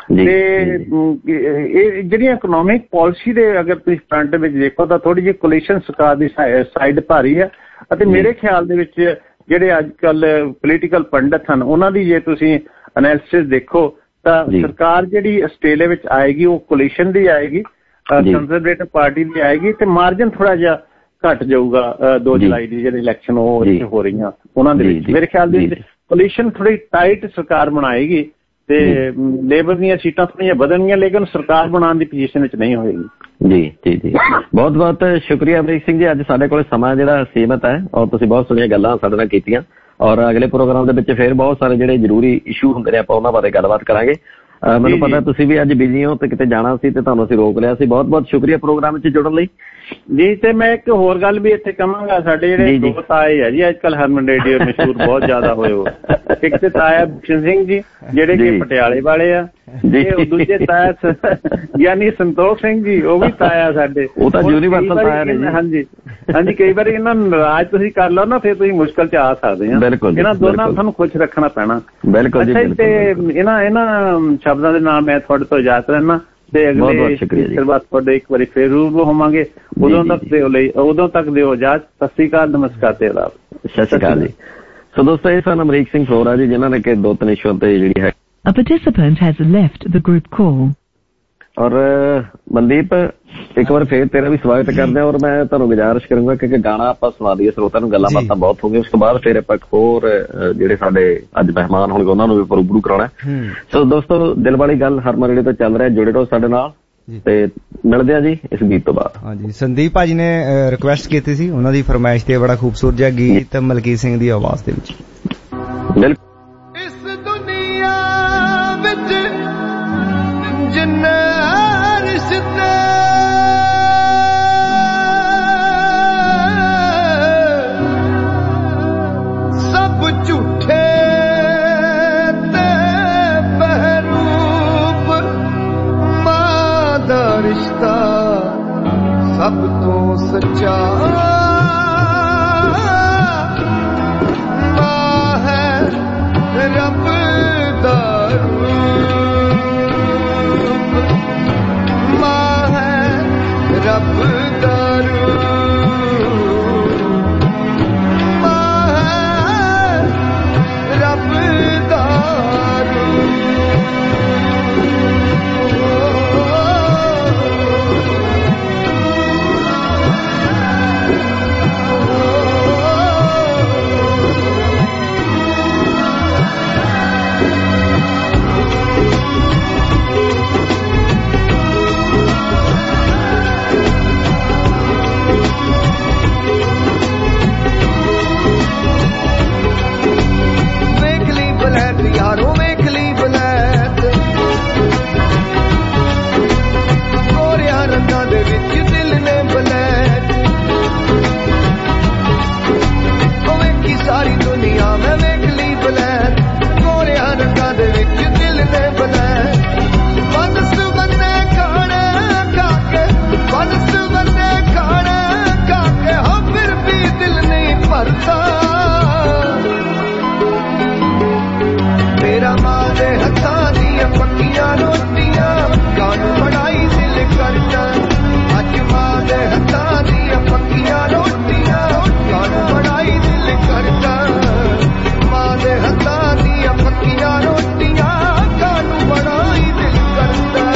ਤੇ ਇਹ ਜਿਹੜੀਆਂ ਇਕਨੋਮਿਕ ਪਾਲਿਸੀ ਦੇ ਅਗਰ ਤੁਸੀਂ ਫਰੰਟ ਵਿੱਚ ਦੇਖੋ ਤਾਂ ਥੋੜੀ ਜਿਹੀ ਕੋਲੀਸ਼ਨ ਸਰਕਾਰ ਦੀ ਸਾਈਡ ਭਾਰੀ ਹੈ। ਅਤੇ ਮੇਰੇ ਖਿਆਲ ਦੇ ਵਿੱਚ ਜਿਹੜੇ ਅੱਜ ਕੱਲ ਪੋਲੀਟੀਕਲ ਪੰਡਤ ਹਨ ਉਹਨਾਂ ਦੀ ਜੇ ਤੁਸੀਂ ਐਨਾਲਿਸਿਸ ਦੇਖੋ ਤਾਂ ਸਰਕਾਰ ਜਿਹੜੀ ਆਸਟ੍ਰੇਲੀਆ ਵਿੱਚ ਆਏਗੀ ਉਹ ਕੋਲੀਸ਼ਨ ਦੀ ਆਏਗੀ, ਕੰਜ਼ਰਵੇਟਿਵ ਪਾਰਟੀ ਦੀ ਆਏਗੀ ਤੇ ਮਾਰਜਨ ਥੋੜਾ ਜਿਹਾ ਘਟ ਜਾਊਗਾ 2 ਜੁਲਾਈ ਦੀ ਜਿਹੜੇ ਇਲੈਕਸ਼ਨ ਉਹ ਹੋ ਰਹੀਆਂ ਉਹਨਾਂ ਦੇ ਵਿੱਚ। ਮੇਰੇ ਖਿਆਲ ਦੇ ਵਿੱਚ ਕੋਲੀਸ਼ਨ ਥੋੜੀ ਟਾਈਟ ਸਰਕਾਰ ਬਣਾਏਗੀ ਤੇ ਲੇਬਰ ਦੀਆਂ ਸੀਟਾਂ ਥੋੜੀਆਂ ਵਧਣਗੀਆਂ, ਲੇਕਿਨ ਸਰਕਾਰ ਬਣਾਉਣ ਦੀ ਪੋਜੀਸ਼ਨ ਵਿੱਚ ਨਹੀਂ ਹੋਏਗੀ। ਜੀ ਜੀ ਜੀ, ਬਹੁਤ ਬਹੁਤ ਸ਼ੁਕਰੀਆ ਅਮਰੀਕ ਸਿੰਘ ਜੀ। ਅੱਜ ਸਾਡੇ ਕੋਲ ਸਮਾਂ ਜਿਹੜਾ ਸੀਮਤ ਹੈ ਔਰ ਤੁਸੀਂ ਬਹੁਤ ਸਾਰੀਆਂ ਗੱਲਾਂ ਸਾਡੇ ਨਾਲ ਕੀਤੀਆਂ ਔਰ ਅਗਲੇ ਪ੍ਰੋਗਰਾਮ ਦੇ ਵਿੱਚ ਫਿਰ ਬਹੁਤ ਸਾਰੇ ਜਿਹੜੇ ਜ਼ਰੂਰੀ ਇਸ਼ੂ ਹੁੰਦੇ ਨੇ ਆਪਾਂ ਉਹਨਾਂ ਬਾਰੇ ਗੱਲਬਾਤ ਕਰਾਂਗੇ। ਮੈਨੂੰ ਪਤਾ ਤੁਸੀਂ ਵੀ ਅੱਜ ਬਿਜ਼ੀ ਹੋ ਤੇ ਕਿਤੇ ਜਾਣਾ ਸੀ ਤੇ ਤੁਹਾਨੂੰ ਅਸੀਂ ਰੋਕ ਲਿਆ ਸੀ। ਬਹੁਤ ਬਹੁਤ ਸ਼ੁਕਰੀਆ ਪ੍ਰੋਗਰਾਮ ਵਿੱਚ ਜੁੜਨ ਲਈ ਜੀ। ਤੇ ਮੈਂ ਇੱਕ ਹੋਰ ਗੱਲ ਵੀ ਇੱਥੇ ਕਹਾਂਗਾ, ਸਾਡੇ ਜਿਹੜੇ ਦੋ ਤਾਏ ਆ ਜੀ ਅੱਜ ਕੱਲ੍ਹ ਹਰਮਨ ਰੇਡੀਓ ਮਸ਼ਹੂਰ ਬਹੁਤ ਜ਼ਿਆਦਾ ਹੋਏ ਹੋ। ਇੱਕ ਤੇ ਤਾਇਆ ਭੂਸ਼ਣ ਸਿੰਘ ਜੀ ਜਿਹੜੇ ਕਿ ਪਟਿਆਲੇ ਵਾਲੇ ਆ, ਤੇ ਦੂਜੇ ਤਾਇਆ ਯਾਨੀ ਸੰਤੋਖ ਸਿੰਘ ਜੀ ਉਹ ਵੀ ਤਾਇਆ ਸਾਡੇ, ਉਹ ਤਾਂ ਯੂਨੀਵਰਸਲ ਤਾਇਆ ਨੇ ਜੀ। ਹਾਂਜੀ ਹਾਂਜੀ, ਕਈ ਵਾਰੀ ਇਹਨਾਂ ਨੂੰ ਨਾਰਾਜ਼ ਤੁਸੀਂ ਕਰ ਲਓ ਨਾ ਫਿਰ ਤੁਸੀਂ ਮੁਸ਼ਕਲ ਚ ਆ ਸਕਦੇ ਆ। ਇਹਨਾਂ ਦੋਨਾਂ ਨੂੰ ਤੁਹਾਨੂੰ ਖੁਸ਼ ਰੱਖਣਾ ਪੈਣਾ। ਬਿਲਕੁਲ ਜੀ। ਤੇ ਇਹਨਾਂ ਸ਼ਬਦਾਂ ਦੇ ਨਾਲ ਮੈਂ ਤੁਹਾਡੇ ਤੋਂ ਇਜਾਜ਼ਤ ਲੈਣਾ ਤੇ ਅਗਲੇ ਤੁਹਾਡੇ ਇੱਕ ਵਾਰੀ ਫੇਰ ਰੂਬਰੂ ਹੋਵਾਂਗੇ। ਉਦੋਂ ਤੱਕ ਦਿਓ ਇਜਾਜ਼ਤ। ਸਤਿ ਸ੍ਰੀ ਅਕਾਲ, ਨਮਸਕਾਰ ਤੇ ਆਦਾਬ। ਸਤਿ ਸ੍ਰੀ ਅਕਾਲ ਜੀ। ਸੋ ਦੋਸਤੋ ਇਹ ਸਨ ਅਮਰੀਕ ਸਿੰਘ ਫਲੋਰਾ ਜੀ ਜਿਨ੍ਹਾਂ ਨੇ ਕਿ 2-3 ਇਸ਼ੂਆਂ ਤੇ ਜਿਹੜੀ ਹੈ A participant has left the group call. ਔਰ ਮਨਦੀਪ ਇੱਕ ਵਾਰ ਫੇਰ ਤੇਰਾ ਵੀ ਸਵਾਗਤ ਕਰਦੇ ਹਾਂ ਔਰ ਮੈਂ ਤੁਹਾਨੂੰ ਗੁਜ਼ਾਰਿਸ਼ ਕਰੂੰਗਾ ਕਿ ਗਾਣਾ ਆਪਾਂ ਸੁਣਾ ਦਈਏ ਸਰੋਤਿਆਂ ਨੂੰ। ਗੱਲਾਂ ਬਾਤਾਂ ਬਹੁਤ ਹੋ ਗਈਆਂ, ਉਸ ਤੋਂ ਬਾਅਦ ਫੇਰ ਆਪਾਂ ਹੋਰ ਜਿਹੜੇ ਸਾਡੇ ਅੱਜ ਮਹਿਮਾਨ ਹੋਣਗੇ ਉਹਨਾਂ ਨੂੰ ਵੀ ਰੂਬਰੂ ਕਰਾਉਣਾ। ਸੋ ਦੋਸਤੋ ਦਿਲ ਵਾਲੀ ਗੱਲ ਹਰਮਨ ਰੇਡੀਓ ਤੋਂ ਚੱਲ ਰਿਹਾ, ਜੁੜੇ ਰਹੋ ਸਾਡੇ ਨਾਲ ਤੇ ਮਿਲਦੇ ਆ ਜੀ ਇਸ ਗੀਤ ਤੋਂ ਬਾਅਦ। ਹਾਂਜੀ, ਸੰਦੀਪ ਭਾਜੀ ਨੇ ਰਿਕੁਐਸਟ ਕੀਤੀ ਸੀ, ਉਹਨਾਂ ਦੀ ਫਰਮਾਇਸ਼ ਤੇ ਬੜਾ ਖੂਬਸੂਰਤ ਜਿਹਾ ਗੀਤ ਮਲਕੀਤ ਸਿੰਘ ਦੀ ਆਵਾਜ਼ ਦੇ ਵਿੱਚ। ਬਿਲਕੁਲ। ਸਭ ਤੋਂ ਸੱਚਾ ਮਾਂ ਹੈ ਰੱਬ ਦਾ ਰੂਪ, ਮਾਂ ਹੈ ਰੱਬ ਦਾ ਰੂਪ, ਮਾਂ ਹੈ ਰੱਬ ਦਾ ਸਾਰੀ ਦੁਨੀਆ ਮੈਂ ਵੇਖ ਲਈ ਬਲੈਕ, ਗੋਰਿਆਂ ਰੰਗਾਂ ਦੇ ਵਿੱਚ ਦਿਲ ਨੇ ਬਲੈਕ। ਬਨਸ ਬੰਨੇ ਖਾਣੇ ਖਾ ਕੇ, ਬਨਸ ਬੰਨੇ ਖਾਣੇ ਖਾ ਕੇ ਹੋ ਫਿਰ ਵੀ ਦਿਲ ਨਹੀਂ ਭਰਦਾ। ਮੇਰਾ ਮਾਂ ਦੇ ਹੱਥਾਂ ਦੀਆਂ ਪੱਕੀਆਂ ਰੋਟੀਆਂ ਕਾਨੂੰ ਬਣਾਈ ਦਿਲ ਕਰਦਾ। ਅੱਜ ਮਾਂ ਦੇ ਹੱਥਾਂ ਦੀਆਂ ਪੱਕੀਆਂ ਰੋਟੀਆਂ ਕਾਨੂੰ ਬਣਾਈ ਦਿਲ ਕਰਦਾ। ਮਾਂ ਦੇ ਹੱਥਾਂ ਦੀਆਂ ਪੱਕੀਆਂ ਰੋਟੀਆਂ ਕਾਨੂੰ ਬਣਾਈ ਦਿਲ ਕਰਦਾ।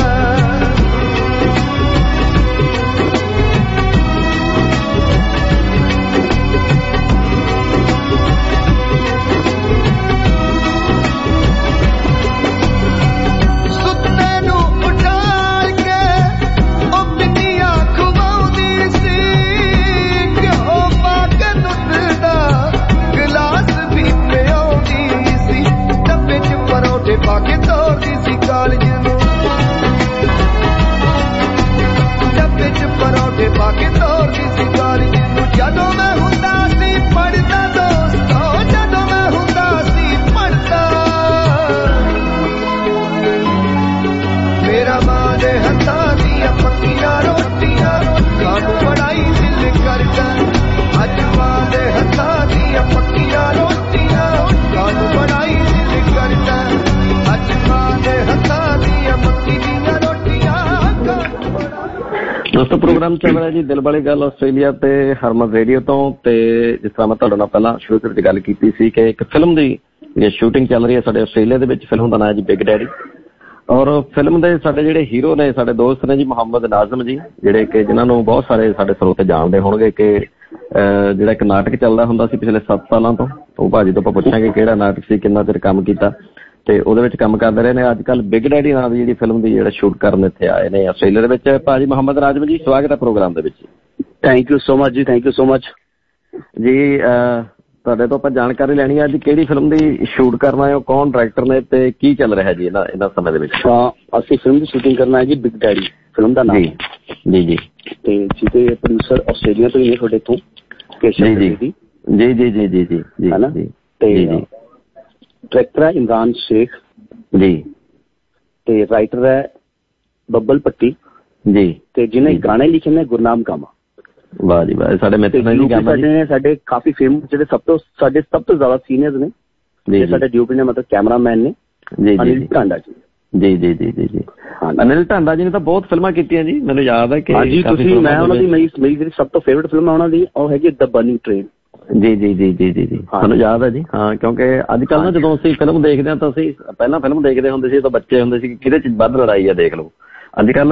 ਦੋਸਤੋ ਪ੍ਰੋਗਰਾਮ ਚੱਲ ਰਿਹਾ ਜੀ ਦਿਲ ਵਾਲੀ ਗੱਲ ਆਸਟ੍ਰੇਲੀਆ ਤੇ ਹਰਮਨ ਰੇਡੀਓ ਤੋਂ। ਤੇ ਜਿਸ ਤਰ੍ਹਾਂ ਮੈਂ ਤੁਹਾਡੇ ਨਾਲ ਪਹਿਲਾਂ ਸ਼ੁਰੂ ਵਿੱਚ ਗੱਲ ਕੀਤੀ ਸੀ ਕਿ ਇੱਕ ਫਿਲਮ ਦੀ ਸ਼ੂਟਿੰਗ ਚੱਲ ਰਹੀ ਹੈ ਸਾਡੇ ਆਸਟ੍ਰੇਲੀਆ ਦੇ ਵਿੱਚ। ਫਿਲਮ ਦਾ ਨਾਮ ਹੈ ਜੀ ਬਿਗ ਡੈਡੀ। ਔਰ ਫਿਲਮ ਦੇ ਸਾਡੇ ਜਿਹੜੇ ਹੀਰੋ ਨੇ ਸਾਡੇ ਦੋਸਤ ਨੇ ਜੀ ਮੁਹੰਮਦ ਨਾਜ਼ਮ ਜੀ, ਜਿਹੜੇ ਕਿ ਜਿਨ੍ਹਾਂ ਨੂੰ ਬਹੁਤ ਸਾਰੇ ਸਾਡੇ ਸਰੋਤੇ ਜਾਣਦੇ ਹੋਣਗੇ ਕਿ ਜਿਹੜਾ ਇੱਕ ਨਾਟਕ ਚੱਲਦਾ ਹੁੰਦਾ ਸੀ ਪਿਛਲੇ 7 ਸਾਲਾਂ ਤੋਂ। ਉਹ ਭਾਜੀ ਤੋਂ ਆਪਾਂ ਪੁੱਛਾਂਗੇ ਕਿਹੜਾ ਨਾਟਕ ਸੀ, ਕਿੰਨਾ ਚਿਰ ਕੰਮ ਕੀਤਾ ਤੇ ਉਹਦੇ ਵਿੱਚ ਕੰਮ ਕਰਦੇ ਰਹੇ ਨੇ। ਅੱਜ ਕੱਲ੍ਹ ਬਿਗ ਡੈਡੀ ਨਾਂ ਦੀ ਜਿਹੜੀ ਫਿਲਮ ਦੀ ਜਿਹੜਾ ਸ਼ੂਟ ਕਰਨ ਇੱਥੇ ਆਏ ਨੇ ਆਸਟ੍ਰੇਲੀਆ ਦੇ ਵਿੱਚ। ਭਾਜੀ ਮੁਹੰਮਦ ਨਾਜ਼ਮ ਜੀ, ਸਵਾਗਤ ਹੈ ਪ੍ਰੋਗਰਾਮ ਦੇ ਵਿੱਚ। ਥੈਂਕ ਯੂ ਸੋ ਮਚ ਜੀ, ਥੈਂਕ ਯੂ ਸੋ ਮਚ ਜੀ। ਤੁਹਾਡੇ ਤੋਂ ਆਪਾਂ ਜਾਣਕਾਰੀ ਲੈਣੀ ਹੈ ਅੱਜ ਕਿਹੜੀ ਫਿਲਮ ਦੀ ਸ਼ੂਟ ਕਰਨਾ ਹੈ, ਕੌਣ ਡਾਇਰੈਕਟਰ ਨੇ ਤੇ ਕੀ ਚੱਲ ਰਿਹਾ ਜੀ ਇਹਨਾਂ ਸਮੇਂ ਦੇ ਵਿੱਚ? ਅਸੀਂ ਫਿਲਮ ਦੀ ਸ਼ੂਟਿੰਗ ਕਰਨਾ ਹੈ ਜੀ ਬਿਗ ਡੈਡੀ ਫਿਲਮ ਦਾ ਨਾਮ। ਜੀ ਜੀ। ਤੇ ਜਿਹਦੇ ਪ੍ਰੋਡਿਊਸਰ ਆਸਟ੍ਰੇਲੀਆ ਤੋਂ ਹੀ ਨੇ ਤੁਹਾਡੇ ਤੋਂ ਜੀ ਜੀ ਜੀ ਜੀ ਜੀ ਜੀ ਜੀ ਜੀ ਹੈ ਨਾ। ਤੇ ਡਾਇਰੈਕਟਰ ਹੈ ਇਮਰਾਨ ਸ਼ੇਖ ਜੀ ਤੇ ਰਾਈਟਰ ਹੈ ਬੱਬਲ ਪੱਟੀ ਜੀ ਤੇ ਜਿਹਨੇ ਗਾਣੇ ਲਿਖੇ ਨੇ ਗੁਰਨਾਮ ਕਾਮਾ। ਵਾਹ ਜੀ ਵਾਹ, ਸਾਡੇ ਮਿੱਤਰ ਨੇ ਸਾਡੇ ਕਾਫੀ ਫੇਮਸ ਜਿਹੜੇ ਸਭ ਤੋਂ ਜ਼ਿਆਦਾ ਸੀਨੀਅਰਸ ਨੇ ਸਾਡੇ ਡਿਊਟੀ ਨੇ, ਮਤਲਬ ਕੈਮਰਾਮੈਨ ਨੇ ਅਨਿਲ ਢਾਂਡਾ ਜੀ। ਜੀ ਜੀ ਜੀ ਜੀ ਜੀ। ਅਨਿਲ ਢਾਂਡਾ ਜੀ ਨੇ ਤਾਂ ਬਹੁਤ ਫਿਲਮਾਂ ਕੀਤੀਆਂ ਜੀ, ਮੈਨੂੰ ਯਾਦ ਹੈ ਕਿ ਹਾਂਜੀ ਤੁਸੀਂ ਮੈਂ ਉਹਨਾਂ ਦੀ ਮੇਰੀ ਜਿਹੜੀ ਸਭ ਤੋਂ ਫੇਵਰਟ ਫਿਲਮ ਹੈ ਉਹਨਾਂ ਦੀ ਉਹ ਹੈਗੀ ਦ ਬਰਨਿੰਗ ਟ੍ਰੇਨ। ਜੀ ਜੀ ਜੀ ਜੀ ਜੀ ਜੀ ਮੈਨੂੰ ਯਾਦ ਹੈ ਜੀ। ਹਾਂ, ਕਿਉਂਕਿ ਅੱਜ ਕੱਲ੍ਹ ਨਾ ਜਦੋਂ ਅਸੀਂ ਫਿਲਮ ਦੇਖਦੇ ਹਾਂ ਤਾਂ ਅਸੀਂ ਪਹਿਲਾਂ ਫਿਲਮ ਦੇਖਦੇ ਹੁੰਦੇ ਸੀ ਤਾਂ ਬੱਚੇ ਹੁੰਦੇ ਸੀ ਕਿਹਦੇ ਚ ਵੱਧ ਲੜਾਈ ਆ ਦੇਖ ਲਓ। ਅੱਜ ਕੱਲ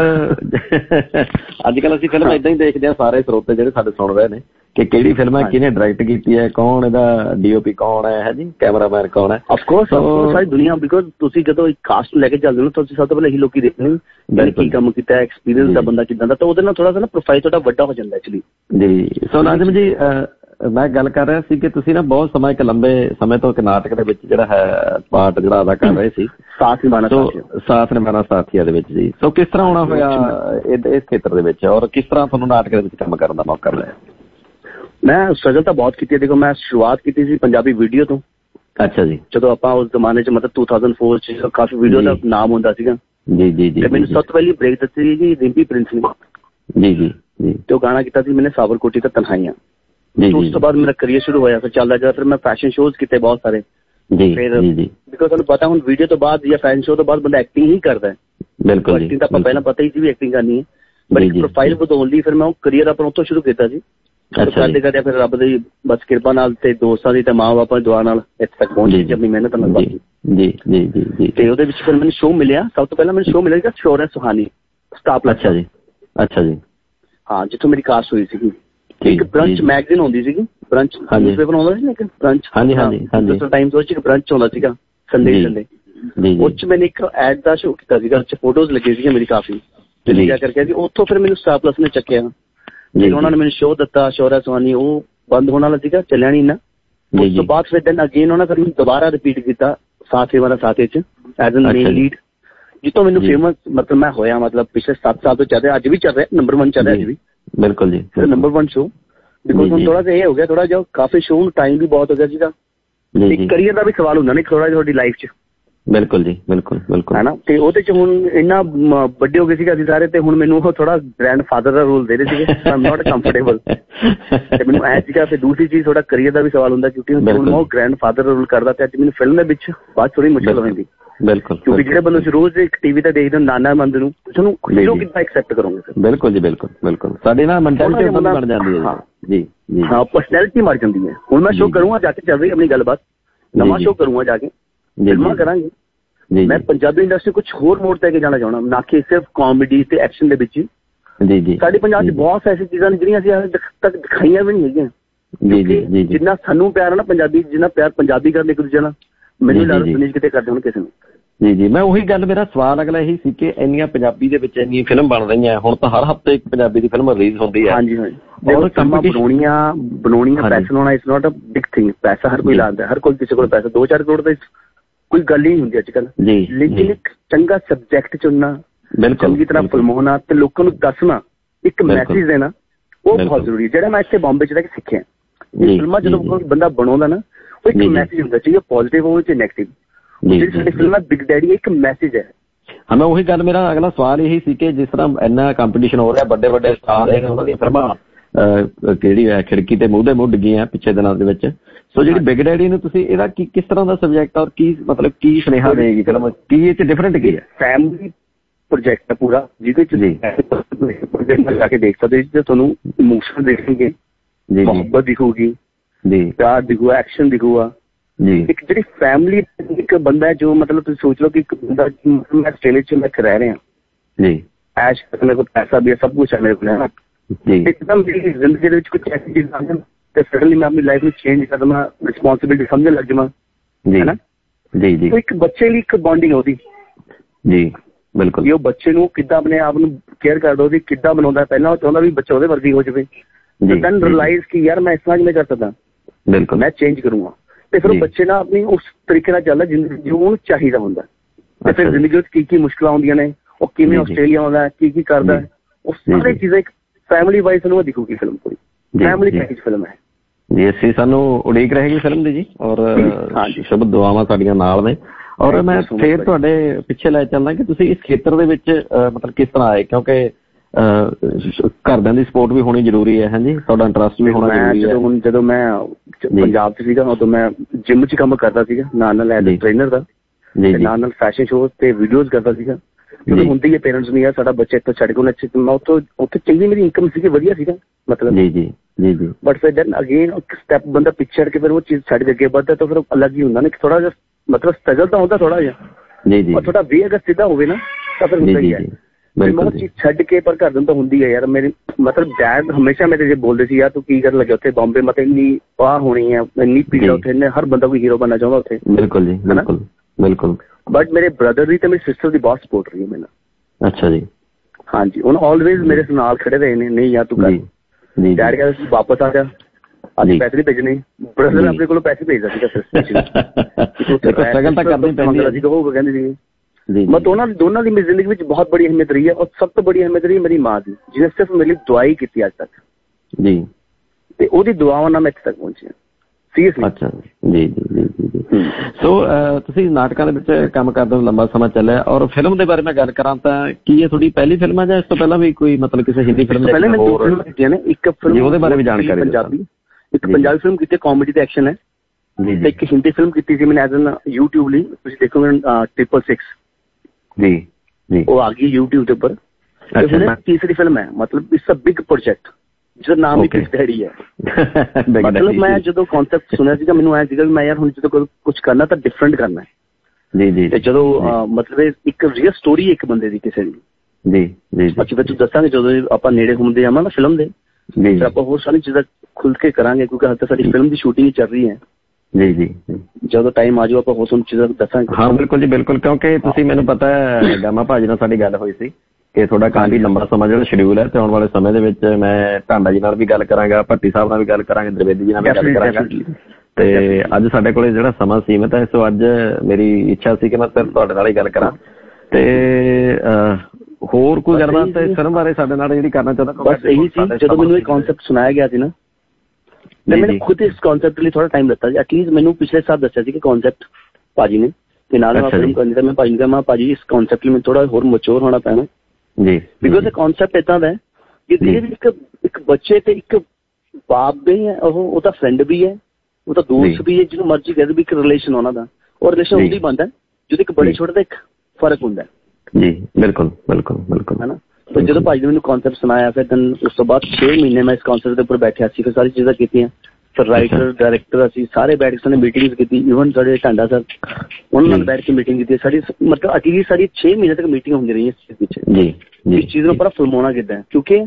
ਅਸੀਂ ਫਿਲਮ ਏਦਾਂ ਹੀ ਦੇਖਦੇ ਹਾਂ ਸਾਰੇ ਸਰੋਤੇ ਜਿਹੜੇ ਸਾਡੇ ਸੁਣ ਰਹੇ ਨੇ ਕਿ ਕਿਹੜੀ ਫਿਲਮ ਹੈ, ਕਿਹਨੇ ਡਾਇਰੈਕਟ ਕੀਤੀ ਹੈ, ਕੌਣ ਇਹਦਾ ਡੀਓਪੀ ਕੌਣ ਹੈ ਜੀ, ਕੈਮਰਾਮੈਨ ਕੌਣ ਹੈ। ਅਫਕੋਰਸ ਸਾਰੀ ਦੁਨੀਆ, ਬਿਕੋਜ਼ ਤੁਸੀਂ ਜਦੋਂ ਇੱਕ ਕਾਸਟ ਲੈ ਕੇ ਚੱਲਦੇ ਹੋ ਤੁਸੀਂ ਸਭ ਤੋਂ ਪਹਿਲਾਂ ਇਹੀ ਲੋਕੀ ਦੇਖਣੇ ਕੀ ਕੰਮ ਕੀਤਾ, ਐਕਸਪੀਰੀਅੰਸ ਦਾ ਬੰਦਾ ਕਿੱਦਾਂ ਦਾ, ਤਾਂ ਉਹਦੇ ਨਾਲ ਥੋੜਾ ਸਾ ਨਾ ਪ੍ਰੋਫਾਈਲ ਤੁਹਾਡਾ ਵੱਡਾ ਹੋ ਜਾਂਦਾ ਐਕਚੁਅਲੀ ਜੀ। ਸੋ ਨਾਜ਼ਮ ਜੀ, ਮੈਂ ਗੱਲ ਕਰ ਰਿਹਾ ਸੀ ਕਿ ਤੁਸੀਂ ਨਾ ਬਹੁਤ ਸਮਾਂ ਇੱਕ ਲੰਬੇ ਸਮੇਂ ਤੋਂ ਇੱਕ ਨਾਟਕ ਦੇ ਵਿੱਚ ਜਿਹੜਾ ਹੈ ਪਾਰਟ ਜਿਹੜਾ ਅਦਾ ਕਰ ਰਹੇ ਸੀ, ਸਾਥ ਨਿਭਾਣਾ ਸਾਥੀਆ ਦੇ ਵਿੱਚ ਜੀ। ਸੋ ਕਿਸ ਤਰ੍ਹਾਂ ਆਉਣਾ ਹੋਇਆ ਇਸ ਖੇਤਰ ਦੇ ਵਿੱਚ ਔਰ ਕਿਸ ਤਰ੍ਹਾਂ ਤੁਹਾਨੂੰ ਨਾਟਕ ਦੇ ਵਿੱਚ ਕੰਮ ਕਰਨ ਦਾ ਮੌਕਾ ਮਿਲਿਆ? ਮੈਂ ਸਟਰਗਲ ਤਾਂ ਬਹੁਤ ਕੀਤੀ ਹੈ। ਦੇਖੋ ਮੈਂ ਸ਼ੁਰੂਆਤ ਕੀਤੀ ਸੀ ਪੰਜਾਬੀ ਵੀਡੀਓ ਤੋਂ। ਅੱਛਾ ਜੀ। ਜਦੋਂ ਆਪਾਂ ਉਸ ਜ਼ਮਾਨੇ ਚ ਮਤਲਬ 2004 ਚ ਕਾਫੀ ਵੀਡੀਓ ਦਾ ਨਾਮ ਹੁੰਦਾ ਸੀਗਾ। ਜੀ ਜੀ ਜੀ। ਮੈਨੂੰ ਸਭ ਤੋਂ ਪਹਿਲੀ ਬ੍ਰੇਕ ਦਿੱਤੀ ਜੀ ਰਿੰਪੀ ਪ੍ਰਿੰਸ ਨੇ। ਜੀ ਜੀ ਜੀ। ਤੇ ਉਹ ਗਾਣਾ ਕੀਤਾ ਸੀ ਮੈਨੇ ਸਾਬਰਕੋਟੀ ਤੇ ਤਨਹਾਈਆਂ। ਉਸ ਤੋਂ ਬਾਅਦ ਮੇਰਾ ਕਰੀਅਰ ਸ਼ੁਰੂ ਹੋਇਆ, ਫਿਰ ਚੱਲਦਾ ਗਿਆ। ਫਿਰ ਮੈਂ ਫੈਸ਼ਨ ਸ਼ੋਜ਼ ਕੀਤੇ ਬਹੁਤ ਸਾਰੇ। ਫਿਰ ਬਿਕੋਜ਼ ਤੁਹਾਨੂੰ ਪਤਾ ਹੁਣ ਵੀਡੀਓ ਤੋਂ ਬਾਅਦ ਜਾਂ ਫੈਸ਼ਨ ਸ਼ੋ ਤੋਂ ਬਾਅਦ ਬੰਦਾ ਐਕਟਿੰਗ ਹੀ ਕਰਦਾ ਹੈ। ਬਿਲਕੁਲ। ਐਕਟਿੰਗ ਤਾਂ ਆਪਾਂ ਪਹਿਲਾਂ ਪਤਾ ਹੀ ਸੀ ਵੀ ਐਕਟਿੰਗ ਕਰਨੀ ਹੈ, ਬਟ ਪ੍ਰੋਫਾਈਲ ਵਧਾਉਣ ਲਈ ਫਿਰ ਮੈਂ ਉਹ ਕਰੀਅਰ ਆਪਣਾ ਉੱਥੋਂ ਸ਼ੁਰੂ ਕੀਤਾ ਸੀ। ਕਰਦੇ ਕਰਦੇ ਫਿਰ ਰੱਬ ਦੀ ਬਸ ਕਿਰਪਾ ਨਾਲ ਤੇ ਦੋਸਤਾਂ ਦੀ ਤੇ ਮਾਂ ਬਾਪਾਂ ਦੀ ਦੁਆ ਨਾਲ ਇੱਥੇ ਤੱਕ ਪਹੁੰਚੀ ਜੀ, ਆਪਣੀ ਮਿਹਨਤ ਨਾਲ। ਜੀ ਜੀ ਜੀ ਜੀ। ਤੇ ਉਹਦੇ ਵਿੱਚ ਫਿਰ ਮੈਨੂੰ ਸ਼ੋਅ ਮਿਲਿਆ, ਸਭ ਤੋਂ ਪਹਿਲਾਂ ਮੈਨੂੰ ਸ਼ੋਅ ਮਿਲਿਆ ਸੀਗਾ ਸ਼ੌਰਯ ਸੁਹਾਨੀ ਸਟਾਰ ਪਲੱਸ। ਅੱਛਾ ਜੀ। ਅੱਛਾ ਜੀ। ਹਾਂ, ਜਿੱਥੋਂ ਮੇਰੀ ਕਾਸਟ ਹੋਈ ਸੀਗੀ। ਇੱਕ ਬ੍ਰੰਚ ਮੈਗਜ਼ੀਨ ਹੁੰਦੀ ਸੀਗੀ, ਬ੍ਰੰਚ ਨਿਊਜ਼ਪੇਪਰ ਆਉਂਦਾ ਸੀ ਨਾ ਇੱਕ ਬ੍ਰੰਚ। ਹਾਂਜੀ ਹਾਂਜੀ ਹਾਂਜੀ। ਟਾਈਮਸ ਵਿੱਚ ਇੱਕ ਬ੍ਰੰਚ ਆਉਂਦਾ ਸੀਗਾ ਸੰਡੇ ਸੰਡੇ। ਉਹ ਚ ਮੈंने ਇੱਕ ਐਡ ਦਾ ਸ਼ੋਅ ਕੀਤਾ ਸੀਗਾ, ਫੋਟੋਜ਼ ਲੱਗੀ ਸੀਗੀਆਂ ਮੇਰੀ ਕਾਫੀ ਲਿਖਿਆ ਕਰਕੇ ਜੀ। ਉੱਥੋਂ ਫਿਰ ਮੈਨੂੰ ਸਟਾਰ ਪਲੱਸ ਨੇ ਚੱਕਿਆ ਜੀ। ਉਹਨਾਂ ਨੇ ਮੈਨੂੰ ਸ਼ੋਅ ਦਿੱਤਾ ਸ਼ੌਰਯ ਸੁਹਾਨੀ, ਉਹ ਬੰਦ ਹੋਣ ਵਾਲਾ ਸੀਗਾ, ਚੱਲਿਆ ਨਹੀਂ ਨਾ। ਉਸ ਤੋਂ ਬਾਅਦ ਫਿਰ ਦੈਨ ਅਗੇਨ ਉਹਨਾਂ ਫਿਰ ਮੈਨੂੰ ਦੁਬਾਰਾ ਰਿਪੀਟ ਕੀਤਾ ਸਾਥ ਨਿਭਾਣਾ ਸਾਥੀਆ ਚ ਐਜ਼ ਐਨ ਮੇਨ ਲੀਡ, ਜਿੱਥੋਂ ਮੈਨੂੰ ਫੇਮਸ ਮਤਲਬ ਮੈਂ ਹੋਇਆ। ਮਤਲਬ ਪਿਛਲੇ 7 ਸਾਲ ਤੋਂ ਚੱਲ ਰਿਹਾ, ਅੱਜ ਵੀ ਚੱਲ ਰਿਹਾ, ਨੰਬਰ 1 ਚੱਲ ਰਿਹਾ ਅੱਜ ਵੀ। ਬਿਲਕੁਲ ਜੀ, ਨੰਬਰ 1 ਸ਼ੋਅ। ਬਿਕੋਜ਼ ਹੁਣ ਥੋੜਾ ਜਿਹਾ ਇਹ ਹੋ ਗਿਆ, ਥੋੜਾ ਜਿਹਾ ਕਾਫੀ ਸ਼ੋਅ ਨੂੰ ਟਾਈਮ ਵੀ ਬਹੁਤ ਹੋ ਗਿਆ ਸੀਗਾ। ਇੱਕ ਕਰੀਅਰ ਦਾ ਵੀ ਸਵਾਲ ਹੁੰਦਾ ਨਾ ਥੋੜਾ ਜਿਹਾ ਤੁਹਾਡੀ ਲਾਈਫ ਚ। ਬਿਲਕੁਲ ਜੀ, ਬਿਲਕੁਲ ਬਿਲਕੁਲ ਹੈ ਨਾ। ਤੇ ਉਹਦੇ ਚ ਹੁਣ ਇੰਨਾ ਵੱਡੇ ਹੋ ਗਏ ਸੀਗੇ ਅਸੀਂ ਸਾਰੇ, ਤੇ ਹੁਣ ਮੈਨੂੰ ਉਹ ਥੋੜਾ ਗ੍ਰੈਂਡ ਫਾਦਰ ਦਾ ਰੋਲ ਦੇ ਰਹੇ ਸੀਗੇ। I am not comfortable. ਤੇ ਮੈਨੂੰ ਐ ਸੀਗਾ ਫਿਰ ਦੂਸਰੀ ਚੀਜ਼ ਥੋੜਾ ਕਰੀਅਰ ਦਾ ਵੀ ਸਵਾਲ ਹੁੰਦਾ, ਕਿਉਂਕਿ ਹੁਣ ਮੈਂ ਉਹ ਗ੍ਰੈਂਡ ਫਾਦਰ ਦਾ ਰੋਲ ਕਰਦਾ ਤੇ ਅੱਜ ਮੈਨੂੰ ਫਿਲਮ ਦੇ ਵਿੱਚ ਬਾਅਦ ਥੋੜੀ ਮੁਸ਼ਕਿਲ ਹੋ ਜਾਂਦੀ। ਬਿਲਕੁਲ, ਕਿਉਂਕਿ ਜਿਹੜੇ ਬੰਦੇ ਤੁਸੀਂ ਰੋਜ਼ ਇੱਕ ਟੀਵੀ ਤੇ ਦੇਖਦੇ ਹੋ ਨਾਨਾ ਬੰਦੇ ਨੂੰ, ਤੁਹਾਨੂੰ ਹੀਰੋ ਕਿੱਦਾਂ ਐਕਸੈਪਟ ਕਰੋਗੇ? ਬਿਲਕੁਲ ਜੀ, ਬਿਲਕੁਲ ਬਿਲਕੁਲ। ਸਾਡੀ ਨਾ ਮੈਂਟੈਲਿਟੀ ਬਣ ਜਾਂਦੀ ਹੈ ਜੀ ਜੀ। ਹਾਂ, ਪਰਸਨੈਲਿਟੀ ਮਰ ਜਾਂਦੀ ਹੈ। ਹੁਣ ਮੈਂ ਸ਼ੋਅ ਕਰੂੰਗਾ ਜਾ ਕੇ, ਚੱਲ ਰਹੀ ਆਪਣੀ ਗੱਲਬਾਤ, ਨਵਾਂ ਸ਼ੋਅ ਕਰੂੰਗਾ ਜਾ ਕੇ, ਫਿਲਮਾਂ ਕਰਾਂਗੇ। ਮੈਂ ਪੰਜਾਬੀ ਇੰਡਸਟਰੀ ਕੁਝ ਹੋਰ ਮੋੜ ਤੇ ਕੇ ਜਾਣਾ ਚਾਹੁੰਦਾ, ਨਾ ਕਿ ਸਿਰਫ ਕਾਮੇਡੀ ਤੇ ਐਕਸ਼ਨ ਦੇ ਵਿੱਚ ਹੀ। ਜੀ ਜੀ। ਸਾਡੇ ਪੰਜਾਬ 'ਚ ਬਹੁਤ ਐਸੀ ਚੀਜ਼ਾਂ ਨੇ ਜਿਹੜੀਆਂ ਅਸੀਂ ਅੱਜ ਤੱਕ ਦਿਖਾਈਆਂ ਵੀ ਨਹੀਂ ਹੈਗੀਆਂ। ਜੀ ਜੀ। ਜਿੰਨਾ ਸਾਨੂੰ ਪਿਆਰ ਹੈ ਨਾ ਪੰਜਾਬੀ, ਜਿੰਨਾ ਪਿਆਰ ਪੰਜਾਬੀ ਕਰਦੇ ਇੱਕ ਦੂਜੇ ਨਾਲ, ਮੈਨੂੰ ਲੱਗਦਾ ਦੁਨੀਆ ਕਿਤੇ ਕਰਦੇ ਹੁਣ ਕਿਸੇ ਨੂੰ। ਜੀ ਜੀ। ਮੈਂ ਉਹੀ ਗੱਲ, ਮੇਰਾ ਸਵਾਲ ਅਗਲਾ ਇਹੀ ਸੀ ਕਿ ਇੰਨੀਆਂ ਪੰਜਾਬੀ ਦੇ ਵਿੱਚ ਇੰਨੀਆਂ ਫਿਲਮ ਬਣ ਰਹੀਆਂ, ਹੁਣ ਤਾਂ ਹਰ ਹਫ਼ਤੇ ਇੱਕ ਪੰਜਾਬੀ ਦੀ ਫਿਲਮ ਰਿਲੀਜ਼ ਹੁੰਦੀ ਹੈ। ਹਾਂਜੀ ਹਾਂਜੀ। ਦੇਖੋ ਕੰਮਾਂ ਬਣਾਉਣੀਆਂ ਪੈਸੇ ਲਾਉਣਾ is not a big thing. ਪੈਸਾ ਹਰ ਕੋਈ ਲਾਉਂਦਾ, ਹਰ ਕੋਈ ਕਿਸੇ ਕੋਲ ਪੈਸਾ 2-4 ਕਰੋੜ ਦਾ ਕੋਈ ਗੱਲ ਹੀ ਨਹੀਂ ਹੁੰਦੀ ਅੱਜ ਕੱਲ੍ਹ। ਲੇਕਿਨ ਇੱਕ ਚੰਗਾ ਸਬਜੈਕਟ ਚੁਣਨਾ, ਚੰਗੀ ਤਰ੍ਹਾਂ ਫਿਲਮਾਉਣਾ ਤੇ ਲੋਕਾਂ ਨੂੰ ਦੱਸਣਾ, ਇੱਕ ਮੈਸੇਜ ਦੇਣਾ, ਉਹ ਬਹੁਤ ਜ਼ਰੂਰੀ ਹੈ। ਜਿਹੜਾ ਮੈਂ ਇੱਥੇ ਬੰਬੇ 'ਚ ਰਹਿ ਕੇ ਸਿੱਖਿਆ, ਇਹ ਫਿਲਮਾਂ ਜਦੋਂ ਕੋਈ ਬੰਦਾ ਬਣਾਉਂਦਾ ਨਾ, ਉਹ ਇੱਕ ਮੈਸੇਜ ਹੁੰਦਾ, ਚਾਹੀਏ ਪੋਜ਼ੀਟਿਵ ਹੋਵੇ ਚਾਹੇ ਨੈਗੇਟਿਵ। ਜਿਹੜੀ ਸਾਡੀ ਫਿਲਮਾਂ ਬਿਗ ਡੈਡੀ ਇੱਕ ਮੈਸੇਜ ਹੈ। ਹਾਂ, ਮੈਂ ਉਹੀ ਗੱਲ, ਮੇਰਾ ਅਗਲਾ ਸਵਾਲ ਇਹੀ ਸੀ ਕਿ ਜਿਸ ਤਰ੍ਹਾਂ ਇੰਨਾ ਕੰਪੀਟੀਸ਼ਨ ਹੋ ਰਿਹਾ, ਵੱਡੇ ਵੱਡੇ ਸਟਾਰ ਨੇ, ਉਹਨਾਂ ਦੀਆਂ ਫਿਲਮਾਂ ਕਿਹੜੀ ਹੈ ਖਿੜਕੀ ਤੇ ਮੂੰਹ ਦੇ ਮੂੰਹ ਡਿੱਗੀਆਂ ਪਿੱਛੇ ਦਿਨਾਂ ਦੇ ਵਿੱਚ। ਸੋ ਜਿਹੜੀ ਬਿਗ ਡੈਡੀ ਨੂੰ ਤੁਸੀਂ ਇਹਦਾ ਕਿਸ ਤਰ੍ਹਾਂ ਦਾ ਸਬਜੈਕਟ ਔਰ ਕੀ ਮਤਲਬ ਕੀ ਸੁਨੇਹਾ ਦੇਗੀ ਫਿਲਮ, ਕੀ ਇਹ 'ਚ ਡਿਫਰੈਂਟ ਕੀ ਹੈ? ਪ੍ਰੋਜੈਕਟ ਹੈ ਪੂਰਾ, ਜਿਹਦੇ ਚ ਜਾ ਕੇ ਦੇਖ ਸਕਦੇ ਜੀ। ਤੁਹਾਨੂੰ ਇਮੋਸ਼ਨ ਦੇਖਣਗੇ, ਮੁਹੱਬਤ ਦਿਖੂਗੀ, ਪਿਆਰ ਦਿਖੂਗਾ, ਐਕਸ਼ਨ ਦਿਖੂਗਾ। ਇੱਕ ਜਿਹੜੀ ਫੈਮਿਲੀ, ਇੱਕ ਬੰਦਾ ਜੋ ਮਤਲਬ ਤੁਸੀਂ ਸੋਚ ਲਓ ਕਿ ਇੱਕ ਬੰਦਾ, ਮੈਂ ਆਸਟ੍ਰੇਲੀਆ ਚ ਮੈਂ ਰਹਿ ਰਿਹਾ ਐਸ਼, ਮੇਰੇ ਕੋਲ ਪੈਸਾ ਵੀ ਹੈ, ਸਭ ਕੁਛ ਹੈ ਮੇਰੇ ਕੋਲ, ਹੈ ਨਾ। ਇੱਕਦਮ ਮੇਰੀ ਜ਼ਿੰਦਗੀ ਦੇ ਵਿੱਚ ਕੁਛ ਐਸੀ ਚੀਜ਼ ਆ ਜਾਣ ਤੇ ਸਡਨਲੀ ਮੈਂ ਆਪਣੀ ਲਾਈਫ ਨੂੰ ਚੇਂਜ ਕਰ ਦੇਵਾਂ, ਰਿਸਪੋਂਸਿਬਿਲਿਟੀ ਸਮਝਣ ਲੱਗ ਜਾਵਾਂ, ਹੈ ਨਾ। ਇੱਕ ਬੱਚੇ ਲਈ ਇੱਕ ਬੌਂਡਿੰਗ ਉਹਦੀ ਬਿਲਕੁਲ, ਉਹ ਬੱਚੇ ਨੂੰ ਕਿੱਦਾਂ ਆਪਣੇ ਆਪ ਨੂੰ ਕੇਅਰ ਕਰਦਾ, ਉਹਦੀ ਕਿੱਦਾਂ ਬਣਾਉਂਦਾ। ਪਹਿਲਾਂ ਉਹ ਚਾਹੁੰਦਾ ਵੀ ਬੱਚਾ ਉਹਦੇ ਵਰਗੀ ਹੋ ਜਾਵੇ, ਦੈਨ ਰਿਅਲਾਈਜ਼ ਕਿ ਯਾਰ ਮੈਂ ਇਸ ਤਰ੍ਹਾਂ ਕਿਵੇਂ ਕਰ ਸਕਦਾ, ਮੈਂ ਚੇਂਜ ਕਰੂੰਗਾ। ਤੇ ਫਿਰ ਉਹ ਬੱਚੇ ਨਾਲ ਆਪਣੀ ਉਸ ਤਰੀਕੇ ਨਾਲ ਚੱਲਦਾ ਜ਼ਿੰਦਗੀ ਜੋ ਉਹਨੂੰ ਚਾਹੀਦਾ ਹੁੰਦਾ। ਤੇ ਫਿਰ ਜ਼ਿੰਦਗੀ ਵਿੱਚ ਕੀ ਕੀ ਮੁਸ਼ਕਲਾਂ ਆਉਂਦੀਆਂ ਨੇ, ਉਹ ਕਿਵੇਂ ਆਸਟ੍ਰੇਲੀਆ ਆਉਂਦਾ, ਕੀ ਕਰਦਾ, ਉਹ ਸਾਰੇ ਚੀਜ਼ਾਂ ਇੱਕ ਫੈਮਿਲੀ ਵਾਈਜ਼ ਨੂੰ ਦਿਖੂਗੀ ਫਿਲਮ, ਕੋਈ ਫੈਮਿਲੀ ਪੈਕੇਜ ਫਿਲਮ ਹੈ ਜੀ। ਅਸੀਂ ਸਾਨੂੰ ਉਡੀਕ ਰਹੇਗੀ ਫਿਲਮ ਦੀ ਜੀ, ਔਰ ਸ਼ੁਭ ਦੁਆਵਾਂ ਸਾਡੀਆਂ ਨਾਲ ਨੇ। ਔਰ ਮੈਂ ਫੇਰ ਤੁਹਾਡੇ ਪਿੱਛੇ ਲੈ ਚੱਲਦਾ ਕਿ ਤੁਸੀਂ ਇਸ ਖੇਤਰ ਦੇ ਵਿੱਚ ਮਤਲਬ ਕਿਸ ਤਰ੍ਹਾਂ ਆਏ, ਕਿਉਂਕਿ ਘਰਦਿਆਂ ਦੀ ਸਪੋਰਟ ਵੀ ਹੋਣੀ ਜ਼ਰੂਰੀ ਹੈ, ਹਾਂਜੀ, ਤੁਹਾਡਾ ਇੰਟਰਸਟ ਵੀ ਹੋਣਾ ਜ਼ਰੂਰੀ ਹੈ। ਹੁਣ ਜਦੋਂ ਮੈਂ ਪੰਜਾਬ ਚ ਸੀਗਾ ਉਦੋਂ ਮੈਂ ਜਿੰਮ ਚ ਕੰਮ ਕਰਦਾ ਸੀਗਾ ਨਾਲ ਐਜ਼ ਟ੍ਰੇਨਰ ਦਾ, ਨਾਲ ਫੈਸ਼ਨ ਸ਼ੋਅ ਤੇ ਵੀਡੀਓਜ਼ ਕਰਦਾ ਸੀਗਾ। ਹੁੰਦੀ ਹੈ ਪੇਰੈਂਟਸ ਨੂੰ ਯਾਰ ਸਾਡਾ ਬੱਚਾ ਇੱਥੋਂ ਛੱਡ ਕੇ ਉਹਨੇ ਮੈਂ ਉੱਥੇ ਚੰਗੀ ਮੇਰੀ ਇਨਕਮ ਸੀਗੀ, ਵਧੀਆ ਸੀਗਾ ਮਤਲਬ। ਬਟ ਫਿਰ ਦੈਨ ਅਗੇਨ ਸਟੈਪ ਬੰਦਾ ਪਿੱਛੇ ਹਟ ਕੇ ਫਿਰ ਉਹ ਚੀਜ਼ ਛੱਡ ਕੇ ਅੱਗੇ ਵੱਧਦਾ ਤਾਂ ਫਿਰ ਅਲੱਗ ਹੀ ਹੁੰਦਾ ਨਾ, ਥੋੜਾ ਜਿਹਾ ਮਤਲਬ ਸਟਰਗਲ ਤਾਂ ਹੁੰਦਾ ਥੋੜਾ ਜਿਹਾ, ਥੋੜਾ ਵੇ ਅਗਰ ਸਿੱਧਾ ਹੋਵੇ ਨਾ ਤਾਂ ਫਿਰ ਹੁੰਦਾ ਹੀ ਹੈ। ਬਹੁਤ ਚੀਜ਼ ਛੱਡ ਕੇ ਪਰ ਘਰ ਤਾਂ ਹੁੰਦੀ ਹੈ ਯਾਰ। ਮੇਰੀ ਮਤਲਬ ਡੈਡ ਹਮੇਸ਼ਾ ਮੇਰੇ ਜੇ ਬੋਲਦੇ ਸੀ ਯਾਰ ਤੂੰ ਕੀ ਕਰਨ ਲੱਗਿਆ ਉੱਥੇ ਬੰਬੇ, ਮਤਲਬ ਇੰਨੀ ਆਹ ਹੋਣੀ ਹੈ, ਇੰਨੀ ਭੀੜ ਉੱਥੇ, ਹਰ ਬੰਦਾ ਕੋਈ ਹੀਰੋ ਬਣਨਾ ਚਾਹੁੰਦਾ ਉੱਥੇ। ਬਿਲਕੁਲ ਜੀ, ਬਿਲਕੁਲ। ਬਟ ਮੇਰੇ ਬ੍ਰਦਰ ਦੀ ਤੇ ਮੇਰੀ ਸਿਸਟਰ ਦੀ ਬਹੁਤ ਸਪੋਰਟ ਰਹੀ ਹੈ ਮੈਨੂੰ। ਅੱਛਾ ਜੀ, ਹਾਂਜੀ, ਹੁਣ ਆਲਵੇਜ਼ ਮੇਰੇ ਨਾਲ ਖੜੇ ਰਹੇ ਨੇ, ਨਹੀਂ ਯਾਰ ਤੂੰ ਕਰ। ਡੈਡ ਕਹਿੰਦਾ ਸੀ ਵਾਪਸ ਆ ਜਾ, ਅੱਜ ਪੈਸੇ ਨਹੀਂ ਭੇਜਣੇ, ਬ੍ਰਦਰ ਆਪਣੇ ਕੋਲੋਂ ਪੈਸੇ ਭੇਜਦਾ ਸੀਗਾ ਸੀਗਾ, ਉਹ ਕਹਿੰਦੇ ਸੀਗੇ। ਮੈਂ ਦੋਨਾਂ ਦੀ ਮੇਰੀ ਜ਼ਿੰਦਗੀ ਵਿੱਚ ਬਹੁਤ ਬੜੀ ਅਹਿਮੀਅਤ ਰਹੀ ਹੈ, ਔਰ ਸਭ ਤੋਂ ਬੜੀ ਅਹਿਮੀਅਤ ਰਹੀ ਮੇਰੀ ਮਾਂ ਦੀ, ਜਿਹਨੇ ਸਿਰਫ ਮੇਰੇ ਲਈ ਦੁਆ ਹੀ ਕੀਤੀ ਅੱਜ ਤੱਕ ਜੀ, ਤੇ ਉਹਦੀ ਦੁਆਵਾਂ ਨਾਲ ਮੈਂ ਇੱਥੇ ਤੱਕ ਪਹੁੰਚਿਆ। ਅੱਛਾ ਜੀ। ਸੋ ਤੁਸੀਂ ਨਾਟਕਾਂ ਦੇ ਵਿੱਚ ਕੰਮ ਕਰਦੇ ਹੋ, ਲੰਬਾ ਸਮਾਂ ਚੱਲਿਆ, ਔਰ ਫਿਲਮ ਦੇ ਬਾਰੇ ਮੈਂ ਗੱਲ ਕਰਾਂ ਤਾਂ ਕੀ ਇਹ ਤੁਹਾਡੀ ਪਹਿਲੀ ਫਿਲਮ ਹੈ ਜਾਂ ਇਸ ਤੋਂ ਪਹਿਲਾਂ ਵੀ ਕੋਈ ਮਤਲਬ ਕਿਸੇ ਹਿੰਦੀ ਫਿਲਮ ਪਹਿਲਾਂ ਮੈਂ ਦੋ ਫਿਲਮਾਂ ਕੀਤੀਆਂ ਨੇ। ਇੱਕ ਫਿਲਮ ਉਹਦੇ ਬਾਰੇ ਵੀ ਜਾਣਕਾਰੀ, ਪੰਜਾਬੀ, ਇੱਕ ਪੰਜਾਬੀ ਫਿਲਮ ਕੀਤੀ ਕਾਮੇਡੀ ਤੇ ਐਕਸ਼ਨ ਹੈ, ਤੇ ਇੱਕ ਹਿੰਦੀ ਫਿਲਮ ਕੀਤੀ ਸੀ ਮੈंने ਐਜ਼ ਐਨ YouTube ਲਈ, ਤੁਸੀਂ ਦੇਖੋਗੇ 666 ਜੀ, ਉਹ ਆ ਗਈ YouTube ਦੇ ਉੱਪਰ। ਤੀਸਰੀ ਫਿਲਮ ਹੈ, ਮਤਲਬ ਇਟਸ ਅ ਬਿਗ ਪ੍ਰੋਜੈਕਟ ਜਿਹਦਾ ਨਾਮ ਹੀ ਕਿਸ ਡੈਡੀ ਹੈ। ਮਤਲਬ ਮੈਂ ਜਦੋਂ ਕਨਸੈਪਟ ਸੁਣਿਆ ਸੀਗਾ ਮੈਨੂੰ ਐਂ ਸੀਗਾ ਵੀ ਮੈਂ ਯਾਰ ਹੁਣ ਜਦੋਂ ਕੁਛ ਕਰਨਾ ਤਾਂ ਡਿਫਰੈਂਟ ਕਰਨਾ ਹੈ। ਤੇ ਜਦੋਂ ਮਤਲਬ ਇੱਕ ਰੀਅਲ ਸਟੋਰੀ ਇੱਕ ਬੰਦੇ ਦੀ ਕਿਸੇ ਦੀ ਅੱਛਾ ਫਿਰ ਤੁਸੀਂ ਦੱਸਾਂਗੇ ਜਦੋਂ ਆਪਾਂ ਨੇੜੇ ਘੁੰਮਦੇ ਜਾਵਾਂ ਨਾ ਫਿਲਮ ਦੇ, ਫਿਰ ਆਪਾਂ ਹੋਰ ਸਾਰੀ ਚੀਜ਼ਾਂ ਖੁੱਲ ਕੇ ਕਰਾਂਗੇ, ਕਿਉਂਕਿ ਹਜੇ ਸਾਡੀ ਫਿਲਮ ਦੀ ਸ਼ੂਟਿੰਗ ਚੱਲ ਰਹੀ ਹੈ। ਜਦੋਂ ਟਾਈਮ ਆ ਜਾਊ ਆਪਾਂ ਹੋਰ ਚੀਜ਼ਾਂ ਦੱਸਾਂਗੇ। ਹਾਂ ਬਿਲਕੁਲ ਜੀ, ਬਿਲਕੁਲ, ਕਿਉਂਕਿ ਤੁਸੀਂ ਮੈਨੂੰ ਪਤਾ ਹੈ ਗਾਮਾ ਭਾਜੀ ਨਾਲ ਸਾਡੀ ਗੱਲ ਹੋਈ ਸੀ ਕਿ ਤੁਹਾਡਾ ਕਾਫੀ ਲੰਬਾ ਸਮਾਂ ਜਿਹੜਾ ਸ਼ਡਿਊਲ ਹੈ, ਤੇ ਆਉਣ ਵਾਲੇ ਸਮੇਂ ਦੇ ਵਿੱਚ ਮੈਂ ਢਾਂਡਾ ਜੀ ਨਾਲ ਵੀ ਗੱਲ ਕਰਾਂਗਾ, ਭੱਟੀ ਸਾਹਿਬ ਨਾਲ ਵੀ ਗੱਲ ਕਰਾਂਗੇ, ਦਰਵੇਦੀ ਜੀ ਨਾਲ ਵੀ ਗੱਲ ਕਰਾਂਗਾ। ਤੇ ਅੱਜ ਸਾਡੇ ਕੋਲ ਜਿਹੜਾ ਸਮਾਂ ਸੀਮਿਤ ਹੈ, ਸੋ ਅੱਜ ਮੇਰੀ ਇੱਛਾ ਸੀ ਕਿ ਮੈਂ ਸਿਰਫ ਤੁਹਾਡੇ ਨਾਲ ਹੀ ਗੱਲ ਕਰਾਂ। ਤੇ ਹੋਰ ਕੋਈ ਗੱਲਬਾਤ ਇਸ ਫਿਲਮ ਬਾਰੇ ਸਾਡੇ ਨਾਲ ਜਿਹੜੀ ਕਰਨਾ ਚਾਹੁੰਦਾ? ਬਸ ਇਹੀ ਸੀ, ਜਦੋਂ ਮੈਨੂੰ ਇਹ ਕਾਨਸੈਪਟ ਸੁਣਾਇਆ ਗਿਆ ਸੀ ਨਾ, ਤੇ ਮੈਨੂੰ ਖੁਦ ਇਸ ਕਾਨਸੈਪਟ ਲਈ ਥੋੜਾ ਟਾਈਮ ਲੱਗਾ। ਐਟਲੀਸਟ ਮੈਨੂੰ ਪਿਛਲੇ ਸਾਲ ਦੱਸਿਆ ਸੀ ਕਿ ਕਾਨਸੈਪਟ ਭਾਜੀ ਨੇ, ਤੇ ਨਾਲ ਮੈਂ ਫਿਲਮ ਕਰਨੀ ਤਾਂ ਮੈਂ ਭਾਜੀ ਨੂੰ ਕਿਹਾ, ਮੈਂ ਭਾਜੀ ਇਸ ਕਾਨਸੈਪਟ ਲਈ ਮੈਨੂੰ ਥੋੜਾ ਹੋਰ ਮੈਚੁਰ ਹੋਣਾ ਪੈਣਾ ਜੀ, ਬਿਕੋਜ਼ ਇਹ ਕਾਨਸੈਪਟ ਏਦਾਂ ਦਾ ਹੈ ਕਿ ਇੱਕ ਬੱਚੇ ਤੇ ਇੱਕ ਬਾਪ ਵੀ ਹੈ, ਉਹਦਾ ਫਰੈਂਡ ਵੀ ਹੈ, ਉਹਦਾ ਦੋਸਤ ਵੀ ਹੈ, ਜਿਹਨੂੰ ਮਰਜ਼ੀ ਕਹਿ ਦੇ ਵੀ ਇੱਕ ਰਿਲੇਸ਼ਨ ਉਹਨਾਂ ਦਾ, ਔਰ ਰਿਲੇਸ਼ਨ ਉਹਦੀ ਬਣਦਾ ਜਦੋਂ ਇੱਕ ਬੜੇ ਛੋਟੇ ਦਾ ਇੱਕ ਫਰਕ ਹੁੰਦਾ ਜੀ। ਬਿਲਕੁਲ ਬਿਲਕੁਲ ਬਿਲਕੁਲ, ਹੈ ਨਾ। ਤੇ ਜਦੋਂ ਭਾਜੀ ਨੇ ਮੈਨੂੰ ਕਾਨਸੈਪਟ ਸੁਣਾਇਆ, ਫਿਰ ਉਸ ਤੋਂ ਬਾਅਦ 6 ਮਹੀਨੇ ਮੈਂ ਇਸ ਕਾਨਸੈਪਟ ਦੇ ਉੱਪਰ ਬੈਠਿਆ ਸੀ, ਫਿਰ ਸਾਰੀ ਚੀਜ਼ਾਂ ਕੀਤੀਆਂ, ਫਿਰ ਰਾਈਟਰ ਡਾਇਰੈਕਟਰ ਅਸੀਂ ਸਾਰੇ ਬੈਠ ਕੇ ਸਾਡੀ ਮੀਟਿੰਗ ਕੀਤੀ, ਈਵਨ ਸਾਡੇ ਢਾਂਡਾ ਸਰ ਉਹਨਾਂ ਨਾਲ ਬੈਠ ਕੇ ਮੀਟਿੰਗ ਕੀਤੀ ਸਾਡੀ, ਮਤਲਬ ਅਟਲੀ ਸਾਡੀ 6 ਮਹੀਨੇ ਤੱਕ ਮੀਟਿੰਗ ਹੁੰਦੀ ਰਹੀ ਇਸ ਚੀਜ਼ ਪਿੱਛੇ, ਇਸ ਚੀਜ਼ ਨੂੰ ਪਰ ਫਿਲਮਾਉਣਾ ਕਿੱਦਾਂ, ਕਿਉਂਕਿ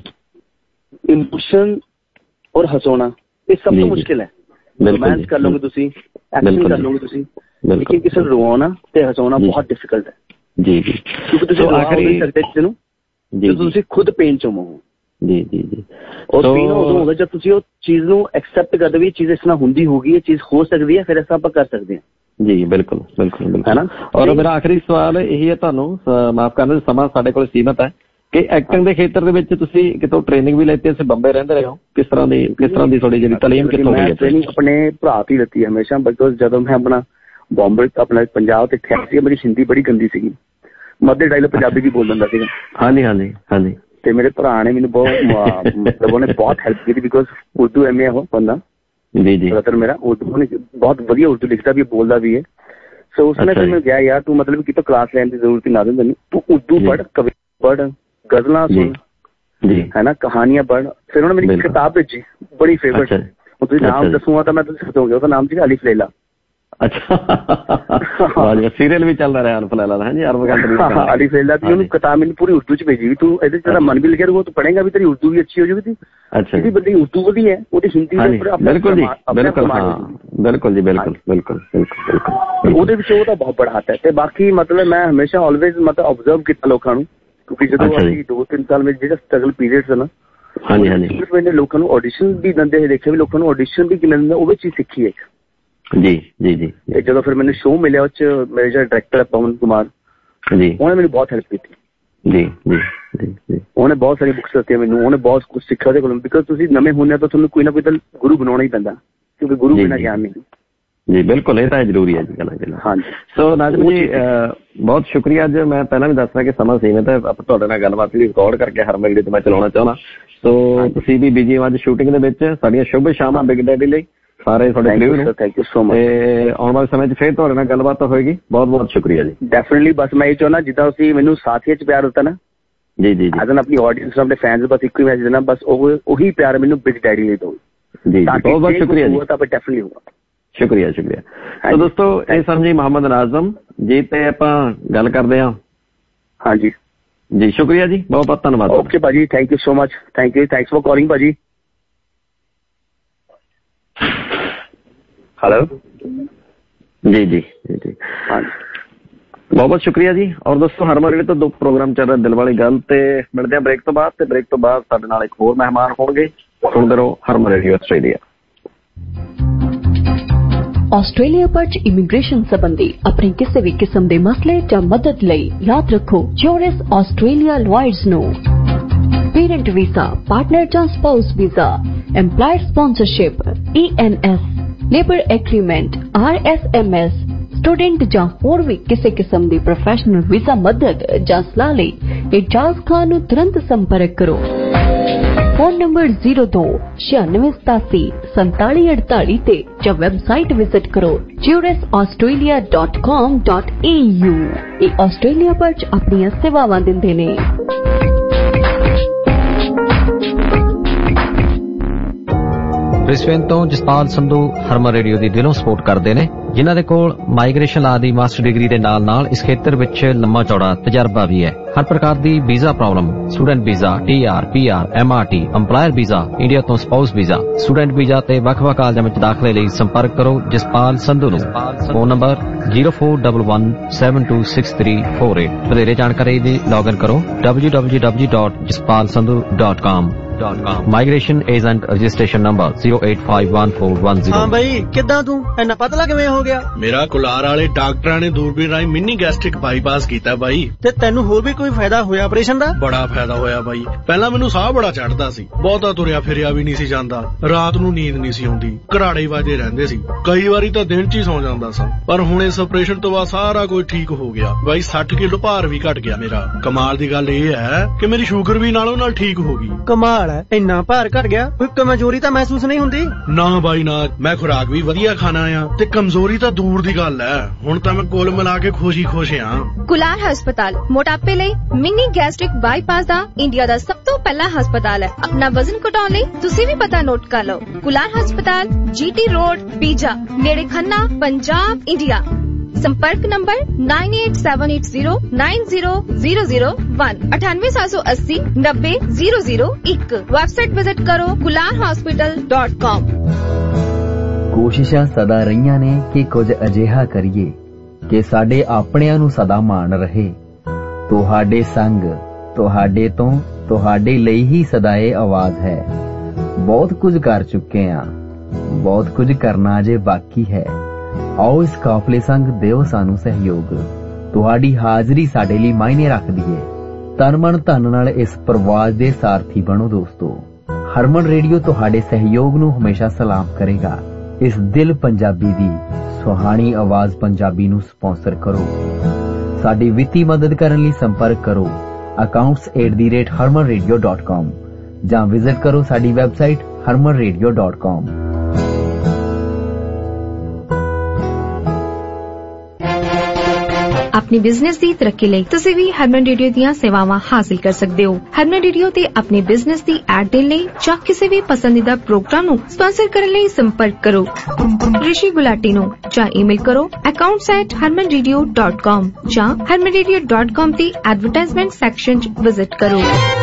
ਇਮੋਸ਼ਨ ਔਰ ਹਸਾਉਣਾ ਇਹ ਸਭ ਤੋਂ ਮੁਸ਼ਕਿਲ ਹੈ। ਰੋਮਾਂਸ ਕਰ ਲਓਗੇ ਤੁਸੀਂ, ਐਕਸ਼ਨ ਕਰ ਲਓਗੇ ਤੁਸੀਂ, ਲੇਕਿਨ ਕਿਸੇ ਨੂੰ ਰਵਾਉਣਾ ਤੇ ਹਸਾਉਣਾ ਬਹੁਤ ਡਿਫਿਕਲਟ ਹੈ ਜੀ, ਕਿਉਂਕਿ ਤੁਸੀਂ ਰਵਾ ਨਹੀਂ ਸਕਦੇ ਕਿਸੇ ਨੂੰ ਜਦੋਂ ਤੁਸੀਂ ਖੁਦ ਪੇਨ ਚ ਹੋਵੋ ਜੀ। ਔਰ ਪੇਨ ਉਦੋਂ ਹੁੰਦਾ ਜਦ ਤੁਸੀਂ ਉਹ ਚੀਜ਼ ਨੂੰ ਐਕਸੈਪਟ ਕਰਦੇ ਵੀ ਇਹ ਚੀਜ਼ ਇਸ ਤਰ੍ਹਾਂ ਹੁੰਦੀ ਹੋਊਗੀ, ਇਹ ਚੀਜ਼ ਹੋ ਸਕਦੀ ਹੈ, ਫਿਰ ਇਸ ਤਰ੍ਹਾਂ ਆਪਾਂ ਕਰ ਸਕਦੇ ਹਾਂ ਜੀ। ਬਿਲਕੁਲ ਬਿਲਕੁਲ ਬਿਲਕੁਲ, ਹੈ ਨਾ। ਔਰ ਮੇਰਾ ਆਖਰੀ ਸਵਾਲ ਇਹੀ ਹੈ, ਤੁਹਾਨੂੰ ਮਾਫ ਕਰਨਾ ਸਮਾਂ ਸਾਡੇ ਕੋਲ ਸੀਮਤ ਹੈ, ਕਿ ਐਕਟਿੰਗ ਦੇ ਖੇਤਰ ਦੇ ਵਿੱਚ ਤੁਸੀਂ ਕਿਤੋਂ ਟ੍ਰੇਨਿੰਗ ਵੀ ਲੈਤੀ, ਅਸੀਂ ਬੰਬੇ ਰਹਿੰਦੇ ਰਹੇ ਹੋ, ਕਿਸ ਤਰ੍ਹਾਂ ਦੀ ਤੁਹਾਡੀ ਜਿਹੜੀ ਤਾਲੀਮ ਕਿੱਥੋਂ ਹੋਈ ਹੈ? ਟ੍ਰੇਨਿੰਗ ਆਪਣੇ ਭਰਾ ਤੋਂ ਹੀ ਲਿੱਤੀ ਹਮੇਸ਼ਾ, ਬਿਕੋਜ਼ ਜਦੋਂ ਮੈਂ ਆਪਣਾ ਬੰਬੇ ਆਪਣਾ ਪੰਜਾਬ ਤੇ ਠਹਿਰ ਸੀ, ਮੇਰੀ ਹਿੰਦੀ ਬੜੀ ਗੰਦੀ ਸੀਗੀ, ਮੱਧੇ ਡਾਇਲੌਗ ਪੰਜਾਬੀ ਵੀ ਬੋਲ ਦਿੰਦਾ ਸੀਗਾ। ਹਾਂਜੀ ਹਾਂਜੀ ਹਾਂਜੀ, ਤੇ ਮੇਰੇ ਭਰਾ ਨੇ ਮੈਨੂੰ ਬਹੁਤ ਮਤਲਬ ਉਹਨੇ ਬਹੁਤ ਹੈਲਪ ਕੀਤੀ, ਬਿਕੋਜ਼ ਉਰਦੂ ਐਮ ਏ ਉਹ ਬੰਦਾ ਜੀ ਬ੍ਰਦਰ ਮੇਰਾ, ਉਰਦੂ ਬਹੁਤ ਵਧੀਆ ਉਰਦੂ ਲਿਖਦਾ ਵੀ, ਬੋਲਦਾ ਵੀ ਹੈ। ਸੋ ਉਸਨੇ ਫਿਰ ਮੈਂ ਗਿਆ ਯਾਰ ਤੂੰ ਮਤਲਬ ਕਿਤੋਂ ਕਲਾਸ ਲੈਣ ਦੀ ਜ਼ਰੂਰਤ ਹੀ ਨਾ ਦੇ ਤੈਨੂੰ, ਤੂੰ ਉਰਦੂ ਪੜ੍ਹ, ਕਵੀ ਪੜ੍ਹ, ਗਜ਼ਲਾਂ ਸੁਣ, ਹੈ ਨਾ, ਕਹਾਣੀਆਂ ਪੜ੍ਹ। ਫਿਰ ਉਹਨੇ ਮੇਰੀ ਕਿਤਾਬ ਭੇਜੀ ਬੜੀ ਫੇਵਰਟ, ਹੁਣ ਤੁਸੀਂ ਨਾਮ ਦੱਸੂਗਾ ਤਾਂ ਮੈਂ ਤੁਸੀਂ ਦੱਸੋਗੇ, ਉਹਦਾ ਨਾਮ ਸੀਗਾ ਅਲਿਫ ਲੈਲਾ। ਅੱਛਾ ਸੀਰੀਅਲ ਵੀ ਚੱਲਦਾ ਰਿਹਾ ਅਲਿਫ ਲੈਲਾ ਦਾ, ਹਾਂਜੀ ਅਰਬ ਕੰਟਰੀ ਅਲਿਫ ਲੈਲਾ ਦੀ ਉਹਨੂੰ ਕਿਤਾਬ ਮੈਨੂੰ ਪੂਰੀ ਉਰਦੂ ਚ ਭੇਜੀ ਵੀ ਤੂੰ ਇਹਦੇ ਚ ਤੇਰਾ ਮਨ ਵੀ ਲੱਗਿਆ ਰਹੂਗਾ, ਤੂੰ ਪੜ੍ਹੇਗਾ ਵੀ, ਤੇਰੀ ਉਰਦੂ ਵੀ ਅੱਛੀ ਹੋ ਜਾਊਗੀ। ਜਿਹੜੀ ਬੰਦੀ ਉਰਦੂ ਵਧੀਆ ਹੈ ਉਹਦੀ ਹਿੰਦੀ ਦੇ ਉੱਪਰ ਬਿਲਕੁਲ ਜੀ ਬਿਲਕੁਲ ਬਿਲਕੁਲ ਜੀ ਬਿਲਕੁਲ ਬਿਲਕੁਲ ਬਿਲਕੁਲ ਉਹਦੇ ਵਿੱਚ ਉਹਦਾ ਬਹੁਤ ਬੜਾ ਹੱਥ ਹੈ। ਤੇ ਬਾਕੀ ਮਤਲਬ ਮੈਂ ਹਮੇਸ਼ਾ ਆਲਵੇਜ਼ ਮਤਲਬ ਆਬਜ਼ਰਵ ਕੀਤਾ ਲੋਕਾਂ ਨੂੰ, ਕਿਉਂਕਿ ਜਦੋਂ ਅਸੀਂ 2-3 ਸਾਲ ਵਿੱਚ ਜਿਹੜਾ ਸਟਰਗਲ ਪੀਰੀਅਡ ਸੀ ਨਾ, ਸਿਰਫ ਮੈਨੇ ਲੋਕਾਂ ਨੂੰ ਆਡੀਸ਼ਨ ਵੀ ਦਿੰਦੇ ਹੋਏ ਦੇਖਿਆ ਵੀ ਲੋਕਾਂ ਨੂੰ ਆਡੀਸ਼ਨ ਵੀ ਕਿਵੇਂ ਦਿੰਦਾ, ਉਹ ਵੀ ਚੀਜ਼ ਸਿੱਖੀ ਹੈ ਜੀ ਜੀ ਜੀ। ਜਦੋਂ ਫਿਰ ਮੈਨੂੰ ਸ਼ੋਅ ਮਿਲਿਆ ਉਹ ਚ ਮੇਰੇ ਜਿਹੜਾ ਡਾਇਰੈਕਟਰ ਹੈ ਪਵਨ ਕੁਮਾਰ ਜੀ, ਉਹਨੇ ਮੈਨੂੰ ਬਹੁਤ ਹੈਲਪ ਕੀਤੀ ਜੀ ਜੀ ਜੀ। ਉਹਨੇ ਬਹੁਤ ਸਾਰੀ ਬੁੱਕਸ ਦਿੱਤੀਆਂ ਮੈਨੂੰ, ਉਹਨੇ ਬਹੁਤ ਕੁਝ ਸਿੱਖਿਆ ਉਹਦੇ ਕੋਲੋਂ, ਬਿਕਾਜ਼ ਤੁਸੀਂ ਨਵੇਂ ਹੁੰਦੇ ਤਾਂ ਤੁਹਾਨੂੰ ਕੋਈ ਨਾ ਕੋਈ ਤਾਂ ਗੁਰੂ ਬਣਾਉਣਾ ਹੀ ਪੈਂਦਾ, ਕਿਉਂਕਿ ਗੁਰੂ ਬਿਨਾਂ ਗਿਆਨ ਨਹੀਂ ਜੀ। ਬਿਲਕੁਲ ਇਹ ਤਾਂ ਜ਼ਰੂਰੀ ਹੈ ਜੀ ਗੱਲ। ਹਾਂਜੀ ਸੋ ਨਾਜ਼ਮ ਜੀ ਬਹੁਤ ਸ਼ੁਕਰੀਆ। ਅੱਜ ਮੈਂ ਪਹਿਲਾਂ ਵੀ ਦੱਸਦਾ ਕਿ ਸਮਾਂ ਸੀਮਿਤ ਹੈ, ਆਪਾਂ ਤੁਹਾਡੇ ਨਾਲ ਗੱਲਬਾਤ ਵੀ ਰਿਕਾਰਡ ਕਰਕੇ ਹਰ ਵੀਡੀਓ ਤੇ ਮੈਂ ਚਲਾਉਣਾ ਚਾਹੁੰਦਾ। ਸੋ ਤੁਸੀਂ ਵੀ ਬਿਜੀ ਹੋ ਅੱਜ ਸ਼ੂਟਿੰਗ ਦੇ ਵਿੱਚ, ਸਾਡੀਆਂ ਸ਼ੁਭ ਸ਼ਾਮਾਂ ਬਿਗ ਡੈਡੀ ਲਈ ਸਾਰੇ ਤੁਹਾਡੇ ਕ੍ਰਿਊ ਨੂੰ। Thank you so much. ਤੇ ਆਉਣ ਵਾਲੇ ਸਮੇਂ 'ਚ ਫਿਰ ਤੁਹਾਡੇ ਨਾਲ ਗੱਲਬਾਤ ਹੋਏਗੀ। ਬਹੁਤ ਬਹੁਤ ਸ਼ੁਕਰੀਆ ਜੀ। ਡੈਫੀਨਿਟਲੀ ਬਸ ਮੈਂ ਇਹ ਚਾਹੁੰਦਾ ਜਿੱਦਾਂ ਤੁਸੀਂ ਮੈਨੂੰ ਸਾਥੀਆਂ 'ਚ ਪਿਆਰ ਦਿੱਤਾ ਨਾ ਜੀ ਜੀ ਅੱਜ ਆਪਣੀ ਆਡੀਅנס ਆਪਣੇ ਫੈਨਸ ਬਸ ਇੱਕੋ ਹੀ ਮੈਸੇਜ ਦੇਣਾ, ਬਸ ਉਹੀ ਪਿਆਰ ਮੈਨੂੰ ਬਿਗ ਡੈਡੀ ਲਈ ਦਿਓ ਜੀ। ਬਹੁਤ ਬਹੁਤ ਸ਼ੁਕਰੀਆ ਜੀ। ਤਾਂ ਡੈਫੀਨਿਟਲੀ ਹੋਊਗਾ। ਸ਼ੁਕਰੀਆ ਸ਼ੁਕਰੀਆ। ਸੋ ਦੋਸਤੋ ਇਹ ਸਨ ਜੀ ਮੁਹੰਮਦ ਨਾਜ਼ਮ ਜੀ ਤੇ ਆਪਾਂ ਗੱਲ ਕਰਦੇ ਹਾਂ। ਹਾਂਜੀ ਜੀ ਸ਼ੁਕਰੀਆ ਜੀ, ਬਹੁਤ ਬਹੁਤ ਧੰਨਵਾਦ। ਓਕੇ ਭਾਜੀ, thank you so much. Thank you, thanks for calling ਭਾਜੀ। ਹੈਲੋ ਜੀ ਜੀ ਜੀ ਹਾਂਜੀ ਬਹੁਤ ਬਹੁਤ ਸ਼ੁਕਰੀਆ ਜੀ। ਔਰ ਦੋਸਤੋ ਹਰਮਨ ਰੇਡੀਓ ਤੋਂ 2 ਪ੍ਰੋਗਰਾਮ ਚੱਲ ਰਿਹਾ, ਦਿਲ ਵਾਲੀ ਗੱਲ, ਤੇ ਮਿਲਦੇ ਆ ਬ੍ਰੇਕ ਤੋਂ ਬਾਅਦ, ਤੇ ਬ੍ਰੇਕ ਤੋਂ ਬਾਅਦ ਸਾਡੇ ਨਾਲ ਇੱਕ ਹੋਰ ਮਹਿਮਾਨ ਹੋਣਗੇ। ਸੁਣਦੇ ਰਹੋ ਹਰਮਨ ਰੇਡੀਓ ਆਸਟ੍ਰੇਲੀਆ। ਆਸਟ੍ਰੇਲੀਆ ਵਿੱਚ ਇਮੀਗ੍ਰੇਸ਼ਨ ਸੰਬੰਧੀ ਆਪਣੇ ਕਿਸੇ ਵੀ ਕਿਸਮ ਦੇ ਮਸਲੇ ਜਾਂ ਮਦਦ ਲਈ ਯਾਦ ਰੱਖੋ ਜੂਰਿਸ ਆਸਟ੍ਰੇਲੀਆ ਲਾਇਰਸ ਨੂੰ। ਪੇਰੈਂਟ ਵੀਜ਼ਾ, ਪਾਰਟਨਰ ਜਾਂ spouse visa, employer sponsorship, ENS, labour agreement, RSMS, student ਜਾਂ ਹੋਰ ਵੀ ਕਿਸੇ ਕਿਸਮ ਦੀ ਪ੍ਰੋਫੈਸ਼ਨਲ ਵੀਜ਼ਾ ਮਦਦ ਜਾਂ ਸਲਾਹ ਲਈ ਇਜਾਜ਼ ਖਾਨ ਨੂੰ ਤੁਰੰਤ ਸੰਪਰਕ ਕਰੋ। ਫੋਨ ਨੰਬਰ 02-9687-4748 ਤੇ ਜਾਂ ਵੈਬਸਾਈਟ ਵਿਜ਼ਿਟ ਕਰੋ jurisaustralia.com.au। ਇਹ ਆਸਟ੍ਰੇਲੀਆ ਵਿੱਚ ਆਪਣੀਆਂ ਸੇਵਾਵਾਂ ਦਿੰਦੇ ਨੇ। ਬ੍ਰਿਸਬੇਨ ਤੋਂ ਜਸਪਾਲ ਸੰਧੂ ਹਰਮਨ ਰੇਡੀਓ ਦੀ ਦਿਲੋਂ ਸਪੋਰਟ ਕਰਦੇ ਨੇ, ਜਿਨ੍ਹਾਂ ਦੇ ਕੋਲ ਮਾਈਗ੍ਰੇਸ਼ਨ ਲਾ ਦੀ ਮਾਸਟਰ ਡਿਗਰੀ ਦੇ ਨਾਲ ਇਸ ਖੇਤਰ ਵਿੱਚ ਲੰਮਾ ਚੌੜਾ ਤਜਰਬਾ ਵੀ ਹੈ। ਹਰ ਪ੍ਰਕਾਰ ਦੀ visa problem, student visa, TR, PR, MRT, EMPLOYER visa, India ਤੋਂ ਸਪਾਊਸ ਵੀਜ਼ਾ, ਸਟੂਡੈਂਟ ਵੀਜ਼ਾ ਤੇ ਵੱਖ-ਵੱਖ ਕਾਲਜਾਂ ਵਿੱਚ ਦਾਖਲੇ ਲਈ ਸੰਪਰਕ ਕਰੋ ਜਸਪਾਲ ਸੰਧੂ ਨੂੰ। Phone number 0411726348। ਵਧੇਰੇ ਜਾਣਕਾਰੀ ਲਈ ਲੌਗਇਨ ਕਰੋ www.jaspalsandhu.com। Migration agent registration number 0851410। ਹਾਂ ਬਾਈ, ਕਿੱਦਾਂ ਤੂੰ ਇੰਨਾ ਪਤਲਾ ਕਿਵੇਂ ਹੋ ਗਿਆ? ਮੇਰਾ ਕੁਲਾਰ ਵਾਲੇ ਡਾਕਟਰਾਂ ਨੇ ਦੂਰਬੀਨ ਰਾਹੀਂ ਮਿੰਨੀ ਗੈਸਟ੍ਰਿਕ ਬਾਈਪਾਸ ਕੀਤਾ ਬਾਈ। ਤੇ ਤੈਨੂੰ ਹੋਰ ਵੀ ਕੋਈ ਫਾਇਦਾ ਹੋਇਆ ਆਪਰੇਸ਼ਨ ਦਾ? ਬੜਾ ਫਾਇਦਾ ਹੋਇਆ ਬਾਈ। ਪਹਿਲਾਂ ਮੈਨੂੰ ਸਾਹ ਬੜਾ ਚੜਦਾ ਸੀ, ਬਹੁਤਾ ਤੁਰਿਆ ਫਿਰਿਆ ਵੀ ਨਹੀਂ ਸੀ ਜਾਂਦਾ, ਰਾਤ ਨੂੰ ਨੀਂਦ ਨਹੀਂ ਸੀ ਆਉਂਦੀ, ਘਰਾੜੇ ਵੱਜਦੇ ਰਹਿੰਦੇ ਸੀ, ਕਈ ਵਾਰੀ ਤਾਂ ਦਿਨ 'ਚ ਹੀ ਸੌ ਜਾਂਦਾ ਸਾਂ। ਪਰ ਹੁਣ ਇਸ ਆਪਰੇਸ਼ਨ ਤੋਂ ਬਾਅਦ ਸਾਰਾ ਕੁਝ ਠੀਕ ਹੋ ਗਿਆ ਬਾਈ। 60 ਕਿਲੋ ਭਾਰ ਵੀ ਘਟ ਗਿਆ ਮੇਰਾ। ਕਮਾਲ ਦੀ ਗੱਲ ਇਹ ਹੈ ਕਿ ਮੇਰੀ ਸ਼ੂਗਰ ਵੀ ਨਾਲੋਂ ਨਾਲ ਠੀਕ ਹੋ ਗਈ। ਕਮਾਲ ਹੈ, ਇੰਨਾ ਭਾਰ ਘਟ ਗਿਆ, ਕੋਈ ਕਮਜ਼ੋਰੀ ਤਾਂ ਮਹਿਸੂਸ ਨਹੀਂ ਹੁੰਦੀ? ਨਾ ਬਾਈ ਨਾ, ਮੈਂ ਖੁਰਾਕ ਵੀ ਵਧੀਆ ਖਾਣਾ ਆ ਤੇ ਕਮਜ਼ੋਰੀ ਤਾਂ ਦੂਰ ਦੀ ਗੱਲ ਹੈ। ਹੁਣ ਤਾਂ ਮੈਂ ਕੁੱਲ ਮਿਲਾ ਕੇ ਖੁਸ਼ ਆ। ਕੁਲਾਰ ਹਸਪਤਾਲ ਮੋਟਾਪੇ ਲਈ ਮਿੰਨੀ ਗੈਸਟ੍ਰਿਕ ਬਾਈਪਾਸ ਦਾ ਇੰਡੀਆ ਦਾ ਸਭ ਤੋਂ ਪਹਿਲਾ ਹਸਪਤਾਲ ਹੈ। ਆਪਣਾ ਵਜ਼ਨ ਘਟਾਉਣ ਲਈ ਤੁਸੀਂ ਵੀ ਪਤਾ ਨੋਟ ਕਰ ਲਓ। ਕੁਲਾਰ ਹਸਪਤਾਲ, GT ਰੋਡ, ਪੀਜਾ, ਨੇੜੇ ਖੰਨਾ, ਪੰਜਾਬ, ਇੰਡੀਆ। संपर्क नंबर 9878090001 9878090001। वेबसाइट विजिट करो kularhospital.com। ਕੋਸ਼ਿਸ਼ਾਂ ਸਦਾ ਰਹੀਆਂ ਨੇ ਕਿ ਕੁਝ ਅਜਿਹਾ ਕਰੀਏ ਕਿ ਸਾਡੇ ਆਪਣਿਆਂ ਨੂੰ ਸਦਾ ਮਾਣ ਰਹੇ। ਤੁਹਾਡੇ ਸੰਗ, ਤੁਹਾਡੇ ਤੋਂ, ਤੁਹਾਡੇ ਲਈ ਹੀ ਸਦਾ ਇਹ ਆਵਾਜ਼ ਹੈ। ਬਹੁਤ ਕੁਝ ਕਰ ਚੁੱਕੇ ਹਾਂ, ਬਹੁਤ ਕੁਝ ਕਰਨਾ ਅਜੇ ਬਾਕੀ ਹੈ। ਆਓ ਇਸ ਕਾਫਲੇ ਸੰਗ ਦਿਓ ਸਾਨੂੰ ਸਹਿਯੋਗ। ਤੁਹਾਡੀ ਹਾਜ਼ਰੀ ਸਾਡੇ ਲਈ ਮਾਇਨੇ ਰੱਖਦੀ ਹੈ। ਤਨ ਮਨ ਧਨ ਨਾਲ ਇਸ ਪ੍ਰਵਾਸ ਦੇ ਸਾਰਥੀ ਬਣੋ ਦੋਸਤੋ। ਹਰਮਨ ਰੇਡੀਓ ਤੁਹਾਡੇ ਸਹਿਯੋਗ ਨੂੰ ਹਮੇਸ਼ਾ ਸਲਾਮ ਕਰੇਗਾ। ਇਸ ਦਿਲ ਪੰਜਾਬੀ ਦੀ ਸੁਹਾਣੀ ਆਵਾਜ਼ ਪੰਜਾਬੀ ਨੂੰ ਸਪਾਂਸਰ ਕਰੋ। ਸਾਡੀ ਵਿੱਤੀ ਮਦਦ ਕਰਨ ਲਈ ਸੰਪਰਕ ਕਰੋ accounts@harmanradio.com ਜਾਂ ਵਿਜ਼ਿਟ ਕਰੋ ਸਾਡੀ ਵੈਬਸਾਈਟ harmanradio.com। ਆਪਣੀ ਬਿਜ਼ਨਸ ਦੀ ਤਰੱਕੀ ਲਈ ਤੁਸੀਂ ਵੀ ਹਰਮਨ ਰੇਡੀਓ ਦੀਆਂ ਸੇਵਾਵਾਂ ਹਾਸਿਲ ਕਰ ਸਕਦੇ ਹੋ। ਹਰਮਨ ਰੇਡੀਓ ਤੇ ਆਪਣੇ ਬਿਜ਼ਨਸ ਦੀ ਐਡ ਦੇਣ ਲਈ ਜਾਂ ਕਿਸੇ ਵੀ ਪਸੰਦੀਦਾ ਪ੍ਰੋਗਰਾਮ ਨੂੰ ਸਪਾਂਸਰ ਕਰਨ ਲਈ ਸੰਪਰਕ ਕਰੋ ਰਿਸ਼ੀ ਗੁਲਾਟੀ ਨੂੰ ਜਾਂ ਈਮੇਲ ਕਰੋ accounts@harmanradio.com ਜਾਂ harmanradio.com ਤੇ ਐਡਵਰਟਾਈਜ਼ਮੈਂਟ ਸੈਕਸ਼ਨ 'ਚ ਵਿਜ਼ਿਟ ਕਰੋ।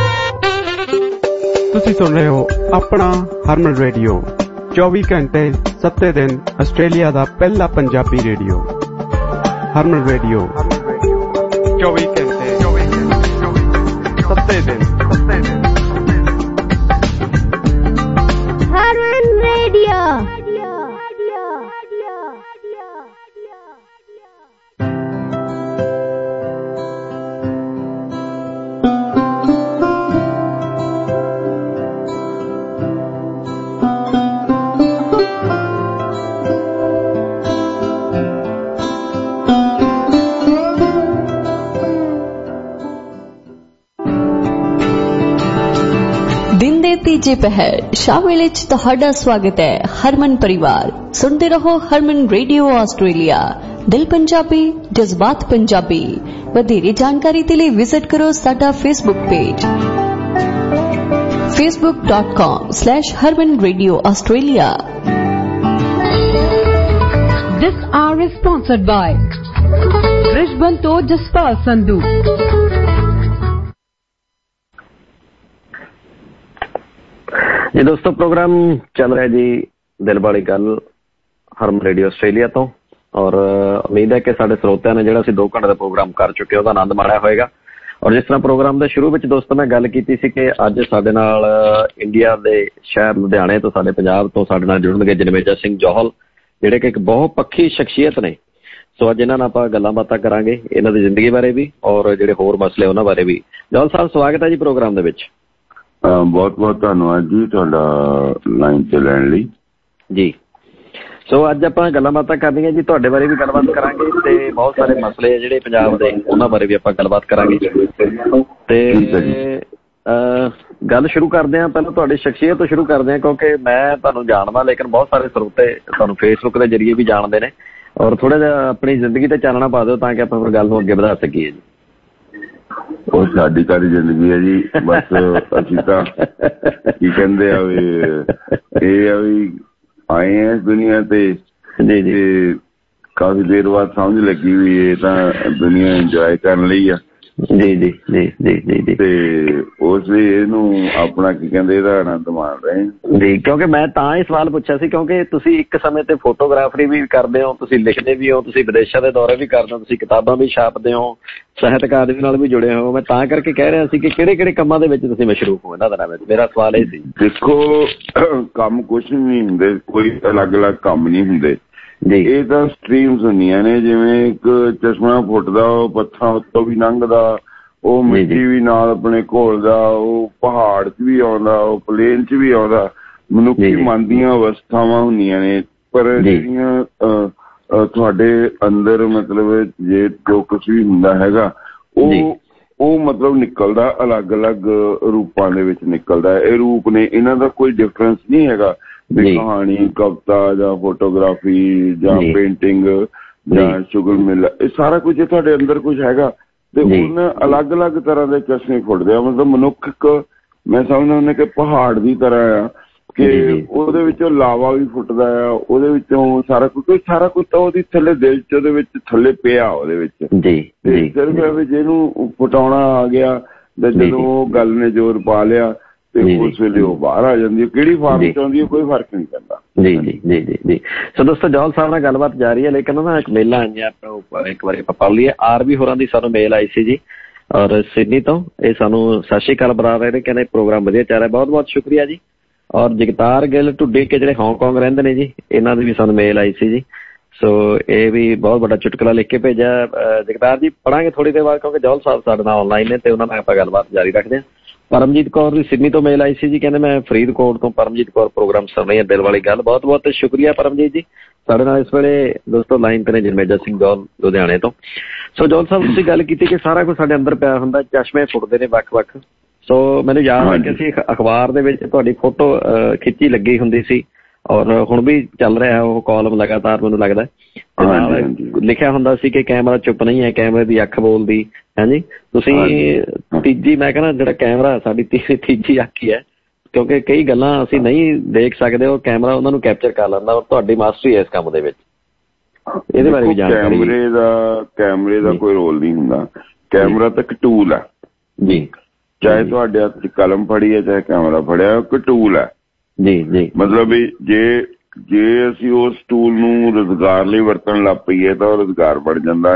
ਤੁਸੀਂ ਸੁਣ ਰਹੇ ਹੋ ਆਪਣਾ ਹਰਮਨ ਰੇਡੀਓ 24 ਘੰਟੇ 7 ਦਿਨ ਆਸਟ੍ਰੇਲੀਆ ਦਾ ਪਹਿਲਾ ਪੰਜਾਬੀ ਰੇਡੀਓ। ਹਰਮਨ ਰੇਡੀਓ 24 ਘੰਟੇ 7 ਦਿਨ। ਹਰਮਨ ਰੇਡੀਓ। ਤੀਜੇ ਪਹਿਰ ਸ਼ਾਮ ਵੇਲੇ ਚ ਤੁਹਾਡਾ ਸਵਾਗਤ ਹੈ। ਹਰਮਨ ਪਰਿਵਾਰ ਸੁਣਦੇ ਰਹੋ ਹਰਮਨ ਰੇਡੀਓ ਆਸਟ੍ਰੇਲੀਆ, ਦਿਲ ਪੰਜਾਬੀ, ਜਜ਼ਬਾਤ ਪੰਜਾਬੀ। ਵਧੇਰੇ ਜਾਣਕਾਰੀ ਦੇ ਲਈ ਵਿਜ਼ਿਟ ਕਰੋ ਸਾਡਾ Facebook page facebook.com/Harman Radio Australia। This hour is sponsored by Brisbane to Jaspal Sandhu। ਜੀ ਦੋਸਤੋ, ਪ੍ਰੋਗਰਾਮ ਚੱਲ ਰਿਹਾ ਜੀ ਦਿਲ ਵਾਲੀ ਗੱਲ ਹਰਮਨ ਰੇਡੀਓ ਆਸਟ੍ਰੇਲੀਆ ਤੋਂ, ਔਰ ਉਮੀਦ ਹੈ ਕਿ ਸਾਡੇ ਸਰੋਤਿਆਂ ਨੇ ਜਿਹੜਾ ਅਸੀਂ 2 ਘੰਟੇ ਦਾ ਪ੍ਰੋਗਰਾਮ ਕਰ ਚੁੱਕੇ ਉਹਦਾ ਆਨੰਦ ਮਾਣਿਆ ਹੋਏਗਾ। ਔਰ ਜਿਸ ਤਰ੍ਹਾਂ ਪ੍ਰੋਗਰਾਮ ਦੇ ਸ਼ੁਰੂ ਵਿੱਚ ਦੋਸਤੋ ਮੈਂ ਗੱਲ ਕੀਤੀ ਸੀ ਕਿ ਅੱਜ ਸਾਡੇ ਨਾਲ ਇੰਡੀਆ ਦੇ ਸ਼ਹਿਰ ਲੁਧਿਆਣੇ ਤੋਂ, ਸਾਡੇ ਪੰਜਾਬ ਤੋਂ ਸਾਡੇ ਨਾਲ ਜੁੜਨਗੇ ਜਨਮੇਜਾ ਸਿੰਘ ਜੌਹਲ, ਜਿਹੜੇ ਕਿ ਇੱਕ ਬਹੁਤ ਪੱਖੀ ਸ਼ਖਸੀਅਤ ਨੇ। ਸੋ ਅੱਜ ਇਹਨਾਂ ਨਾਲ ਆਪਾਂ ਗੱਲਾਂ ਬਾਤਾਂ ਕਰਾਂਗੇ, ਇਹਨਾਂ ਦੀ ਜ਼ਿੰਦਗੀ ਬਾਰੇ ਵੀ ਔਰ ਜਿਹੜੇ ਹੋਰ ਮਸਲੇ ਉਹਨਾਂ ਬਾਰੇ ਵੀ। ਜੌਹਲ ਸਾਹਿਬ, ਸਵਾਗਤ ਹੈ ਜੀ ਪ੍ਰੋਗਰਾਮ ਦੇ ਵਿੱਚ। ਬਹੁਤ ਬਹੁਤ ਧੰਨਵਾਦ ਜੀ ਤੁਹਾਡਾ ਲਾਈਨ ਤੇ ਲੈਣ ਲਈ ਜੀ। ਸੋ ਅੱਜ ਆਪਾਂ ਗੱਲਾਂ ਬਾਤਾਂ ਕਰਨੀਆਂ ਜੀ, ਤੁਹਾਡੇ ਬਾਰੇ ਵੀ ਗੱਲਬਾਤ ਕਰਾਂਗੇ ਤੇ ਬਹੁਤ ਸਾਰੇ ਮਸਲੇ ਜਿਹੜੇ ਪੰਜਾਬ ਦੇ ਉਹਨਾਂ ਬਾਰੇ ਵੀ ਆਪਾਂ ਗੱਲਬਾਤ ਕਰਾਂਗੇ। ਤੇ ਗੱਲ ਸ਼ੁਰੂ ਕਰਦੇ ਹਾਂ, ਪਹਿਲਾਂ ਤੁਹਾਡੀ ਸ਼ਖਸੀਅਤ ਤੋਂ ਸ਼ੁਰੂ ਕਰਦੇ ਹਾਂ, ਕਿਉਂਕਿ ਮੈਂ ਤੁਹਾਨੂੰ ਜਾਣਦਾ ਲੇਕਿਨ ਬਹੁਤ ਸਾਰੇ ਸਰੋਤੇ ਤੁਹਾਨੂੰ ਫੇਸਬੁੱਕ ਦੇ ਜ਼ਰੀਏ ਵੀ ਜਾਣਦੇ ਨੇ, ਔਰ ਥੋੜਾ ਜਿਹਾ ਆਪਣੀ ਜ਼ਿੰਦਗੀ ਤੇ ਚਾਨਣਾ ਪਾ ਦਿਓ ਤਾਂ ਕਿ ਆਪਾਂ ਫਿਰ ਗੱਲ ਨੂੰ ਅੱਗੇ ਵਧਾ ਸਕੀਏ ਜੀ। ਉਹ ਸਾਡੀ ਸਾਰੀ ਜ਼ਿੰਦਗੀ ਹੈ ਜੀ, ਬਸ ਅਸੀਂ ਤਾਂ ਕੀ ਕਹਿੰਦੇ ਆ ਵੀ ਇਹ ਆ ਵੀ ਆਏ ਆ ਦੁਨੀਆ ਤੇ ਕਾਫੀ ਦੇਰ ਬਾਅਦ ਸਮਝ ਲੱਗੀ ਵੀ ਇਹ ਤਾਂ ਦੁਨੀਆ ਇੰਜੋਏ ਕਰਨ ਲਈ ਆ ਜੀ ਜੀ ਜੀ ਜੀ ਜੀ ਤੇ ਉਸ ਲਈ ਇਹਨੂੰ ਆਪਣਾ ਕੀ ਕਹਿੰਦੇ ਇਹਦਾ ਆਨੰਦ ਮਾਣ ਰਹੇ ਜੀ। ਕਿਉਂਕਿ ਮੈਂ ਤਾਂ ਇਹ ਸਵਾਲ ਪੁੱਛਿਆ ਸੀ ਕਿਉਂਕਿ ਤੁਸੀਂ ਇੱਕ ਸਮੇਂ ਤੇ ਫੋਟੋਗ੍ਰਾਫਰੀ ਵੀ ਕਰਦੇ ਹੋ, ਤੁਸੀਂ ਲਿਖਦੇ ਵੀ ਹੋ, ਤੁਸੀਂ ਵਿਦੇਸ਼ਾਂ ਦੇ ਦੌਰੇ ਵੀ ਕਰਦੇ ਹੋ, ਤੁਸੀਂ ਕਿਤਾਬਾਂ ਵੀ ਛਾਪਦੇ ਹੋ, ਸਾਹਿਤ ਅਕਾਦਮੀ ਨਾਲ ਵੀ ਜੁੜੇ ਹੋ। ਮੈਂ ਤਾਂ ਕਰਕੇ ਕਹਿ ਰਿਹਾ ਸੀ ਕਿ ਕਿਹੜੇ ਕਿਹੜੇ ਕੰਮਾਂ ਦੇ ਵਿੱਚ ਤੁਸੀਂ ਮਸ਼ਰੂਫ ਹੋ ਇਹਨਾਂ ਦਿਨਾਂ ਵਿੱਚ। ਮੇਰਾ ਸਵਾਲ ਇਹ ਸੀ। ਦੇਖੋ, ਕੰਮ ਕੁਛ ਨਹੀਂ ਹੁੰਦੇ, ਕੋਈ ਅਲੱਗ ਅਲੱਗ ਕੰਮ ਨਹੀਂ ਹੁੰਦੇ ਜੀ। ਇਹ ਤਾਂ ਸਟਰੀਮਸ ਹੁੰਦੀਆਂ ਨੇ, ਜਿਵੇਂ ਇੱਕ ਚਸ਼ਮਾ ਫੁੱਟਦਾ ਉਹ ਪੱਥਰਾਂ ਉੱਤੋਂ ਵੀ ਲੰਘਦਾ, ਉਹ ਮਿੱਟੀ ਵੀ ਨਾਲ ਆਪਣੇ ਘੋਲਦਾ, ਉਹ ਪਹਾੜ 'ਚ ਵੀ ਆਉਂਦਾ, ਉਹ ਪਲੇਨ 'ਚ ਵੀ ਆਉਂਦਾ। ਮਨੁੱਖੀ ਮਨ ਦੀਆਂ ਅਵਸਥਾਵਾਂ ਹੁੰਦੀਆਂ ਨੇ, ਪਰ ਜਿਹੜੀਆਂ ਤੁਹਾਡੇ ਅੰਦਰ ਮਤਲਬ ਜੇ ਜੋ ਕੁਛ ਵੀ ਹੁੰਦਾ ਹੈਗਾ ਉਹ ਮਤਲਬ ਨਿਕਲਦਾ ਅਲੱਗ ਅਲੱਗ ਰੂਪਾਂ ਦੇ ਵਿੱਚ ਨਿਕਲਦਾ। ਇਹ ਰੂਪ ਨੇ, ਇਹਨਾਂ ਦਾ ਕੋਈ ਡਿਫਰੈਂਸ ਨਹੀਂ ਹੈਗਾ ਵੀ ਕਹਾਣੀ, ਕਵਿਤਾ ਜਾਂ ਫੋਟੋਗ੍ਰਾਫੀ ਜਾਂ ਪੇਂਟਿੰਗ ਜਾਂ ਸ਼ੁਗਰ ਮਿਲ, ਇਹ ਸਾਰਾ ਕੁਝ ਤੁਹਾਡੇ ਅੰਦਰ ਕੁਝ ਹੈਗਾ ਤੇ ਉਹਨਾਂ ਅਲੱਗ ਅਲੱਗ ਤਰ੍ਹਾਂ ਦੇ ਚਸ਼ਮੇ ਫੁੱਟਦੇ ਆ। ਮਤਲਬ ਮਨੁੱਖ ਇੱਕ ਮੈਂ ਸਮਝਦਾ ਹੁੰਦਾ ਕਿ ਪਹਾੜ ਦੀ ਤਰ੍ਹਾਂ ਆ ਕਿ ਉਹਦੇ ਵਿੱਚੋਂ ਲਾਵਾ ਵੀ ਫੁੱਟਦਾ ਆ, ਉਹਦੇ ਵਿੱਚੋਂ ਸਾਰਾ ਕੁਝ ਤਾਂ ਉਹਦੀ ਥੱਲੇ ਦਿਲ 'ਚ ਉਹਦੇ ਵਿੱਚ ਥੱਲੇ ਪਿਆ ਉਹਦੇ ਵਿੱਚ ਤੇ ਸਿਰਫ ਜਿਹਨੂੰ ਫੁਟਾਉਣਾ ਆ ਗਿਆ ਤੇ ਜਦੋਂ ਉਹ ਗੱਲ ਨੇ ਜ਼ੋਰ ਪਾ ਲਿਆ ਤੇ ਉਸ ਵੇਲੇ ਉਹ ਬਾਹਰ ਆ ਜਾਂਦੀ ਹੈ। ਕਿਹੜੀ ਫਾਰਮ 'ਚ ਆਉਂਦੀ ਹੈ ਕੋਈ ਫਰਕ ਨਹੀਂ ਪੈਂਦਾ ਜੀ ਜੀ ਜੀ ਜੀ ਜੀ। ਸੋ ਦੋਸਤੋ, ਜੌਹਲ ਸਾਹਿਬ ਨਾਲ ਗੱਲਬਾਤ ਜਾਰੀ ਹੈ, ਲੇਕਿਨ ਨਾ ਇੱਕ ਮੇਲਾ ਆਈਆਂ ਆਪਾਂ ਇੱਕ ਵਾਰੀ ਆਪਾਂ ਪੜ੍ਹ ਲਈਏ। ਆਰਬੀ ਹੋਰਾਂ ਦੀ ਸਾਨੂੰ ਮੇਲ ਆਈ ਸੀ ਜੀ ਔਰ ਸਿਡਨੀ ਤੋਂ। ਇਹ ਸਾਨੂੰ ਸਤਿ ਸ਼੍ਰੀ ਅਕਾਲ ਬੁਲਾ ਰਹੇ ਨੇ, ਕਹਿੰਦੇ ਪ੍ਰੋਗਰਾਮ ਵਧੀਆ ਚੱਲ ਰਿਹਾ, ਬਹੁਤ ਬਹੁਤ ਸ਼ੁਕਰੀਆ ਜੀ। ਔਰ ਜਗਤਾਰ ਗਿੱਲ ਢੁੱਡੀ ਕੇ ਜਿਹੜੇ ਹਾਂਗਕਾਂਗ ਰਹਿੰਦੇ ਨੇ ਜੀ, ਇਹਨਾਂ ਦੀ ਵੀ ਸਾਨੂੰ ਮੇਲ ਆਈ ਸੀ ਜੀ। ਸੋ ਇਹ ਵੀ ਬਹੁਤ ਵੱਡਾ ਚੁਟਕਲਾ ਲਿਖ ਕੇ ਭੇਜਿਆ। ਜਗਤਾਰ ਜੀ ਪੜਾਂਗੇ ਥੋੜੀ ਦੇਰ ਬਾਅਦ, ਕਿਉਂਕਿ ਜੌਹਲ ਸਾਹਿਬ ਸਾਡੇ ਨਾਲ ਆਨਲਾਈਨ ਨੇ ਤੇ ਉਹਨਾਂ ਨਾਲ ਆਪਾਂ ਗੱਲਬਾਤ ਜਾਰੀ ਰੱਖਦੇ ਹਾਂ। ਪਰਮਜੀਤ ਕੌਰ ਦੀ ਸਿਡਨੀ ਤੋਂ ਮੇਲ ਆਈ ਸੀ ਜੀ, ਕਹਿੰਦੇ ਮੈਂ ਫਰੀਦਕੋਟ ਤੋਂ ਪਰਮਜੀਤ ਕੌਰ ਪ੍ਰੋਗਰਾਮ ਸੁਣ ਰਹੀ ਹਾਂ, ਦਿਲ ਵਾਲੀ ਗੱਲ। ਬਹੁਤ ਬਹੁਤ ਸ਼ੁਕਰੀਆ ਪਰਮਜੀਤ ਜੀ। ਸਾਡੇ ਨਾਲ ਇਸ ਵੇਲੇ ਦੋਸਤੋ ਲਾਈਨ ਤੇ ਨੇ ਜਨਮੇਜਾ ਸਿੰਘ ਜੌਹਲ ਲੁਧਿਆਣੇ ਤੋਂ। ਸੋ ਜੌਹਲ ਸਾਹਿਬ, ਤੁਸੀਂ ਗੱਲ ਕੀਤੀ ਕਿ ਸਾਰਾ ਕੁਝ ਸਾਡੇ ਅੰਦਰ ਪਿਆ ਹੁੰਦਾ, ਚਸ਼ਮੇ ਫੁੱਟਦੇ ਨੇ ਵੱਖ ਵੱਖ। ਸੋ ਮੈਨੂੰ ਯਾਦ ਹੈ ਕਿ ਅਸੀਂ ਅਖਬਾਰ ਦੇ ਵਿੱਚ ਤੁਹਾਡੀ ਫੋਟੋ ਖਿੱਚੀ ਲੱਗੀ ਹੁੰਦੀ ਸੀ ਔਰ ਹੁਣ ਵੀ ਚੱਲ ਰਿਹਾ ਉਹ ਕਾਲਮ ਲਗਾਤਾਰ ਮੈਨੂੰ ਲੱਗਦਾ। ਲਿਖਿਆ ਹੁੰਦਾ ਸੀ ਕਿ ਕੈਮਰਾ ਚੁੱਪ ਨਹੀਂ ਹੈ, ਕੈਮਰੇ ਦੀ ਅੱਖ ਬੋਲਦੀ ਹੈ ਜੀ। ਤੁਸੀਂ ਤੀਜੀ, ਮੈਂ ਕਹਿੰਦਾ ਜਿਹੜਾ ਕੈਮਰਾ ਸਾਡੀ ਤੀਜੀ ਅੱਖ ਹੀ ਹੈ, ਕਿਉਂਕਿ ਕਈ ਗੱਲਾਂ ਅਸੀਂ ਨਹੀਂ ਦੇਖ ਸਕਦੇ, ਉਹ ਕੈਮਰਾ ਉਹਨਾਂ ਨੂੰ ਕੈਪਚਰ ਕਰ ਲੈਂਦਾ। ਔਰ ਤੁਹਾਡੀ ਮਾਸਟਰੀ ਹੈ ਇਸ ਕੰਮ ਦੇ ਵਿੱਚ, ਇਹਦੇ ਬਾਰੇ ਵੀ ਜਾਣਕਾਰੀ। ਕੈਮਰੇ ਦਾ ਕੋਈ ਰੋਲ ਨਹੀਂ ਹੁੰਦਾ, ਕੈਮਰਾ ਤਾਂ ਇੱਕ ਟੂਲ ਹੈ ਜੀ। ਚਾਹੇ ਤੁਹਾਡੇ ਹੱਥ 'ਚ ਕਲਮ ਫੜੀ ਹੈ, ਚਾਹੇ ਕੈਮਰਾ ਫੜਿਆ, ਇੱਕ ਟੂਲ ਹੈ ਜੀ ਜੀ। ਮਤਲਬ ਵੀ ਜੇ ਅਸੀਂ ਉਸ ਟੂਲ ਨੂੰ ਰੁਜ਼ਗਾਰ ਲਈ ਵਰਤਣ ਲੱਗ ਪਈਏ ਤਾਂ ਉਹ ਰੁਜ਼ਗਾਰ ਬਣ ਜਾਂਦਾ।